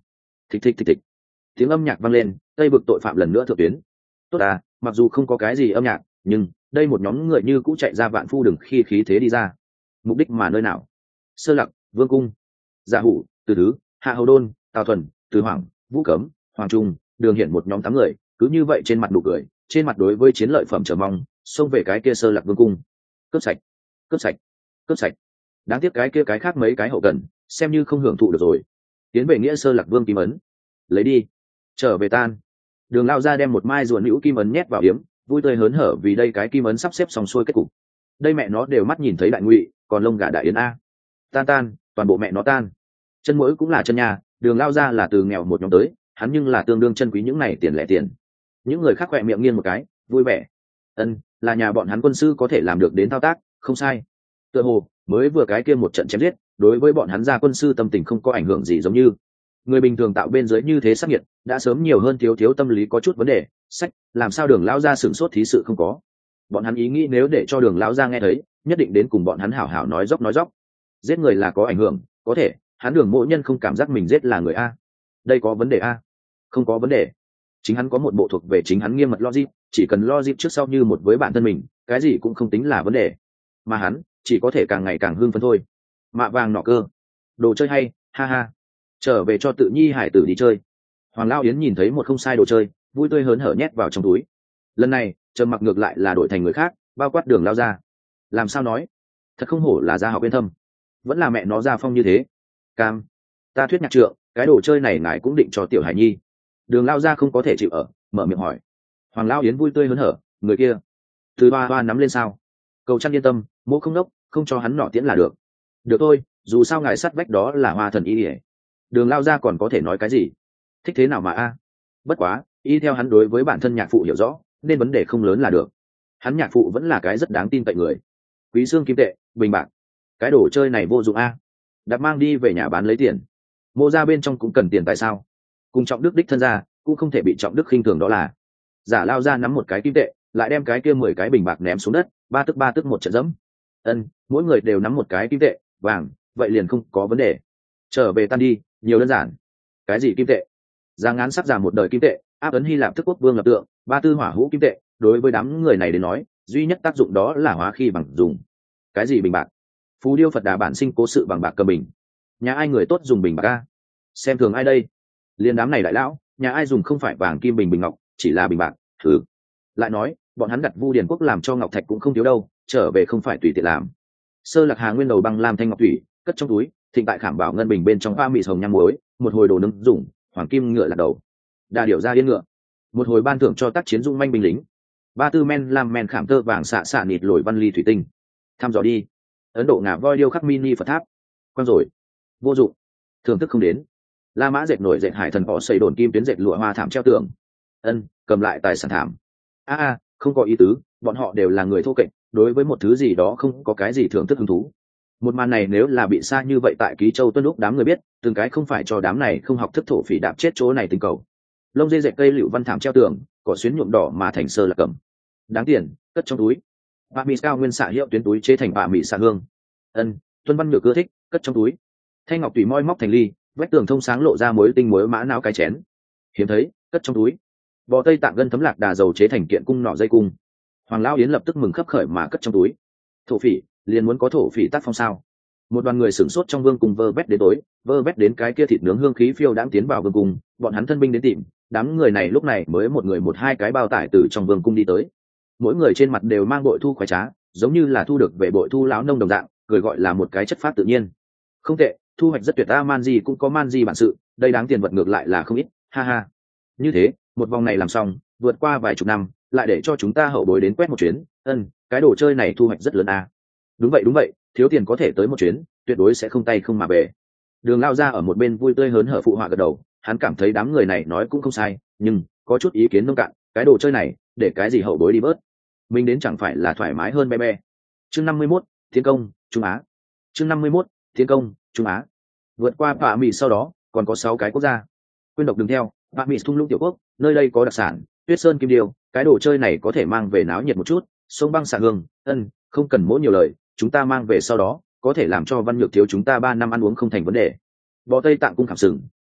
Thịch thịch thịch thịch, tiếng âm nhạc vang lên, tây vực tội phạm lần nữa thượng tuyến. Tốt à, mặc dù không có cái gì âm nhạc, nhưng đây một nhóm người như cũ chạy ra vạn phu đừng khi khí thế đi ra. Mục đích mà nơi nào? Sơ Lặc, Vương Cung, Giả Hủ, Từ Thứ, Hạ Hầu Đôn, Tào Thuần, Từ Hoàng, Vũ Cấm, Hoàng Trung, Đường Hiển một nhóm tám người, cứ như vậy trên mặt nụ cười, trên mặt đối với chiến lợi phẩm chờ mong, xông về cái kia Sơ Lặc Vương Cung. Cướp sạch, cướp sạch, cướp sạch. Đáng tiếc cái kia cái khác mấy cái hậu cần, xem như không hưởng thụ được rồi. Tiến về nghĩa Sơ Lặc Vương kim ấn, lấy đi, trở về tan. Đường lao ra đem một mai rùa nữ kim ấn nhét vào yếm, vui tươi hớn hở vì đây cái kim ấn sắp xếp xong xuôi kết cục. Đây mẹ nó đều mắt nhìn thấy đại ngụy, còn lông gà đại yến a. Tan tan, toàn bộ mẹ nó tan. Chân mũi cũng là chân nhà, đường lao ra là từ nghèo một nhóm tới, hắn nhưng là tương đương chân quý những này tiền lẻ tiền. Những người khác khỏe miệng nghiêng một cái, vui vẻ. Ân, là nhà bọn hắn quân sư có thể làm được đến thao tác, không sai. Tựa hồ mới vừa cái kia một trận chém giết, đối với bọn hắn gia quân sư tâm tình không có ảnh hưởng gì, giống như người bình thường tạo bên dưới như thế sắc nhiệt, đã sớm nhiều hơn thiếu thiếu tâm lý có chút vấn đề. Sách, làm sao đường lão gia sửng sốt thí sự không có. Bọn hắn ý nghĩ nếu để cho đường lão gia nghe thấy, nhất định đến cùng bọn hắn hảo hảo nói dốc nói dốc. Giết người là có ảnh hưởng, có thể hắn đường mỗi nhân không cảm giác mình giết là người a. Đây có vấn đề a? Không có vấn đề. Chính hắn có một bộ thuộc về chính hắn nghiêm mật logic, chỉ cần logic trước sau như một với bản thân mình, cái gì cũng không tính là vấn đề. Mà hắn chỉ có thể càng ngày càng hưng phấn thôi. Mạ vàng nọ cơ, đồ chơi hay, ha ha. Trở về cho tự nhi hải tử đi chơi. Hoàng Lao Yến nhìn thấy một không sai đồ chơi, vui tươi hớn hở nhét vào trong túi. Lần này Trầm Mặc ngược lại là đổi thành người khác, bao quát đường lao ra. Làm sao nói, thật không hổ là gia học bên thâm, vẫn là mẹ nó gia phong như thế. Cam, ta thuyết nhạc trượng, cái đồ chơi này ngài cũng định cho tiểu hải nhi. Đường lao ra không có thể chịu ở, mở miệng hỏi. Hoàng Lao Yến vui tươi hớn hở, người kia từ ba ba nắm lên sao? Cầu chăn yên tâm, mỗ không đốc, không cho hắn nọ tiễn là được. Được thôi, dù sao ngài sắt vách đó là hoa thần y ỉa. Đường lao ra còn có thể nói cái gì? Thích thế nào mà a? Bất quá y theo hắn đối với bản thân nhạc phụ hiểu rõ, nên vấn đề không lớn là được. Hắn nhạc phụ vẫn là cái rất đáng tin cậy người. Quý xương kim tệ, bình bạc, cái đồ chơi này vô dụng a. Đặt mang đi về nhà bán lấy tiền. Mô ra bên trong cũng cần tiền tại sao? Cùng Trọng Đức đích thân ra, cũng không thể bị Trọng Đức khinh thường đó là. Giả lao ra nắm một cái kim tệ, lại đem cái kia mười cái bình bạc ném xuống đất, ba tức ba tức một trận dẫm. Ân, mỗi người đều nắm một cái kim tệ vàng, vậy liền không có vấn đề. Trở về tan đi, nhiều đơn giản. Cái gì kim tệ? Giang ngán sắp giảm một đời kim tệ, áp ấn Hy Lạp thức quốc vương lập tượng, ba tư hỏa hữu kim tệ, đối với đám người này đến nói, duy nhất tác dụng đó là hóa khi bằng dùng. Cái gì bình bạc? Phú điêu Phật Đà bản sinh cố sự bằng bạc cầm bình. Nhà ai người tốt dùng bình bạc a? Xem thường ai đây? Liên đám này đại lão, nhà ai dùng không phải vàng kim bình bình ngọc, chỉ là bình bạc. Thử. Lại nói, bọn hắn đặt Vu Điền quốc làm cho ngọc thạch cũng không thiếu đâu, trở về không phải tùy tiện làm. Sơ Lạc Hà nguyên đầu băng lam thanh ngọc thủy, cất trong túi, thịnh tại khảm bảo ngân bình bên trong pha mị hồng nhang muối, một hồi đồ nướng dùng, hoàng kim ngựa là đầu. Đa điểu ra yên ngựa. Một hồi ban thưởng cho tác chiến dung manh binh lính. Ba tư men làm men khảm tơ vàng xạ xạ nịt lồi văn ly thủy tinh. Tham dò đi. Ấn Độ ngà voi điêu khắc mini Phật tháp. Quan rồi. Vô dụng. Thưởng thức không đến. La Mã dệt nổi dệt hải thần họ xây đồn kim tuyến dệt lụa hoa thảm treo tường. Ân, cầm lại tài sản thảm. A a, không có ý tứ, bọn họ đều là người thô kệch, đối với một thứ gì đó không có cái gì thưởng thức hứng thú. Một màn này nếu là bị xa như vậy tại Ký Châu Tuân lúc đám người biết, từng cái không phải cho đám này không học thức thổ phỉ đạp chết chỗ này tình cầu. Lông dê dệt cây lựu văn thảm treo tường, cỏ xuyến nhuộm đỏ mà thành Sơ Lạc cầm. Đáng tiền, cất trong túi. Bạ mì cao nguyên xạ hiệu tuyến túi chế thành bạ mì xạ hương. Ân, Tuân Văn nhược cưa thích, cất trong túi. Thanh ngọc tùy moi móc thành ly, vách tường thông sáng lộ ra muối tinh muối mã não cái chén. Hiếm thấy, cất trong túi. Bò Tây Tạng gân thấm lạc đà dầu chế thành kiện cung nỏ dây cung. Hoàng Lão Yến lập tức mừng khấp khởi mà cất trong túi. Thổ phỉ, liền muốn có thổ phỉ tác phong sao? Một đoàn người sửng sốt trong vương cung vơ vét đến tối, vơ vét đến cái kia thịt nướng hương khí phiêu đãng tiến vào vương cung, bọn hắn thân binh đến tìm, đám người này lúc này mới một người một hai cái bao tải từ trong vương cung đi tới. Mỗi người trên mặt đều mang bội thu khoái trá, giống như là thu được về bội thu lão nông đồng dạng, cười gọi là một cái chất phát tự nhiên. Không tệ, thu hoạch rất tuyệt a, man gì cũng có man gì bản sự, đây đáng tiền vật ngược lại là không ít, ha ha. Như thế, một vòng này làm xong, vượt qua vài chục năm, lại để cho chúng ta hậu bối đến quét một chuyến, ân, cái đồ chơi này thu hoạch rất lớn a. Đúng vậy đúng vậy, thiếu tiền có thể tới một chuyến, tuyệt đối sẽ không tay không mà về. Đường lao ra ở một bên vui tươi hớn hở phụ họa gật đầu, hắn cảm thấy đám người này nói cũng không sai, nhưng có chút ý kiến nông cạn, cái đồ chơi này để cái gì hậu bối đi bớt, mình đến chẳng phải là thoải mái hơn be be. Chương năm mươi mốt, Tiến công Trung Á. Chương năm mươi mốt, Tiến công Trung Á. Vượt qua Bạ Mị sau đó còn có sáu cái quốc gia. Quyên độc đừng theo, Bạ Mị thung lũng tiểu quốc, nơi đây có đặc sản Tuyết Sơn Kim Điêu, cái đồ chơi này có thể mang về náo nhiệt một chút, sông băng xạ hương, ân, không cần mỗi nhiều lời, chúng ta mang về sau đó có thể làm cho Văn Nhược thiếu chúng ta ba năm ăn uống không thành vấn đề. Bò Tây Tạng cung khảm sừng, a à,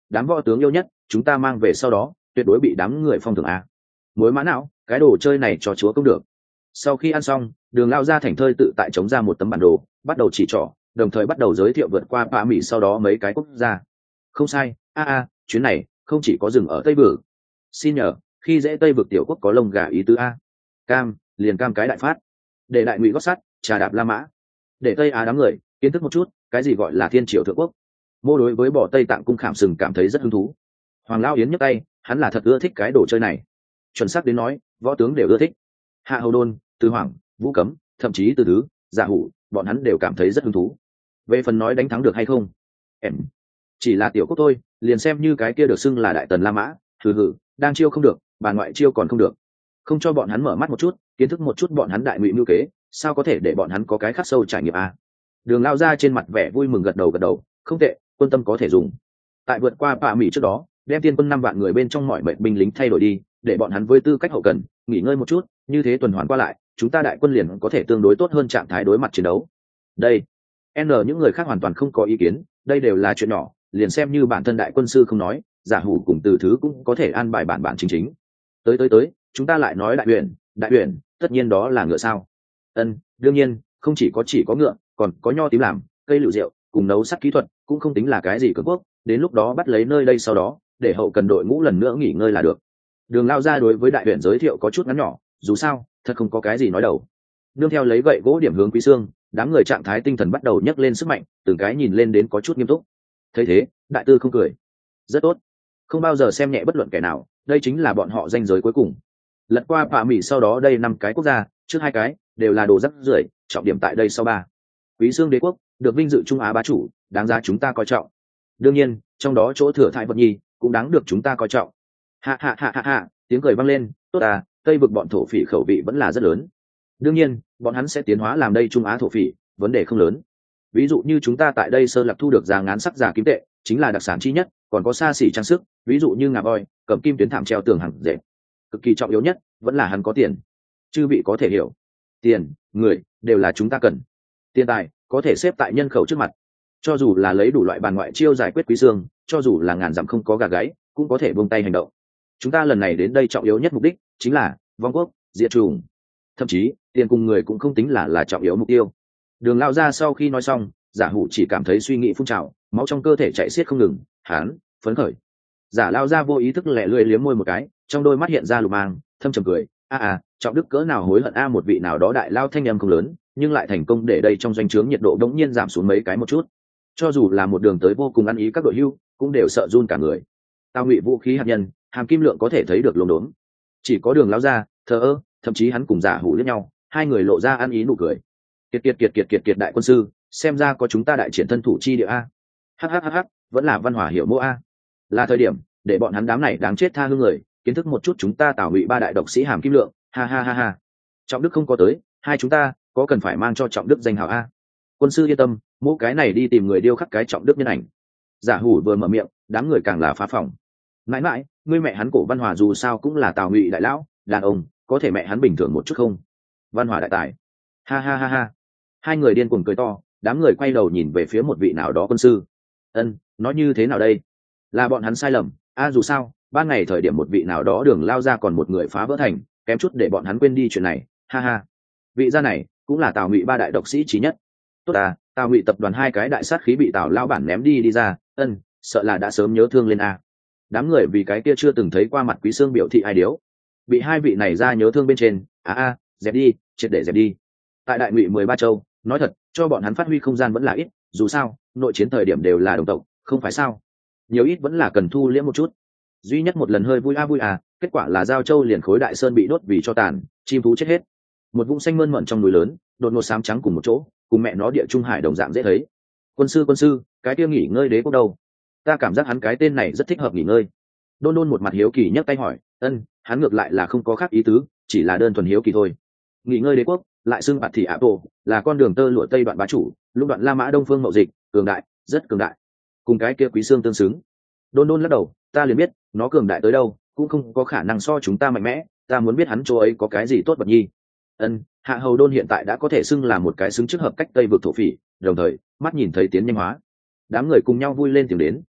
đám võ tướng yêu nhất chúng ta mang về sau đó tuyệt đối bị đám người phong thưởng a. Muối mã não, cái đồ chơi này cho chúa công được. Sau khi ăn xong, Đường lao ra thành thơi tự tại chống ra một tấm bản đồ, bắt đầu chỉ trỏ, đồng thời bắt đầu giới thiệu vượt qua bạ mỹ sau đó mấy cái quốc gia. Không sai, a a chuyến này không chỉ có dừng ở tây vực. Xin nhờ, khi dễ tây vực tiểu quốc có lông gà ý tứ a. Cam liền cam cái đại phát, để đại ngụy gót sắt trà đạp La Mã, để tây á đám người kiến thức một chút cái gì gọi là thiên triều thượng quốc. Mô đối với bỏ tây tạng cung khảm sừng cảm thấy rất hứng thú. Hoàng Lao Yến nhấc tay, hắn là thật ưa thích cái đồ chơi này. Chuẩn xác đến nói, võ tướng đều ưa thích. Hạ Hầu Đôn, Từ Hoàng, Vũ Cấm, thậm chí Từ Thứ, Giả Hủ, bọn hắn đều cảm thấy rất hứng thú. Về phần nói đánh thắng được hay không, em chỉ là tiểu quốc thôi, liền xem như cái kia được xưng là đại tần La Mã, hừ hừ, đang chiêu không được, bà ngoại chiêu còn không được. Không cho bọn hắn mở mắt một chút, kiến thức một chút bọn hắn đại ngụy mưu kế, sao có thể để bọn hắn có cái khắc sâu trải nghiệm à? Đường lao ra trên mặt vẻ vui mừng gật đầu gật đầu, không tệ, quân tâm có thể dùng. Tại vượt qua bạ mỹ trước đó, đem tiên quân năm vạn người bên trong mọi mệnh binh lính thay đổi đi, để bọn hắn với tư cách hậu cần nghỉ ngơi một chút, như thế tuần hoàn qua lại, chúng ta đại quân liền có thể tương đối tốt hơn trạng thái đối mặt chiến đấu. Đây, n những người khác hoàn toàn không có ý kiến, đây đều là chuyện nhỏ, liền xem như bản thân đại quân sư không nói, Giả Hủ cùng Từ Thứ cũng có thể an bài bản bản chính chính. Tới tới tới, chúng ta lại nói đại huyền, đại huyền, tất nhiên đó là ngựa sao? Ân, đương nhiên, không chỉ có chỉ có ngựa, còn có nho tím làm, cây lựu rượu, cùng nấu sắt kỹ thuật, cũng không tính là cái gì cường quốc, đến lúc đó bắt lấy nơi đây sau đó, để hậu cần đội ngũ lần nữa nghỉ ngơi là được. Đường lao ra đối với đại huyền giới thiệu có chút ngắn nhỏ, dù sao, thật không có cái gì nói đầu. Nương theo lấy gậy gỗ điểm hướng Quý Xương, đám người trạng thái tinh thần bắt đầu nhấc lên sức mạnh, từng cái nhìn lên đến có chút nghiêm túc. Thấy thế, đại tư không cười. Rất tốt, không bao giờ xem nhẹ bất luận kẻ nào, đây chính là bọn họ danh giới cuối cùng. Lật qua bạ mỹ sau đó đây năm cái quốc gia, trước hai cái đều là đồ rắc rưởi, trọng điểm tại đây sau ba. Quý Xương đế quốc được vinh dự Trung Á bá chủ, đáng giá chúng ta coi trọng. Đương nhiên, trong đó chỗ thừa thải vật nhi cũng đáng được chúng ta coi trọng. Hạ hạ hạ hạ hạ, tiếng cười vang lên, tốt à, tây vực bọn thổ phỉ khẩu vị vẫn là rất lớn. Đương nhiên, bọn hắn sẽ tiến hóa làm đây Trung Á thổ phỉ, vấn đề không lớn. Ví dụ như chúng ta tại đây sơ lập thu được già ngán sắc giả kim tệ, chính là đặc sản chi nhất, còn có xa xỉ trang sức, ví dụ như ngà voi, cầm kim tuyến thảm treo tường hàng dệt. Cực kỳ trọng yếu nhất vẫn là hắn có tiền. Chư vị có thể hiểu, tiền, người đều là chúng ta cần. Tiền tài có thể xếp tại nhân khẩu trước mặt, cho dù là lấy đủ loại bàn ngoại chiêu giải quyết Quý Xương, cho dù là ngàn dặm không có gà gáy, cũng có thể buông tay hành động. Chúng ta lần này đến đây trọng yếu nhất mục đích chính là vong quốc, diệt chủng. Thậm chí tiền cùng người cũng không tính là là trọng yếu mục tiêu. Đường lao ra sau khi nói xong, Giả Hủ chỉ cảm thấy suy nghĩ phun trào, máu trong cơ thể chạy xiết không ngừng, hán phấn khởi. Giả lao ra vô ý thức lẹ lưỡi liếm môi một cái, trong đôi mắt hiện ra lục mang, thâm trầm cười, a a trọng đức cỡ nào hối hận a một vị nào đó đại lao thanh em không lớn, nhưng lại thành công để đây trong doanh trướng nhiệt độ đống nhiên giảm xuống mấy cái một chút. Cho dù là một đường tới vô cùng ăn ý các đội hưu, cũng đều sợ run cả người. Tao ngụy vũ khí hạt nhân, hàm kim lượng có thể thấy được lồn đốn. Chỉ có Đường lao ra thờ ơ, thậm chí hắn cùng Giả Hủ liếc nhau, hai người lộ ra ăn ý nụ cười. Kiệt kiệt kiệt kiệt kiệt kiệt đại quân sư, xem ra có chúng ta đại triển thân thủ chi địa a. Hhhh, vẫn là văn hỏa hiểu mô a. Là thời điểm để bọn hắn đám này đáng chết tha hương người kiến thức một chút chúng ta Tào Ngụy ba đại độc sĩ hàm kim lượng, ha ha ha ha. Trọng đức không có tới, hai chúng ta có cần phải mang cho trọng đức danh hào a. Quân sư yên tâm, mỗi cái này đi tìm người điêu khắc cái trọng đức nhân ảnh. Giả Hủ vừa mở miệng, đám người càng là phá phòng. Mãi mãi, ngươi mẹ hắn Cổ Văn Hòa dù sao cũng là Tào Ngụy đại lão, đàn ông, có thể mẹ hắn bình thường một chút không? Văn Hòa đại tài, ha ha ha ha. Hai người điên cuồng cười to, đám người quay đầu nhìn về phía một vị nào đó quân sư. Ân, nói như thế nào đây? Là bọn hắn sai lầm, a dù sao, ban ngày thời điểm một vị nào đó Đường lao ra còn một người phá vỡ thành, kém chút để bọn hắn quên đi chuyện này, ha ha. Vị gia này cũng là Tào Ngụy ba đại độc sĩ trí nhất. Tốt à, Tào Ngụy tập đoàn hai cái đại sát khí bị Tào lao bản ném đi đi ra, ân, sợ là đã sớm nhớ thương lên a. Đám người vì cái kia chưa từng thấy qua mặt Quý Xương biểu thị ai điếu, bị hai vị này ra nhớ thương bên trên, a a, dẹp đi, triệt để dẹp đi. Tại đại ngụy mười ba châu, nói thật, cho bọn hắn phát huy không gian vẫn là ít, dù sao, nội chiến thời điểm đều là đồng tộc, không phải sao? Nhiều ít vẫn là cần thu liễm một chút. Duy nhất một lần hơi vui a vui à, kết quả là Giao Châu liền khối đại sơn bị đốt vì cho tàn, chim thú chết hết. Một vùng xanh mơn mởn trong núi lớn, đột ngột xám trắng cùng một chỗ, cùng mẹ nó địa trung hải đồng dạng dễ thấy. Quân sư quân sư, cái kia nghỉ ngơi đế quốc đâu? Ta cảm giác hắn cái tên này rất thích hợp nghỉ ngơi. Đôn Đôn một mặt hiếu kỳ nhấc tay hỏi, ân, hắn ngược lại là không có khác ý tứ, chỉ là đơn thuần hiếu kỳ thôi. Nghỉ ngơi đế quốc, lại xưng bạt thị Apple, là con đường tơ lụa tây đoạn bá chủ, lúc đoạn La Mã Đông phương mậu dịch, cường đại, rất cường đại. Cùng cái kia Quý Xương tương xứng. Đôn Đôn lắc đầu, ta liền biết, nó cường đại tới đâu, cũng không có khả năng so chúng ta mạnh mẽ, ta muốn biết hắn chỗ ấy có cái gì tốt vật nhi. Ân, Hạ Hầu Đôn hiện tại đã có thể xưng là một cái xứng trước hợp cách tây vực thổ phỉ, đồng thời mắt nhìn thấy tiến nhanh hóa. Đám người cùng nhau vui lên tìm đến,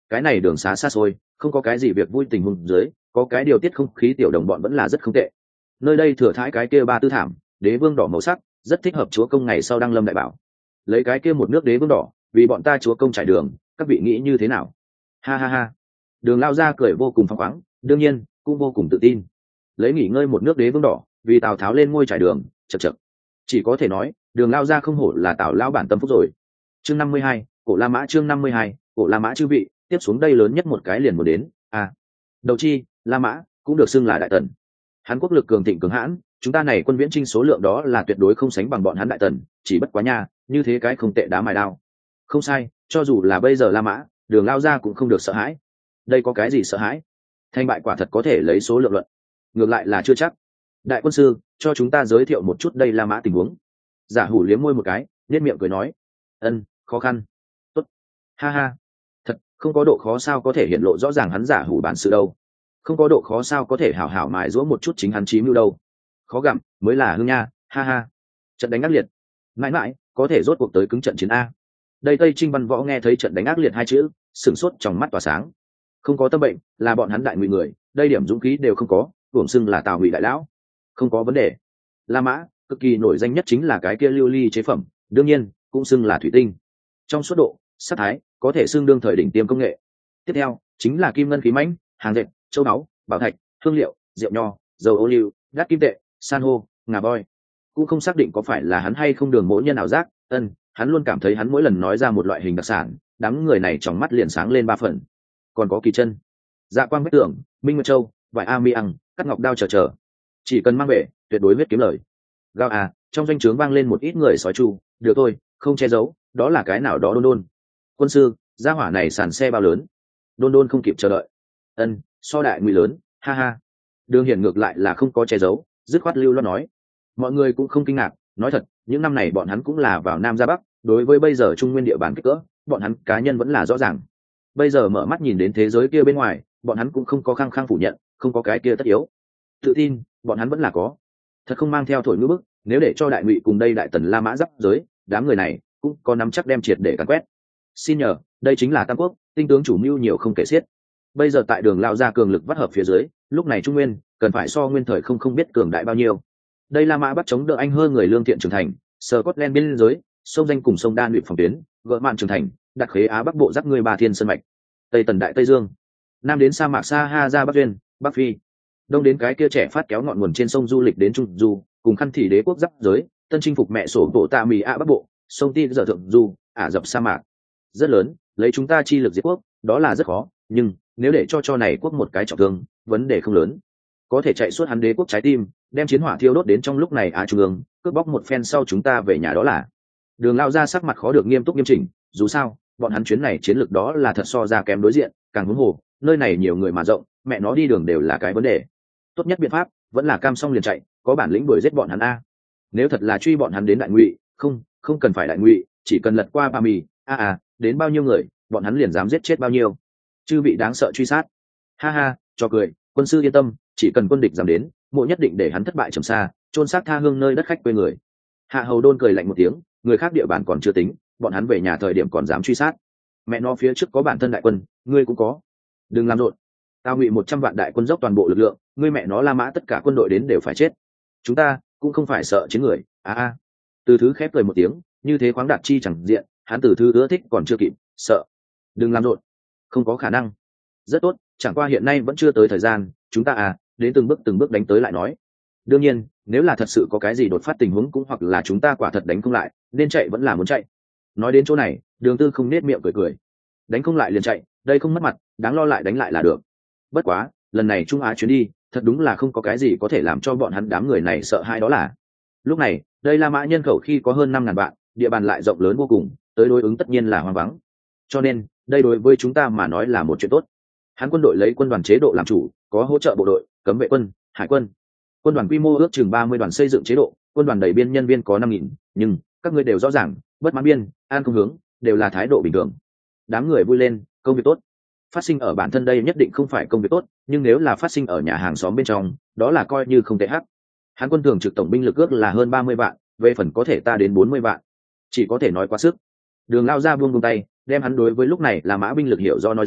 cái này đường xá xa xôi, không có cái gì việc vui tình huống dưới, có cái điều tiết không khí tiểu đồng bọn vẫn là rất không tệ. Nơi đây thừa thãi cái kia ba tư thảm, đế vương đỏ màu sắc, rất thích hợp chúa công ngày sau đăng lâm đại bảo. Lấy cái kia một nước đế vương đỏ, vì bọn ta chúa công trải đường, các vị nghĩ như thế nào? Ha ha ha. Đường lao ra cười vô cùng phăng khoáng, đương nhiên cũng vô cùng tự tin. Lấy nghỉ ngơi một nước đế vương đỏ, vì Tào Tháo lên ngôi trải đường, chậc chậc. Chỉ có thể nói, đường lao ra không hổ là Tào lão bản tâm phúc rồi. Chương năm mươi hai, cổ La Mã chương năm mươi hai, cổ La Mã chư vị, tiếp xuống đây lớn nhất một cái liền một đến, à. Đầu chi, La Mã cũng được xưng là đại tần. Hán quốc lực cường thịnh cường hãn, chúng ta này quân viễn chinh số lượng đó là tuyệt đối không sánh bằng bọn hắn đại tần, chỉ bất quá nha, như thế cái không tệ đá mài đao. Không sai, cho dù là bây giờ La Mã, đường lao ra cũng không được sợ hãi. Đây có cái gì sợ hãi? Thành bại quả thật có thể lấy số lượng luận, ngược lại là chưa chắc. Đại quân sư, cho chúng ta giới thiệu một chút đây La Mã tình huống. Giả Hủ liếm môi một cái, nhếch miệng cười nói, ân, khó khăn. Tốt. Ha ha. Thật, không có độ khó sao có thể hiện lộ rõ ràng hắn Giả Hủ bản sự đâu. Không có độ khó sao có thể hảo hảo mài giũa một chút chính hắn chí mưu đâu. Khó gặm mới là hương nha, ha ha. Trận đánh ác liệt. Mãi mãi, có thể rốt cuộc tới cứng trận chiến a. Đây Tây Trinh Văn Võ nghe thấy trận đánh ác liệt hai chữ, sửng sốt trong mắt tỏa sáng. Không có tâm bệnh, là bọn hắn đại ngụy người, đây điểm dũng khí đều không có, uổng xưng là Tào Ngụy đại lão. Không có vấn đề. La Mã, cực kỳ nổi danh nhất chính là cái kia lưu ly chế phẩm, đương nhiên, cũng xưng là thủy tinh. Trong suốt độ, sắc thái, có thể xưng đương thời đỉnh tiêm công nghệ. Tiếp theo, chính là kim ngân khí mãnh, hàng dệt, châu báu, bảo thạch, hương liệu, rượu nho, dầu ô liu, đắt kim tệ, san hô, ngà voi. Cũng không xác định có phải là hắn hay không đường mỗi nhân ảo giác, ân, hắn luôn cảm thấy hắn mỗi lần nói ra một loại hình đặc sản, đám người này trong mắt liền sáng lên ba phần. Còn có kỳ chân, dạ quang bách tưởng, minh nguyệt châu, vải a mi ăn, cắt ngọc đao chờ chờ, chỉ cần mang về, tuyệt đối huyết kiếm lời. Gao à, trong doanh trướng vang lên một ít người sói chu, được thôi, không che giấu, đó là cái nào đó đôn đôn. Quân sư, gia hỏa này sàn xe bao lớn? Đôn đôn không kịp chờ đợi. Ân, so đại ngụy lớn, ha ha. Đường Hiển ngược lại là không có che giấu, dứt khoát lưu loát nói. Mọi người cũng không kinh ngạc, nói thật, những năm này bọn hắn cũng là vào Nam ra Bắc, đối với bây giờ Trung Nguyên địa bàn kích cỡ, bọn hắn cá nhân vẫn là rõ ràng. Bây giờ mở mắt nhìn đến thế giới kia bên ngoài, bọn hắn cũng không có khăng khăng phủ nhận, không có cái kia tất yếu. Tự tin, bọn hắn vẫn là có. Thật không mang theo thổi ngữ bức, nếu để cho đại ngụy cùng đây đại tần La Mã giáp giới, đám người này cũng có nắm chắc đem triệt để càn quét. Xin nhờ, đây chính là Tam Quốc, tinh tướng chủ mưu nhiều không kể xiết. Bây giờ tại đường lao ra cường lực vắt hợp phía dưới, lúc này Trung Nguyên cần phải so nguyên thời không không biết cường đại bao nhiêu. Đây La Mã bắt chống đỡ anh hơn người lương thiện trưởng thành, Scotland biên giới, sông danh cùng sông Đan luyện phòng tuyến, gỡ mạn trưởng thành, đặt khế Á Bắc Bộ giáp người ba thiên sơn mạch, Tây Tần Đại Tây Dương, Nam đến sa mạc Sa-ha-ra Bắc Duyên, Bắc Phi, Đông đến cái kia trẻ phát kéo ngọn nguồn trên sông du lịch đến Trung Du, cùng khăn thị đế quốc giáp giới, tân chinh phục mẹ sổ bộ tạ mì ạ Bắc Bộ, sông Ti giờ thượng du, Ả Rập sa mạc. Rất lớn, lấy chúng ta chi lực diệt quốc, đó là rất khó, nhưng nếu để cho cho này quốc một cái trọng thương, vấn đề không lớn. Có thể chạy suốt hắn đế quốc trái tim, đem chiến hỏa thiêu đốt đến trong lúc này Á Trung ương, cướp bóc một phen sau chúng ta về nhà đó là. Đường lao ra sắc mặt khó được nghiêm túc nghiêm chỉnh, dù sao, bọn hắn chuyến này chiến lược đó là thật so ra kém đối diện, càng huống hồ, nơi này nhiều người mà rộng, mẹ nó đi đường đều là cái vấn đề. Tốt nhất biện pháp vẫn là cam xong liền chạy, có bản lĩnh đuổi giết bọn hắn a. Nếu thật là truy bọn hắn đến đại ngụy, không, không cần phải đại ngụy, chỉ cần lật qua ba mì, a a, đến bao nhiêu người, bọn hắn liền dám giết chết bao nhiêu. Chư bị đáng sợ truy sát. Ha ha, cho cười, quân sư yên tâm, chỉ cần quân địch dám đến, mộ nhất định để hắn thất bại trầm xa, chôn xác tha hương nơi đất khách quê người. Hạ Hầu Đôn cười lạnh một tiếng, người khác địa bàn còn chưa tính, bọn hắn về nhà thời điểm còn dám truy sát. Mẹ nó phía trước có bản thân đại quân, ngươi cũng có. Đừng làm rộn. Tao ngụy một trăm vạn đại quân dốc toàn bộ lực lượng, ngươi mẹ nó La Mã tất cả quân đội đến đều phải chết. Chúng ta cũng không phải sợ chiến người. A a. Từ Thứ khép cười một tiếng, như thế khoáng đạt chi chẳng diện, hắn Từ Thứ ưa thích còn chưa kịp, sợ. Đừng làm rộn. Không có khả năng. Rất tốt, chẳng qua hiện nay vẫn chưa tới thời gian, chúng ta à, đến từng bước từng bước đánh tới lại nói. Đương nhiên, nếu là thật sự có cái gì đột phát tình huống cũng hoặc là chúng ta quả thật đánh không lại, nên chạy vẫn là muốn chạy. Nói đến chỗ này, Đường Tư không nết miệng cười cười. Đánh không lại liền chạy, đây không mất mặt, đáng lo lại đánh lại là được. Bất quá, lần này Trung Á chuyến đi, thật đúng là không có cái gì có thể làm cho bọn hắn đám người này sợ hãi đó là. Lúc này, đây La Mã nhân khẩu khi có hơn năm ngàn vạn, địa bàn lại rộng lớn vô cùng, tới đối ứng tất nhiên là hoang vắng. Cho nên, đây đối với chúng ta mà nói là một chuyện tốt. Hắn quân đội lấy quân đoàn chế độ làm chủ, có hỗ trợ bộ đội, cấm vệ quân, hải quân. Quân đoàn quy mô ước chừng ba mươi đoàn xây dựng chế độ, quân đoàn đầy biên nhân viên có năm nghìn, nhưng các ngươi đều rõ ràng, bất mãn biên, an không hướng, đều là thái độ bình thường. Đám người vui lên, công việc tốt. Phát sinh ở bản thân đây nhất định không phải công việc tốt, nhưng nếu là phát sinh ở nhà hàng xóm bên trong, đó là coi như không tệ hắc. Hán quân thường trực tổng binh lực ước là hơn ba mươi vạn, về phần có thể ta đến bốn mươi vạn. Chỉ có thể nói quá sức. Đường lao ra buông buông tay, đem hắn đối với lúc này là mã binh lực hiểu do nói ra,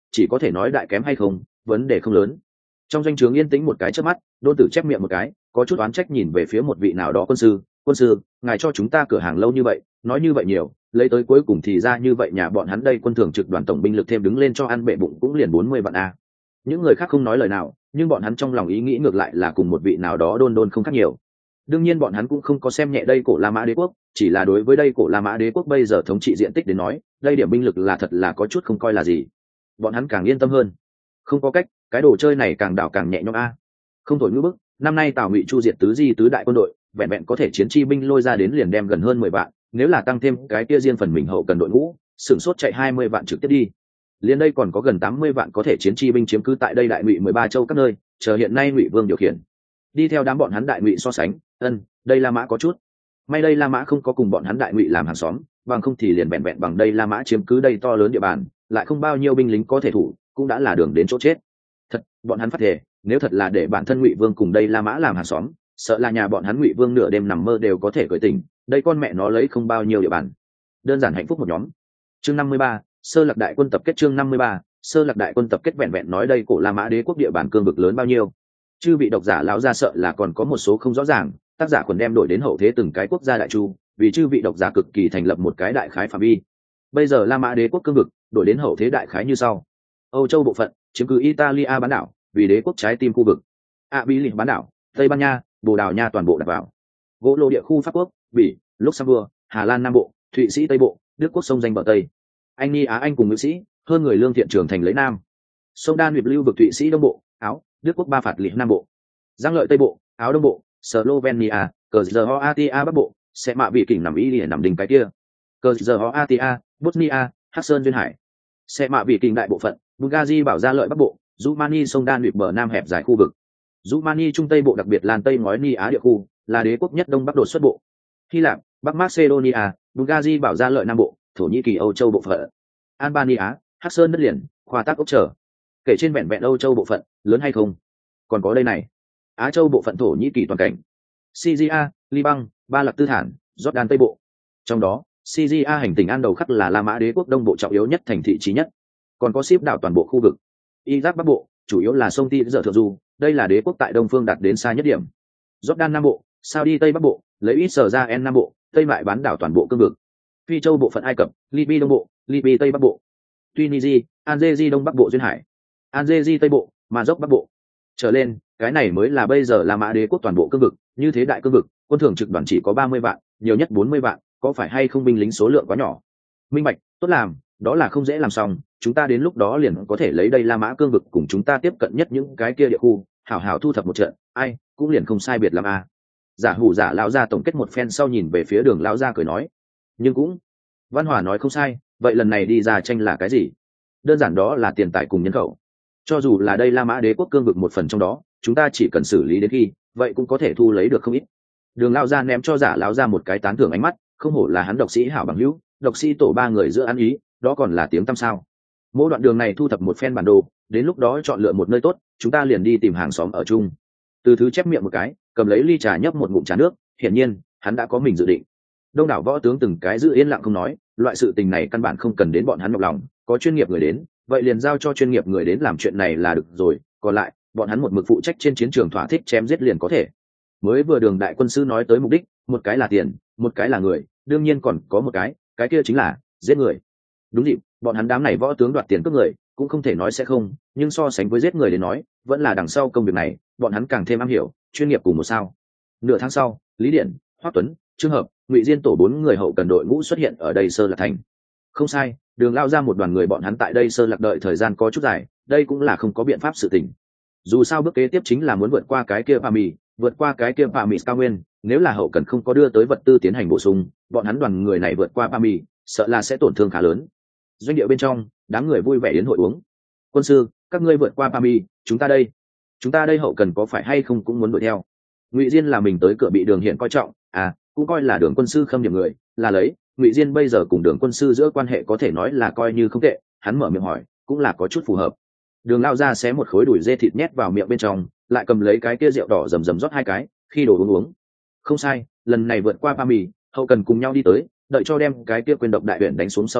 chỉ có thể nói đại kém hay không vấn đề không lớn. Trong doanh trướng yên tĩnh một cái trước mắt, Đôn Tử chép miệng một cái, có chút oán trách nhìn về phía một vị nào đó quân sư. Quân sư, ngài cho chúng ta cửa hàng lâu như vậy, nói như vậy nhiều, lấy tới cuối cùng thì ra như vậy, nhà bọn hắn đây quân thường trực đoàn tổng binh lực thêm đứng lên cho ăn bệ bụng cũng liền bốn mươi vạn a. Những người khác không nói lời nào, nhưng bọn hắn trong lòng ý nghĩ ngược lại là cùng một vị nào đó đôn đôn không khác nhiều. Đương nhiên bọn hắn cũng không có xem nhẹ đây cổ La Mã Đế quốc, chỉ là đối với đây cổ La Mã Đế quốc bây giờ thống trị diện tích đến nói, đây điểm binh lực là thật là có chút không coi là gì. Bọn hắn càng yên tâm hơn. Không có cách, cái đồ chơi này càng đảo càng nhẹ nhõm a. Không thổi ngữ bức, năm nay Tào Ngụy Chu diệt tứ di tứ đại quân đội, vẹn vẹn có thể chiến chi binh lôi ra đến liền đem gần hơn mười vạn, nếu là tăng thêm cái kia riêng phần mình hậu cần đội ngũ, sửng sốt chạy hai mươi vạn trực tiếp đi. Liên đây còn có gần tám mươi vạn có thể chiến chi binh chiếm cứ tại đây đại ngụy mười ba châu các nơi, chờ hiện nay Ngụy Vương điều khiển. Đi theo đám bọn hắn đại ngụy so sánh, ân, đây La Mã có chút. May đây La Mã không có cùng bọn hắn đại ngụy làm hàng xóm, bằng không thì liền vẹn vẹn bằng đây La Mã chiếm cứ đây to lớn địa bàn, lại không bao nhiêu binh lính có thể thủ, cũng đã là đường đến chỗ chết. Thật, bọn hắn phát thể, nếu thật là để bản thân Ngụy Vương cùng đây La Mã làm hàng xóm, sợ là nhà bọn hắn Ngụy Vương nửa đêm nằm mơ đều có thể cởi tỉnh, đây con mẹ nó lấy không bao nhiêu địa bàn. Đơn giản hạnh phúc một nhóm. Chương năm mươi ba, Sơ Lạc đại quân tập kết. Chương năm mươi ba, Sơ Lạc đại quân tập kết. Vẹn vẹn nói đây cổ La Mã Đế quốc địa bàn cương vực lớn bao nhiêu, chư vị độc giả lão gia sợ là còn có một số không rõ ràng, tác giả còn đem đổi đến hậu thế từng cái quốc gia đại chu, vì chư vị độc giả cực kỳ thành lập một cái đại khái phạm vi. Bây giờ La Mã Đế quốc cương vực đổi đến hậu thế đại khái như sau: Âu Châu bộ phận chiếm cứ Italia bán đảo, vì đế quốc trái tim khu vực; Abilia bán đảo, Tây Ban Nha, Bồ Đào Nha toàn bộ đặt vào; gỗ lô địa khu Pháp quốc, Bỉ, Luxembourg, Hà Lan Nam bộ, Thụy Sĩ Tây bộ, Đức quốc sông danh bờ Tây; Anh Ni Á Anh cùng Ngữ Sĩ, hơn người lương thiện trưởng thành lấy Nam; sông Đan Hiệp lưu vực Thụy Sĩ Đông bộ, Áo, Đức quốc ba phạt liệt Nam bộ; Giang Lợi Tây bộ, Áo Đông bộ, Slovenia, Croatia Bắc bộ, sẽ mạ bị kỉnh nằm ý liền nằm đỉnh cái kia; Croatia, Bosnia, Hắc Sơn duyên hải; sẽ mạ bị kỉnh đại bộ phận, Bulgaria bảo gia lợi Bắc bộ, Rumani sông Đan Hiệp bờ Nam hẹp dài khu vực; Rumani trung Tây bộ đặc biệt Lan Tây ngói Ni Á địa khu, là đế quốc nhất Đông Bắc đột xuất bộ; Hy Lạp, Bắc Macedonia, Bulgaria bảo gia lợi Nam bộ, Thổ Nhĩ Kỳ Âu Châu bộ phận; Albania, Hắc Sơn đất liền, khoa tác ốc trở. Kể trên vẹn vẹn Âu Châu bộ phận, lớn hay không? Còn có đây này, Á Châu bộ phận Thổ Nhĩ Kỳ toàn cảnh, Syria, Liban, Ba Lập Tư Thản, Jordan Tây bộ. Trong đó, Syria hành tinh an đầu khắc là La Mã Đế quốc đông bộ trọng yếu nhất thành thị trí nhất. Còn có ship đảo toàn bộ khu vực. Iraq Bắc bộ, chủ yếu là sông Ti giờ thượng du, đây là đế quốc tại đông phương đạt đến xa nhất điểm. Jordan Nam bộ, Saudi Tây Bắc bộ, lấy ít sở ra en Nam bộ, Tây mại bán đảo toàn bộ cương vực. Phi Châu bộ phận Ai Cập, Libya đông bộ, Libya Tây Bắc bộ. Tunisia, Algeria đông bắc bộ duyên hải, Algeria Tây bộ, Maroc Bắc bộ. Trở lên, cái này mới là bây giờ La Mã Đế quốc toàn bộ cương vực, như thế đại cương vực, quân thường trực đoàn chỉ có ba mươi vạn, nhiều nhất bốn mươi vạn, có phải hay không binh lính số lượng quá nhỏ? Minh bạch, tốt làm, đó là không dễ làm xong, chúng ta đến lúc đó liền có thể lấy đây La Mã cương vực cùng chúng ta tiếp cận nhất những cái kia địa khu, hảo hảo thu thập một trận, ai, cũng liền không sai biệt lắm à. Giả hủ giả lão gia tổng kết một phen sau nhìn về phía Đường lão gia cười nói, nhưng cũng, Văn Hòa nói không sai, vậy lần này đi ra tranh là cái gì? Đơn giản đó là tiền tài cùng nhân khẩu. Cho dù là đây La Mã Đế quốc cương vực một phần trong đó, chúng ta chỉ cần xử lý đến khi, vậy cũng có thể thu lấy được không ít. Đường lão gia ném cho giả lão gia một cái tán thưởng ánh mắt, không hổ là hắn độc sĩ hảo bằng hữu, độc sĩ tổ ba người giữa ăn ý, đó còn là tiếng tăm sao? Mỗi đoạn đường này thu thập một phen bản đồ, đến lúc đó chọn lựa một nơi tốt, chúng ta liền đi tìm hàng xóm ở chung. Từ Thứ chép miệng một cái, cầm lấy ly trà nhấp một ngụm trà nước, hiển nhiên, hắn đã có mình dự định. Đông đảo võ tướng từng cái giữ yên lặng không nói, loại sự tình này căn bản không cần đến bọn hắn nhọc lòng, có chuyên nghiệp người đến, vậy liền giao cho chuyên nghiệp người đến làm chuyện này là được rồi, còn lại, bọn hắn một mực phụ trách trên chiến trường thỏa thích chém giết liền có thể. Mới vừa Đường đại quân sư nói tới mục đích, một cái là tiền, một cái là người, đương nhiên còn có một cái, cái kia chính là giết người. Đúng dịp, bọn hắn đám này võ tướng đoạt tiền cướp người, cũng không thể nói sẽ không, nhưng so sánh với giết người đến nói, vẫn là đằng sau công việc này, bọn hắn càng thêm am hiểu, chuyên nghiệp cùng một sao. Nửa tháng sau, Lý Điển, Hoắc Tuấn, Trương Hợp, Ngụy Diên tổ bốn người hậu cần đội ngũ xuất hiện ở đây Sơ Lạc thành. Không sai, Đường lao ra một đoàn người bọn hắn tại đây Sơ Lạc đợi thời gian có chút dài, đây cũng là không có biện pháp sự tình. Dù sao bước kế tiếp chính là muốn vượt qua cái kia Pa Mì, vượt qua cái kia Pa Mì cao nguyên, nếu là hậu cần không có đưa tới vật tư tiến hành bổ sung, bọn hắn đoàn người này vượt qua Pa Mì, sợ là sẽ tổn thương khá lớn. Doanh địa bên trong, đám người vui vẻ đến hội uống. Quân sư, các ngươi vượt qua Pa Mì, chúng ta đây, chúng ta đây hậu cần có phải hay không cũng muốn đuổi theo? Ngụy Diên là mình tới cửa bị Đường Hiển coi trọng, à, cũng coi là Đường quân sư khâm điểm người, là lấy. Ngụy Diên bây giờ cùng Đường quân sư giữa quan hệ có thể nói là coi như không tệ, hắn mở miệng hỏi, cũng là có chút phù hợp. Đường lao ra xé một khối đùi dê thịt nhét vào miệng bên trong, lại cầm lấy cái kia rượu đỏ rầm rầm rót hai cái, khi đổ uống uống. Không sai, lần này vượt qua Pa Mì, hậu cần cùng nhau đi tới, đợi cho đem cái kia quyền độc đại huyện đánh xuống sau đó,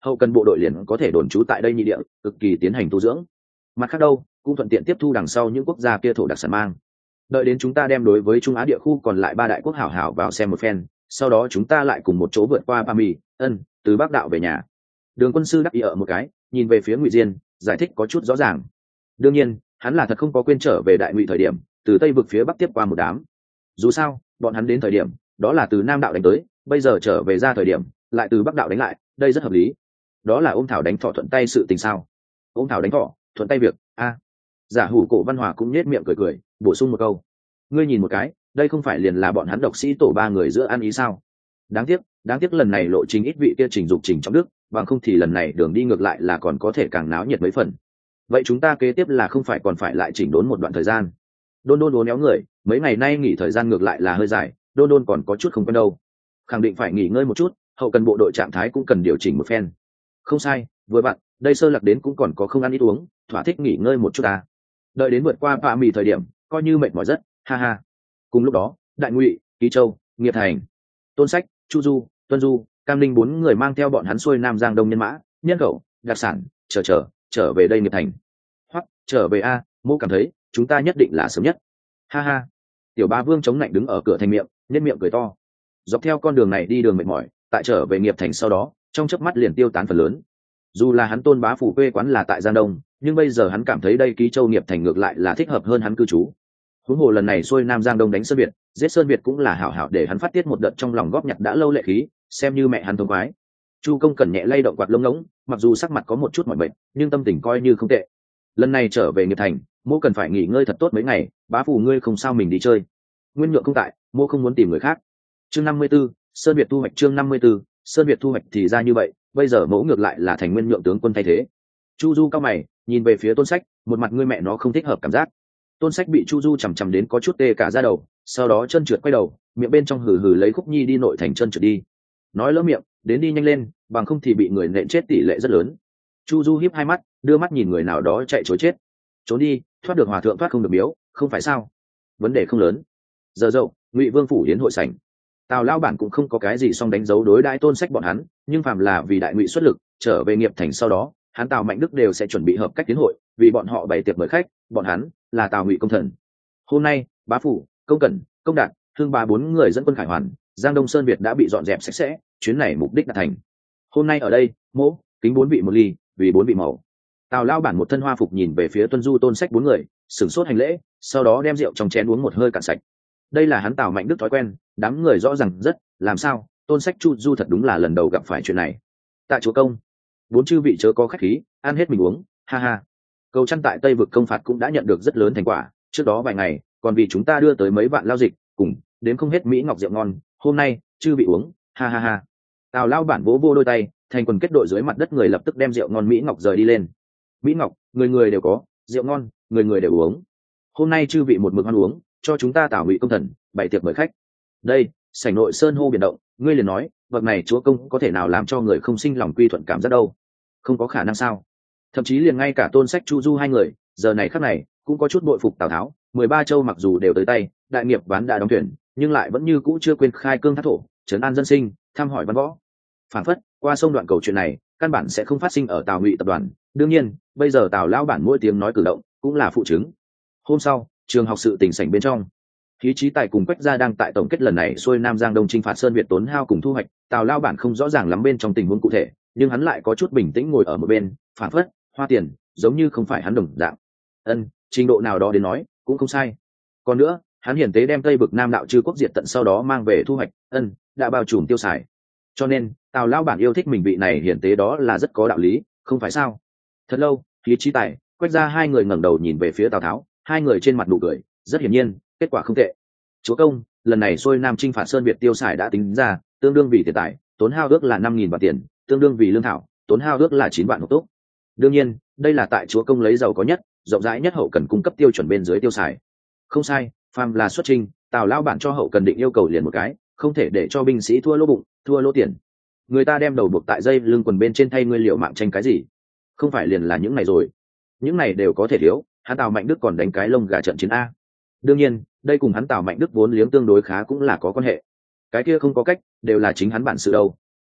hậu cần bộ đội liền có thể đồn trú tại đây nhị địa, cực kỳ tiến hành tu dưỡng. Mặt khác đâu, cũng thuận tiện tiếp thu đằng sau những quốc gia kia thổ đặc sản mang. Đợi đến chúng ta đem đối với Trung Á địa khu còn lại ba đại quốc hảo hảo vào xem một phen, sau đó chúng ta lại cùng một chỗ vượt qua Ba Mì, ân, từ Bắc đạo về nhà. Đường quân sư đắc ý ở một cái, nhìn về phía Ngụy Diên, giải thích có chút rõ ràng. Đương nhiên, hắn là thật không có quên trở về đại ngụy thời điểm, từ tây vực phía bắc tiếp qua một đám. Dù sao, bọn hắn đến thời điểm, đó là từ nam đạo đánh tới, bây giờ trở về ra thời điểm, lại từ bắc đạo đánh lại, đây rất hợp lý. Đó là ôm thảo đánh thọ thuận tay sự tình sao? Ôm thảo đánh thọ, thuận tay việc, a. Giả Hủ Cổ Văn Hòa cũng nhếch miệng cười cười, bổ sung một câu. Ngươi nhìn một cái, đây không phải liền là bọn hắn độc sĩ tổ ba người giữa ăn ý sao? Đáng tiếc, đáng tiếc lần này lộ trình ít vị kia trình dục trình trong đức, bằng không thì lần này đường đi ngược lại là còn có thể càng náo nhiệt mấy phần. Vậy chúng ta kế tiếp là không phải còn phải lại chỉnh đốn một đoạn thời gian? Đôn Đôn uốn éo người, mấy ngày nay nghỉ thời gian ngược lại là hơi dài, Đôn Đôn còn có chút không quen đâu. Khẳng định phải nghỉ ngơi một chút, hậu cần bộ đội trạng thái cũng cần điều chỉnh một phen. Không sai, vừa bạn, đây sơ lạc đến cũng còn có không ăn ít uống, thỏa thích nghỉ ngơi một chút ta. Đợi đến vượt qua Pạ Mì thời điểm, coi như mệt mỏi rất, ha ha. Cùng lúc đó, Đại Ngụy, Ký Châu, Nghiệp Thành, Tôn Sách, Chu Du, Tuân Du, Cam Linh bốn người mang theo bọn hắn xuôi Nam Giang Đông nhân mã, nhân khẩu, đặc sản, chờ chờ, trở về đây Nghiệp Thành. Hoặc trở về a, Mô cảm thấy chúng ta nhất định là sớm nhất. Ha ha. Tiểu Ba Vương chống lạnh đứng ở cửa thành miệng, nên miệng cười to. Dọc theo con đường này đi đường mệt mỏi, tại trở về Nghiệp Thành sau đó, trong chớp mắt liền tiêu tán phần lớn. Dù là hắn Tôn bá phủ quê quán là tại Giang Đông, nhưng bây giờ hắn cảm thấy đây Ký Châu Nghiệp Thành ngược lại là thích hợp hơn hắn cư trú. Huống hồ lần này xuôi Nam Giang Đông đánh Sơn Việt, giết Sơn Việt cũng là hảo hảo để hắn phát tiết một đợt trong lòng góp nhặt đã lâu lệ khí, xem như mẹ hắn thông khoái. Chu Công Cẩn nhẹ lay động quạt lông ngỗng, mặc dù sắc mặt có một chút mỏi mệt, nhưng tâm tình coi như không tệ. Lần này trở về Nghiệp Thành, Mô cần phải nghỉ ngơi thật tốt mấy ngày, bá phủ ngươi không sao mình đi chơi. Nguyên Nhượng không tại, Mô không muốn tìm người khác. Chương năm mươi 54, Sơn Việt thu hoạch chương năm mươi 54, Sơn Việt thu hoạch thì ra như vậy, bây giờ Mẫu ngược lại là thành Nguyên Nhượng tướng quân thay thế. Chu Du cao mày, nhìn về phía Tôn Sách, một mặt ngươi mẹ nó không thích hợp cảm giác. Tôn Sách bị Chu Du chằm chằm đến có chút tê cả da đầu, sau đó chân trượt quay đầu, miệng bên trong hừ hừ lấy Khúc Nhi đi nội thành chân trượt đi. Nói lỡ miệng, đến đi nhanh lên, bằng không thì bị người nện chết tỷ lệ rất lớn. Chu Du híp hai mắt, đưa mắt nhìn người nào đó chạy trối chết. Trốn đi, thoát được hòa thượng thoát không được miếu, không phải sao? Vấn đề không lớn. Giờ dậu, Ngụy Vương phủ đến hội sảnh. Tào lao bản cũng không có cái gì song đánh dấu đối đãi Tôn Sách bọn hắn, nhưng phàm là vì đại ngụy xuất lực, trở về Nghiệp Thành sau đó, hắn Tào Mạnh Đức đều sẽ chuẩn bị hợp cách tiến hội, vì bọn họ bày tiệc mời khách, bọn hắn là Tào Ngụy công thần. Hôm nay, bá phủ, công cẩn, công đạt, thương ba bốn người dẫn quân khải hoàn, Giang Đông Sơn Việt đã bị dọn dẹp sạch sẽ, chuyến này mục đích đạt thành. Hôm nay ở đây, Mỗ kính bốn vị một ly, vì bốn vị màu. Tào lao bản một thân hoa phục nhìn về phía Tuân Du Tôn Sách bốn người, sửng sốt hành lễ, sau đó đem rượu trong chén uống một hơi cạn sạch. Đây là hắn Tào Mạnh Đức thói quen, đám người rõ ràng rất, làm sao? Tôn Sách Chu Du thật đúng là lần đầu gặp phải chuyện này. Tại chúa công, bốn chư vị chớ có khách khí, ăn hết mình uống, ha ha. Cầu chăn tại Tây vực công phạt cũng đã nhận được rất lớn thành quả, trước đó vài ngày, còn vì chúng ta đưa tới mấy vạn lao dịch, cùng đến không hết mỹ ngọc rượu ngon, hôm nay chư vị uống, ha ha ha. Tào lao bản vỗ vô đôi tay, thành quần kết đội dưới mặt đất người lập tức đem rượu ngon mỹ ngọc rời đi lên. Mỹ ngọc, người người đều có, rượu ngon, người người đều uống. Hôm nay chư vị một mực ăn uống, cho chúng ta Tào Ngụy công thần bày tiệc mời khách. Đây, sảnh nội sơn hô biển động, ngươi liền nói, bậc này chúa công có thể nào làm cho người không sinh lòng quy thuận cảm giác đâu? Không có khả năng sao? Thậm chí liền ngay cả Tôn Sách Chu Du hai người, giờ này khắc này cũng có chút bội phục Tào Tháo. Mười ba châu mặc dù đều tới tay, đại nghiệp ván đã đóng thuyền, nhưng lại vẫn như cũ chưa quên khai cương thác thổ, trấn an dân sinh, thăm hỏi văn võ. Phản phất qua sông đoạn cầu chuyện này, căn bản sẽ không phát sinh ở Tào Ngụy tập đoàn. Đương nhiên, bây giờ Tào lão bản mỗi tiếng nói cử động cũng là phụ chứng. Hôm sau, trường học sự tỉnh sảnh bên trong, Khí Chí Tài cùng Quách Gia đang tại tổng kết lần này xuôi Nam Giang Đông chinh phạt Sơn Việt tốn hao cùng thu hoạch. Tào lão bản không rõ ràng lắm bên trong tình huống cụ thể, nhưng hắn lại có chút bình tĩnh ngồi ở một bên, phản phất hoa tiền giống như không phải hắn đồng dạng. Ân, trình độ nào đó đến nói cũng không sai. Còn nữa, hắn hiển tế đem Tây vực Nam đạo chư quốc diệt tận sau đó mang về thu hoạch, ân, đã bao trùm tiêu xài. Cho nên, Tào lão bản yêu thích mình vị này hiển tế đó là rất có đạo lý, không phải sao? Thật lâu, Khí Chí Tài, Quách Gia hai người ngẩng đầu nhìn về phía Tào Tháo, hai người trên mặt nụ cười, rất hiển nhiên, kết quả không tệ. Chúa công, lần này xuôi Nam chinh phạt Sơn Việt tiêu xài đã tính ra, tương đương vì tiền tài, tốn hao ước là năm nghìn vạn tiền, tương đương vì lương thảo, tốn hao ước là chín vạn hộp túc. Đương nhiên, đây là tại chúa công lấy giàu có nhất, rộng rãi nhất hậu cần cung cấp tiêu chuẩn bên dưới tiêu xài. Không sai, phàm là xuất trình, Tào lão bản cho hậu cần định yêu cầu liền một cái, không thể để cho binh sĩ thua lỗ bụng, thua lỗ tiền. Người ta đem đầu buộc tại dây lưng quần bên trên thay ngươi liệu mạng tranh cái gì? Không phải liền là những này rồi. Những này đều có thể thiếu, hắn Tào Mạnh Đức còn đánh cái lông gà trận chiến a. Đương nhiên, đây cùng hắn Tào Mạnh Đức vốn liếng tương đối khá cũng là có quan hệ. Cái kia không có cách, đều là chính hắn bản sự đâu.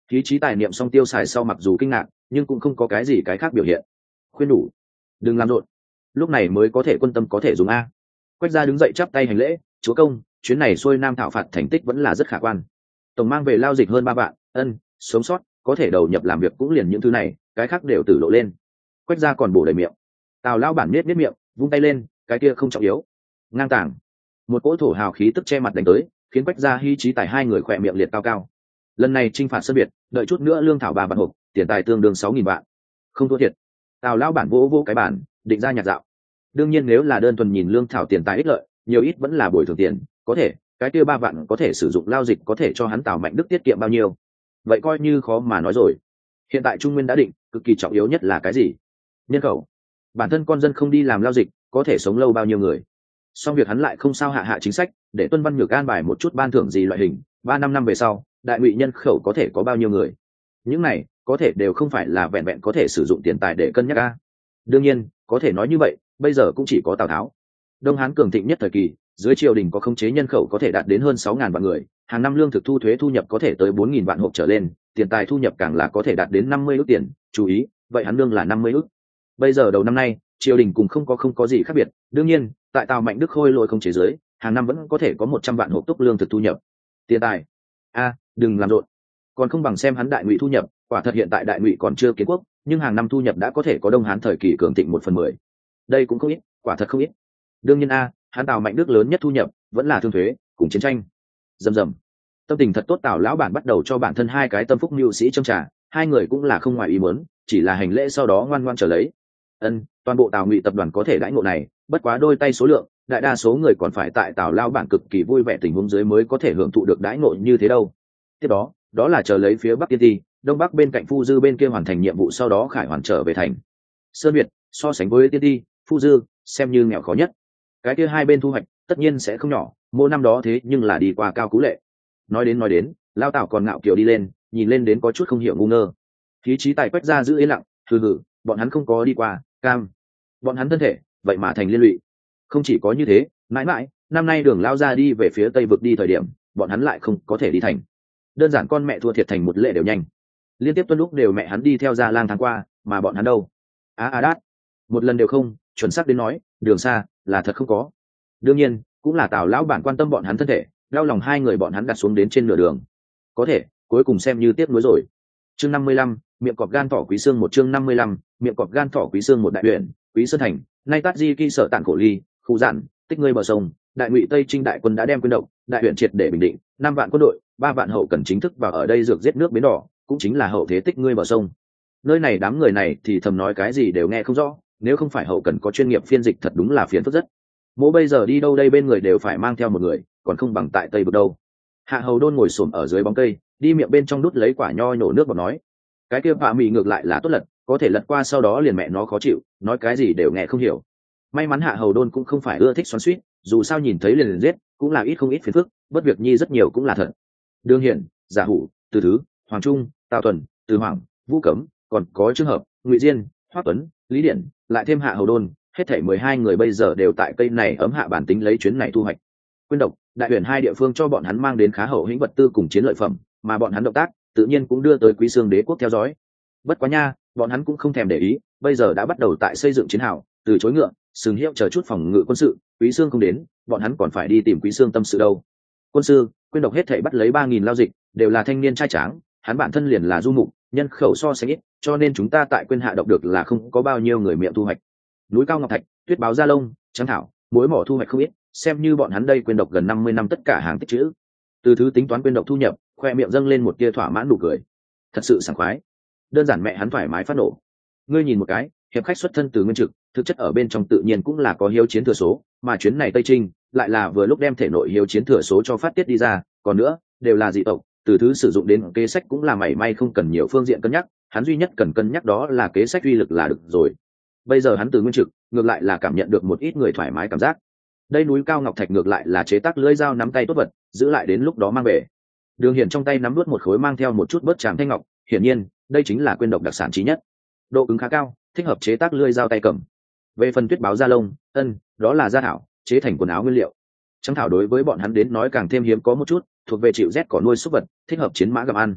Khí trí tài niệm xong tiêu xài sau mặc dù kinh ngạc nhưng cũng không có cái gì cái khác biểu hiện, khuyên đủ đừng làm rộn, lúc này mới có thể quân tâm có thể dùng a. Quách gia đứng dậy chắp tay hành lễ, chúa công, chuyến này xuôi nam thảo phạt thành tích vẫn là rất khả quan, tổng mang về lao dịch hơn ba vạn, ân sống sót có thể đầu nhập làm việc cũng liền những thứ này, cái khác đều tử lộ lên. Quách gia còn bổ đầy miệng. Tào lão bản nết nết miệng vung tay lên, cái kia không trọng yếu. Ngang tàng. Một cỗ thổ hào khí tức che mặt đánh tới, khiến Quách gia hy trí tài hai người khỏe miệng liệt cao cao. Lần này chinh phạt sơn biệt, đợi chút nữa lương thảo ba vạn hộp, tiền tài tương đương sáu nghìn vạn, không thua thiệt. Tào lão bản vỗ vỗ cái bản, định ra nhạc dạo. Đương nhiên nếu là đơn thuần nhìn lương thảo tiền tài ích lợi, nhiều ít vẫn là bồi thường tiền, có thể cái kia ba vạn có thể sử dụng lao dịch, có thể cho hắn Tào Mạnh Đức tiết kiệm bao nhiêu, vậy coi như khó mà nói rồi. Hiện tại Trung Nguyên đã định, cực kỳ trọng yếu nhất là cái gì? Nhân khẩu. Bản thân con dân không đi làm lao dịch, có thể sống lâu bao nhiêu người? Xong việc hắn lại không sao hạ hạ chính sách, để Tuân Văn Nhược an bài một chút ban thưởng gì loại hình, ba năm năm về sau, đại ngụy nhân khẩu có thể có bao nhiêu người? Những này có thể đều không phải là vẹn vẹn có thể sử dụng tiền tài để cân nhắc a. Đương nhiên, có thể nói như vậy, bây giờ cũng chỉ có Tào Tháo. Đông Hán cường thịnh nhất thời kỳ, dưới triều đình có khống chế nhân khẩu có thể đạt đến hơn sáu ngàn vạn người, hàng năm lương thực thu thuế thu nhập có thể tới bốn nghìn vạn hộp trở lên, tiền tài thu nhập càng là có thể đạt đến năm mươi ức tiền, chú ý, vậy hắn lương là năm mươi ức. Bây giờ đầu năm nay, triều đình cùng không có không có gì khác biệt, đương nhiên, tại Tào Mạnh Đức khôi lỗi không chế giới, hàng năm vẫn có thể có một trăm vạn hộp túc lương thực thu nhập. Tiền tài. A, đừng làm rộn. Còn không bằng xem hắn đại ngụy thu nhập, quả thật hiện tại đại ngụy còn chưa kiến quốc, nhưng hàng năm thu nhập đã có thể có Đông Hán thời kỳ cường thịnh một phần mười. Đây cũng không ít, quả thật không ít. Đương nhiên a, hắn Tào Mạnh Đức lớn nhất thu nhập vẫn là thương thuế cùng chiến tranh. Dầm dầm. Tâm tình thật tốt, Tào lão bản bắt đầu cho bản thân hai cái tâm phúc mưu sĩ châm trà, hai người cũng là không ngoài ý muốn, chỉ là hành lễ sau đó ngoan ngoan trở lấy. Ân, toàn bộ Tào Ngụy tập đoàn có thể đãi ngộ này, bất quá đôi tay số lượng, đại đa số người còn phải tại Tào lão bản cực kỳ vui vẻ tình huống dưới mới có thể hưởng thụ được đãi ngộ như thế đâu. Tiếp đó, đó là chờ lấy phía Bắc Tiên Ti, Đông Bắc bên cạnh Phu Dư bên kia hoàn thành nhiệm vụ sau đó khải hoàn trở về thành. Sơn Việt, so sánh với Tiên Ti, Phu Dư, xem như nghèo khó nhất. Cái kia hai bên thu hoạch tất nhiên sẽ không nhỏ, mỗi năm đó thế nhưng là đi qua cao cú lệ. Nói đến nói đến, Lao Tào còn ngạo kiều đi lên, nhìn lên đến có chút không hiểu ngu ngơ. Khí trí tài Quách ra giữ yên lặng, hừ hừ, bọn hắn không có đi qua, cam. Bọn hắn thân thể, vậy mà thành liên lụy. Không chỉ có như thế, mãi mãi, năm nay đường Lao ra đi về phía Tây vực đi thời điểm, bọn hắn lại không có thể đi thành. Đơn giản con mẹ thua thiệt thành một lệ đều nhanh. Liên tiếp tuân lúc đều mẹ hắn đi theo Gia Lang tháng qua, mà bọn hắn đâu? Á à, à đát, một lần đều không, chuẩn xác đến nói, đường xa là thật không có. Đương nhiên, cũng là Tào lão bản quan tâm bọn hắn thân thể, đau lòng hai người bọn hắn đặt xuống đến trên nửa đường. Có thể, cuối cùng xem như tiếc nuối rồi. Chương năm mươi lăm, miệng cọp gan thỏ quý xương một chương năm mươi lăm, miệng cọp gan thỏ quý xương một đại huyện, Quý Sơn thành, nay tát di kỳ sở tạng cổ ly, khu dạn, tích ngươi bờ sông, đại ngụy Tây Trinh đại quân đã đem quân động, đại huyện triệt để bình định, năm vạn quân đội, ba vạn hậu cần chính thức vào ở đây dược giết nước bến đỏ, cũng chính là hậu thế tích ngươi bờ sông. Nơi này đám người này thì thầm nói cái gì đều nghe không rõ, nếu không phải hậu cần có chuyên nghiệp phiên dịch thật đúng là phiền phức rất. Mỗi bây giờ đi đâu đây bên người đều phải mang theo một người, còn không bằng tại Tây Vực đâu. Hạ Hầu Đôn ngồi xổm ở dưới bóng cây, đi miệng bên trong đút lấy quả nho nhổ nước bọt nói, cái kia bạ mị ngược lại là tốt lật, có thể lật qua sau đó liền mẹ nó khó chịu, nói cái gì đều nghe không hiểu. May mắn Hạ Hầu Đôn cũng không phải ưa thích xoắn xuýt, dù sao nhìn thấy liền liền giết, cũng là ít không ít phiền phức, bất việc nhi rất nhiều cũng là thật. Đương Hiển, Giả Hủ, Từ Thứ, Hoàng Trung, Tào Tuần, Từ Hoàng, Vũ Cấm, còn có trường hợp Ngụy Diên, Hoắc Tuấn, Lý Điển, lại thêm Hạ Hầu Đôn, hết thảy mười hai người bây giờ đều tại cây này ấm hạ bản tính lấy chuyến này thu hoạch. Quyên độc, đại huyền hai địa phương cho bọn hắn mang đến khá hậu hĩnh vật tư cùng chiến lợi phẩm, mà bọn hắn động tác tự nhiên cũng đưa tới Quý Xương đế quốc theo dõi. Bất quá nha, bọn hắn cũng không thèm để ý, bây giờ đã bắt đầu tại xây dựng chiến hào, từ chối ngựa, sừng hiệu chờ chút phòng ngự quân sự, Quý Xương không đến, bọn hắn còn phải đi tìm Quý Xương tâm sự đâu. Quân sư, Quyên độc hết thảy bắt lấy ba nghìn lao dịch, đều là thanh niên trai tráng, hắn bản thân liền là du mục, nhân khẩu so sánh ít, cho nên chúng ta tại Quyên hạ độc được là không có bao nhiêu người miệng thu hoạch. Núi cao ngọc thạch, tuyết báo gia lông, trắng thảo, muối mỏ thu hoạch không ít, xem như bọn hắn đây Quyên độc gần năm mươi năm tất cả hàng tích trữ. Từ Thứ tính toán Quyên độc thu nhập, khoe miệng dâng lên một tia thỏa mãn nụ cười. Thật sự sảng khoái. Đơn giản mẹ hắn thoải mái phát nổ. Ngươi nhìn một cái, hiệp khách xuất thân từ Nguyên Trực, thực chất ở bên trong tự nhiên cũng là có hiếu chiến thừa số, mà chuyến này Tây Trinh lại là vừa lúc đem thể nội hiếu chiến thừa số cho phát tiết đi ra, còn nữa, đều là dị tộc, Từ Thứ sử dụng đến kế sách cũng là mảy may không cần nhiều phương diện cân nhắc, hắn duy nhất cần cân nhắc đó là kế sách uy lực là được rồi. Bây giờ hắn từ Nguyên Trực, ngược lại là cảm nhận được một ít người thoải mái cảm giác. Đây núi cao ngọc thạch ngược lại là chế tác lưỡi dao nắm tay tốt vật, giữ lại đến lúc đó mang về. Đường Hiển trong tay nắm nuốt một khối mang theo một chút bớt tràm thanh ngọc, hiển nhiên, đây chính là Quyên độc đặc sản chí nhất. Độ cứng khá cao, thích hợp chế tác lưỡi dao tay cầm. Về phần tuyết báo da lông, ân, đó là da thảo, chế thành quần áo nguyên liệu. Trắng thảo đối với bọn hắn đến nói càng thêm hiếm có một chút, thuộc về chịu rét cỏ nuôi súc vật, thích hợp chiến mã gặm ăn.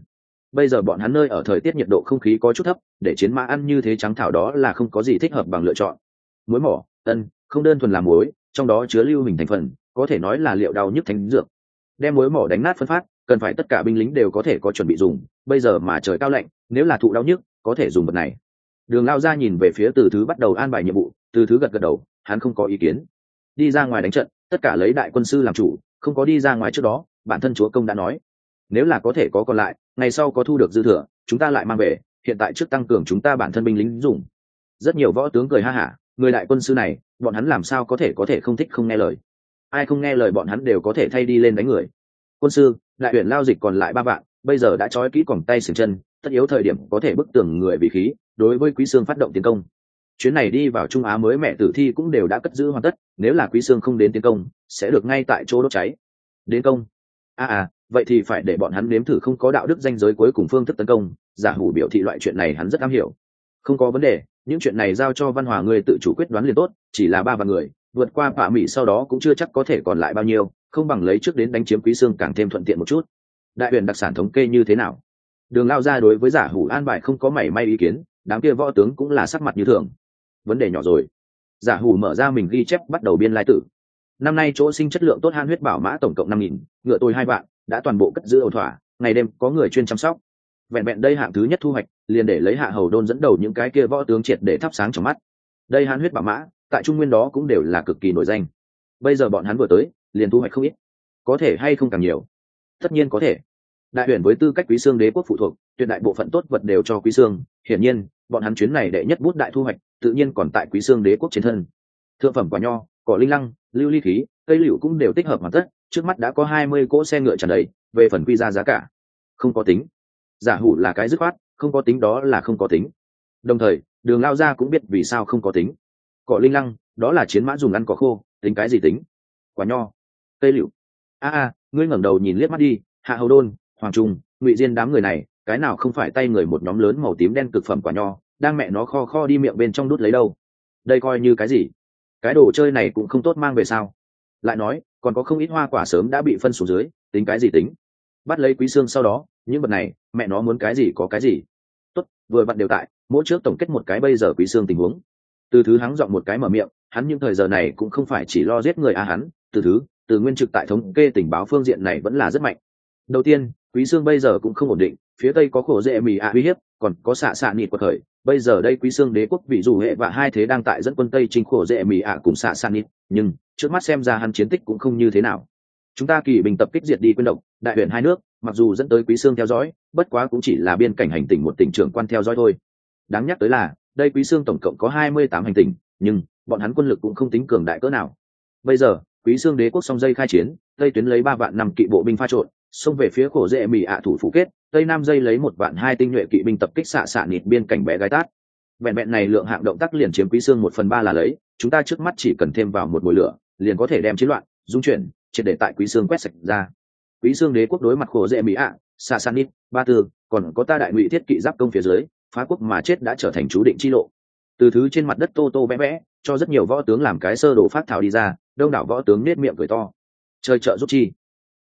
bây giờ bọn hắn nơi ở thời tiết nhiệt độ không khí có chút thấp, để chiến mã ăn như thế trắng thảo đó là không có gì thích hợp bằng lựa chọn. Muối mỏ ân không đơn thuần là muối, trong đó chứa lưu huỳnh thành phần, có thể nói là liệu đau nhức thánh dược. Đem muối mỏ đánh nát phân phát, cần phải tất cả binh lính đều có thể có chuẩn bị dùng, bây giờ mà trời cao lạnh, nếu là thụ đau nhức có thể dùng vật này. Đường Lao ra nhìn về phía Từ Thứ bắt đầu an bài nhiệm vụ. Từ Thứ gật gật đầu, hắn không có ý kiến. Đi ra ngoài đánh trận, tất cả lấy đại quân sư làm chủ, không có đi ra ngoài trước đó, bản thân chúa công đã nói, nếu là có thể có còn lại, ngày sau có thu được dư thừa, chúng ta lại mang về, hiện tại trước tăng cường chúng ta bản thân binh lính dùng. Rất nhiều võ tướng cười ha hả, người đại quân sư này, bọn hắn làm sao có thể có thể không thích không nghe lời. Ai không nghe lời bọn hắn đều có thể thay đi lên đánh người. Quân sư, đại huyện Lao Dịch còn lại ba vạn, bây giờ đã trói kỹ còng tay xiềng chân, tất yếu thời điểm có thể bức tường người vì khí, đối với Quý Sương phát động tiến công. Chuyến này đi vào Trung Á mới mẹ tử thi cũng đều đã cất giữ hoàn tất, nếu là Quý Sương không đến tiến công, sẽ được ngay tại chỗ đốt cháy. Đến công? À à, vậy thì phải để bọn hắn nếm thử không có đạo đức danh giới cuối cùng phương thức tấn công. Giả Hủ biểu thị loại chuyện này hắn rất am hiểu. Không có vấn đề, những chuyện này giao cho Văn Hòa người tự chủ quyết đoán liền tốt, chỉ là ba vạn người, vượt qua Bạ Mỹ sau đó cũng chưa chắc có thể còn lại bao nhiêu, không bằng lấy trước đến đánh chiếm Quý Sương càng thêm thuận tiện một chút. Đại huyền đặc sản thống kê như thế nào? Đường Lao ra đối với Giả Hủ an bài không có mảy may ý kiến, đám kia võ tướng cũng là sắc mặt như thường. Vấn đề nhỏ rồi. Giả Hủ mở ra mình ghi chép bắt đầu biên lai tử. Năm nay chỗ sinh chất lượng tốt han huyết bảo mã tổng cộng năm nghìn, ngựa tôi hai vạn, đã toàn bộ cất giữ ổn thỏa, ngày đêm có người chuyên chăm sóc. Vẹn vẹn đây hạng thứ nhất thu hoạch, liền để lấy Hạ Hầu Đôn dẫn đầu những cái kia võ tướng triệt để thắp sáng trong mắt. Đây han huyết bảo mã, tại Trung Nguyên đó cũng đều là cực kỳ nổi danh. Bây giờ bọn hắn vừa tới, liền thu hoạch không ít. Có thể hay không càng nhiều? Tất nhiên có thể. Đại huyền với tư cách Quý Sương đế quốc phụ thuộc, tuyệt đại bộ phận tốt vật đều cho Quý Sương, hiển nhiên, bọn hắn chuyến này đệ nhất bút đại thu hoạch, tự nhiên còn tại Quý Sương đế quốc trên thân. Thượng phẩm quả nho, cỏ linh lăng, lưu ly khí, cây liễu cũng đều tích hợp hoàn tất, trước mắt đã có hai mươi cỗ xe ngựa tràn đầy, về phần quy ra giá cả, không có tính. Giả Hủ là cái dứt khoát, không có tính đó là không có tính. Đồng thời, Đường Lao ra cũng biết vì sao không có tính. Cỏ linh lăng, đó là chiến mã dùng ăn cỏ khô, tính cái gì tính? Quả nho, cây liễu. A a, ngươi ngẩng đầu nhìn liếc mắt đi, Hạ Hầu Đôn, Hoàng Trung, Ngụy Diên đám người này, cái nào không phải tay người một nhóm lớn màu tím đen cực phẩm quả nho, đang mẹ nó kho kho đi miệng bên trong đút lấy đâu. Đây coi như cái gì? Cái đồ chơi này cũng không tốt mang về sao? Lại nói, còn có không ít hoa quả sớm đã bị phân xuống dưới, tính cái gì tính? Bắt lấy Quý Sương sau đó, những vật này, mẹ nó muốn cái gì có cái gì. Tốt, vừa vặn đều tại, mỗi trước tổng kết một cái bây giờ Quý Sương tình huống. Từ Thứ hắng giọng một cái mở miệng, hắn những thời giờ này cũng không phải chỉ lo giết người a hắn, Từ Thứ, từ nguyên trực tại thống kê tình báo phương diện này vẫn là rất mạnh. Đầu tiên, Quý Sương bây giờ cũng không ổn định, phía tây có khổ dễ mì ạ uy hiếp, còn có xạ xạ nịt quật khởi. Bây giờ đây Quý Sương đế quốc vị dù hệ và hai thế đang tại dẫn quân tây chinh khổ dễ mì ạ cùng xạ xạ nịt, nhưng trước mắt xem ra hắn chiến tích cũng không như thế nào. Chúng ta kỳ bình tập kích diệt đi quân động, đại huyền hai nước, mặc dù dẫn tới Quý Sương theo dõi, bất quá cũng chỉ là biên cảnh hành tỉnh một tỉnh trưởng quan theo dõi thôi. Đáng nhắc tới là, đây Quý Sương tổng cộng có hai mươi tám hành tỉnh, nhưng bọn hắn quân lực cũng không tính cường đại cỡ nào. Bây giờ, Quý Sương đế quốc song dây khai chiến, tây tuyến lấy ba vạn năm kỵ bộ binh pha trộn, xông về phía khổ dễ mì ạ thủ phủ kết, tây nam dây lấy một vạn hai tinh nhuệ kỵ binh tập kích xạ xạ nịt biên cảnh bé gái tát. Vẹn vẹn này lượng hạng động tác liền chiếm Quý Sương một phần ba là lấy, chúng ta trước mắt chỉ cần thêm vào một mùi lửa, liền có thể đem chiến loạn dung chuyển triệt để tại Quý Sương quét sạch ra. Quý Sương đế quốc đối mặt khổ dễ mỹ ạ, xạ xạ nịt, ba tư, còn có ta đại ngụy thiết kỵ giáp công phía dưới, phá quốc mà chết đã trở thành chú định chi lộ. Từ Thứ trên mặt đất tô tô vẽ vẽ, cho rất nhiều võ tướng làm cái sơ đồ phát thảo đi ra, đông đảo võ tướng nết miệng cười to. Trời trợ giúp chi?